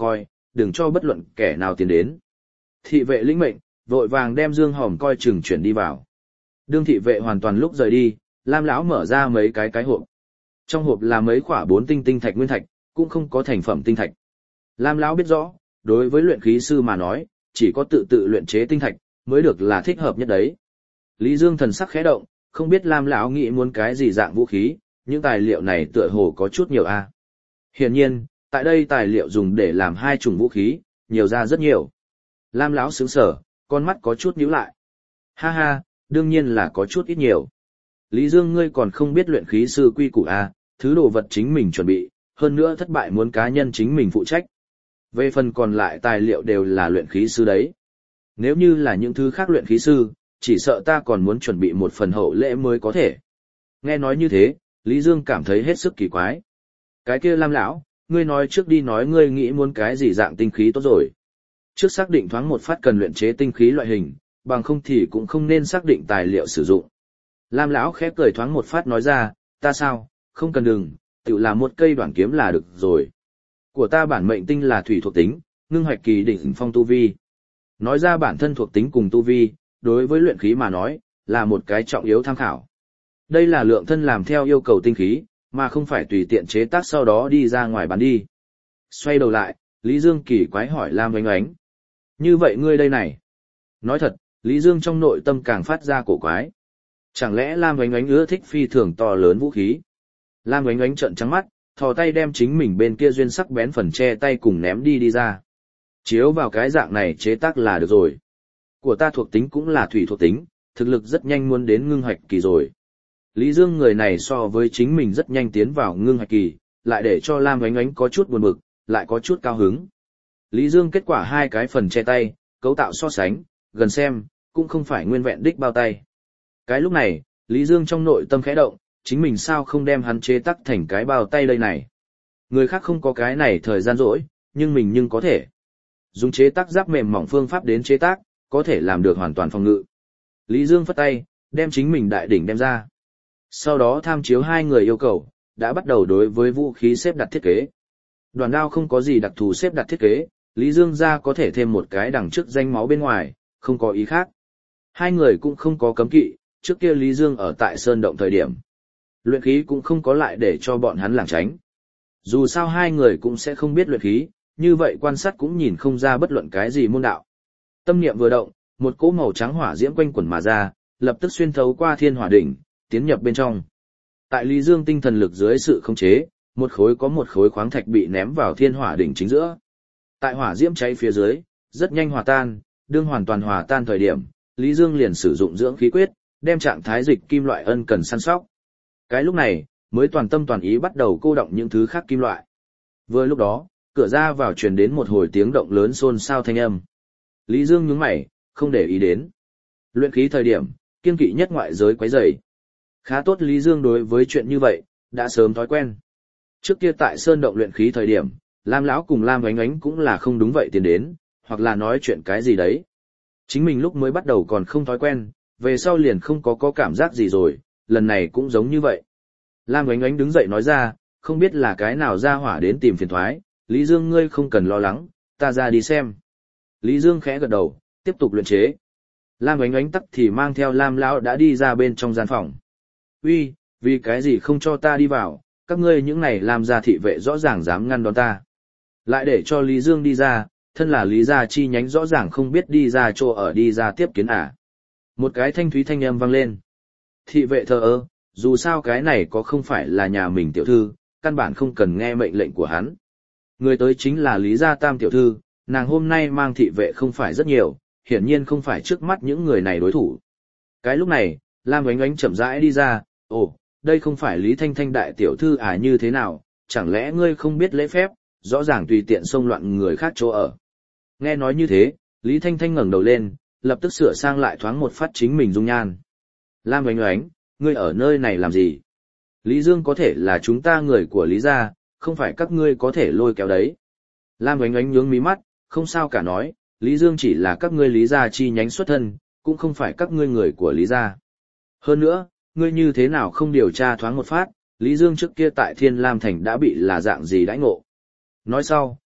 đừng cho bất luận kẻ nào tiến đến. Thị vệ lĩnh mệnh, vội vàng đem dương hòm coi chừng chuyển đi vào. Đương thị vệ hoàn toàn lúc rời đi, Lam lão mở ra mấy cái cái hộp. Trong hộp là mấy quả bốn tinh tinh thạch nguyên thạch, cũng không có thành phẩm tinh thạch. Lam lão biết rõ, đối với luyện khí sư mà nói, chỉ có tự tự luyện chế tinh thạch mới được là thích hợp nhất đấy. Lý Dương thần sắc khẽ động, không biết Lam lão nghĩ muốn cái gì dạng vũ khí, những tài liệu này tựa hồ có chút nhiều a. Hiển nhiên, tại đây tài liệu dùng để làm hai chủng vũ khí, nhiều ra rất nhiều. Lam lão sững sờ, con mắt có chút nhíu lại. Ha ha, đương nhiên là có chút ít nhiều. Lý Dương ngươi còn không biết luyện khí sư quy củ a, thứ đồ vật chính mình chuẩn bị, hơn nữa thất bại muốn cá nhân chính mình phụ trách. Về phần còn lại tài liệu đều là luyện khí sư đấy. Nếu như là những thứ khác luyện khí sư, chỉ sợ ta còn muốn chuẩn bị một phần hậu lễ mới có thể. Nghe nói như thế, Lý Dương cảm thấy hết sức kỳ quái. Cái kia Lam lão, ngươi nói trước đi nói ngươi nghĩ muốn cái gì dạng tinh khí tốt rồi. Trước xác định thoáng một phát cần luyện chế tinh khí loại hình, bằng không thì cũng không nên xác định tài liệu sử dụng. Lam lão khẽ cười thoáng một phát nói ra, ta sao, không cần đừng, tự làm một cây đoạn kiếm là được rồi. Của ta bản mệnh tinh là thủy thuộc tính, ngưng hoạch kỳ đỉnh phong tu vi. Nói ra bản thân thuộc tính cùng tu vi, đối với luyện khí mà nói, là một cái trọng yếu tham khảo. Đây là lượng thân làm theo yêu cầu tinh khí, mà không phải tùy tiện chế tác sau đó đi ra ngoài bán đi. Xoay đầu lại, Lý Dương kỳ quái hỏi Lam Oánh Oánh. Như vậy ngươi đây này. Nói thật, Lý Dương trong nội tâm càng phát ra cổ quái. Chẳng lẽ Lam Oánh Oánh ưa thích phi thường to lớn vũ khí? Lam Oánh Oánh trợn trắng mắt, thò tay đem chính mình bên kia duyên sắc bén phần che tay cùng ném đi đi ra. Chiếu vào cái dạng này chế tác là được rồi. Của ta thuộc tính cũng là thủy thuộc tính, thực lực rất nhanh muốn đến ngưng hoạch kỳ rồi. Lý Dương người này so với chính mình rất nhanh tiến vào ngưng hoạch kỳ, lại để cho Lam Oánh Oánh có chút buồn bực, lại có chút cao hứng. Lý Dương kết quả hai cái phần che tay, cấu tạo so sánh, gần xem, cũng không phải nguyên vẹn đích bao tay. Cái lúc này, Lý Dương trong nội tâm khẽ động, chính mình sao không đem hắn chế tác thành cái bao tay đây này. Người khác không có cái này thời gian rỗi, nhưng mình nhưng có thể. Dùng chế tác giáp mềm mỏng phương pháp đến chế tác, có thể làm được hoàn toàn phòng ngự. Lý Dương phất tay, đem chính mình đại đỉnh đem ra. Sau đó tham chiếu hai người yêu cầu, đã bắt đầu đối với vũ khí xếp đặt thiết kế. Đoàn đao không có gì đặc thù xếp đặt thiết kế, Lý Dương ra có thể thêm một cái đằng trước danh máu bên ngoài, không có ý khác. Hai người cũng không có cấm kỵ, trước kia Lý Dương ở tại Sơn Động thời điểm. Luyện khí cũng không có lại để cho bọn hắn lảng tránh. Dù sao hai người cũng sẽ không biết luyện khí, như vậy quan sát cũng nhìn không ra bất luận cái gì môn đạo. Tâm niệm vừa động, một cỗ màu trắng hỏa diễm quanh quẩn mà ra, lập tức xuyên thấu qua thiên hỏa đỉnh, tiến nhập bên trong. Tại Lý Dương tinh thần lực dưới sự khống chế, một khối có một khối khoáng thạch bị ném vào thiên hỏa đỉnh chính giữa. Tại hỏa diễm cháy phía dưới, rất nhanh hòa tan, đương hoàn toàn hòa tan thời điểm, Lý Dương liền sử dụng dưỡng khí quyết, đem trạng thái dịch kim loại ân cần săn sóc. Cái lúc này, mới toàn tâm toàn ý bắt đầu cô động những thứ khác kim loại. Vừa lúc đó, cửa ra vào truyền đến một hồi tiếng động lớn xôn xao thanh âm. Lý Dương nhướng mày, không để ý đến. Luyện khí thời điểm, kiêng kỵ nhất ngoại giới quấy rầy. Khá tốt Lý Dương đối với chuyện như vậy, đã sớm thói quen. Trước kia tại Sơn Động luyện khí thời điểm, Lam lão cùng Lam Oánh Oánh cũng là không đúng vậy tiến đến, hoặc là nói chuyện cái gì đấy. Chính mình lúc mới bắt đầu còn không thói quen, về sau liền không có có cảm giác gì rồi, lần này cũng giống như vậy. Lam Oánh Oánh đứng dậy nói ra, không biết là cái nào ra hỏa đến tìm phiền thoái, Lý Dương ngươi không cần lo lắng, ta ra đi xem. Lý Dương khẽ gật đầu, tiếp tục luyện chế. Lam Oánh Oánh tắc thì mang theo Lam lão đã đi ra bên trong gian phòng. Uy, vì cái gì không cho ta đi vào, các ngươi những này làm ra thị vệ rõ ràng dám ngăn đón ta. Lại để cho Lý Dương đi ra, thân là Lý gia chi nhánh rõ ràng không biết đi ra chỗ ở đi ra tiếp kiến à. Một cái thanh thúy thanh âm vang lên. Thị vệ thờ ơ, dù sao cái này có không phải là nhà mình tiểu thư, căn bản không cần nghe mệnh lệnh của hắn. Người tới chính là Lý gia tam tiểu thư, nàng hôm nay mang thị vệ không phải rất nhiều, hiển nhiên không phải trước mắt những người này đối thủ. Cái lúc này, Lam Oánh Oánh chậm rãi đi ra, ồ, đây không phải Lý Thanh Thanh đại tiểu thư à như thế nào, chẳng lẽ ngươi không biết lễ phép, rõ ràng tùy tiện xông loạn người khác chỗ ở. Nghe nói như thế, Lý Thanh Thanh ngẩng đầu lên, lập tức sửa sang lại thoáng một phát chính mình dung nhan. Lam Oánh Oánh, ngươi ở nơi này làm gì? Lý Dương có thể là chúng ta người của Lý gia, không phải các ngươi có thể lôi kéo đấy. Lam Oánh Oánh nhướng mí mắt, không sao cả nói, Lý Dương chỉ là các ngươi Lý gia chi nhánh xuất thân, cũng không phải các ngươi người của Lý gia. Hơn nữa, ngươi như thế nào không điều tra thoáng một phát, Lý Dương trước kia tại Thiên Lam Thành đã bị là dạng gì đãi ngộ. Nói sau,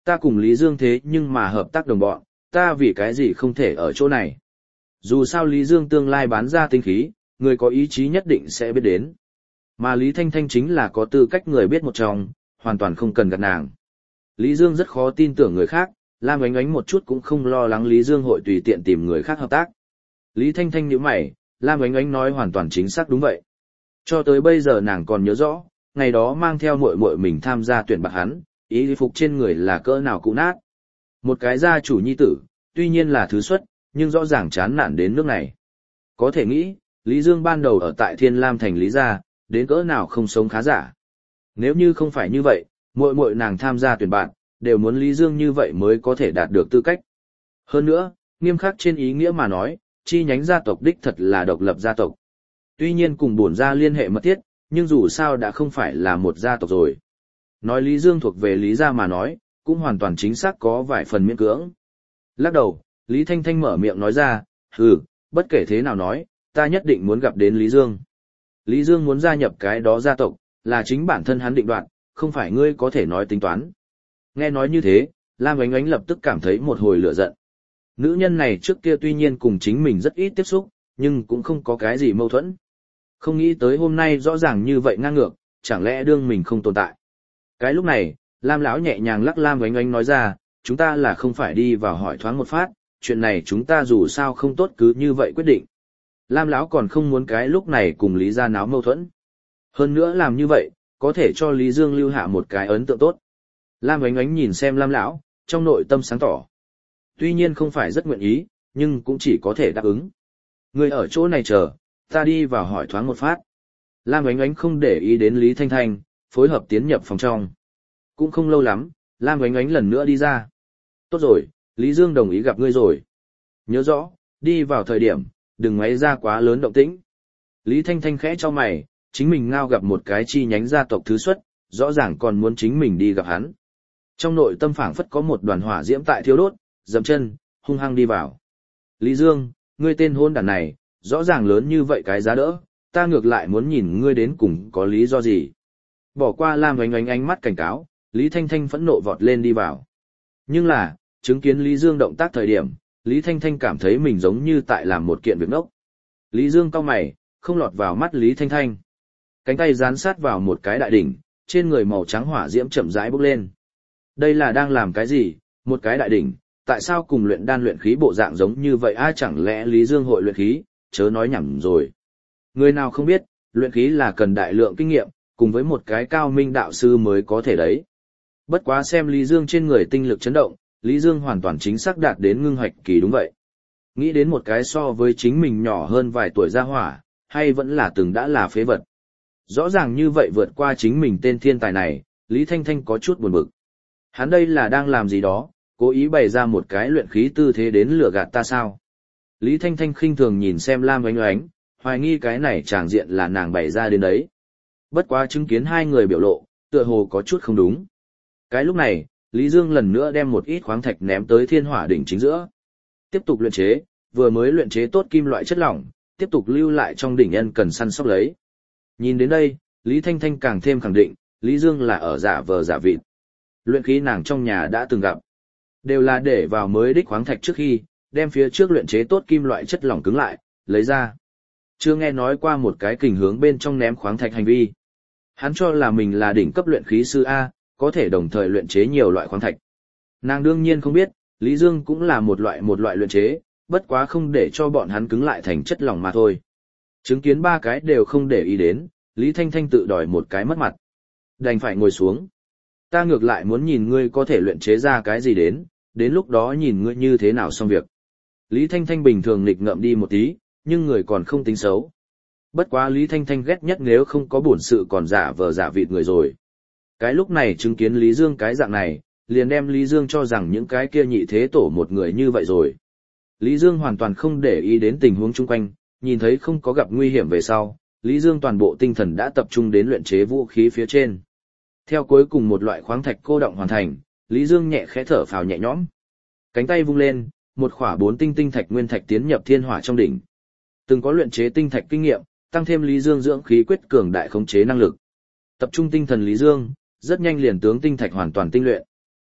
Ta cùng Lý Dương thế nhưng mà hợp tác đồng bọn, ta vì cái gì không thể ở chỗ này. Dù sao Lý Dương tương lai bán ra tinh khí, người có ý chí nhất định sẽ biết đến. Mà Lý Thanh Thanh chính là có tư cách người biết một trong, hoàn toàn không cần gạt nàng. Lý Dương rất khó tin tưởng người khác, Lam Oánh Oánh một chút cũng không lo lắng Lý Dương hội tùy tiện tìm người khác hợp tác. Lý Thanh Thanh nhíu mày, Lam Oánh Oánh nói hoàn toàn chính xác đúng vậy. Cho tới bây giờ nàng còn nhớ rõ, ngày đó mang theo muội muội mình tham gia tuyển bạc hắn, y phục trên người là cỡ nào cũ nát. Một cái gia chủ nhi tử, tuy nhiên là thứ xuất, nhưng rõ ràng chán nản đến nước này. Có thể nghĩ, Lý Dương ban đầu ở tại Thiên Lam thành Lý gia, đến cỡ nào không sống khá giả. Nếu như không phải như vậy, muội muội nàng tham gia tuyển bạn, đều muốn Lý Dương như vậy mới có thể đạt được tư cách. Hơn nữa, nghiêm khắc trên ý nghĩa mà nói, chi nhánh gia tộc đích thật là độc lập gia tộc. Tuy nhiên cùng bổn gia liên hệ mật thiết, nhưng dù sao đã không phải là một gia tộc rồi. Nói Lý Dương thuộc về Lý gia mà nói, cũng hoàn toàn chính xác có vài phần miễn cưỡng. Lắc đầu, Lý Thanh Thanh mở miệng nói ra, hừ, bất kể thế nào nói, ta nhất định muốn gặp đến Lý Dương. Lý Dương muốn gia nhập cái đó gia tộc, là chính bản thân hắn định đoạt, không phải ngươi có thể nói tính toán. Nghe nói như thế, Lam Oánh Oánh lập tức cảm thấy một hồi lửa giận. Nữ nhân này trước kia tuy nhiên cùng chính mình rất ít tiếp xúc, nhưng cũng không có cái gì mâu thuẫn. Không nghĩ tới hôm nay rõ ràng như vậy ngang ngược, chẳng lẽ đương mình không tồn tại. Cái lúc này, Lam lão nhẹ nhàng lắc Lam Oánh Oánh nói ra, chúng ta là không phải đi vào hỏi thoáng một phát, chuyện này chúng ta dù sao không tốt cứ như vậy quyết định. Lam lão còn không muốn cái lúc này cùng Lý gia náo mâu thuẫn. Hơn nữa làm như vậy, có thể cho Lý Dương lưu hạ một cái ấn tượng tốt. Lam Oánh Oánh nhìn xem Lam lão, trong nội tâm sáng tỏ. Tuy nhiên không phải rất nguyện ý, nhưng cũng chỉ có thể đáp ứng. Người ở chỗ này chờ, ta đi vào hỏi thoáng một phát. Lam Oánh Oánh không để ý đến Lý Thanh Thanh, phối hợp tiến nhập phòng trong. Cũng không lâu lắm, Lam Oánh Oánh lần nữa đi ra. Tốt rồi, Lý Dương đồng ý gặp ngươi rồi. Nhớ rõ, đi vào thời điểm, đừng ngoáy ra quá lớn động tĩnh. Lý Thanh Thanh khẽ cho mày, chính mình ngao gặp một cái chi nhánh gia tộc thứ xuất, rõ ràng còn muốn chính mình đi gặp hắn. Trong nội tâm phảng phất có một đoàn hỏa diễm tại thiêu đốt, dậm chân, hung hăng đi vào. Lý Dương, ngươi tên hôn đàn này, rõ ràng lớn như vậy cái giá đỡ, ta ngược lại muốn nhìn ngươi đến cùng có lý do gì. Bỏ qua Lam Oánh Oánh ánh mắt cảnh cáo, Lý Thanh Thanh phẫn nộ vọt lên đi vào. Nhưng là, chứng kiến Lý Dương động tác thời điểm, Lý Thanh Thanh cảm thấy mình giống như tại làm một kiện việc ngốc. Lý Dương cau mày, không lọt vào mắt Lý Thanh Thanh. Cánh tay dán sát vào một cái đại đỉnh, trên người màu trắng hỏa diễm chậm rãi bốc lên. Đây là đang làm cái gì? Một cái đại đỉnh, tại sao cùng luyện đan luyện khí bộ dạng giống như vậy? Ai chẳng lẽ Lý Dương hội luyện khí, chớ nói nhảm rồi. Người nào không biết, luyện khí là cần đại lượng kinh nghiệm, cùng với một cái cao minh đạo sư mới có thể đấy. Bất quá xem Lý Dương trên người tinh lực chấn động, Lý Dương hoàn toàn chính xác đạt đến ngưng hoạch kỳ đúng vậy. Nghĩ đến một cái so với chính mình nhỏ hơn vài tuổi ra hỏa, hay vẫn là từng đã là phế vật. Rõ ràng như vậy vượt qua chính mình tên thiên tài này, Lý Thanh Thanh có chút buồn bực. Hắn đây là đang làm gì đó, cố ý bày ra một cái luyện khí tư thế đến lừa gạt ta sao? Lý Thanh Thanh khinh thường nhìn xem Lam Oánh Oánh, hoài nghi cái này tràng diện là nàng bày ra đến đấy. Bất quá chứng kiến hai người biểu lộ, tựa hồ có chút không đúng. Cái lúc này, Lý Dương lần nữa đem một ít khoáng thạch ném tới thiên hỏa đỉnh chính giữa. Tiếp tục luyện chế, vừa mới luyện chế tốt kim loại chất lỏng, tiếp tục lưu lại trong đỉnh nhân cần săn sóc lấy. Nhìn đến đây, Lý Thanh Thanh càng thêm khẳng định, Lý Dương là ở giả vờ giả vịt. Luyện khí nàng trong nhà đã từng gặp. Đều là để vào mới đích khoáng thạch trước khi, đem phía trước luyện chế tốt kim loại chất lỏng cứng lại, lấy ra. Chưa nghe nói qua một cái kình hướng bên trong ném khoáng thạch hành vi. Hắn cho là mình là đỉnh cấp luyện khí sư A, có thể đồng thời luyện chế nhiều loại khoáng thạch. Nàng đương nhiên không biết, Lý Dương cũng là một loại một loại luyện chế, bất quá không để cho bọn hắn cứng lại thành chất lỏng mà thôi. Chứng kiến ba cái đều không để ý đến, Lý Thanh Thanh tự đòi một cái mất mặt. Đành phải ngồi xuống. Ta ngược lại muốn nhìn ngươi có thể luyện chế ra cái gì đến, đến lúc đó nhìn ngươi như thế nào xong việc. Lý Thanh Thanh bình thường nghịch ngợm đi một tí, nhưng người còn không tính xấu. Bất quá Lý Thanh Thanh ghét nhất nếu không có bổn sự còn giả vờ giả vịt người rồi. Cái lúc này chứng kiến Lý Dương cái dạng này, liền đem Lý Dương cho rằng những cái kia nhị thế tổ một người như vậy rồi. Lý Dương hoàn toàn không để ý đến tình huống chung quanh, nhìn thấy không có gặp nguy hiểm về sau, Lý Dương toàn bộ tinh thần đã tập trung đến luyện chế vũ khí phía trên. Theo cuối cùng một loại khoáng thạch cô động hoàn thành, Lý Dương nhẹ khẽ thở phào nhẹ nhõm. Cánh tay vung lên, một khỏa bốn tinh tinh thạch nguyên thạch tiến nhập thiên hỏa trong đỉnh. Từng có luyện chế tinh thạch kinh nghiệm, tăng thêm Lý Dương dưỡng khí quyết cường đại khống chế năng lực. Tập trung tinh thần Lý Dương, rất nhanh liền tướng tinh thạch hoàn toàn tinh luyện.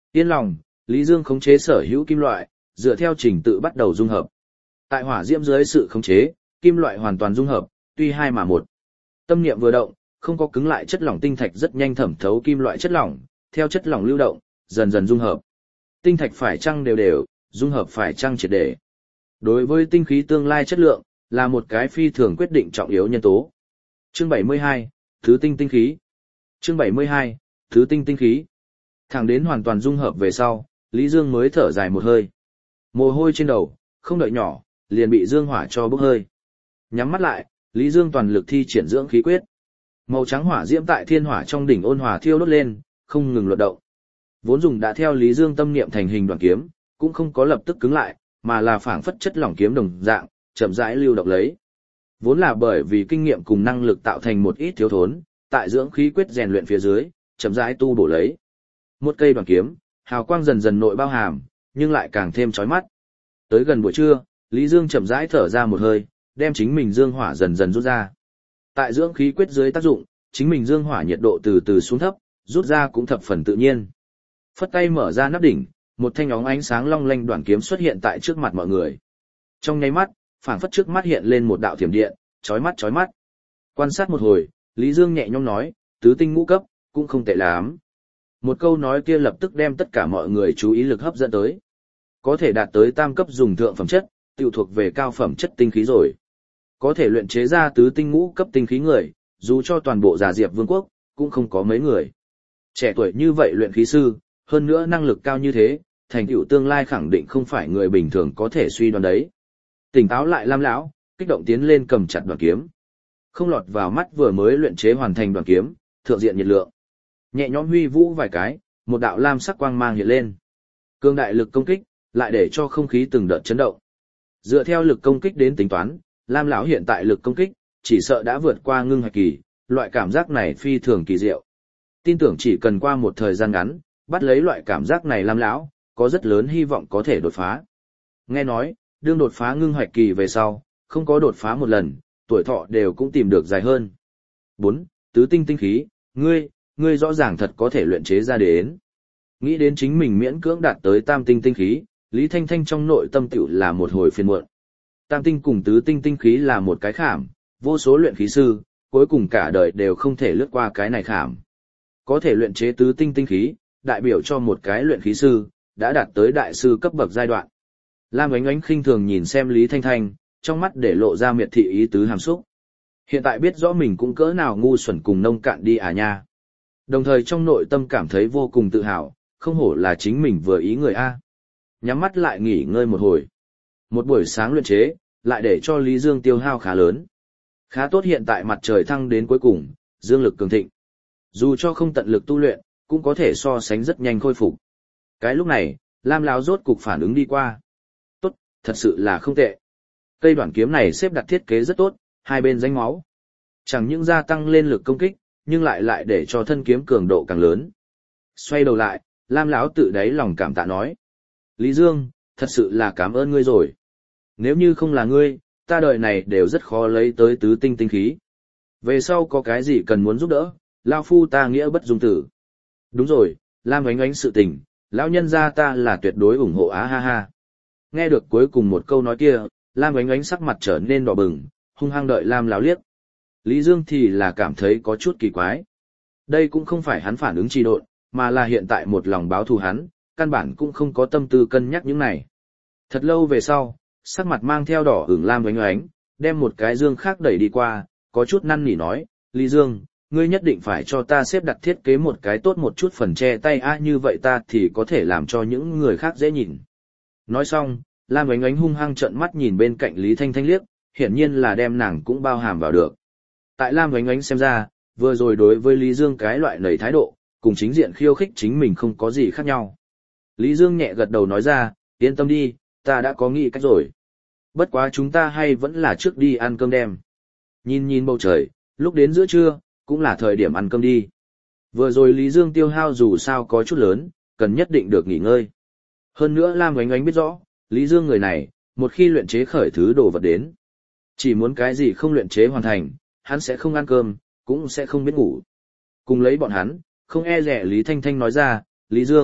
Yên lòng, Lý Dương khống chế sở hữu kim loại, dựa theo trình tự bắt đầu dung hợp. Tại hỏa diễm dưới sự khống chế, kim loại hoàn toàn dung hợp, tuy hai mà một. Tâm niệm vừa động, không có cứng lại chất lỏng tinh thạch rất nhanh thẩm thấu kim loại chất lỏng, theo chất lỏng lưu động, dần dần dung hợp. Tinh thạch phải chăng đều đều, dung hợp phải chăng triệt để. Đối với tinh khí tương lai chất lượng, là một cái phi thường quyết định trọng yếu nhân tố. Chương bảy mươi hai, Thứ tinh tinh khí. Chương bảy mươi hai, Thứ tinh tinh khí. Thẳng đến hoàn toàn dung hợp về sau, Lý Dương mới thở dài một hơi. Mồ hôi trên đầu, không đợi nhỏ, liền bị dương hỏa cho bốc hơi. Nhắm mắt lại, Lý Dương toàn lực thi triển dưỡng khí quyết. Màu trắng hỏa diễm tại thiên hỏa trong đỉnh ôn hòa thiêu đốt lên, không ngừng luận động. Vốn dùng đã theo Lý Dương tâm niệm thành hình đoàn kiếm, cũng không có lập tức cứng lại, mà là phảng phất chất lỏng kiếm đồng dạng, chậm rãi lưu động lấy. Vốn là bởi vì kinh nghiệm cùng năng lực tạo thành một ít thiếu thốn, tại dưỡng khí quyết rèn luyện phía dưới, chậm rãi tu bổ lấy. Một cây đoàn kiếm, hào quang dần dần nội bao hàm, nhưng lại càng thêm chói mắt. Tới gần buổi trưa, Lý Dương chậm rãi thở ra một hơi, đem chính mình dương hỏa dần dần rút ra. Tại dưỡng khí quyết dưới tác dụng, chính mình dương hỏa nhiệt độ từ từ xuống thấp, rút ra cũng thập phần tự nhiên. Phất tay mở ra nắp đỉnh, một thanh óng ánh sáng long lanh đoạn kiếm xuất hiện tại trước mặt mọi người. Trong nháy mắt, phảng phất trước mắt hiện lên một đạo thiểm điện, chói mắt chói mắt. Quan sát một hồi, Lý Dương nhẹ nhõm nói, tứ tinh ngũ cấp, cũng không tệ lắm. Một câu nói kia lập tức đem tất cả mọi người chú ý lực hấp dẫn tới. Có thể đạt tới tam cấp dùng thượng phẩm chất, tiểu thuộc về cao phẩm chất tinh khí rồi. Có thể luyện chế ra tứ tinh ngũ cấp tinh khí người, dù cho toàn bộ Già Diệp Vương quốc, cũng không có mấy người. Trẻ tuổi như vậy luyện khí sư, hơn nữa năng lực cao như thế, thành tựu tương lai khẳng định không phải người bình thường có thể suy đoán đấy. Tỉnh táo lại Lam lão, kích động tiến lên cầm chặt đoạn kiếm. Không lọt vào mắt vừa mới luyện chế hoàn thành đoạn kiếm, thượng diện nhiệt lượng. Nhẹ nhõm huy vũ vài cái, một đạo lam sắc quang mang hiện lên. Cương đại lực công kích, lại để cho không khí từng đợt chấn động. Dựa theo lực công kích đến tính toán, Lam lão hiện tại lực công kích, chỉ sợ đã vượt qua ngưng hạch kỳ, loại cảm giác này phi thường kỳ diệu. Tin tưởng chỉ cần qua một thời gian ngắn, bắt lấy loại cảm giác này Lam lão, có rất lớn hy vọng có thể đột phá. Nghe nói, đương đột phá ngưng hạch kỳ về sau, không có đột phá một lần, tuổi thọ đều cũng tìm được dài hơn. bốn. Tứ tinh tinh khí, ngươi, ngươi rõ ràng thật có thể luyện chế ra đến. Nghĩ đến chính mình miễn cưỡng đạt tới tam tinh tinh khí, Lý Thanh Thanh trong nội tâm tiểu là một hồi phiền muộn. Tam tinh cùng tứ tinh tinh khí là một cái khảm, vô số luyện khí sư, cuối cùng cả đời đều không thể lướt qua cái này khảm. Có thể luyện chế tứ tinh tinh khí, đại biểu cho một cái luyện khí sư, đã đạt tới đại sư cấp bậc giai đoạn. Lam Oánh Oánh khinh thường nhìn xem Lý Thanh Thanh, trong mắt để lộ ra miệt thị ý tứ hàm xúc. Hiện tại biết rõ mình cũng cỡ nào ngu xuẩn cùng nông cạn đi à nha. Đồng thời trong nội tâm cảm thấy vô cùng tự hào, không hổ là chính mình vừa ý người A. Nhắm mắt lại nghỉ ngơi một hồi. Một buổi sáng luyện chế, lại để cho Lý Dương tiêu hao khá lớn. Khá tốt hiện tại mặt trời thăng đến cuối cùng, dương lực cường thịnh. Dù cho không tận lực tu luyện, cũng có thể so sánh rất nhanh khôi phục. Cái lúc này, Lam lão rốt cục phản ứng đi qua. Tốt, thật sự là không tệ. Cây đoạn kiếm này xếp đặt thiết kế rất tốt, hai bên rãnh máu. Chẳng những gia tăng lên lực công kích, nhưng lại lại để cho thân kiếm cường độ càng lớn. Xoay đầu lại, Lam lão tự đáy lòng cảm tạ nói. Lý Dương, thật sự là cảm ơn ngươi rồi. Nếu như không là ngươi, ta đời này đều rất khó lấy tới tứ tinh tinh khí. Về sau có cái gì cần muốn giúp đỡ, lão phu ta nghĩa bất dung tử. Đúng rồi, Lam Oánh Oánh sự tình, lão nhân gia ta là tuyệt đối ủng hộ á ha ha. Nghe được cuối cùng một câu nói kia, Lam Oánh Oánh sắc mặt trở nên đỏ bừng, hung hăng đợi Lam lão liếc. Lý Dương thì là cảm thấy có chút kỳ quái. Đây cũng không phải hắn phản ứng trì độn, mà là hiện tại một lòng báo thù hắn, căn bản cũng không có tâm tư cân nhắc những này. Thật lâu về sau, sắc mặt mang theo đỏ ửng Lam Oánh Oánh, đem một cái dương khác đẩy đi qua, có chút năn nỉ nói, Lý Dương, ngươi nhất định phải cho ta xếp đặt thiết kế một cái tốt một chút phần che tay a, như vậy ta thì có thể làm cho những người khác dễ nhìn. Nói xong, Lam Oánh Oánh hung hăng trợn mắt nhìn bên cạnh Lý Thanh Thanh liếc, hiển nhiên là đem nàng cũng bao hàm vào được. Tại Lam Oánh Oánh xem ra, vừa rồi đối với Lý Dương cái loại nảy thái độ, cùng chính diện khiêu khích chính mình không có gì khác nhau. Lý Dương nhẹ gật đầu nói ra, yên tâm đi, ta đã có nghĩ cách rồi. Bất quá chúng ta hay vẫn là trước đi ăn cơm đem. Nhìn nhìn bầu trời, lúc đến giữa trưa, cũng là thời điểm ăn cơm đi. Vừa rồi Lý Dương tiêu hao dù sao có chút lớn, cần nhất định được nghỉ ngơi. Hơn nữa Lam Oánh Oánh biết rõ, Lý Dương người này, một khi luyện chế khởi thứ đồ vật đến. Chỉ muốn cái gì không luyện chế hoàn thành, hắn sẽ không ăn cơm, cũng sẽ không biết ngủ. Cùng lấy bọn hắn, không e rẻ Lý Thanh Thanh nói ra, Lý Dương,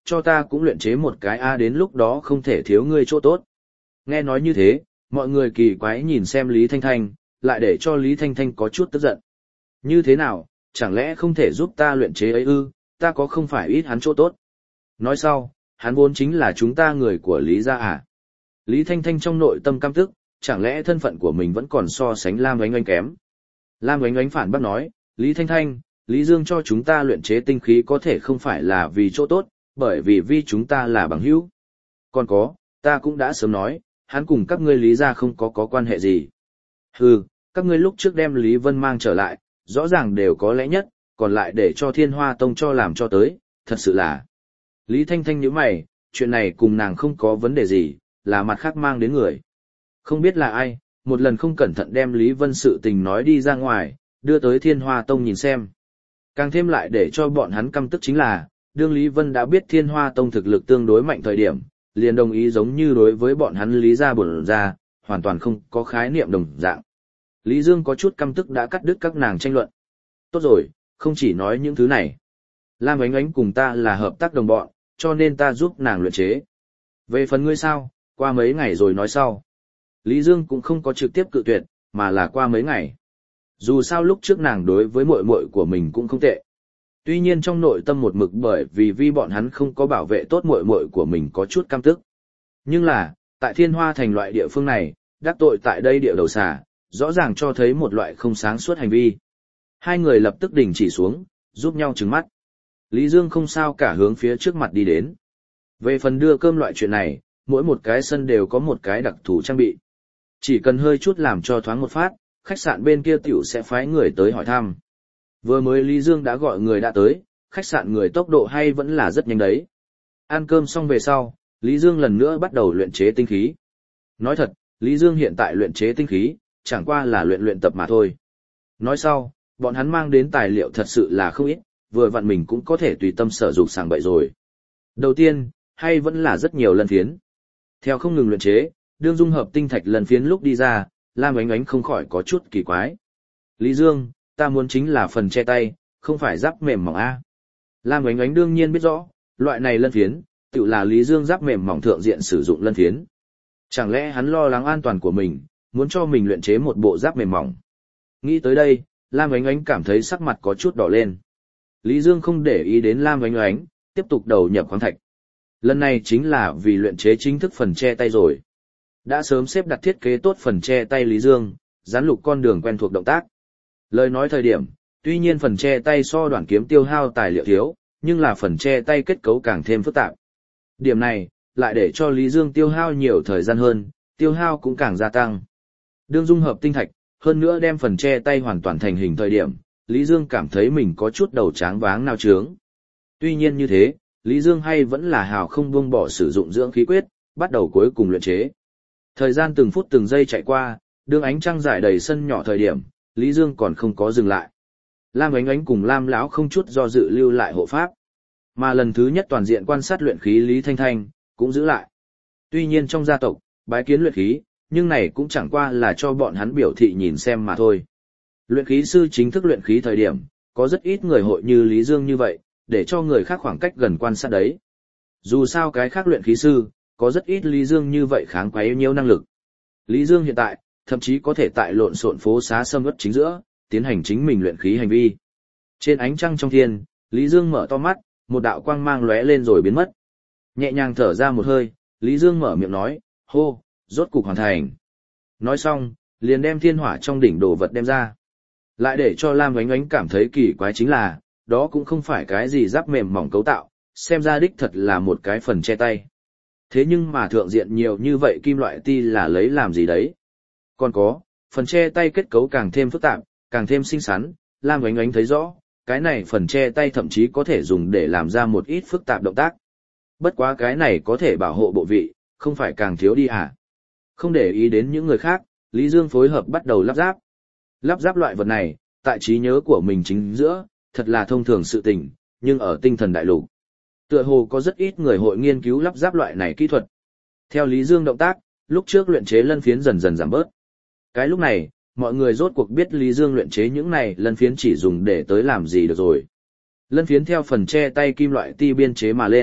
cho ta cũng luyện chế một cái a đến lúc đó không thể thiếu ngươi chỗ tốt. Nghe nói như thế, mọi người kỳ quái nhìn xem Lý Thanh Thanh, lại để cho Lý Thanh Thanh có chút tức giận. Như thế nào, chẳng lẽ không thể giúp ta luyện chế ấy ư, ta có không phải ít hắn chỗ tốt. Nói sau, hắn vốn chính là chúng ta người của Lý gia à. Lý Thanh Thanh trong nội tâm căm tức, chẳng lẽ thân phận của mình vẫn còn so sánh Lam Oánh Oánh kém. Lam Oánh Oánh phản bác nói, Lý Thanh Thanh, Lý Dương cho chúng ta luyện chế tinh khí có thể không phải là vì chỗ tốt, bởi vì vì chúng ta là bằng hữu. Còn có, ta cũng đã sớm nói, hắn cùng các ngươi Lý gia không có có quan hệ gì. Hừ, các ngươi lúc trước đem Lý Vân mang trở lại, rõ ràng đều có lẽ nhất, còn lại để cho Thiên Hoa Tông cho làm cho tới, thật sự là. Lý Thanh Thanh nhíu mày, chuyện này cùng nàng không có vấn đề gì, là mặt khác mang đến người. Không biết là ai, một lần không cẩn thận đem Lý Vân sự tình nói đi ra ngoài, đưa tới Thiên Hoa Tông nhìn xem. Càng thêm lại để cho bọn hắn căm tức chính là, đương Lý Vân đã biết Thiên Hoa Tông thực lực tương đối mạnh thời điểm, liền đồng ý giống như đối với bọn hắn Lý gia bổn ra, hoàn toàn không có khái niệm đồng dạng. Lý Dương có chút căm tức đã cắt đứt các nàng tranh luận. Tốt rồi, không chỉ nói những thứ này. Lam Oánh Oánh cùng ta là hợp tác đồng bọn, cho nên ta giúp nàng luyện chế. Về phần ngươi sao, qua mấy ngày rồi nói sau. Lý Dương cũng không có trực tiếp cự tuyệt, mà là qua mấy ngày. Dù sao lúc trước nàng đối với muội muội của mình cũng không tệ. Tuy nhiên trong nội tâm một mực bởi vì vi bọn hắn không có bảo vệ tốt muội muội của mình có chút căm tức. Nhưng là, tại Thiên Hoa thành loại địa phương này, đắc tội tại đây địa đầu xà, rõ ràng cho thấy một loại không sáng suốt hành vi. Hai người lập tức đình chỉ xuống, giúp nhau trừng mắt. Lý Dương không sao cả hướng phía trước mặt đi đến. Về phần đưa cơm loại chuyện này, mỗi một cái sân đều có một cái đặc thù trang bị. Chỉ cần hơi chút làm cho thoáng một phát, khách sạn bên kia tiểu sẽ phái người tới hỏi thăm. Vừa mới Lý Dương đã gọi người đã tới, khách sạn người tốc độ hay vẫn là rất nhanh đấy. Ăn cơm xong về sau, Lý Dương lần nữa bắt đầu luyện chế tinh khí. Nói thật, Lý Dương hiện tại luyện chế tinh khí, chẳng qua là luyện luyện tập mà thôi. Nói sau, bọn hắn mang đến tài liệu thật sự là không ít, vừa vặn mình cũng có thể tùy tâm sở dục sàng bậy rồi. Đầu tiên, hay vẫn là rất nhiều lân phiến. Theo không ngừng luyện chế, đương dung hợp tinh thạch lần phiến lúc đi ra, Lam Oánh Oánh không khỏi có chút kỳ quái. Lý Dương, ta muốn chính là phần che tay, không phải giáp mềm mỏng A. Lam Oánh Oánh đương nhiên biết rõ, loại này lân phiến, tự là Lý Dương giáp mềm mỏng thượng diện sử dụng lân phiến. Chẳng lẽ hắn lo lắng an toàn của mình, muốn cho mình luyện chế một bộ giáp mềm mỏng. Nghĩ tới đây, Lam Oánh Oánh cảm thấy sắc mặt có chút đỏ lên. Lý Dương không để ý đến Lam Oánh Oánh, tiếp tục đầu nhập khoáng thạch. Lần này chính là vì luyện chế chính thức phần che tay rồi. Đã sớm xếp đặt thiết kế tốt phần che tay Lý Dương, dán lục con đường quen thuộc động tác. Lời nói thời điểm, tuy nhiên phần che tay so đoạn kiếm tiêu hao tài liệu thiếu, nhưng là phần che tay kết cấu càng thêm phức tạp. Điểm này, lại để cho Lý Dương tiêu hao nhiều thời gian hơn, tiêu hao cũng càng gia tăng. Đương dung hợp tinh thạch, hơn nữa đem phần che tay hoàn toàn thành hình thời điểm, Lý Dương cảm thấy mình có chút đầu tráng váng nao trướng. Tuy nhiên như thế, Lý Dương hay vẫn là hào không buông bỏ sử dụng dưỡng khí quyết, bắt đầu cuối cùng luyện chế. Thời gian từng phút từng giây chạy qua, đương ánh trăng rải đầy sân nhỏ thời điểm, Lý Dương còn không có dừng lại. Lam Oánh Oánh cùng Lam lão không chút do dự lưu lại hộ pháp. Mà lần thứ nhất toàn diện quan sát luyện khí Lý Thanh Thanh, cũng giữ lại. Tuy nhiên trong gia tộc, bái kiến luyện khí, nhưng này cũng chẳng qua là cho bọn hắn biểu thị nhìn xem mà thôi. Luyện khí sư chính thức luyện khí thời điểm, có rất ít người hội như Lý Dương như vậy, để cho người khác khoảng cách gần quan sát đấy. Dù sao cái khác luyện khí sư, có rất ít Lý Dương như vậy kháng quấy nhiều năng lực. Lý Dương hiện tại, thậm chí có thể tại lộn xộn phố xá sâm uất chính giữa, tiến hành chính mình luyện khí hành vi. Trên ánh trăng trong thiên, Lý Dương mở to mắt, một đạo quang mang lóe lên rồi biến mất. Nhẹ nhàng thở ra một hơi, Lý Dương mở miệng nói, hô, rốt cục hoàn thành. Nói xong, liền đem thiên hỏa trong đỉnh đồ vật đem ra. Lại để cho Lam Oánh Oánh cảm thấy kỳ quái chính là, đó cũng không phải cái gì giáp mềm mỏng cấu tạo, xem ra đích thật là một cái phần che tay. Thế nhưng mà thượng diện nhiều như vậy kim loại ti là lấy làm gì đấy? Còn có, phần che tay kết cấu càng thêm phức tạp, càng thêm xinh xắn, Lam Oánh Oánh thấy rõ, cái này phần che tay thậm chí có thể dùng để làm ra một ít phức tạp động tác. Bất quá cái này có thể bảo hộ bộ vị, không phải càng thiếu đi à? Không để ý đến những người khác, Lý Dương phối hợp bắt đầu lắp ráp. Lắp ráp loại vật này, tại trí nhớ của mình chính giữa, thật là thông thường sự tình, nhưng ở tinh thần đại lục, tựa hồ có rất ít người hội nghiên cứu lắp ráp loại này kỹ thuật. Theo Lý Dương động tác, lúc trước luyện chế lân phiến dần dần giảm bớt. Cái lúc này, mọi người rốt cuộc biết Lý Dương luyện chế những này lân phiến chỉ dùng để tới làm gì được rồi. Lân phiến theo phần che tay kim loại ti biên chế mà lên,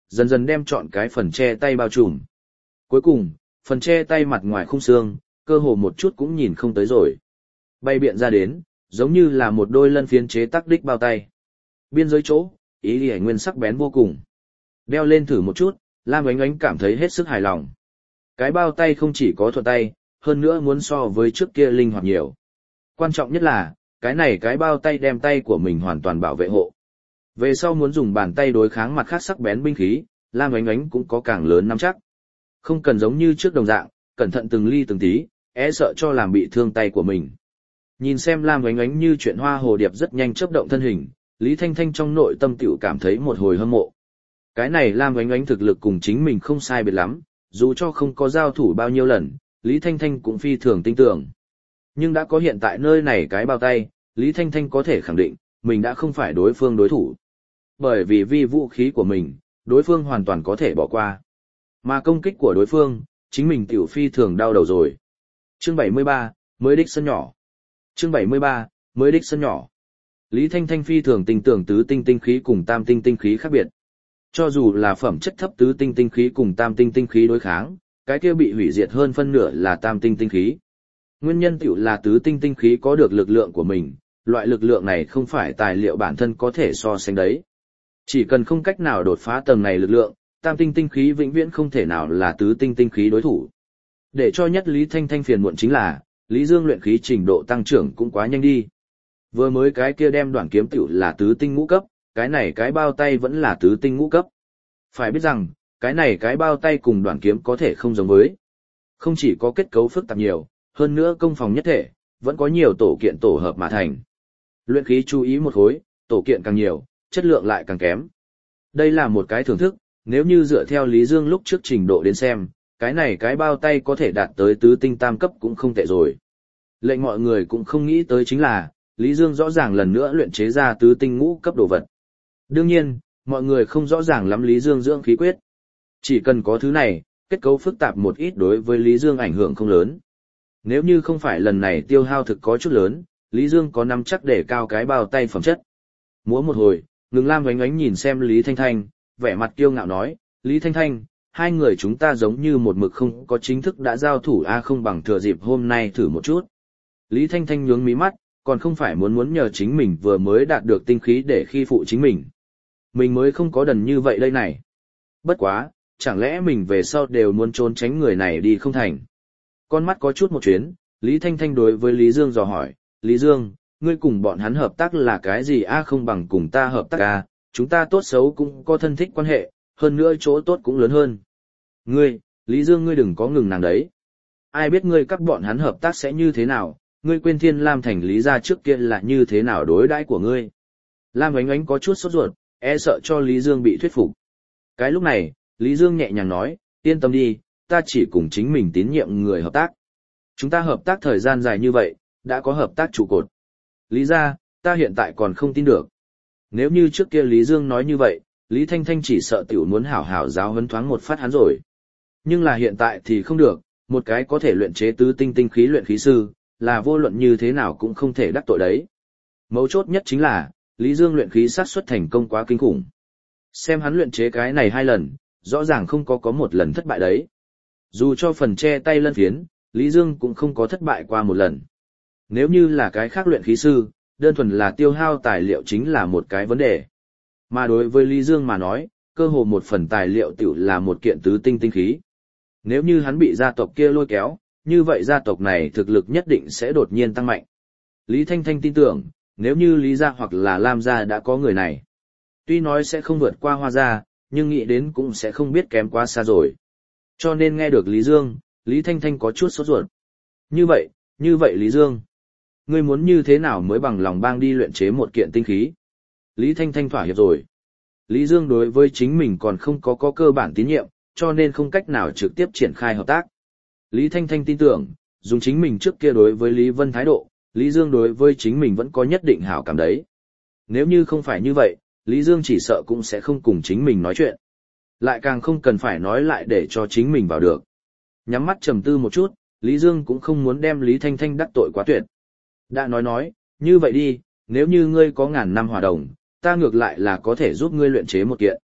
dần dần đem trọn cái phần che tay bao trùm. Cuối cùng, phần che tay mặt ngoài khung xương, cơ hồ một chút cũng nhìn không tới rồi. Bay biện ra đến, giống như là một đôi lân phiến chế tác đích bao tay. Biên giới chỗ, ý lìa nguyên sắc bén vô cùng. Đeo lên thử một chút, Lam Oánh Oánh cảm thấy hết sức hài lòng. Cái bao tay không chỉ có thuận tay, hơn nữa muốn so với trước kia linh hoạt nhiều. Quan trọng nhất là, cái này cái bao tay đem tay của mình hoàn toàn bảo vệ hộ. Về sau muốn dùng bàn tay đối kháng mặt khác sắc bén binh khí, Lam Oánh Oánh cũng có càng lớn nắm chắc. Không cần giống như trước đồng dạng, cẩn thận từng ly từng tí, e sợ cho làm bị thương tay của mình. Nhìn xem Lam Oánh Oánh như chuyện hoa hồ điệp rất nhanh chớp động thân hình, Lý Thanh Thanh trong nội tâm tiểu cảm thấy một hồi hâm mộ. Cái này Lam Oánh Oánh thực lực cùng chính mình không sai biệt lắm, dù cho không có giao thủ bao nhiêu lần, Lý Thanh Thanh cũng phi thường tin tưởng. Nhưng đã có hiện tại nơi này cái bao tay, Lý Thanh Thanh có thể khẳng định, mình đã không phải đối phương đối thủ. Bởi vì vi vũ khí của mình, đối phương hoàn toàn có thể bỏ qua. Mà công kích của đối phương, chính mình tiểu phi thường đau đầu rồi. Chương bảy mươi ba, mới đích sân nhỏ. Chương bảy mươi ba, mới đích sân nhỏ. Lý Thanh Thanh phi thường tin tưởng tứ tinh tinh khí cùng tam tinh tinh khí khác biệt. Cho dù là phẩm chất thấp tứ tinh tinh khí cùng tam tinh tinh khí đối kháng, cái kia bị hủy diệt hơn phân nửa là tam tinh tinh khí. Nguyên nhân tiểu là tứ tinh tinh khí có được lực lượng của mình, loại lực lượng này không phải tài liệu bản thân có thể so sánh đấy. Chỉ cần không cách nào đột phá tầng này lực lượng, tam tinh tinh khí vĩnh viễn không thể nào là tứ tinh tinh khí đối thủ. Để cho nhất Lý Thanh Thanh phiền muộn chính là, Lý Dương luyện khí trình độ tăng trưởng cũng quá nhanh đi. Vừa mới cái kia đem đoạn kiếm tiểu là tứ tinh ngũ cấp, cái này cái bao tay vẫn là tứ tinh ngũ cấp. Phải biết rằng, cái này cái bao tay cùng đoạn kiếm có thể không giống với. Không chỉ có kết cấu phức tạp nhiều, hơn nữa công phòng nhất thể, vẫn có nhiều tổ kiện tổ hợp mà thành. Luyện khí chú ý một khối, tổ kiện càng nhiều, chất lượng lại càng kém. Đây là một cái thưởng thức, nếu như dựa theo Lý Dương lúc trước trình độ đến xem, cái này cái bao tay có thể đạt tới tứ tinh tam cấp cũng không tệ rồi. Lệnh mọi người cũng không nghĩ tới chính là, Lý Dương rõ ràng lần nữa luyện chế ra tứ tinh ngũ cấp đồ vật. Đương nhiên, mọi người không rõ ràng lắm Lý Dương dưỡng khí quyết. Chỉ cần có thứ này, kết cấu phức tạp một ít đối với Lý Dương ảnh hưởng không lớn. Nếu như không phải lần này tiêu hao thực có chút lớn, Lý Dương có nắm chắc để cao cái bao tay phẩm chất. Múa một hồi, ngừng Lam Oánh Oánh nhìn xem Lý Thanh Thanh, vẻ mặt kiêu ngạo nói, Lý Thanh Thanh, hai người chúng ta giống như một mực không có chính thức đã giao thủ a không bằng thừa dịp hôm nay thử một chút. Lý Thanh Thanh nhướng mí mắt, còn không phải muốn muốn nhờ chính mình vừa mới đạt được tinh khí để khi phụ chính mình. Mình mới không có đần như vậy đây này. Bất quá, chẳng lẽ mình về sau đều muốn trốn tránh người này đi không thành. Con mắt có chút một chuyến, Lý Thanh Thanh đối với Lý Dương dò hỏi, Lý Dương, ngươi cùng bọn hắn hợp tác là cái gì a không bằng cùng ta hợp tác a, chúng ta tốt xấu cũng có thân thích quan hệ, hơn nữa chỗ tốt cũng lớn hơn. Ngươi, Lý Dương ngươi đừng có ngừng nàng đấy. Ai biết ngươi các bọn hắn hợp tác sẽ như thế nào, ngươi quên Thiên Lam thành Lý gia trước kia là như thế nào đối đãi của ngươi. Lam Oánh Oánh có chút sốt ruột, e sợ cho Lý Dương bị thuyết phục. Cái lúc này, Lý Dương nhẹ nhàng nói, yên tâm đi, ta chỉ cùng chính mình tín nhiệm người hợp tác. Chúng ta hợp tác thời gian dài như vậy, đã có hợp tác trụ cột. Lý gia, ta hiện tại còn không tin được. Nếu như trước kia Lý Dương nói như vậy, Lý Thanh Thanh chỉ sợ tiểu muốn hảo hảo giáo huấn thoáng một phát hắn rồi. Nhưng là hiện tại thì không được, một cái có thể luyện chế tứ tinh tinh khí luyện khí sư, là vô luận như thế nào cũng không thể đắc tội đấy. Mấu chốt nhất chính là, Lý Dương luyện khí sát suất thành công quá kinh khủng. Xem hắn luyện chế cái này hai lần, rõ ràng không có có một lần thất bại đấy. Dù cho phần che tay lân phiến, Lý Dương cũng không có thất bại qua một lần. Nếu như là cái khác luyện khí sư, đơn thuần là tiêu hao tài liệu chính là một cái vấn đề. Mà đối với Lý Dương mà nói, cơ hồ một phần tài liệu tiểu là một kiện tứ tinh tinh khí. Nếu như hắn bị gia tộc kia lôi kéo, như vậy gia tộc này thực lực nhất định sẽ đột nhiên tăng mạnh. Lý Thanh Thanh tin tưởng, nếu như Lý gia hoặc là Lam gia đã có người này, tuy nói sẽ không vượt qua Hoa gia, nhưng nghĩ đến cũng sẽ không biết kém quá xa rồi. Cho nên nghe được Lý Dương, Lý Thanh Thanh có chút sốt ruột. Như vậy, như vậy Lý Dương, ngươi muốn như thế nào mới bằng lòng bang đi luyện chế một kiện tinh khí? Lý Thanh Thanh thỏa hiệp rồi. Lý Dương đối với chính mình còn không có có cơ bản tín nhiệm, cho nên không cách nào trực tiếp triển khai hợp tác. Lý Thanh Thanh tin tưởng, dùng chính mình trước kia đối với Lý Vân thái độ, Lý Dương đối với chính mình vẫn có nhất định hảo cảm đấy. Nếu như không phải như vậy, Lý Dương chỉ sợ cũng sẽ không cùng chính mình nói chuyện. Lại càng không cần phải nói lại để cho chính mình vào được. Nhắm mắt trầm tư một chút, Lý Dương cũng không muốn đem Lý Thanh Thanh đắc tội quá tuyệt. Đã nói nói, như vậy đi, nếu như ngươi có ngàn năm hòa đồng, ta ngược lại là có thể giúp ngươi luyện chế một kiện.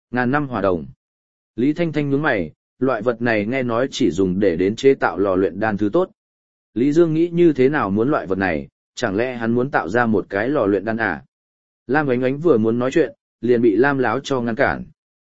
Ngàn năm hỏa đồng. Lý Thanh Thanh nhướng mày, loại vật này nghe nói chỉ dùng để đến chế tạo lò luyện đan thứ tốt. Lý Dương nghĩ như thế nào muốn loại vật này, chẳng lẽ hắn muốn tạo ra một cái lò luyện đan à? Lam Oánh Oánh vừa muốn nói chuyện, liền bị Lam Láo cho ngăn cản.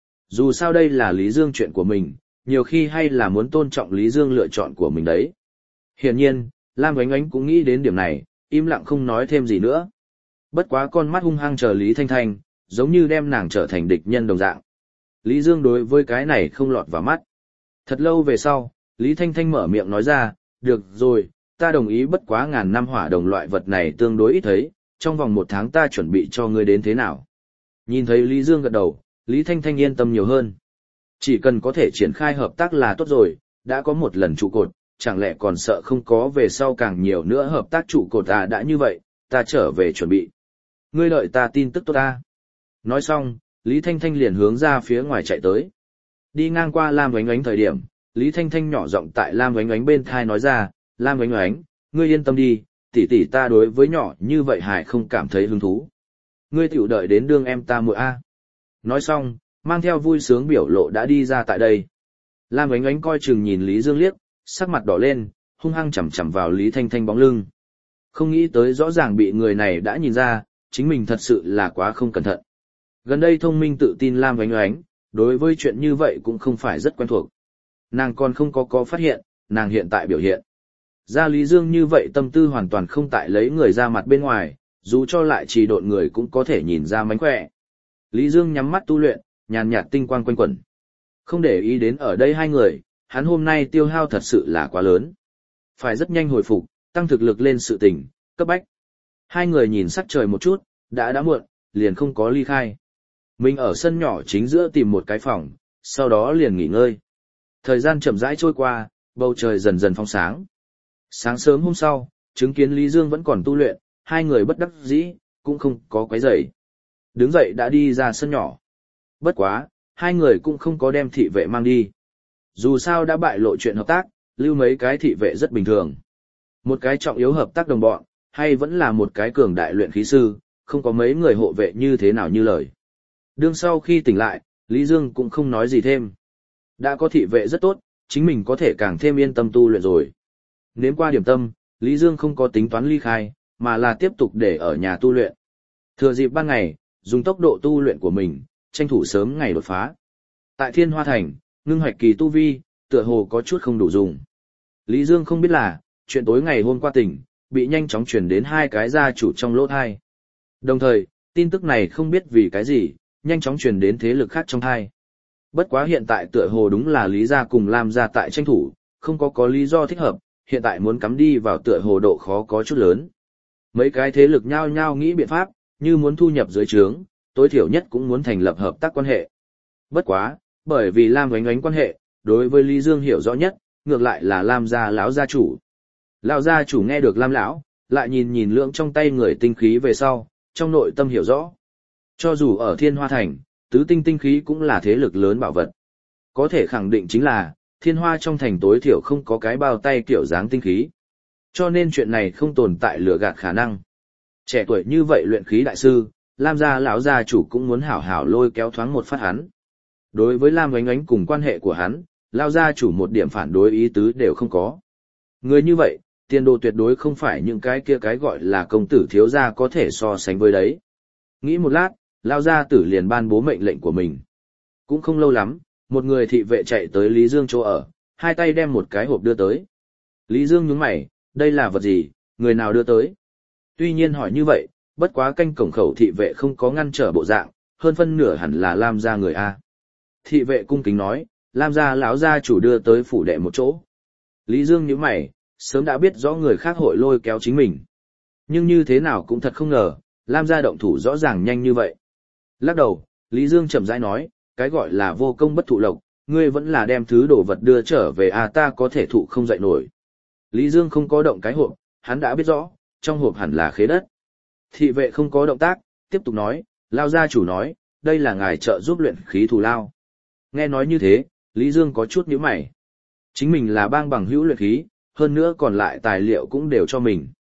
Dù sao đây là Lý Dương chuyện của mình, nhiều khi hay là muốn tôn trọng Lý Dương lựa chọn của mình đấy. Hiển nhiên, Lam Oánh Oánh cũng nghĩ đến điểm này, im lặng không nói thêm gì nữa. Bất quá con mắt hung hăng chờ Lý Thanh Thanh, giống như đem nàng trở thành địch nhân đồng dạng. Lý Dương đối với cái này không lọt vào mắt. Thật lâu về sau, Lý Thanh Thanh mở miệng nói ra, được rồi, ta đồng ý bất quá ngàn năm hỏa đồng loại vật này tương đối ít thấy, trong vòng một tháng ta chuẩn bị cho ngươi đến thế nào. Nhìn thấy Lý Dương gật đầu, Lý Thanh Thanh yên tâm nhiều hơn. Chỉ cần có thể triển khai hợp tác là tốt rồi, đã có một lần trụ cột, chẳng lẽ còn sợ không có về sau càng nhiều nữa hợp tác trụ cột à, đã như vậy, ta trở về chuẩn bị. Ngươi đợi ta tin tức tốt ta. Nói xong, Lý Thanh Thanh liền hướng ra phía ngoài chạy tới. Đi ngang qua Lam Oánh Oánh thời điểm, Lý Thanh Thanh nhỏ giọng tại Lam Oánh Oánh bên thai nói ra, Lam Oánh Oánh, ngươi yên tâm đi, tỷ tỷ ta đối với nhỏ như vậy Hải không cảm thấy hứng thú. Ngươi tiểu đợi đến đương em ta muội a. Nói xong, mang theo vui sướng biểu lộ đã đi ra tại đây. Lam Oánh Oánh coi chừng nhìn Lý Dương liếc, sắc mặt đỏ lên, hung hăng chằm chằm vào Lý Thanh Thanh bóng lưng. Không nghĩ tới rõ ràng bị người này đã nhìn ra, chính mình thật sự là quá không cẩn thận. Gần đây thông minh tự tin Lam Oánh Oánh, đối với chuyện như vậy cũng không phải rất quen thuộc. Nàng còn không có có phát hiện, nàng hiện tại biểu hiện. Ra Lý Dương như vậy tâm tư hoàn toàn không tại lấy người ra mặt bên ngoài, dù cho lại trì độn người cũng có thể nhìn ra mánh khỏe. Lý Dương nhắm mắt tu luyện, nhàn nhạt tinh quang quanh quẩn. Không để ý đến ở đây hai người, hắn hôm nay tiêu hao thật sự là quá lớn. Phải rất nhanh hồi phục, tăng thực lực lên sự tình, cấp bách. Hai người nhìn sắc trời một chút, đã đã muộn, liền không có ly khai. Mình ở sân nhỏ chính giữa tìm một cái phòng, sau đó liền nghỉ ngơi. Thời gian chậm rãi trôi qua, bầu trời dần dần phong sáng. Sáng sớm hôm sau, chứng kiến Lý Dương vẫn còn tu luyện, hai người bất đắc dĩ, cũng không có quấy rầy. Đứng dậy đã đi ra sân nhỏ. Bất quá, hai người cũng không có đem thị vệ mang đi. Dù sao đã bại lộ chuyện hợp tác, lưu mấy cái thị vệ rất bình thường. Một cái trọng yếu hợp tác đồng bọn, hay vẫn là một cái cường đại luyện khí sư, không có mấy người hộ vệ như thế nào như lời. Đương sau khi tỉnh lại, Lý Dương cũng không nói gì thêm. Đã có thị vệ rất tốt, chính mình có thể càng thêm yên tâm tu luyện rồi. Nếm qua điểm tâm, Lý Dương không có tính toán ly khai, mà là tiếp tục để ở nhà tu luyện. Thừa dịp ban ngày, dùng tốc độ tu luyện của mình, tranh thủ sớm ngày đột phá. Tại Thiên Hoa Thành, ngưng hoạch kỳ tu vi, tựa hồ có chút không đủ dùng. Lý Dương không biết là, chuyện tối ngày hôm qua tỉnh, bị nhanh chóng truyền đến hai cái gia chủ trong lỗ thai. Đồng thời, tin tức này không biết vì cái gì, nhanh chóng truyền đến thế lực khác trong thai. Bất quá hiện tại tựa hồ đúng là Lý gia cùng Lam gia tại tranh thủ, không có có lý do thích hợp, hiện tại muốn cắm đi vào tựa hồ độ khó có chút lớn. Mấy cái thế lực nhao nhao nghĩ biện pháp, như muốn thu nhập dưới trướng, tối thiểu nhất cũng muốn thành lập hợp tác quan hệ. Bất quá, bởi vì Lam Oánh Oánh quan hệ, đối với Lý Dương hiểu rõ nhất, ngược lại là Lam gia lão gia chủ. Lão gia chủ nghe được Lam lão, lại nhìn nhìn lượng trong tay người tinh khí về sau, trong nội tâm hiểu rõ. Cho dù ở Thiên Hoa Thành, tứ tinh tinh khí cũng là thế lực lớn bảo vật. Có thể khẳng định chính là, Thiên Hoa trong thành tối thiểu không có cái bao tay kiểu dáng tinh khí. Cho nên chuyện này không tồn tại lừa gạt khả năng. Trẻ tuổi như vậy luyện khí đại sư, Lam gia lão gia chủ cũng muốn hảo hảo lôi kéo thoáng một phát hắn. Đối với Lam Oánh Oánh cùng quan hệ của hắn, lão gia chủ một điểm phản đối ý tứ đều không có. Người như vậy, tiền đồ tuyệt đối không phải những cái kia cái gọi là công tử thiếu gia có thể so sánh với đấy. Nghĩ một lát, lão gia tử liền ban bố mệnh lệnh của mình. Cũng không lâu lắm, một người thị vệ chạy tới Lý Dương chỗ ở, hai tay đem một cái hộp đưa tới. Lý Dương nhướng mày, đây là vật gì, người nào đưa tới? Tuy nhiên hỏi như vậy, bất quá canh cổng khẩu thị vệ không có ngăn trở bộ dạng, hơn phân nửa hẳn là Lam gia người A. Thị vệ cung kính nói, Lam gia lão gia chủ đưa tới phủ đệ một chỗ. Lý Dương nhíu mày, sớm đã biết rõ người khác hội lôi kéo chính mình. Nhưng như thế nào cũng thật không ngờ, Lam gia động thủ rõ ràng nhanh như vậy. Lắc đầu, Lý Dương chậm rãi nói, cái gọi là vô công bất thụ lộc, ngươi vẫn là đem thứ đồ vật đưa trở về à, ta có thể thụ không dậy nổi. Lý Dương không có động cái hộp, hắn đã biết rõ, trong hộp hẳn là khế đất. Thị vệ không có động tác, tiếp tục nói, Lao gia chủ nói, đây là ngài trợ giúp luyện khí thù lao. Nghe nói như thế, Lý Dương có chút nhíu mày. Chính mình là bang bằng hữu luyện khí, hơn nữa còn lại tài liệu cũng đều cho mình.